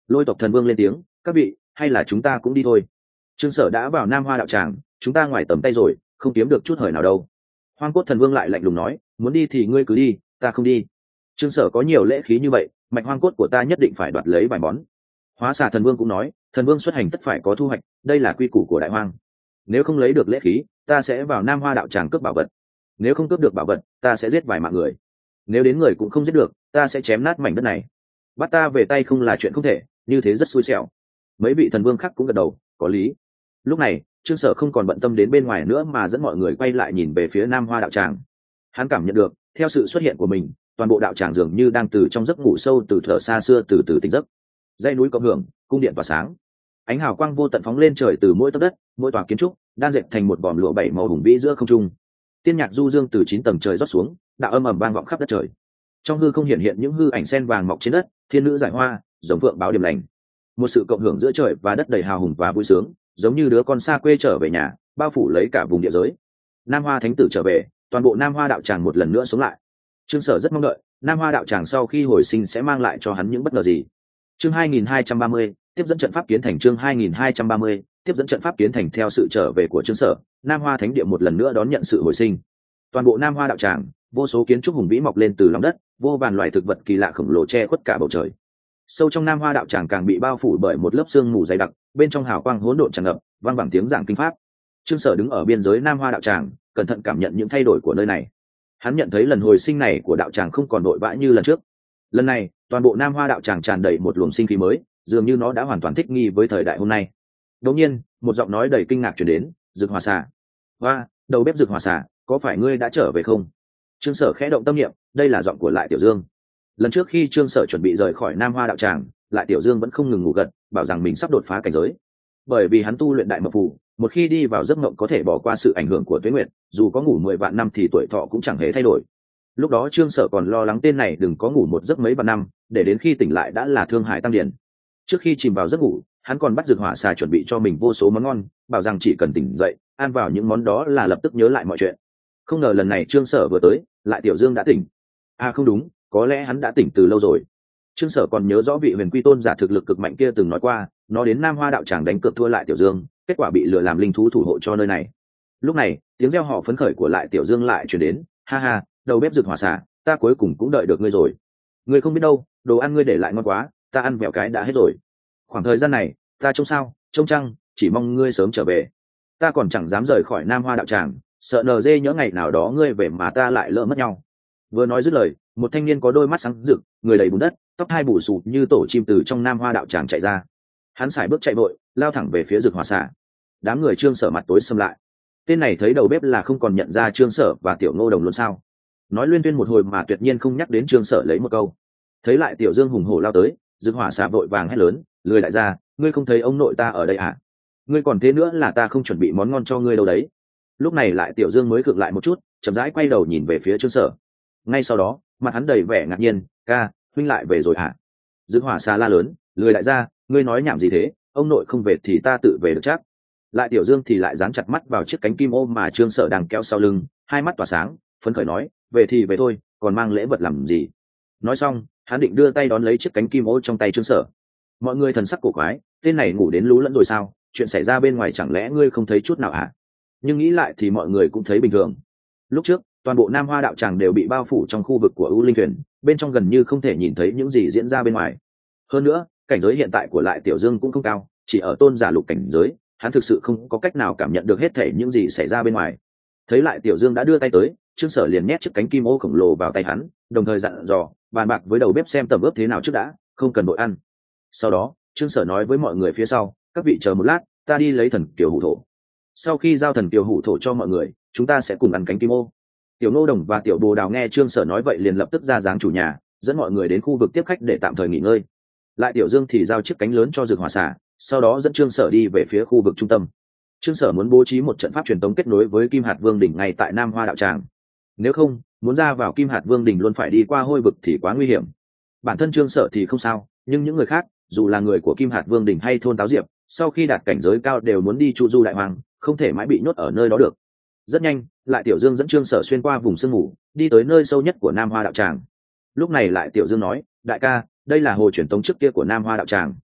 Lôi tộc thần vương lên tiếng, các vị hay là chúng ta cũng đi thôi. Trương Sở đã vào Nam Hoa đạo tràng, chúng ta ngoài tầm tay rồi, không kiếm được chút hời nào đâu. Hoang cốt thần vương lại lạnh lùng nói, muốn đi thì ngươi cứ đi, ta không đi. Trương Sở có nhiều lễ khí như vậy, mạch hoang cốt của ta nhất định phải đoạt lấy vài món. Hóa xà thần vương cũng nói, thần vương xuất hành tất phải có thu hoạch, đây là quy củ của đại hoang. Nếu không lấy được lễ khí, ta sẽ vào Nam Hoa đạo tràng cướp bảo vật. Nếu không cướp được bảo vật, ta sẽ giết vài mạng người. Nếu đến người cũng không giết được, ta sẽ chém nát mảnh đất này. Bắt ta về tay không là chuyện không thể, như thế rất xui xẻo. Mấy vị thần vương khác cũng gật đầu, có lý. Lúc này Trương Sở không còn bận tâm đến bên ngoài nữa mà dẫn mọi người quay lại nhìn về phía Nam Hoa đạo tràng. Hắn cảm nhận được theo sự xuất hiện của mình, toàn bộ đạo tràng dường như đang từ trong giấc ngủ sâu từ thở xa xưa từ từ tỉnh giấc. Dãy núi cộng hưởng, cung điện tỏa sáng, ánh hào quang vô tận phóng lên trời từ mỗi tấc đất, mỗi tòa kiến trúc đan dệt thành một vòm lụa bảy màu hùng vĩ giữa không trung. Tiên nhạc du dương từ chín tầng trời rót xuống, đạo âm ầm vang vọng khắp đất trời. Trong hư không hiện hiện những hư ảnh sen vàng mọc trên đất, thiên nữ giải hoa, giống vượng báo điểm lành. Một sự cộng hưởng giữa trời và đất đầy hào hùng và vui sướng, giống như đứa con xa quê trở về nhà, bao phủ lấy cả vùng địa giới. Nam Hoa thánh tử trở về, toàn bộ Nam Hoa đạo tràng một lần nữa sống lại. Trương Sở rất mong đợi Nam Hoa đạo tràng sau khi hồi sinh sẽ mang lại cho hắn những bất ngờ gì. Chương hai nghìn hai trăm ba mươi, tiếp dẫn trận pháp kiến thành. Chương hai nghìn hai trăm ba mươi, tiếp dẫn trận pháp kiến thành. Theo sự trở về của Trương Sở, Nam Hoa thánh địa một lần nữa đón nhận sự hồi sinh. Toàn bộ Nam Hoa đạo tràng, vô số kiến trúc hùng vĩ mọc lên từ lòng đất, vô vàn loài thực vật kỳ lạ khổng lồ che khuất cả bầu trời. Sâu trong Nam Hoa đạo tràng càng bị bao phủ bởi một lớp sương mù dày đặc, bên trong hào quang hỗn độn tràn ngập, vang vẳng tiếng giảng kinh pháp. Trương Sở đứng ở biên giới Nam Hoa đạo tràng, cẩn thận cảm nhận những thay đổi của nơi này. Hắn nhận thấy lần hồi sinh này của đạo tràng không còn vội vã như lần trước. Lần này, toàn bộ Nam Hoa đạo tràng tràn đầy một luồng sinh khí mới, dường như nó đã hoàn toàn thích nghi với thời đại hôm nay. Đột nhiên, một giọng nói đầy kinh ngạc truyền đến, "Dực Hỏa Xà." "Oa, đầu bếp Dực Hỏa Xà, có phải ngươi đã trở về không?" Trương Sở khẽ động tâm niệm, đây là giọng của Lại Tiểu Dương. Lần trước khi Trương Sở chuẩn bị rời khỏi Nam Hoa đạo tràng, Lại Tiểu Dương vẫn không ngừng ngủ gật, bảo rằng mình sắp đột phá cảnh giới. Bởi vì hắn tu luyện đại mộng phù, một khi đi vào giấc mộng có thể bỏ qua sự ảnh hưởng của tuế nguyệt, dù có ngủ mười vạn năm thì tuổi thọ cũng chẳng hề thay đổi. Lúc đó Trương Sở còn lo lắng tên này đừng có ngủ một giấc mấy vạn năm, để đến khi tỉnh lại đã là thương hải tăng điển. Trước khi chìm vào giấc ngủ, hắn còn bắt Dực Hỏa Xà chuẩn bị cho mình vô số món ngon, bảo rằng chỉ cần tỉnh dậy, ăn vào những món đó là lập tức nhớ lại mọi chuyện. Không ngờ lần này Trương Sở vừa tới, Lại Tiểu Dương đã tỉnh. À không đúng, có lẽ hắn đã tỉnh từ lâu rồi. Trương Sở còn nhớ rõ vị Huyền Quy tôn giả thực lực cực mạnh kia từng nói qua, nó đến Nam Hoa đạo tràng đánh cược thua Lại Tiểu Dương, kết quả bị lừa làm linh thú thủ hộ cho nơi này. Lúc này, tiếng reo hò phấn khởi của Lại Tiểu Dương lại truyền đến, "Ha ha, đầu bếp Dực Hỏa Xà, ta cuối cùng cũng đợi được ngươi rồi. Ngươi không biết đâu, đồ ăn ngươi để lại ngon quá, ta ăn vẹo cái đã hết rồi. Khoảng thời gian này, ta trông sao, trông trăng, chỉ mong ngươi sớm trở về. Ta còn chẳng dám rời khỏi Nam Hoa đạo tràng, sợ nờ dê nhỡ ngày nào đó ngươi về mà ta lại lỡ mất nhau." Vừa nói dứt lời, một thanh niên có đôi mắt sáng rực, người đầy bùn đất, tóc hai bù xù như tổ chim từ trong Nam Hoa đạo tràng chạy ra. Hắn sải bước chạy vội, lao thẳng về phía Dực Hỏa Xà. Đám người Trương Sở mặt tối sầm lại. Tên này thấy đầu bếp là không còn nhận ra Trương Sở và Tiểu Ngô Đồng luôn sao? Nói luyên tuyên một hồi mà tuyệt nhiên không nhắc đến Trương Sở lấy một câu. Thấy Lại Tiểu Dương hùng hổ lao tới, Dực Hỏa Xà vội vàng hét lớn, "Lười lại ra, ngươi không thấy ông nội ta ở đây à? Ngươi còn thế nữa là ta không chuẩn bị món ngon cho ngươi đâu đấy." Lúc này Lại Tiểu Dương mới khựng lại một chút, chậm rãi quay đầu nhìn về phía Trương Sở. Ngay sau đó, mặt hắn đầy vẻ ngạc nhiên, "Ca, huynh lại về rồi hả?" Dực Hỏa Xà la lớn, "Lười lại ra, ngươi nói nhảm gì thế, ông nội không về thì ta tự về được chắc." Lại Tiểu Dương thì lại dán chặt mắt vào chiếc cánh kim ô mà Trương Sở đang kéo sau lưng, hai mắt tỏa sáng, phấn khởi nói, "Về thì về thôi, còn mang lễ vật làm gì?" Nói xong, hắn định đưa tay đón lấy chiếc cánh kim ô trong tay Trương Sở. Mọi người thần sắc cổ quái, tên này ngủ đến lú lẫn rồi sao? Chuyện xảy ra bên ngoài chẳng lẽ ngươi không thấy chút nào hả? Nhưng nghĩ lại thì mọi người cũng thấy bình thường. Lúc trước, toàn bộ Nam Hoa đạo tràng đều bị bao phủ trong khu vực của U Linh Thuyền, bên trong gần như không thể nhìn thấy những gì diễn ra bên ngoài. Hơn nữa, cảnh giới hiện tại của Lại Tiểu Dương cũng không cao, chỉ ở tôn giả lục cảnh giới, hắn thực sự không có cách nào cảm nhận được hết thảy những gì xảy ra bên ngoài. Thấy Lại Tiểu Dương đã đưa tay tới, Trương Sở liền nhét chiếc cánh kim ô khổng lồ vào tay hắn, đồng thời dặn dò, bàn bạc với đầu bếp xem tầm ướp thế nào trước đã, không cần vội ăn. Sau đó, Trương Sở nói với mọi người phía sau, "Các vị chờ một lát, ta đi lấy thần kiều hủ thổ. Sau khi giao thần kiều hủ thổ cho mọi người, chúng ta sẽ cùng ăn cánh kim ô." Tiểu Ngô Đồng và Tiểu Bồ Đào nghe Trương Sở nói vậy liền lập tức ra dáng chủ nhà, dẫn mọi người đến khu vực tiếp khách để tạm thời nghỉ ngơi. Lại Tiểu Dương thì giao chiếc cánh lớn cho Dực Hỏa Xà, sau đó dẫn Trương Sở đi về phía khu vực trung tâm. Trương Sở muốn bố trí một trận pháp truyền tống kết nối với Kim Hạt Vương đỉnh ngay tại Nam Hoa đạo tràng. Nếu không, muốn ra vào Kim Hạt Vương đỉnh luôn phải đi qua hôi vực thì quá nguy hiểm. Bản thân Trương Sở thì không sao, nhưng những người khác, dù là người của Kim Hạt Vương đỉnh hay thôn Táo Diệp, sau khi đạt cảnh giới cao đều muốn đi chu du đại hoàng, không thể mãi bị nhốt ở nơi đó được. Rất nhanh, Lại Tiểu Dương dẫn Trương Sở xuyên qua vùng sương mù, đi tới nơi sâu nhất của Nam Hoa đạo tràng. Lúc này Lại Tiểu Dương nói, "Đại ca, đây là hồ truyền tống trước kia của Nam Hoa đạo tràng.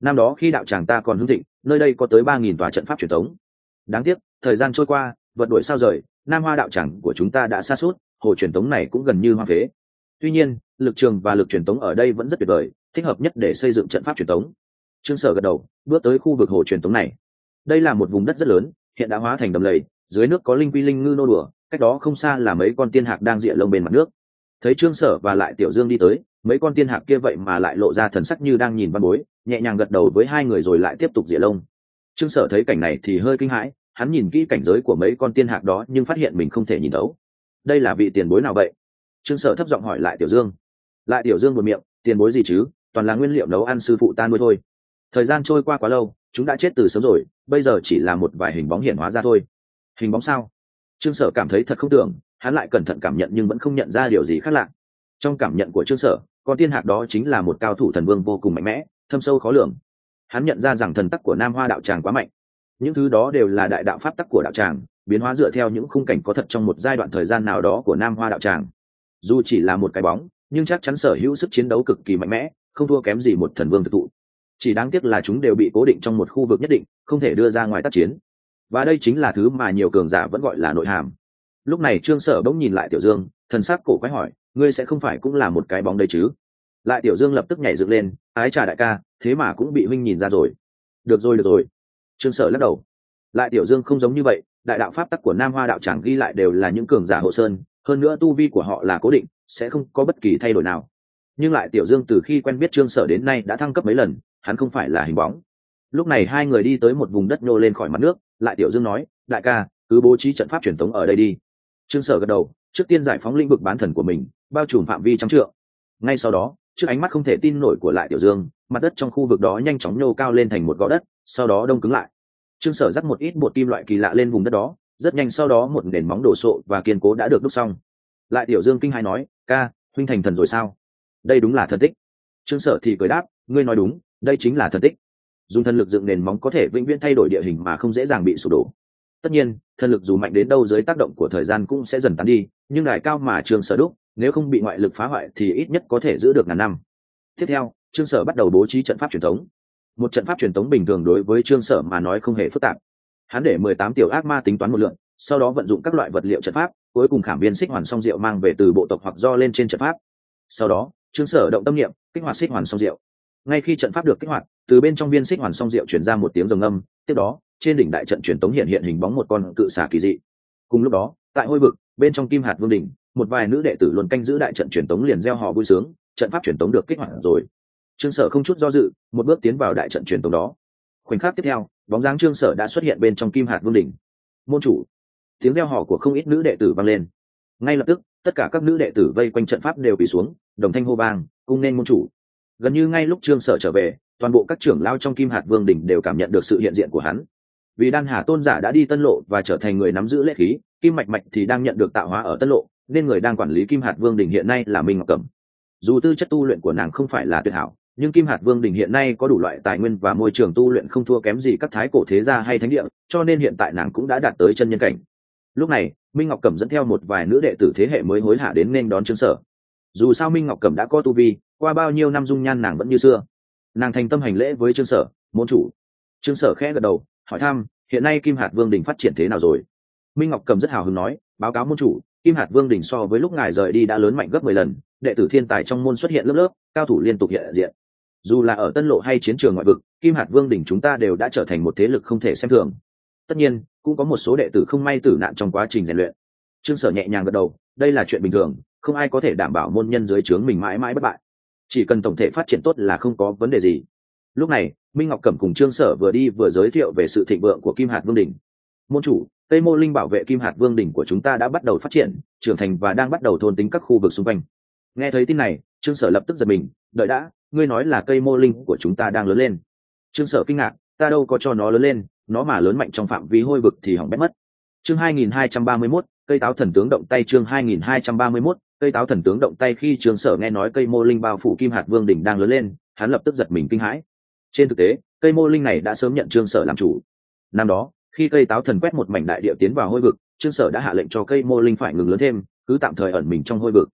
năm đó khi đạo tràng ta còn hưng thịnh, nơi đây có tới ba nghìn tòa trận pháp truyền thống. Đáng tiếc thời gian trôi qua, vật đuổi sao rời, Nam Hoa đạo tràng của chúng ta đã sa sút, hồ truyền thống này cũng gần như hoang phế. Tuy nhiên lực trường và lực truyền thống ở đây vẫn rất tuyệt vời, thích hợp nhất để xây dựng trận pháp truyền thống. Trương Sở gật đầu, bước tới khu vực hồ truyền thống này. Đây là một vùng đất rất lớn, hiện đã hóa thành đầm lầy, dưới nước có linh quy linh ngư nô đùa, cách đó không xa là mấy con tiên hạc đang rịa lông bên mặt nước. Thấy Trương Sở và lại Tiểu Dương đi tới, mấy con tiên hạc kia vậy mà lại lộ ra thần sắc như đang nhìn văn bối, nhẹ nhàng gật đầu với hai người rồi lại tiếp tục rịa lông. Trương Sở thấy cảnh này thì hơi kinh hãi, hắn nhìn kỹ cảnh giới của mấy con tiên hạc đó nhưng phát hiện mình không thể nhìn thấu. Đây là vị tiền bối nào vậy? Trương Sở thấp giọng hỏi lại Tiểu Dương. Lại Tiểu Dương buột miệng, tiền bối gì chứ, toàn là nguyên liệu nấu ăn sư phụ ta nuôi thôi. Thời gian trôi qua quá lâu, chúng đã chết từ sớm rồi, bây giờ chỉ là một vài hình bóng hiện hóa ra thôi. Hình bóng sao? Trương Sở cảm thấy thật không tưởng, hắn lại cẩn thận cảm nhận nhưng vẫn không nhận ra điều gì khác lạ. Trong cảm nhận của Trương Sở, con tiên hạc đó chính là một cao thủ thần vương vô cùng mạnh mẽ, thâm sâu khó lường. Hắn nhận ra rằng thần tắc của Nam Hoa đạo tràng quá mạnh. Những thứ đó đều là đại đạo pháp tắc của đạo tràng, biến hóa dựa theo những khung cảnh có thật trong một giai đoạn thời gian nào đó của Nam Hoa đạo tràng. Dù chỉ là một cái bóng, nhưng chắc chắn sở hữu sức chiến đấu cực kỳ mạnh mẽ, không thua kém gì một thần vương thực thụ. Chỉ đáng tiếc là chúng đều bị cố định trong một khu vực nhất định, không thể đưa ra ngoài tác chiến. Và đây chính là thứ mà nhiều cường giả vẫn gọi là nội hàm. Lúc này Trương Sở bỗng nhìn lại Tiểu Dương, thần sắc cổ quái hỏi, ngươi sẽ không phải cũng là một cái bóng đấy chứ? Lại Tiểu Dương lập tức nhảy dựng lên, ái trà đại ca, thế mà cũng bị huynh nhìn ra rồi. Được rồi được rồi. Trương Sở lắc đầu. Lại Tiểu Dương không giống như vậy, đại đạo pháp tắc của Nam Hoa đạo tràng ghi lại đều là những cường giả hộ sơn, hơn nữa tu vi của họ là cố định, sẽ không có bất kỳ thay đổi nào. Nhưng Lại Tiểu Dương từ khi quen biết Trương Sở đến nay đã thăng cấp mấy lần, hắn không phải là hình bóng. Lúc này hai người đi tới một vùng đất nhô lên khỏi mặt nước, Lại Tiểu Dương nói, đại ca, cứ bố trí trận pháp truyền thống ở đây đi. Trương Sở gật đầu, trước tiên giải phóng lĩnh vực bán thần của mình, bao trùm phạm vi trăm trượng. Ngay sau đó, trước ánh mắt không thể tin nổi của Lại Tiểu Dương, mặt đất trong khu vực đó nhanh chóng nhô cao lên thành một gò đất, sau đó đông cứng lại. Trương Sở dắt một ít bột kim loại kỳ lạ lên vùng đất đó, rất nhanh sau đó một nền móng đổ sộ và kiên cố đã được đúc xong. Lại Tiểu Dương kinh hãi nói, ca, huynh thành thần rồi sao? Đây đúng là thần tích. Trương Sở thì cười đáp, ngươi nói đúng, đây chính là thần tích. Dùng thần lực dựng nền móng có thể vĩnh viễn thay đổi địa hình mà không dễ dàng bị sụp đổ. Tất nhiên, thần lực dù mạnh đến đâu dưới tác động của thời gian cũng sẽ dần tán đi, nhưng đài cao mà Trương Sở đúc, nếu không bị ngoại lực phá hoại thì ít nhất có thể giữ được ngàn năm. Tiếp theo, Trương Sở bắt đầu bố trí trận pháp truyền thống. Một trận pháp truyền thống bình thường đối với Trương Sở mà nói không hề phức tạp. Hắn để mười tám tiểu ác ma tính toán một lượng, sau đó vận dụng các loại vật liệu trận pháp, cuối cùng khảm viên xích hoàn song diệu mang về từ bộ tộc hoặc do lên trên trận pháp. Sau đó, Trương Sở động tâm niệm, kích hoạt xích hoàn song diệu. Ngay khi trận pháp được kích hoạt, từ bên trong viên xích hoàn song diệu truyền ra một tiếng rồng âm, tiếp đó, trên đỉnh đại trận truyền tống hiện hiện hình bóng một con cự xà kỳ dị. Cùng lúc đó, tại Hôi vực, bên trong Kim Hạt Vương đỉnh, một vài nữ đệ tử luôn canh giữ đại trận truyền tống liền reo hò vui sướng, trận pháp truyền tống được kích hoạt rồi. Trương Sở không chút do dự, một bước tiến vào đại trận truyền tống đó. Khoảnh khắc tiếp theo, bóng dáng Trương Sở đã xuất hiện bên trong Kim Hạt Vương đỉnh. Môn chủ! Tiếng reo hò của không ít nữ đệ tử vang lên. Ngay lập tức, tất cả các nữ đệ tử vây quanh trận pháp đều quỳ xuống, đồng thanh hô vang, cung nên môn chủ. Gần như ngay lúc Trương Sở trở về, toàn bộ các trưởng lao trong Kim Hạt Vương đỉnh đều cảm nhận được sự hiện diện của hắn. Vì Đan Hà tôn giả đã đi Tân Lộ và trở thành người nắm giữ lễ khí, Kim Mạch Mạch thì đang nhận được tạo hóa ở Tân Lộ, nên người đang quản lý Kim Hạt Vương đỉnh hiện nay là Minh Ngọc Cẩm. Dù tư chất tu luyện của nàng không phải là tuyệt hảo, nhưng Kim Hạt Vương đỉnh hiện nay có đủ loại tài nguyên và môi trường tu luyện không thua kém gì các thái cổ thế gia hay thánh địa, cho nên hiện tại nàng cũng đã đạt tới chân nhân cảnh. Lúc này, Minh Ngọc Cẩm dẫn theo một vài nữ đệ tử thế hệ mới hối hả đến nên đón Trương Sở. Dù sao Minh Ngọc Cẩm đã có tu vi, qua bao nhiêu năm dung nhan nàng vẫn như xưa. Nàng thành tâm hành lễ với Trương Sở, môn chủ. Trương Sở khẽ gật đầu, hỏi thăm, hiện nay Kim Hạt Vương đỉnh phát triển thế nào rồi? Minh Ngọc Cẩm rất hào hứng nói, báo cáo môn chủ, Kim Hạt Vương đỉnh so với lúc ngài rời đi đã lớn mạnh gấp mười lần, đệ tử thiên tài trong môn xuất hiện lớp lớp, cao thủ liên tục hiện diện. Dù là ở Tân Lộ hay chiến trường ngoại vực, Kim Hạt Vương đỉnh chúng ta đều đã trở thành một thế lực không thể xem thường. Tất nhiên, cũng có một số đệ tử không may tử nạn trong quá trình rèn luyện. Trương Sở nhẹ nhàng gật đầu, đây là chuyện bình thường, không ai có thể đảm bảo môn nhân dưới trướng mình mãi mãi bất bại. Chỉ cần tổng thể phát triển tốt là không có vấn đề gì. Lúc này, Minh Ngọc Cẩm cùng Trương Sở vừa đi vừa giới thiệu về sự thịnh vượng của Kim Hạt Vương đỉnh. Môn chủ, Tây Mô Linh bảo vệ Kim Hạt Vương đỉnh của chúng ta đã bắt đầu phát triển, trưởng thành và đang bắt đầu thôn tính các khu vực xung quanh. Nghe thấy tin này, Trương Sở lập tức giật mình, đợi đã, ngươi nói là cây mô linh của chúng ta đang lớn lên. Trương Sở kinh ngạc, ta đâu có cho nó lớn lên, nó mà lớn mạnh trong phạm vi Hôi vực thì hỏng bét mất. Chương hai nghìn hai trăm ba mươi mốt, cây táo thần tướng động tay. Chương hai nghìn hai trăm ba mươi mốt, cây táo thần tướng động tay. Khi Trương Sở nghe nói cây mô linh bao phủ Kim Hạt Vương đỉnh đang lớn lên, hắn lập tức giật mình kinh hãi. Trên thực tế, cây mô linh này đã sớm nhận Trương Sở làm chủ. Năm đó, khi cây táo thần quét một mảnh đại địa tiến vào Hôi vực, Trương Sở đã hạ lệnh cho cây mô linh phải ngừng lớn thêm, cứ tạm thời ẩn mình trong Hôi vực.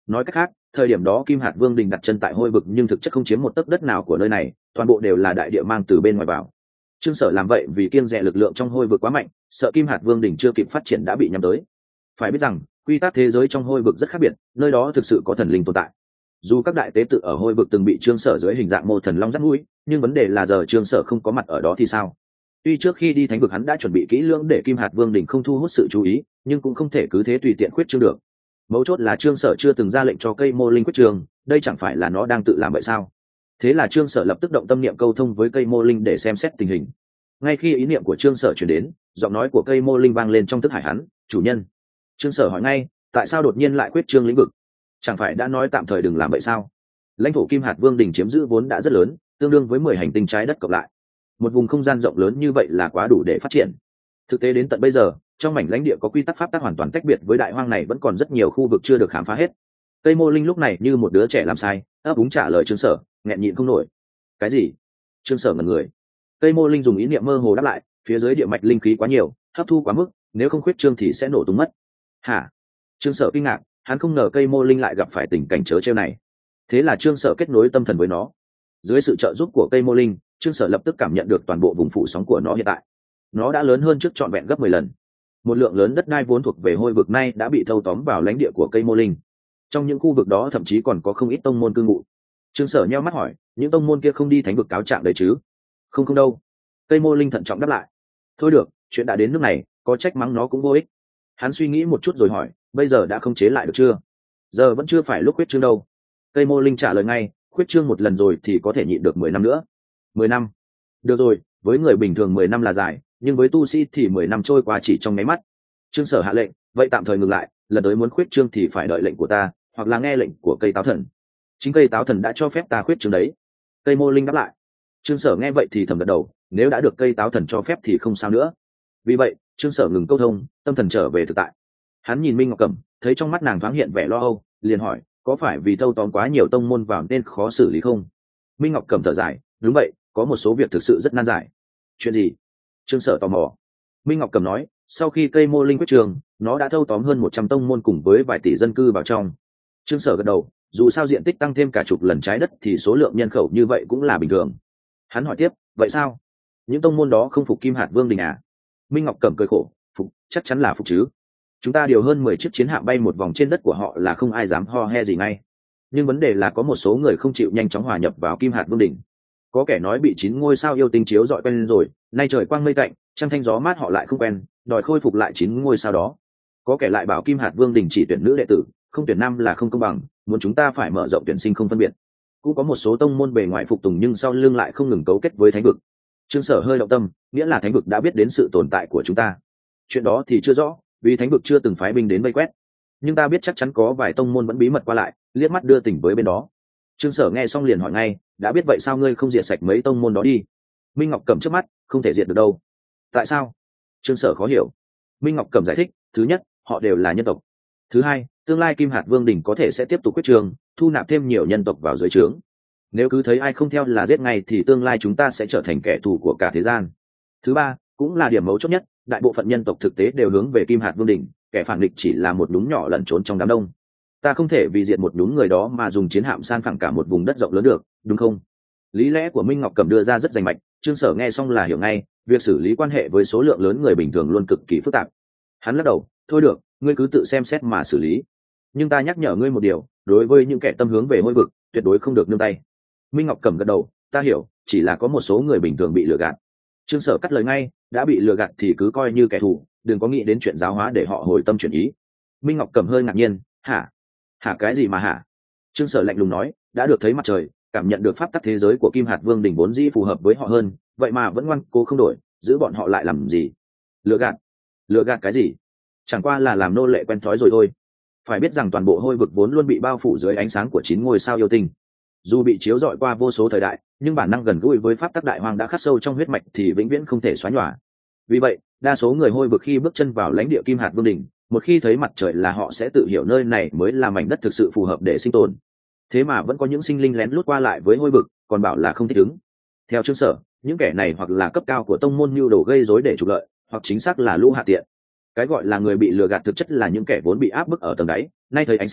Nói cách khác, thời điểm đó Kim Hạt Vương đình đặt chân tại Hôi vực nhưng thực chất không chiếm một tấc đất nào của nơi này, toàn bộ đều là đại địa mang từ bên ngoài vào. Trương Sở làm vậy vì kiêng dè lực lượng trong Hôi vực quá mạnh, sợ Kim Hạt Vương đình chưa kịp phát triển đã bị nhắm tới. Phải biết rằng, quy tắc thế giới trong Hôi vực rất khác biệt, nơi đó thực sự có thần linh tồn tại. Dù các đại tế tự ở Hôi vực từng bị Trương Sở dưới hình dạng mô thần long dắt mũi, nhưng vấn đề là giờ Trương Sở không có mặt ở đó thì sao? Tuy trước khi đi thánh vực hắn đã chuẩn bị kỹ lưỡng để Kim Hạt Vương đỉnh không thu hút sự chú ý, nhưng cũng không thể cứ thế tùy tiện khuyết trương được. Mấu chốt là Trương Sở chưa từng ra lệnh cho cây mô linh quyết trường, đây chẳng phải là nó đang tự làm vậy sao? Thế là Trương Sở lập tức động tâm niệm câu thông với cây mô linh để xem xét tình hình. Ngay khi ý niệm của Trương Sở chuyển đến, giọng nói của cây mô linh vang lên trong thức hải hắn, "Chủ nhân." Trương Sở hỏi ngay, tại sao đột nhiên lại quyết trương lĩnh vực? Chẳng phải đã nói tạm thời đừng làm vậy sao? Lãnh thổ Kim Hạt Vương đỉnh chiếm giữ vốn đã rất lớn, tương đương với mười hành tinh trái đất cộng lại. Một vùng không gian rộng lớn như vậy là quá đủ để phát triển. Thực tế đến tận bây giờ, trong mảnh lãnh địa có quy tắc pháp tắc hoàn toàn tách biệt với đại hoang này vẫn còn rất nhiều khu vực chưa được khám phá hết. Cây mô linh lúc này như một đứa trẻ làm sai, ấp úng trả lời Trương Sở, nghẹn nhịn không nổi. Cái gì? Trương Sở ngẩn người. Cây mô linh dùng ý niệm mơ hồ đáp lại, phía dưới địa mạch linh khí quá nhiều, hấp thu quá mức, nếu không khuyết trương thì sẽ nổ tung mất. Hả? Trương Sở kinh ngạc, hắn không ngờ cây mô linh lại gặp phải tình cảnh trớ trêu này. Thế là Trương Sở kết nối tâm thần với nó. Dưới sự trợ giúp của cây mô linh, Trương Sở lập tức cảm nhận được toàn bộ vùng phủ sóng của nó hiện tại. Nó đã lớn hơn trước trọn vẹn gấp mười lần. Một lượng lớn đất đai vốn thuộc về Hôi vực nay đã bị thâu tóm vào lãnh địa của cây mô linh. Trong những khu vực đó thậm chí còn có không ít tông môn cư ngụ. Trương Sở nheo mắt hỏi, những tông môn kia không đi thánh vực cáo trạng đấy chứ? Không không đâu. Cây mô linh thận trọng đáp lại. Thôi được, chuyện đã đến nước này, có trách mắng nó cũng vô ích. Hắn suy nghĩ một chút rồi hỏi, bây giờ đã khống chế lại được chưa? Giờ vẫn chưa phải lúc khuyết trương đâu. Cây mô linh trả lời ngay, khuyết trương một lần rồi thì có thể nhịn được mười năm nữa. Mười năm? Được rồi, với người bình thường mười năm là dài, nhưng với tu sĩ thì mười năm trôi qua chỉ trong nháy mắt. Trương Sở hạ lệnh, vậy tạm thời ngừng lại, lần tới muốn khuyết trương thì phải đợi lệnh của ta, hoặc là nghe lệnh của cây táo thần. Chính cây táo thần đã cho phép ta khuyết trương đấy. Cây mô linh đáp lại. Trương Sở nghe vậy thì thầm gật đầu, nếu đã được cây táo thần cho phép thì không sao nữa. Vì vậy, Trương Sở ngừng câu thông, tâm thần trở về thực tại. Hắn nhìn Minh Ngọc Cẩm, thấy trong mắt nàng thoáng hiện vẻ lo âu, liền hỏi, có phải vì thâu tóm quá nhiều tông môn vào nên khó xử lý không? Minh Ngọc Cẩm thở dài, đúng vậy, có một số việc thực sự rất nan giải. Chuyện gì? Trương Sở tò mò. Minh Ngọc Cẩm nói, sau khi cây mô linh quyết trường, nó đã thâu tóm hơn một trăm tông môn cùng với vài tỷ dân cư vào trong. Trương Sở gật đầu, dù sao diện tích tăng thêm cả chục lần trái đất thì số lượng nhân khẩu như vậy cũng là bình thường. Hắn hỏi tiếp, vậy sao? Những tông môn đó không phục Kim Hạt Vương đình à? Minh Ngọc Cẩm cười khổ, phục, chắc chắn là phục chứ. Chúng ta điều hơn mười chiếc chiến hạm bay một vòng trên đất của họ là không ai dám ho he gì ngay. Nhưng vấn đề là có một số người không chịu nhanh chóng hòa nhập vào Kim Hạt Vương đỉnh. Có kẻ nói bị chín ngôi sao yêu tinh chiếu dọi quen rồi, nay trời quang mây tạnh, trăng thanh gió mát họ lại không quen, đòi khôi phục lại chín ngôi sao đó. Có kẻ lại bảo Kim Hạt Vương đỉnh chỉ tuyển nữ đệ tử, không tuyển nam là không công bằng, muốn chúng ta phải mở rộng tuyển sinh không phân biệt. Cũng có một số tông môn bề ngoài phục tùng nhưng sau lưng lại không ngừng cấu kết với thánh vực. Trương Sở hơi động tâm, nghĩa là thánh vực đã biết đến sự tồn tại của chúng ta. Chuyện đó thì chưa rõ, vì thánh vực chưa từng phái binh đến vây quét, nhưng ta biết chắc chắn có vài tông môn vẫn bí mật qua lại, liếc mắt đưa tình với bên đó. Trương Sở nghe xong liền hỏi ngay, đã biết vậy sao ngươi không diệt sạch mấy tông môn đó đi? Minh Ngọc Cẩm trước mắt, không thể diệt được đâu. Tại sao? Trương Sở khó hiểu. Minh Ngọc Cẩm giải thích, thứ nhất, họ đều là nhân tộc. Thứ hai, tương lai Kim Hạt Vương đỉnh có thể sẽ tiếp tục quyết trường, thu nạp thêm nhiều nhân tộc vào dưới trướng. Nếu cứ thấy ai không theo là giết ngay thì tương lai chúng ta sẽ trở thành kẻ thù của cả thế gian. Thứ ba, cũng là điểm mấu chốt nhất, đại bộ phận nhân tộc thực tế đều hướng về Kim Hạt Vương đỉnh, kẻ phản địch chỉ là một nhúm nhỏ lẩn trốn trong đám đông. Ta không thể vì diệt một nhúm người đó mà dùng chiến hạm san phẳng cả một vùng đất rộng lớn được, đúng không? Lý lẽ của Minh Ngọc Cẩm đưa ra rất rành mạch, Trương Sở nghe xong là hiểu ngay, việc xử lý quan hệ với số lượng lớn người bình thường luôn cực kỳ phức tạp. Hắn lắc đầu, thôi được, ngươi cứ tự xem xét mà xử lý. Nhưng ta nhắc nhở ngươi một điều, đối với những kẻ tâm hướng về Hôi vực, tuyệt đối không được nương tay. Minh Ngọc Cẩm gật đầu, ta hiểu, chỉ là có một số người bình thường bị lừa gạt. Trương Sở cắt lời ngay, đã bị lừa gạt thì cứ coi như kẻ thù, đừng có nghĩ đến chuyện giáo hóa để họ hồi tâm chuyển ý. Minh Ngọc Cẩm hơi ngạc nhiên, hả? Hả cái gì mà hả? Trương Sở lạnh lùng nói, đã được thấy mặt trời, cảm nhận được pháp tắc thế giới của Kim Hạt Vương đỉnh vốn dĩ phù hợp với họ hơn, vậy mà vẫn ngoan cố không đổi, giữ bọn họ lại làm gì? Lừa gạt? Lừa gạt cái gì? Chẳng qua là làm nô lệ quen thói rồi thôi. Phải biết rằng toàn bộ Hôi vực vốn luôn bị bao phủ dưới ánh sáng của chín ngôi sao yêu tinh. Dù bị chiếu rọi qua vô số thời đại, nhưng bản năng gần gũi với pháp tắc đại hoang đã khắc sâu trong huyết mạch thì vĩnh viễn không thể xóa nhòa. Vì vậy, đa số người Hôi vực khi bước chân vào lãnh địa Kim Hạt Vương đỉnh, một khi thấy mặt trời là họ sẽ tự hiểu nơi này mới là mảnh đất thực sự phù hợp để sinh tồn. Thế mà vẫn có những sinh linh lén lút qua lại với Hôi vực, còn bảo là không thích ứng. Theo Trương Sở, những kẻ này hoặc là cấp cao của tông môn mưu đồ gây rối để trục lợi, hoặc chính xác là lũ hạ tiện. Cái gọi là người bị lừa gạt thực chất là những kẻ vốn bị áp bức ở tầng đáy, nay thấy ánh sáng,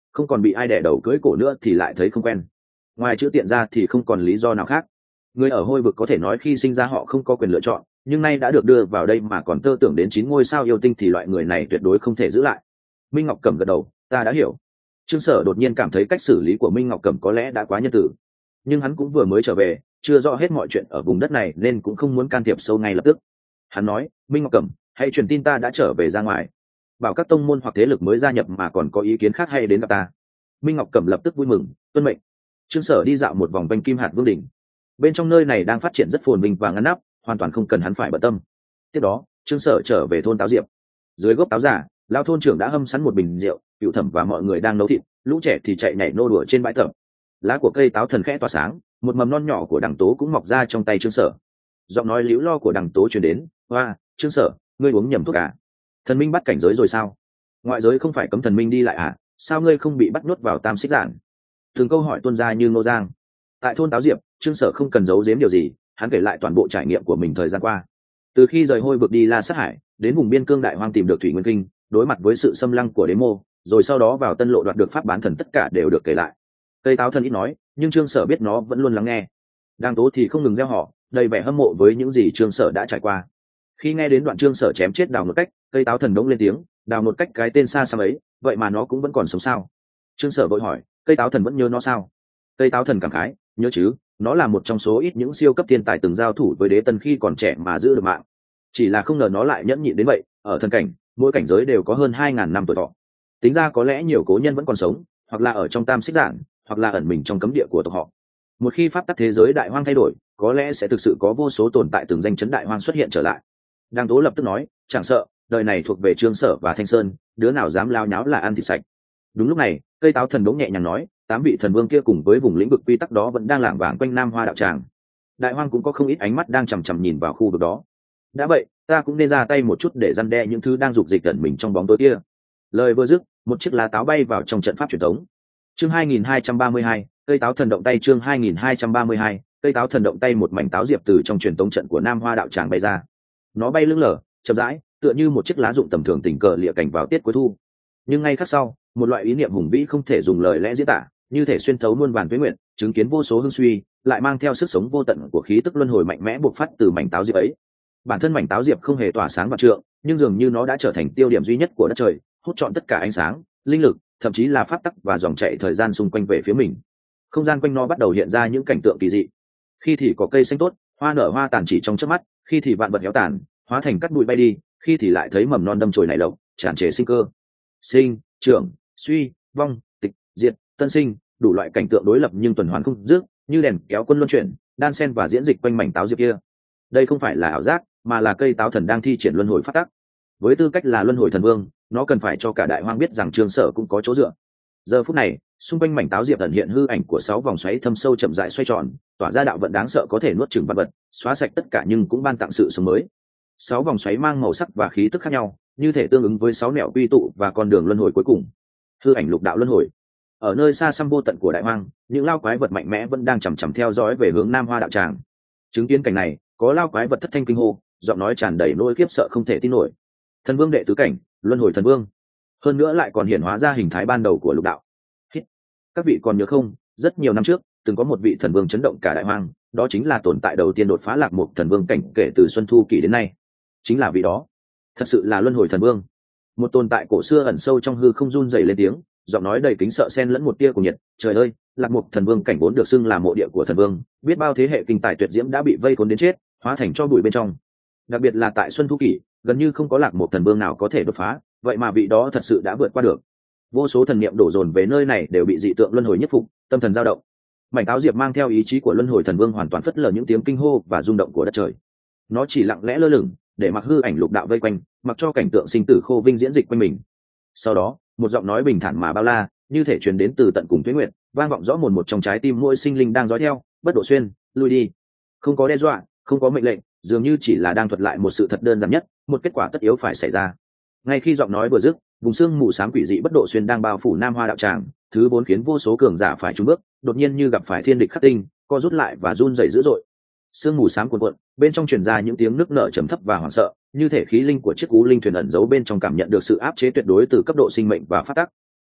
không còn bị ai đẻ đầu cưỡi cổ nữa thì lại thấy không quen. Ngoài chữ tiện ra thì không còn lý do nào khác. Người ở hôi vực có thể nói khi sinh ra họ không có quyền lựa chọn, nhưng nay đã được đưa vào đây mà còn tơ tưởng đến chín ngôi sao yêu tinh thì loại người này tuyệt đối không thể giữ lại. Minh Ngọc Cẩm gật đầu, ta đã hiểu. Trương Sở đột nhiên cảm thấy cách xử lý của Minh Ngọc Cẩm có lẽ đã quá nhân từ, nhưng hắn cũng vừa mới trở về, chưa rõ hết mọi chuyện ở vùng đất này nên cũng không muốn can thiệp sâu ngay lập tức. Hắn nói, Minh Ngọc Cẩm, hãy truyền tin ta đã trở về ra ngoài, bảo các tông môn hoặc thế lực mới gia nhập mà còn có ý kiến khác hay đến gặp ta. Minh Ngọc Cẩm lập tức vui mừng, tuân mệnh. Trương Sở đi dạo một vòng quanh Kim Hạt Vương đỉnh. Bên trong nơi này đang phát triển rất phồn vinh và ngăn nắp, hoàn toàn không cần hắn phải bận tâm. Tiếp đó, Trương Sở trở về thôn Táo Diệp. Dưới gốc táo giả, lão thôn trưởng đã hâm sẵn một bình rượu, Cựu Thẩm và mọi người đang nấu thịt, lũ trẻ thì chạy nhảy nô đùa trên bãi thẩm. Lá của cây táo thần khẽ tỏa sáng, một mầm non nhỏ của Đằng Tố cũng mọc ra trong tay Trương Sở. Giọng nói liễu lo của Đằng Tố truyền đến, "Hoa, Trương Sở, ngươi uống nhầm thuốc à? Thần minh bắt cảnh giới rồi sao? Ngoại giới không phải cấm thần minh đi lại à? Sao ngươi không bị bắt nhốt vào Tam Xích Giản?" Từng câu hỏi tuôn ra như ngô giang. Tại thôn Táo Diệp, Trương Sở không cần giấu giếm điều gì, hắn kể lại toàn bộ trải nghiệm của mình thời gian qua. Từ khi rời hôi vực đi La Sát Hải, đến vùng biên cương Đại Hoang tìm được Thủy Nguyên Kinh, đối mặt với sự xâm lăng của Đế Mô, rồi sau đó vào Tân Lộ đoạt được pháp bán thần, tất cả đều được kể lại. Cây táo thần ít nói, nhưng Trương Sở biết nó vẫn luôn lắng nghe. Đang Tố thì không ngừng gieo họ, đầy vẻ hâm mộ với những gì Trương Sở đã trải qua. Khi nghe đến đoạn Trương Sở chém chết Đào Nột Cách, cây táo thần đống lên tiếng, Đào Nột Cách cái tên xa xăm ấy, vậy mà nó cũng vẫn còn sống sao? Trương Sở vội hỏi, cây táo thần vẫn nhớ nó sao? Cây táo thần cảm khái, nhớ chứ, nó là một trong số ít những siêu cấp thiên tài từng giao thủ với Đế Tân khi còn trẻ mà giữ được mạng. Chỉ là không ngờ nó lại nhẫn nhịn đến vậy, ở thần cảnh, mỗi cảnh giới đều có hơn hai ngàn năm tuổi thọ. Tính ra có lẽ nhiều cố nhân vẫn còn sống, hoặc là ở trong Tam Xích Giản, hoặc là ẩn mình trong cấm địa của tộc họ. Một khi pháp tắc thế giới Đại Hoang thay đổi, có lẽ sẽ thực sự có vô số tồn tại từng danh chấn Đại Hoang xuất hiện trở lại. Đang Tố lập tức nói, chẳng sợ, đời này thuộc về Trương Sở và Thanh Sơn, đứa nào dám lao nháo là ăn thịt sạch. Đúng lúc này, cây táo thần đống nhẹ nhàng nói, tám vị thần vương kia cùng với vùng lĩnh vực quy tắc đó vẫn đang lảng vảng quanh Nam Hoa đạo tràng. Đại Hoang cũng có không ít ánh mắt đang chằm chằm nhìn vào khu vực đó. Đã vậy, ta cũng nên ra tay một chút để răn đe những thứ đang dục dịch tận mình trong bóng tối kia. Lời vừa dứt, một chiếc lá táo bay vào trong trận pháp truyền thống. Chương hai nghìn hai trăm ba mươi hai, cây táo thần động tay. Chương hai nghìn hai trăm ba mươi hai, cây táo thần động tay. Một mảnh táo diệp từ trong truyền thống trận của Nam Hoa đạo tràng bay ra. Nó bay lững lờ, chậm rãi, tựa như một chiếc lá rụng tầm thường tình cờ lịa cảnh vào tiết cuối thu. Nhưng ngay khắc sau, một loại ý niệm hùng vĩ không thể dùng lời lẽ diễn tả, như thể xuyên thấu muôn vàn tuế nguyện, chứng kiến vô số hưng suy, lại mang theo sức sống vô tận của khí tức luân hồi mạnh mẽ bộc phát từ mảnh táo diệp ấy. Bản thân mảnh táo diệp không hề tỏa sáng vạn trượng, nhưng dường như nó đã trở thành tiêu điểm duy nhất của đất trời, hút trọn tất cả ánh sáng, linh lực, thậm chí là pháp tắc và dòng chảy thời gian xung quanh về phía mình. Không gian quanh nó bắt đầu hiện ra những cảnh tượng kỳ dị. Khi thì có cây xanh tốt, hoa nở hoa tàn chỉ trong chớp mắt, khi thì vạn vật héo tàn, hóa thành cát bụi bay đi, khi thì lại thấy mầm non đâm chồi nảy lộc, tràn trề sinh cơ. Sinh, trưởng, suy, vong, tịch, diệt, tân sinh, đủ loại cảnh tượng đối lập nhưng tuần hoàn không dứt, như đèn kéo quân luân chuyển, đan xen và diễn dịch quanh mảnh táo diệp kia. Đây không phải là ảo giác, mà là cây táo thần đang thi triển luân hồi pháp tắc. Với tư cách là luân hồi thần vương, nó cần phải cho cả Đại Hoang biết rằng Trương Sở cũng có chỗ dựa. Giờ phút này, xung quanh mảnh táo diệp ẩn hiện hư ảnh của sáu vòng xoáy thâm sâu chậm rãi xoay tròn, tỏa ra đạo vận đáng sợ có thể nuốt chửng vạn vật, xóa sạch tất cả nhưng cũng ban tặng sự sống mới. Sáu vòng xoáy mang màu sắc và khí tức khác nhau, như thể tương ứng với sáu nẻo quy tụ và con đường luân hồi cuối cùng. Hư ảnh lục đạo luân hồi. Ở nơi xa xăm vô tận của Đại Hoang, những lao quái vật mạnh mẽ vẫn đang chằm chằm theo dõi về hướng Nam Hoa đạo tràng. Chứng kiến cảnh này, có lao quái vật thất thanh kinh hô, giọng nói tràn đầy nỗi khiếp sợ không thể tin nổi. Thần vương đệ tứ cảnh, luân hồi thần vương, hơn nữa lại còn hiển hóa ra hình thái ban đầu của lục đạo. Hít. Các vị còn nhớ không, rất nhiều năm trước từng có một vị thần vương chấn động cả Đại Hoang, đó chính là tồn tại đầu tiên đột phá lạc một thần vương cảnh kể từ Xuân Thu Kỷ đến nay. Chính là vị đó, thật sự là luân hồi thần vương. Một tồn tại cổ xưa ẩn sâu trong hư không run rẩy lên tiếng, giọng nói đầy kính sợ xen lẫn một tia của nhiệt. Trời ơi, lạc một thần vương cảnh vốn được xưng là mộ địa của thần vương, biết bao thế hệ kinh tài tuyệt diễm đã bị vây khốn đến chết, hóa thành cho bụi bên trong. Đặc biệt là tại Xuân Thu Kỷ, gần như không có lạc một thần vương nào có thể đột phá, vậy mà vị đó thật sự đã vượt qua được. Vô số thần niệm đổ dồn về nơi này đều bị dị tượng luân hồi nhất phục, tâm thần dao động. Mảnh táo diệp mang theo ý chí của luân hồi thần vương hoàn toàn phất lờ những tiếng kinh hô và rung động của đất trời. Nó chỉ lặng lẽ lơ lửng, để mặc hư ảnh lục đạo vây quanh, mặc cho cảnh tượng sinh tử khô vinh diễn dịch quanh mình. Sau đó, một giọng nói bình thản mà bao la, như thể truyền đến từ tận cùng tuế nguyệt, vang vọng rõ mồn một trong trái tim mỗi sinh linh đang dõi theo. Bất độ xuyên, lui đi. Không có đe dọa, không có mệnh lệnh, dường như chỉ là đang thuật lại một sự thật đơn giản nhất, một kết quả tất yếu phải xảy ra. Ngay khi giọng nói vừa dứt, vùng xương mù xám quỷ dị bất độ xuyên đang bao phủ Nam Hoa đạo tràng, thứ vốn khiến vô số cường giả phải trùn bước, đột nhiên như gặp phải thiên địch khắc tinh, co rút lại và run rẩy dữ dội. Sương mù xám cuồn cuộn, bên trong truyền ra những tiếng nức nở trầm thấp và hoảng sợ, như thể khí linh của chiếc cú linh thuyền ẩn giấu bên trong cảm nhận được sự áp chế tuyệt đối từ cấp độ sinh mệnh và phát tắc.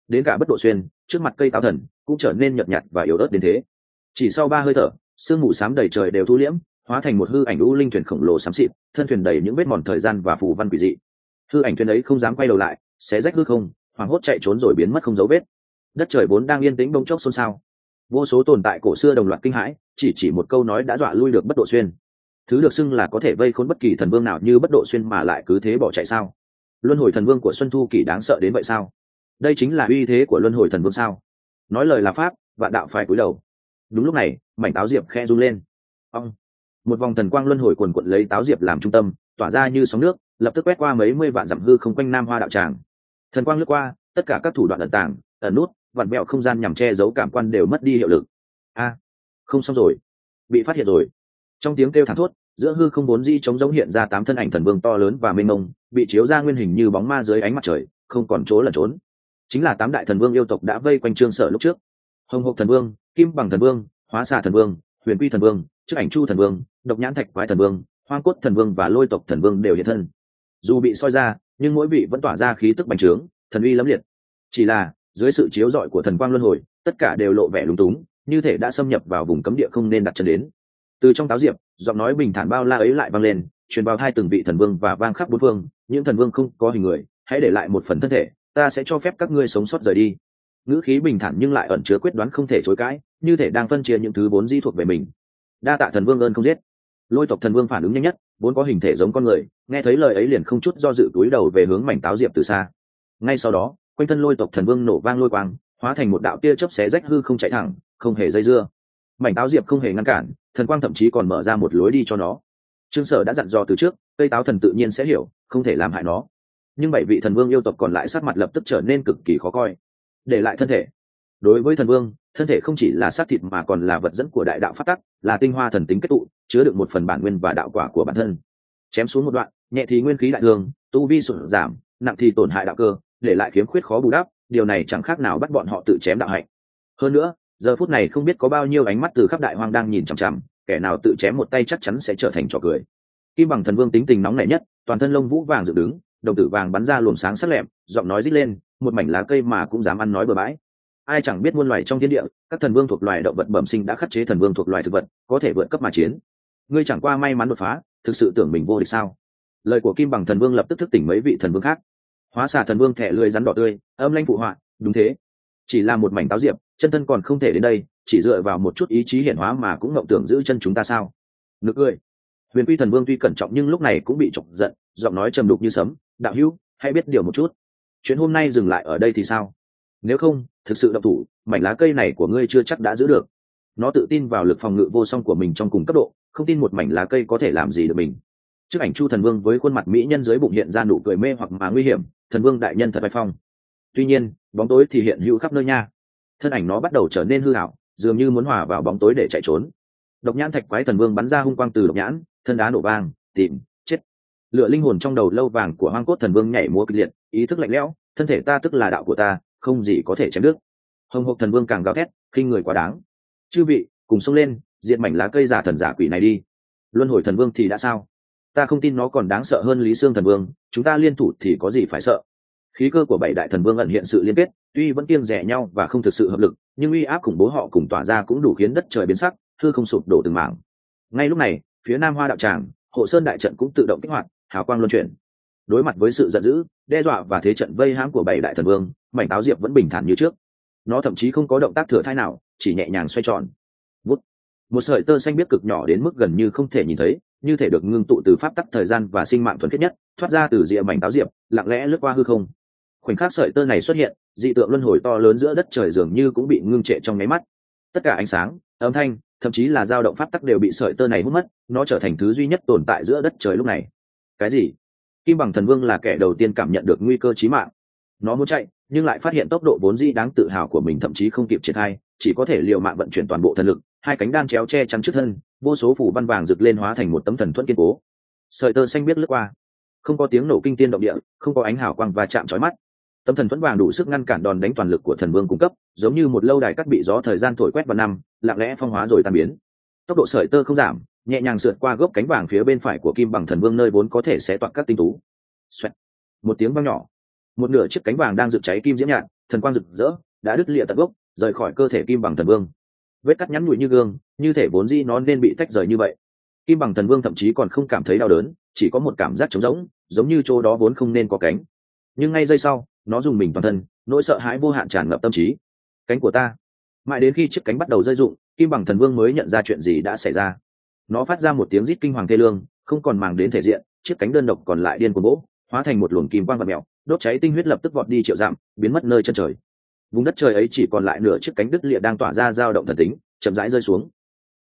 đến cả bất độ xuyên trước mặt cây táo thần cũng trở nên nhợt nhạt và yếu ớt đến thế. Chỉ sau ba hơi thở, sương mù xám đầy trời đều thu liễm, hóa thành một hư ảnh u linh thuyền khổng lồ xám xịt, thân thuyền đầy những vết mòn thời gian và phù văn quỷ dị. Hư ảnh thuyền ấy không dám quay đầu lại, xé rách hư không, hoảng hốt chạy trốn rồi biến mất không dấu vết. Đất trời vốn đang yên tĩnh bỗng chốc xôn xao. Vô số tồn tại cổ xưa đồng loạt kinh hãi, chỉ chỉ một câu nói đã dọa lui được bất độ xuyên. Thứ được xưng là có thể vây khốn bất kỳ thần vương nào như bất độ xuyên mà lại cứ thế bỏ chạy sao? Luân hồi thần vương của Xuân Thu Kỷ đáng sợ đến vậy sao? Đây chính là uy thế của luân hồi thần vương sao? Nói lời là pháp, vạn đạo phải cúi đầu. Đúng lúc này, mảnh táo diệp khe rung lên. Ông, một vòng thần quang luân hồi cuồn cuộn lấy táo diệp làm trung tâm, tỏa ra như sóng nước, lập tức quét qua mấy mươi vạn dặm hư không quanh Nam Hoa đạo tràng. Thần quang lướt qua, tất cả các thủ đoạn ẩn tàng, ẩn nút, vặn vẹo không gian nhằm che giấu cảm quan đều mất đi hiệu lực. A, không xong rồi, bị phát hiện rồi. Trong tiếng kêu thảm thốt, giữa hư không bốn di trống giống hiện ra tám thân ảnh thần vương to lớn và mênh mông, bị chiếu ra nguyên hình như bóng ma dưới ánh mặt trời, không còn chỗ lẩn trốn. Chính là tám đại thần vương yêu tộc đã vây quanh Trương Sở lúc trước. Hồng Hộc thần vương, Kim Bằng thần vương, Hóa Xà thần vương, Huyền Quy thần vương, Trước Ảnh Chu thần vương, Độc Nhãn Thạch Quái thần vương, Hoang Cốt thần vương và Lôi tộc thần vương đều hiện thân. Dù bị soi ra, nhưng mỗi vị vẫn tỏa ra khí tức bành trướng, thần uy lẫm liệt. Chỉ là dưới sự chiếu rọi của thần quang luân hồi, tất cả đều lộ vẻ lúng túng, như thể đã xâm nhập vào vùng cấm địa không nên đặt chân đến. Từ trong táo diệp, giọng nói bình thản bao la ấy lại vang lên, truyền vào hai từng vị thần vương và vang khắp bốn phương. Những thần vương không có hình người, hãy để lại một phần thân thể, ta sẽ cho phép các ngươi sống sót rời đi. Ngữ khí bình thản nhưng lại ẩn chứa quyết đoán không thể chối cãi, như thể đang phân chia những thứ vốn di thuộc về mình. Đa tạ thần vương ơn không giết. Lôi tộc thần vương phản ứng nhanh nhất, vốn có hình thể giống con người, nghe thấy lời ấy liền không chút do dự túi đầu về hướng mảnh táo diệp từ xa. Ngay sau đó, quanh thân lôi tộc thần vương nổ vang lôi quang, hóa thành một đạo tia chớp xé rách hư không chạy thẳng, không hề dây dưa. Mảnh táo diệp không hề ngăn cản, thần quang thậm chí còn mở ra một lối đi cho nó. Trương Sở đã dặn dò từ trước, cây táo thần tự nhiên sẽ hiểu, không thể làm hại nó. Nhưng bảy vị thần vương yêu tộc còn lại sát mặt lập tức trở nên cực kỳ khó coi. Để lại thân thể. Đối với thần vương, thân thể không chỉ là xác thịt mà còn là vật dẫn của đại đạo phát tắc, là tinh hoa thần tính kết tụ, chứa đựng một phần bản nguyên và đạo quả của bản thân. Chém xuống một đoạn, nhẹ thì nguyên khí đại thương, tu vi sụt giảm, nặng thì tổn hại đạo cơ, để lại khiếm khuyết khó bù đắp, điều này chẳng khác nào bắt bọn họ tự chém đạo hạnh. Hơn nữa, giờ phút này không biết có bao nhiêu ánh mắt từ khắp đại hoang đang nhìn chằm chằm, kẻ nào tự chém một tay chắc chắn sẽ trở thành trò cười. Kim Bằng thần vương tính tình nóng nảy nhất, toàn thân lông vũ vàng dựng đứng, đồng tử vàng bắn ra luồng sáng sắc lẹm, giọng nói rít lên, một mảnh lá cây mà cũng dám ăn nói bừa bãi. Ai chẳng biết muôn loài trong thiên địa, các thần vương thuộc loài động vật bẩm sinh đã khắc chế thần vương thuộc loài thực vật, có thể vượt cấp mà chiến. Ngươi chẳng qua may mắn đột phá, thực sự tưởng mình vô địch sao? Lời của Kim Bằng thần vương lập tức thức tỉnh mấy vị thần vương khác. Hóa Xà thần vương thẻ lưỡi rắn đỏ tươi, âm lãnh phụ họa, đúng thế, chỉ là một mảnh táo diệp, chân thân còn không thể đến đây, chỉ dựa vào một chút ý chí hiển hóa mà cũng ngậm tưởng giữ chân chúng ta sao? Nực cười. Huyền Quy thần vương tuy cẩn trọng nhưng lúc này cũng bị chọc giận, giọng nói trầm đục như sấm, đạo hữu, hãy biết điều một chút, chuyện hôm nay dừng lại ở đây thì sao? Nếu không, thực sự động thủ, mảnh lá cây này của ngươi chưa chắc đã giữ được. Nó tự tin vào lực phòng ngự vô song của mình trong cùng cấp độ, không tin một mảnh lá cây có thể làm gì được mình. Trước Ảnh Chu thần vương với khuôn mặt mỹ nhân dưới bụng hiện ra nụ cười mê hoặc mà nguy hiểm, thần vương đại nhân thật vai phong. Tuy nhiên, bóng tối thì hiện hữu khắp nơi nha. Thân ảnh nó bắt đầu trở nên hư ảo, dường như muốn hòa vào bóng tối để chạy trốn. Độc Nhãn Thạch Quái thần vương bắn ra hung quang từ độc nhãn, thân đá nổ vang, tìm chết. Lửa linh hồn trong đầu lâu vàng của Hoang Cốt thần vương nhảy múa kịch liệt, ý thức lạnh lẽo, thân thể ta tức là đạo của ta, không gì có thể chém đứt. Hồng Hộc thần vương càng gào thét, khinh người quá đáng. Chư vị, cùng xông lên, diệt mảnh lá cây giả thần giả quỷ này đi. Luân Hồi thần vương thì đã sao? Ta không tin nó còn đáng sợ hơn Lý Sương thần vương, chúng ta liên thủ thì có gì phải sợ? Khí cơ của bảy đại thần vương ẩn hiện sự liên kết, tuy vẫn kiêng rẻ nhau và không thực sự hợp lực, nhưng uy áp khủng bố họ cùng tỏa ra cũng đủ khiến đất trời biến sắc, hư không sụp đổ từng mảng. Ngay lúc này, phía Nam Hoa đạo tràng, Hộ Sơn đại trận cũng tự động kích hoạt, hào quang luân chuyển. Đối mặt với sự giận dữ, đe dọa và thế trận vây hãm của bảy đại thần vương, mảnh táo diệp vẫn bình thản như trước. Nó thậm chí không có động tác thừa thãi nào, chỉ nhẹ nhàng xoay tròn. Vút. Một sợi tơ xanh biếc cực nhỏ đến mức gần như không thể nhìn thấy, như thể được ngưng tụ từ pháp tắc thời gian và sinh mạng thuần khiết nhất, thoát ra từ rìa mảnh táo diệp, lặng lẽ lướt qua hư không. Khoảnh khắc sợi tơ này xuất hiện, dị tượng luân hồi to lớn giữa đất trời dường như cũng bị ngưng trệ trong nháy mắt. Tất cả ánh sáng, âm thanh, thậm chí là dao động pháp tắc đều bị sợi tơ này hút mất, nó trở thành thứ duy nhất tồn tại giữa đất trời lúc này. Cái gì? Kim Bằng thần vương là kẻ đầu tiên cảm nhận được nguy cơ chí mạng. Nó muốn chạy, nhưng lại phát hiện tốc độ vốn dĩ đáng tự hào của mình thậm chí không kịp triển khai, chỉ có thể liều mạng vận chuyển toàn bộ thần lực, hai cánh đan chéo che chắn trước thân, vô số phủ văn vàng rực lên hóa thành một tấm thần thuẫn kiên cố. Sợi tơ xanh biết lướt qua, không có tiếng nổ kinh thiên động địa, không có ánh hào quang và chạm chói mắt. Tấm thần thuẫn vàng đủ sức ngăn cản đòn đánh toàn lực của thần vương cung cấp, giống như một lâu đài cắt bị gió thời gian thổi quét vào năm, lặng lẽ phong hóa rồi tan biến. Tốc độ sợi tơ không giảm, nhẹ nhàng sượt qua gốc cánh vàng phía bên phải của Kim Bằng thần vương nơi vốn có thể xé toạc các tinh tú. Xoẹt. Một tiếng vang nhỏ, một nửa chiếc cánh vàng đang rực cháy kim diễm nhạt, thần quang rực rỡ đã đứt lịa tận gốc, rời khỏi cơ thể kim bằng thần vương. Vết cắt nhắn nhụi như gương, như thể vốn dĩ nó nên bị tách rời như vậy. Kim bằng thần vương thậm chí còn không cảm thấy đau đớn, chỉ có một cảm giác trống rỗng, giống như chỗ đó vốn không nên có cánh. Nhưng ngay giây sau, nó dùng mình toàn thân, nỗi sợ hãi vô hạn tràn ngập tâm trí. Cánh của ta. Mãi đến khi chiếc cánh bắt đầu rơi rụng, kim bằng thần vương mới nhận ra chuyện gì đã xảy ra. Nó phát ra một tiếng rít kinh hoàng thê lương, không còn màng đến thể diện, chiếc cánh đơn độc còn lại điên cuồng vỗ, hóa thành một luồng kim quang và mèo, đốt cháy tinh huyết lập tức vọt đi triệu dặm, biến mất nơi chân trời. Vùng đất trời ấy chỉ còn lại nửa chiếc cánh đứt lìa đang tỏa ra dao động thần tính, chậm rãi rơi xuống.